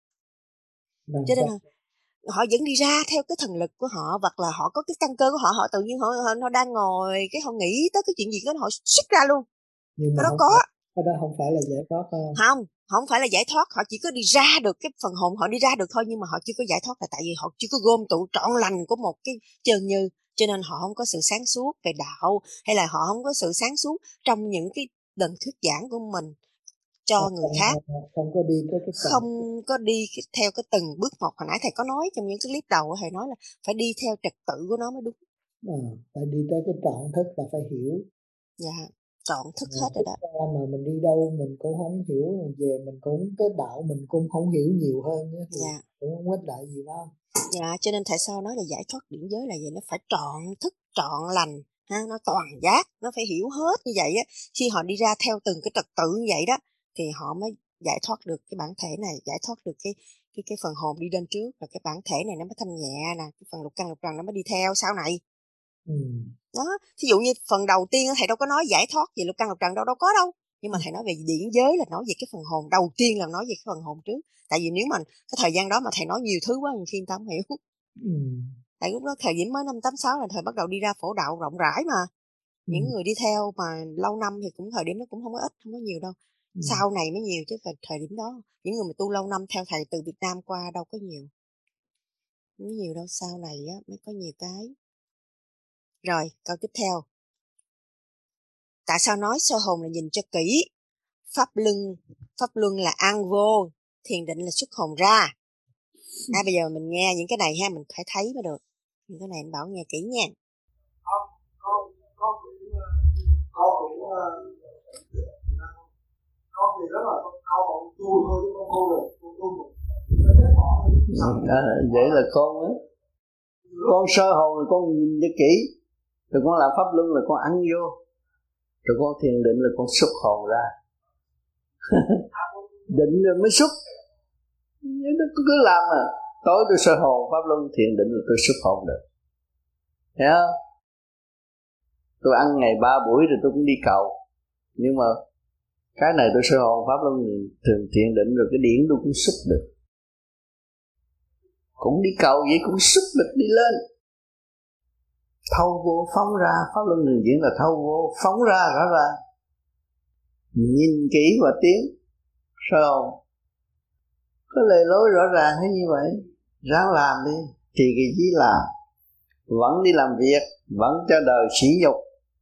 Cho nên là họ vẫn đi ra theo cái thần lực của họ, hoặc là họ có cái căn cơ của họ, họ tự nhiên họ đang ngồi cái họ nghĩ tới cái chuyện gì đó họ xuất ra luôn. Nhưng mà cái đó có. Cái đó không phải là giải thoát không? Không phải là giải thoát, họ chỉ có đi ra được cái phần hồn họ đi ra được thôi, nhưng mà họ chưa có giải thoát là tại vì họ chưa có gom tụ trọn lành của một cái chân như, cho nên họ không có sự sáng suốt về đạo, hay là họ không có sự sáng suốt trong những cái lần thuyết giảng của mình cho người khác, không có đi tới cái không có đi theo cái từng bước một. Hồi nãy thầy có nói trong những cái clip đầu, thầy nói là phải đi theo trật tự của nó mới đúng. Phải đi tới cái trọn thức là phải hiểu. Dạ, trọn thức hết rồi đó. Mà mình đi đâu mình cũng không hiểu, mình về mình cũng cái đạo mình cũng không hiểu nhiều hơn nữa, thì cũng không ích lợi gì đâu. Dạ, cho nên tại sao nói là giải thoát điển giới là vậy, nó phải trọn thức, trọn lành ha, nó toàn giác, nó phải hiểu hết như vậy á. Khi họ đi ra theo từng cái trật tự như vậy đó thì họ mới giải thoát được cái bản thể này, giải thoát được cái phần hồn đi lên trước, và cái bản thể này nó mới thanh nhẹ nè, cái phần lục căn lục trần nó mới đi theo sau này. Đó, thí dụ như phần đầu tiên thầy đâu có nói giải thoát về lục căn lục trần đâu có đâu, nhưng mà thầy nói về điển giới là nói về cái phần hồn, đầu tiên là nói về cái phần hồn trước. Tại vì nếu mà cái thời gian đó mà thầy nói nhiều thứ quá thì khi người ta không hiểu. Tại lúc đó thời điểm mới năm 86 là thầy bắt đầu đi ra phổ đạo rộng rãi mà. Những người đi theo mà lâu năm thì cũng thời điểm đó cũng không có ít, không có nhiều đâu. Sau này mới nhiều, chứ thời điểm đó những người mà tu lâu năm theo thầy từ Việt Nam qua đâu có nhiều. Không có nhiều đâu, sau này á mới có nhiều cái. Rồi, câu tiếp theo. Tại sao nói soi hồn là nhìn cho kỹ? Pháp luân là ăn vô, thiền định là xuất hồn ra. Bây giờ mình nghe những cái này ha, mình phải thấy mới được. Những cái này anh bảo nghe kỹ nha. Con thì rất là con tu thôi chứ con tu được, con tu được. Vậy là con á, con sơ hồn là con nhìn cho kỹ, rồi con làm pháp luân là con ăn vô, rồi con thiền định là con xuất hồn ra. Định rồi mới xuất. Nó cứ làm à. Tối tôi sơ hồn, pháp luân, thiền định là tôi xuất hồn được. Thấy không? Tôi ăn ngày 3 buổi rồi tôi cũng đi cầu. Nhưng mà cái này tôi sơ hồn, pháp luân, thường thiền định rồi cái điển tôi cũng xuất được. Cũng đi cầu vậy cũng xuất được đi lên. Thâu vô phóng ra, pháp luân thường chuyển là thâu vô phóng ra rõ ràng. Nhìn kỹ và tiến sơ hồn. Có lề lối rõ ràng hay như vậy, ráng làm đi, thì cái gì làm, vẫn đi làm việc, vẫn cho đời sỉ nhục,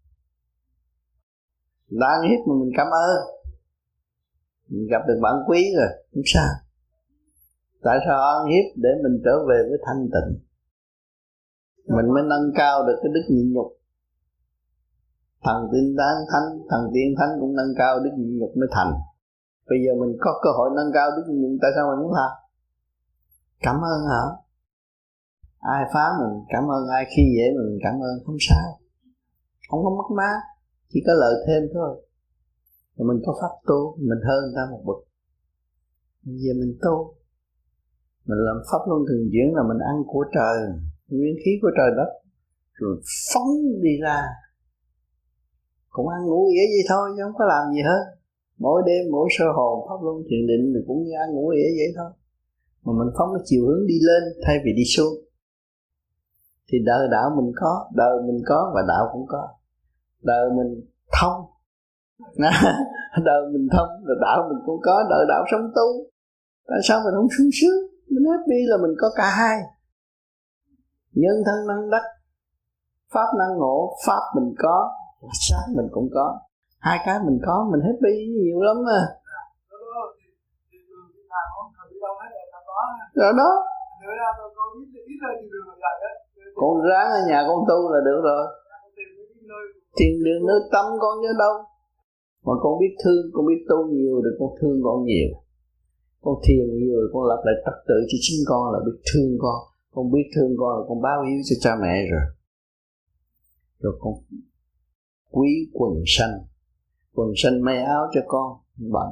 đáng hiếp mà mình cảm ơn, mình gặp được bạn quý rồi, không sao. Tại sao ăn hiếp? Để mình trở về với thanh tịnh, mình mới nâng cao được cái đức nhịn nhục. Thần tiên thánh cũng nâng cao đức nhịn nhục mới thành. Bây giờ mình có cơ hội nâng cao đức nhịn nhục, tại sao mình muốn làm? Cảm ơn hả? Ai phá mình cảm ơn, ai khi dễ mình cảm ơn, không sao, không có mất mát, chỉ có lợi thêm thôi. Rồi mình có pháp tu, mình hơn người ta một bậc. Bây giờ mình tu, mình làm pháp luân thường chuyển là mình ăn của trời, nguyên khí của trời đất, rồi phóng đi ra. Cũng ăn ngủ ỉa vậy thôi, chứ không có làm gì hết. Mỗi đêm, mỗi sơ hồn, pháp luân thiền định thì cũng như ăn ngủ ỉa vậy thôi. Mà mình phóng cái chiều hướng đi lên thay vì đi xuống. Thì đời đạo mình có, đời mình có và đạo cũng có. Đời mình thông, đời mình thông, rồi đạo mình cũng có, đời đạo sống tu. Tại sao mình không sung sướng? Mình happy là mình có cả hai. Nhân thân năng đắc, pháp năng ngộ, pháp mình có, sát mình cũng có. Hai cái mình có, mình happy nhiều lắm mà. Rồi đó. Con ráng ở nhà con tu là được rồi. Thiền đường nơi tâm con nhớ đâu. Mà con biết thương, con biết tu nhiều rồi con thương con nhiều. Con thiền nhiều rồi con lập lại trật tự cho chính con là biết thương con. Con biết thương con là con báo hiếu cho cha mẹ rồi. Rồi con quý quần xanh. Quần xanh may áo cho con bận.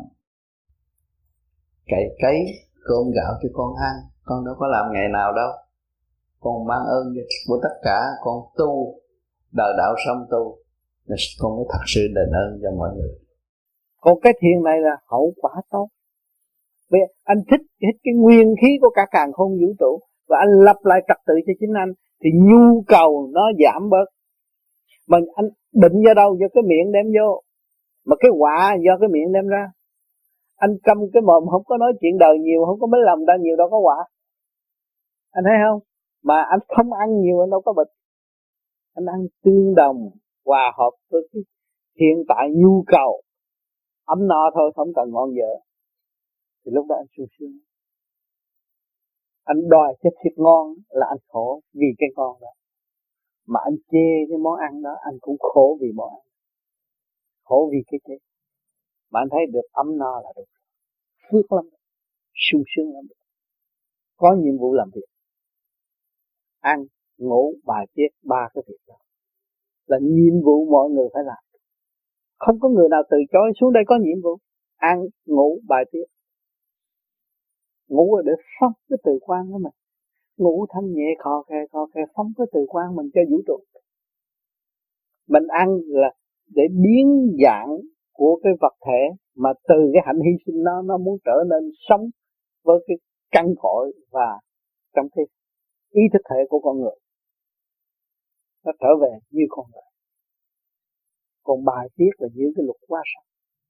Cày cơm gạo cho con ăn. Con đâu có làm ngày nào đâu. Con mang ơn của tất cả. Con tu, đời đạo xong tu, con mới thật sự đền ơn cho mọi người. Còn cái thiền này là hậu quả tốt. Vì anh thích cái nguyên khí của cả càn khôn vũ trụ, và anh lập lại trật tự cho chính anh, thì nhu cầu nó giảm bớt. Mà anh bệnh do đâu? Do cái miệng đem vô. Mà cái họa do cái miệng đem ra. Anh câm cái mồm không có nói chuyện đời nhiều, không có mấy lòng ta nhiều, đâu có họa. Anh thấy không? Mà anh không ăn nhiều anh đâu có bệnh. Anh ăn tương đồng, hòa hợp với cái hiện tại nhu cầu. Ấm no thôi, không cần ngon vợ. Thì lúc đó anh sung sướng. Anh đòi cái thịt ngon là anh khổ vì cái ngon đó. Mà anh chê cái món ăn đó, anh cũng khổ vì món ăn. Khổ vì cái chê. Mà anh thấy được ấm no là được. Phước lắm, sung sướng lắm. Có nhiệm vụ làm việc. Ăn, ngủ, bài tiết, ba cái việc đó là nhiệm vụ mọi người phải làm. Không có người nào từ chối. Xuống đây có nhiệm vụ ăn, ngủ, bài tiết. Ngủ là để phóng cái từ quan của mình. Ngủ thanh nhẹ khò khè phóng cái từ quan mình cho vũ trụ. Mình ăn là để biến dạng của cái vật thể, mà từ cái hạnh hy sinh nó muốn trở nên sống với cái căn cội và trong cái ý thức thể của con người, nó trở về như con người. Còn bài tiết là giữ cái luật quá sạch.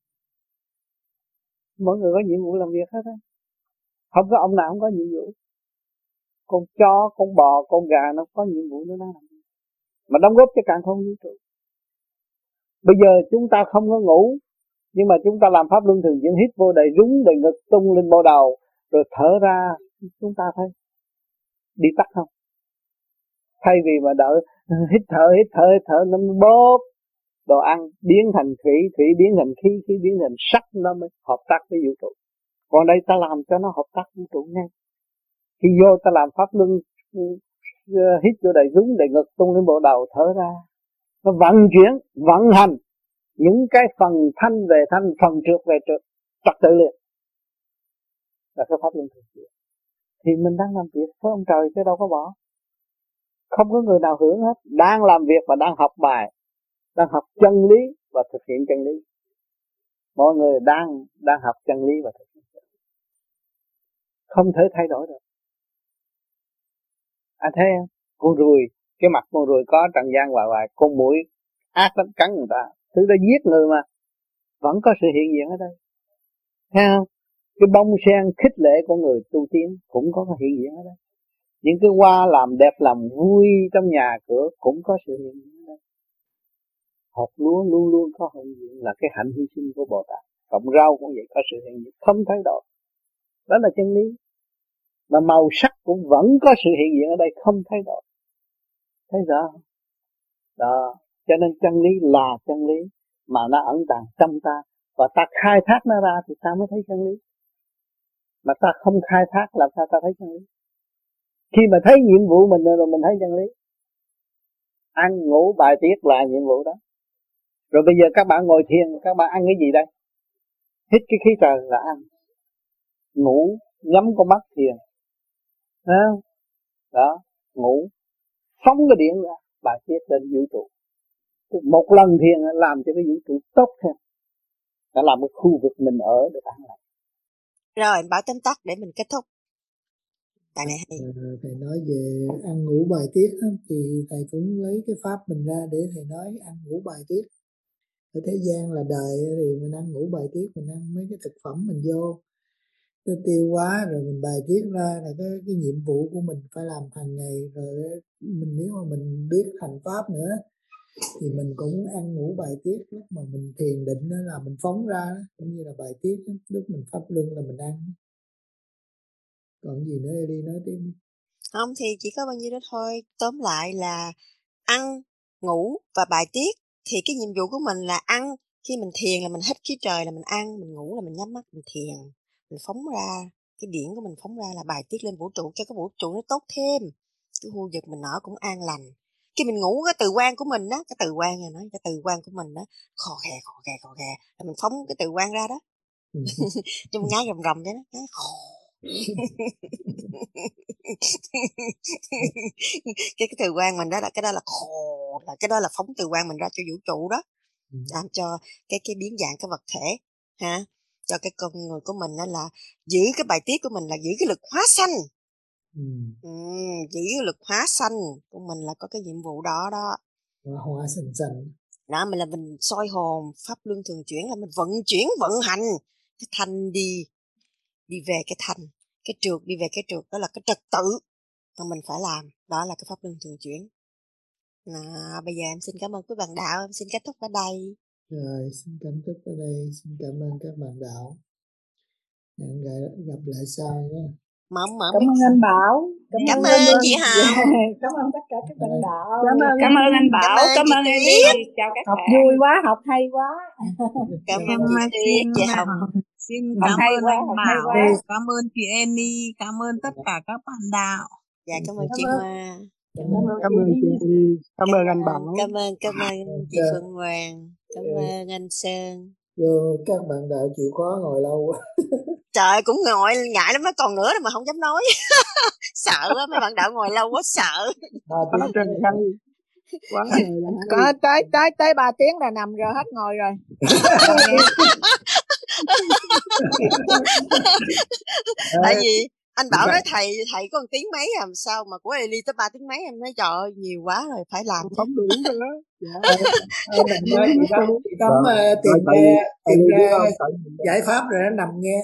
Mỗi người có nhiệm vụ làm việc hết á. Không có ông nào không có nhiệm vụ. Con chó, con bò, con gà nó có nhiệm vụ nó đang làm. Mà đóng góp cho càn khôn vũ trụ. Bây giờ chúng ta không có ngủ, nhưng mà chúng ta làm pháp luân thường chuyển, hít vô đầy rúng, đầy ngực tung lên bộ đầu, rồi thở ra, chúng ta thấy đi tắt không? Thay vì mà đợi hít thở nó mới bóp đồ ăn biến thành thủy biến thành khí biến thành sắc, nó mới hợp tác với vũ trụ. Còn đây ta làm cho nó hợp tác với vũ trụ ngay. Khi vô ta làm pháp luân, hít vô đầy rúng, đầy ngực tung lên bộ đầu, thở ra, nó vận chuyển, vận hành những cái phần thanh về thanh, phần trượt về trượt, trật tự liền. Là cái pháp luân thường chuyển. Thì mình đang làm việc với ông trời chứ đâu có bỏ. Không có người nào hưởng hết. Đang làm việc và đang học bài, đang học chân lý và thực hiện chân lý. Mọi người đang học chân lý và thực hiện chân lý. Không thể thay đổi được. Anh thấy không? Con ruồi, cái mặt con ruồi có trần gian hoài, con muỗi ác lắm cắn người ta. Thứ đó giết người mà vẫn có sự hiện diện ở đây. Thấy không? Cái bông sen khích lệ của người tu tiến cũng có hiện diện ở đây. Những cái hoa làm đẹp lòng vui trong nhà cửa cũng có sự hiện diện ở đây. Hột lúa luôn luôn có hiện diện là cái hạnh hy sinh của Bồ Tát. Cộng rau cũng vậy, có sự hiện diện không thay đổi. Đó là chân lý. mà màu sắc cũng vẫn có sự hiện diện ở đây không thay đổi. Thấy rõ không? Đó, cho nên chân lý là chân lý mà nó ẩn tàng trong ta, và ta khai thác nó ra thì ta mới thấy chân lý. Mà ta không khai thác làm sao ta thấy chân lý? Khi mà thấy nhiệm vụ mình rồi mình thấy chân lý. Ăn ngủ bài tiết là nhiệm vụ đó. Rồi bây giờ các bạn ngồi thiền, các bạn ăn cái gì đây? Hít cái khí trời là ăn. Ngủ, nhắm con mắt thiền. Thấy không? Đó, ngủ. Phóng cái điện ra, bài tiết lên vũ trụ. Một lần thiền làm cho cái vũ trụ tốt thêm. Đã làm cái khu vực mình ở được an lành. Rồi, bảo tóm tắt để mình kết thúc. Bài này hay. Thầy nói về ăn ngủ bài tiết đó, thì thầy cũng lấy cái pháp mình ra để thầy nói ăn ngủ bài tiết. Ở thế gian là đời thì mình ăn ngủ bài tiết, mình ăn mấy cái thực phẩm mình vô nó tiêu hóa rồi mình bài tiết ra là cái nhiệm vụ của mình phải làm hàng ngày. Rồi mình nếu mà mình biết hành pháp nữa thì mình cũng ăn ngủ bài tiết. Lúc mà mình thiền định đó là mình phóng ra đó, cũng như là bài tiết đó. Lúc mình pháp luân là mình ăn. Còn gì nữa đi nói tiếp. Không thì chỉ có bao nhiêu đó thôi. Tóm lại là ăn, ngủ và bài tiết. Thì cái nhiệm vụ của mình là ăn. Khi mình thiền là mình hít khí trời là mình ăn, mình ngủ là mình nhắm mắt mình thiền, mình phóng ra cái điển của mình, phóng ra là bài tiết lên vũ trụ cho cái vũ trụ nó tốt thêm, cái khu vực mình ở cũng an lành. Khi mình ngủ cái từ quan của mình đó, cái từ quan này nói cái từ quan của mình đó khò khè là mình phóng cái từ quan ra đó. Nhưng mà nhái rầm rầm vậy đó, nhái khò. cái từ quan mình đó là cái đó là khò, là cái đó là phóng từ quan mình ra cho vũ trụ đó, làm cho cái biến dạng cái vật thể ha, cho cái con người của mình đó là giữ cái bài tiết của mình là giữ cái lực hóa sanh. Giữ cái lực hóa sanh của mình là có cái nhiệm vụ đó đó. Hóa sanh đó, mình soi hồn, pháp luân thường chuyển là mình vận chuyển vận hành cái thanh đi về cái thanh, cái trượt đi về cái trượt, đó là cái trật tự mà mình phải làm, đó là cái pháp luân thường chuyển. Bây giờ em xin cảm ơn quý bạn đạo, em xin kết thúc ở đây. Rồi, xin kết thúc ở đây, xin cảm ơn các bạn đạo. Hẹn gặp lại sau nhé. Cảm ơn anh Bảo, cảm ơn chị Hồng, cảm ơn tất cả các bạn đạo, cảm ơn anh Bảo, cảm ơn chị. Chào các học bạn. Vui quá, học hay quá. Cảm ơn chị Hồng. Xin cảm ơn anh Bảo, cảm ơn chị Amy, cảm ơn tất cả các bạn đạo. Dạ, cảm ơn chị Hoa. Cảm ơn chị, cảm ơn anh Bảo. Cảm ơn chị Phương Hoàng, cảm ơn anh Sơn. Các bạn đạo chịu khó ngồi lâu quá. Trời, cũng ngồi ngại lắm, còn nữa mà không dám nói. Sợ quá, mấy bạn đạo ngồi lâu quá sợ. Có tới 3 tiếng là nằm rồi, hết ngồi rồi. Tại vì anh Bảo nói thầy có 1 tiếng mấy làm sao mà của Eli tới 3 tiếng mấy, em nói trời ơi nhiều quá rồi phải làm không đủ rồi đó. Chị Tâm tìm ra giải pháp rồi nó nằm nghe.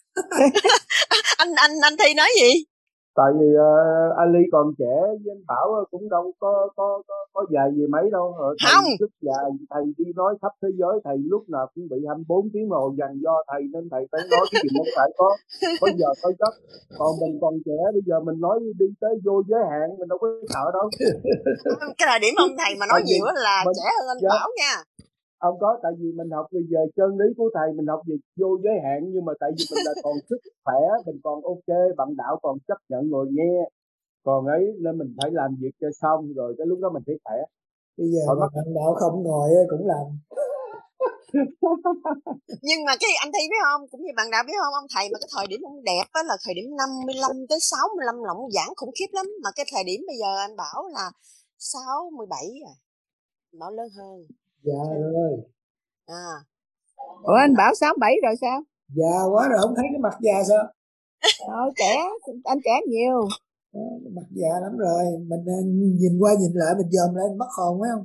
anh Thi nói gì? Tại vì Ali còn trẻ với anh Bảo cũng đâu có dài gì mấy đâu. Thầy không rất già, thầy đi nói khắp thế giới, thầy lúc nào cũng bị 24 tiếng rồi dành do thầy, nên thầy phải nói cái gì cũng phải có giờ có giấc. Còn mình còn trẻ, bây giờ mình nói đi tới vô giới hạn, mình đâu có sợ đâu. Cái thời điểm ông thầy mà nói nhiều là trẻ hơn anh Bảo nha. Không có, tại vì mình học bây giờ chân lý của thầy, mình học về vô giới hạn, nhưng mà tại vì mình là còn sức khỏe, mình còn ok, bạn đạo còn chấp nhận ngồi nghe, còn ấy nên mình phải làm việc cho xong rồi cái lúc đó mình thấy khỏe. Bây giờ mà bạn đạo không ngồi cũng làm. Nhưng mà cái anh Thi biết không, cũng như bạn đạo biết không, ông thầy mà cái thời điểm ông đẹp á là thời điểm 55 tới 65 là ông giảng khủng khiếp lắm, mà cái thời điểm bây giờ anh Bảo là 67 rồi, Bảo lớn hơn. Dạ rồi. Ủa anh Bảo 67 rồi sao? Già quá rồi, không thấy cái mặt già sao? Trẻ, anh trẻ nhiều. Mặt già lắm rồi, mình nhìn qua nhìn lại mình dòm lại mất hồn phải không?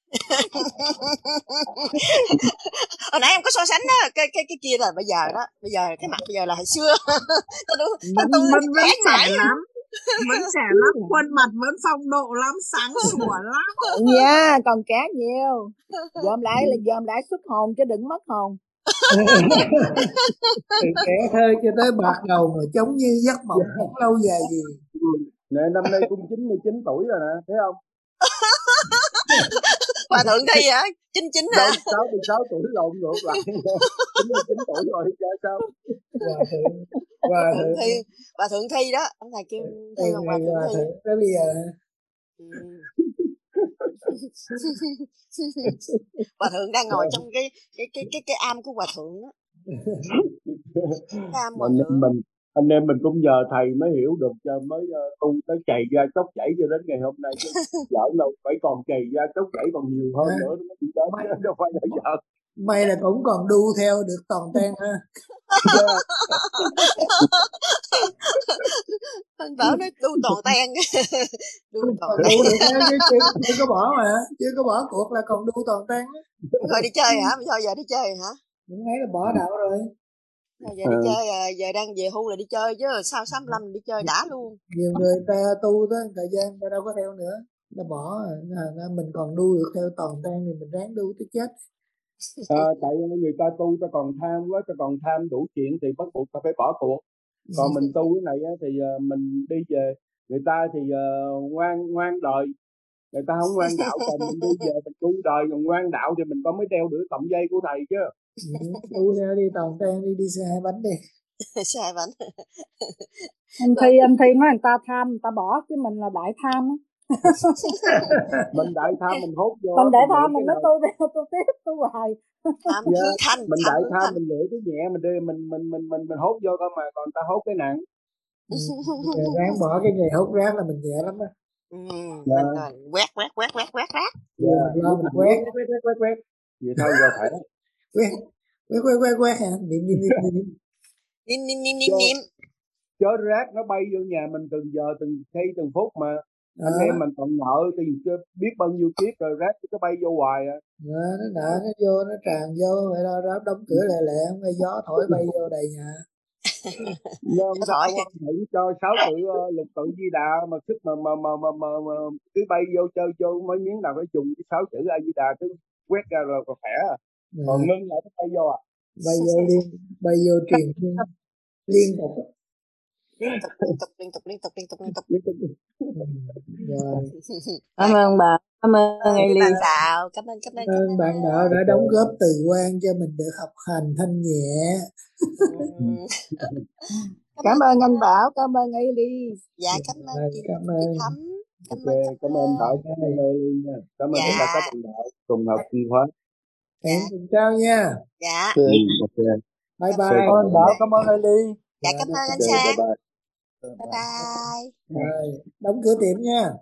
Hồi nãy em có so sánh đó, cái kia là bây giờ đó, bây giờ cái mặt bây giờ là hồi xưa. Mình vẫn trẻ lắm. Vẫn trẻ lắm, khuôn mặt vẫn phong độ lắm, sáng sủa lắm. Nha, còn trẻ nhiều. Dòm lại xuất hồn chứ đừng mất hồn. Từ trẻ thơ cho tới bạc đầu mà giống như giấc mộng không lâu dài gì. Nè năm nay cũng 99 tuổi rồi nè, thấy không? Hòa thượng Thi hả? 99 hả? 66 tuổi lộn ngược lại. 99 tuổi rồi chứ sao? Hòa thượng Thi đó, ông thầy kêu Thi bằng Hòa thượng Thi. Tới bây giờ Hòa thượng đang ngồi trong cái am của hòa thượng đó. Cái am hòa thượng. Anh em mình cũng nhờ thầy mới hiểu được, mới tu tới chày ra chốc chảy cho đến ngày hôm nay chứ. Giỡn đâu, phải còn chày ra chốc chảy còn nhiều hơn nữa nó mới đến, đâu phải là giỡn. May là cũng còn đu theo được toàn ten ha. Anh Bảo nói đu toàn ten. Đu toàn ten. Đu được chứ chưa có bỏ mà, chưa có bỏ cuộc là còn đu toàn ten. Rồi đi chơi hả? Bây giờ đi chơi hả? Cũng thấy là bỏ đạo rồi. Giờ đi chơi, giờ đang về hưu là đi chơi chứ sao 65 đi chơi đã luôn. Nhiều người ta tu tới thời gian ta đâu có theo nữa, ta bỏ mình còn đu được theo toàn ten thì mình ráng đu tới chết. Tại người ta tu ta còn tham quá, ta còn tham đủ chuyện thì bắt buộc ta phải bỏ cuộc. Còn mình tu cái này thì mình đi về, người ta thì ngoan đời, người ta không ngoan đạo, còn mình đi về mình tu đời còn ngoan đạo thì mình có mới đeo đuổi cọng dây của thầy chứ. Tu theo đi toàn ten đi xe hai bánh đi. Xe hai bánh. Anh Thi nói người ta tham người ta bỏ chứ mình là đại tham á. Mình đại tham mình hốt vô. Mình đại tham mình nói tu tiếp tu hoài. Tham hư thanh. Mình đại tham mình lựa cái nhẹ mình đi mình hốt vô thôi mà, còn ta hốt cái nặng. Ráng bỏ cái nghề hốt rác là mình nhẹ lắm á. Quét rác. Mình quét. Vậy thôi giờ phải. Quét hả? Niệm. Chớ rác nó bay vô nhà mình từng giờ từng giây từng phút mà. Anh em mình còn nợ thì biết bao nhiêu kiếp rồi, rác nó bay vô hoài à. Nó nợ nó vô nó tràn vô vậy đó, rác đóng cửa lẹ không ngay gió thổi bay vô đầy nhà. Nhưng thổi cho 6 tự lục tự Di Đà mà sức mà cứ bay vô chơi vô mấy miếng nào phải dùng cái 6 chữ A Di Đà cứ quét ra rồi còn khỏe à. Còn ngưng lại nó bay vô à. Bay vô truyền liên tục. Liên tục. Rồi. Cảm ơn bà, cảm ơn Eli. Cảm ơn bạn đạo đã đóng góp từ quan cho mình được học hành thanh nhẹ. Cảm ơn anh Bảo, cảm ơn Eli. Dạ cảm ơn chị Thắm. Cảm ơn Bảo, cảm ơn Eli nha. Cảm ơn tất cả các bạn đạo cùng học chuyên khóa. Em cùng chào nha. Dạ. Bye bye. Cảm ơn Bảo, cảm ơn Eli. Dạ cảm ơn anh Sang. Bye bye. Rồi, đóng cửa tiệm nha.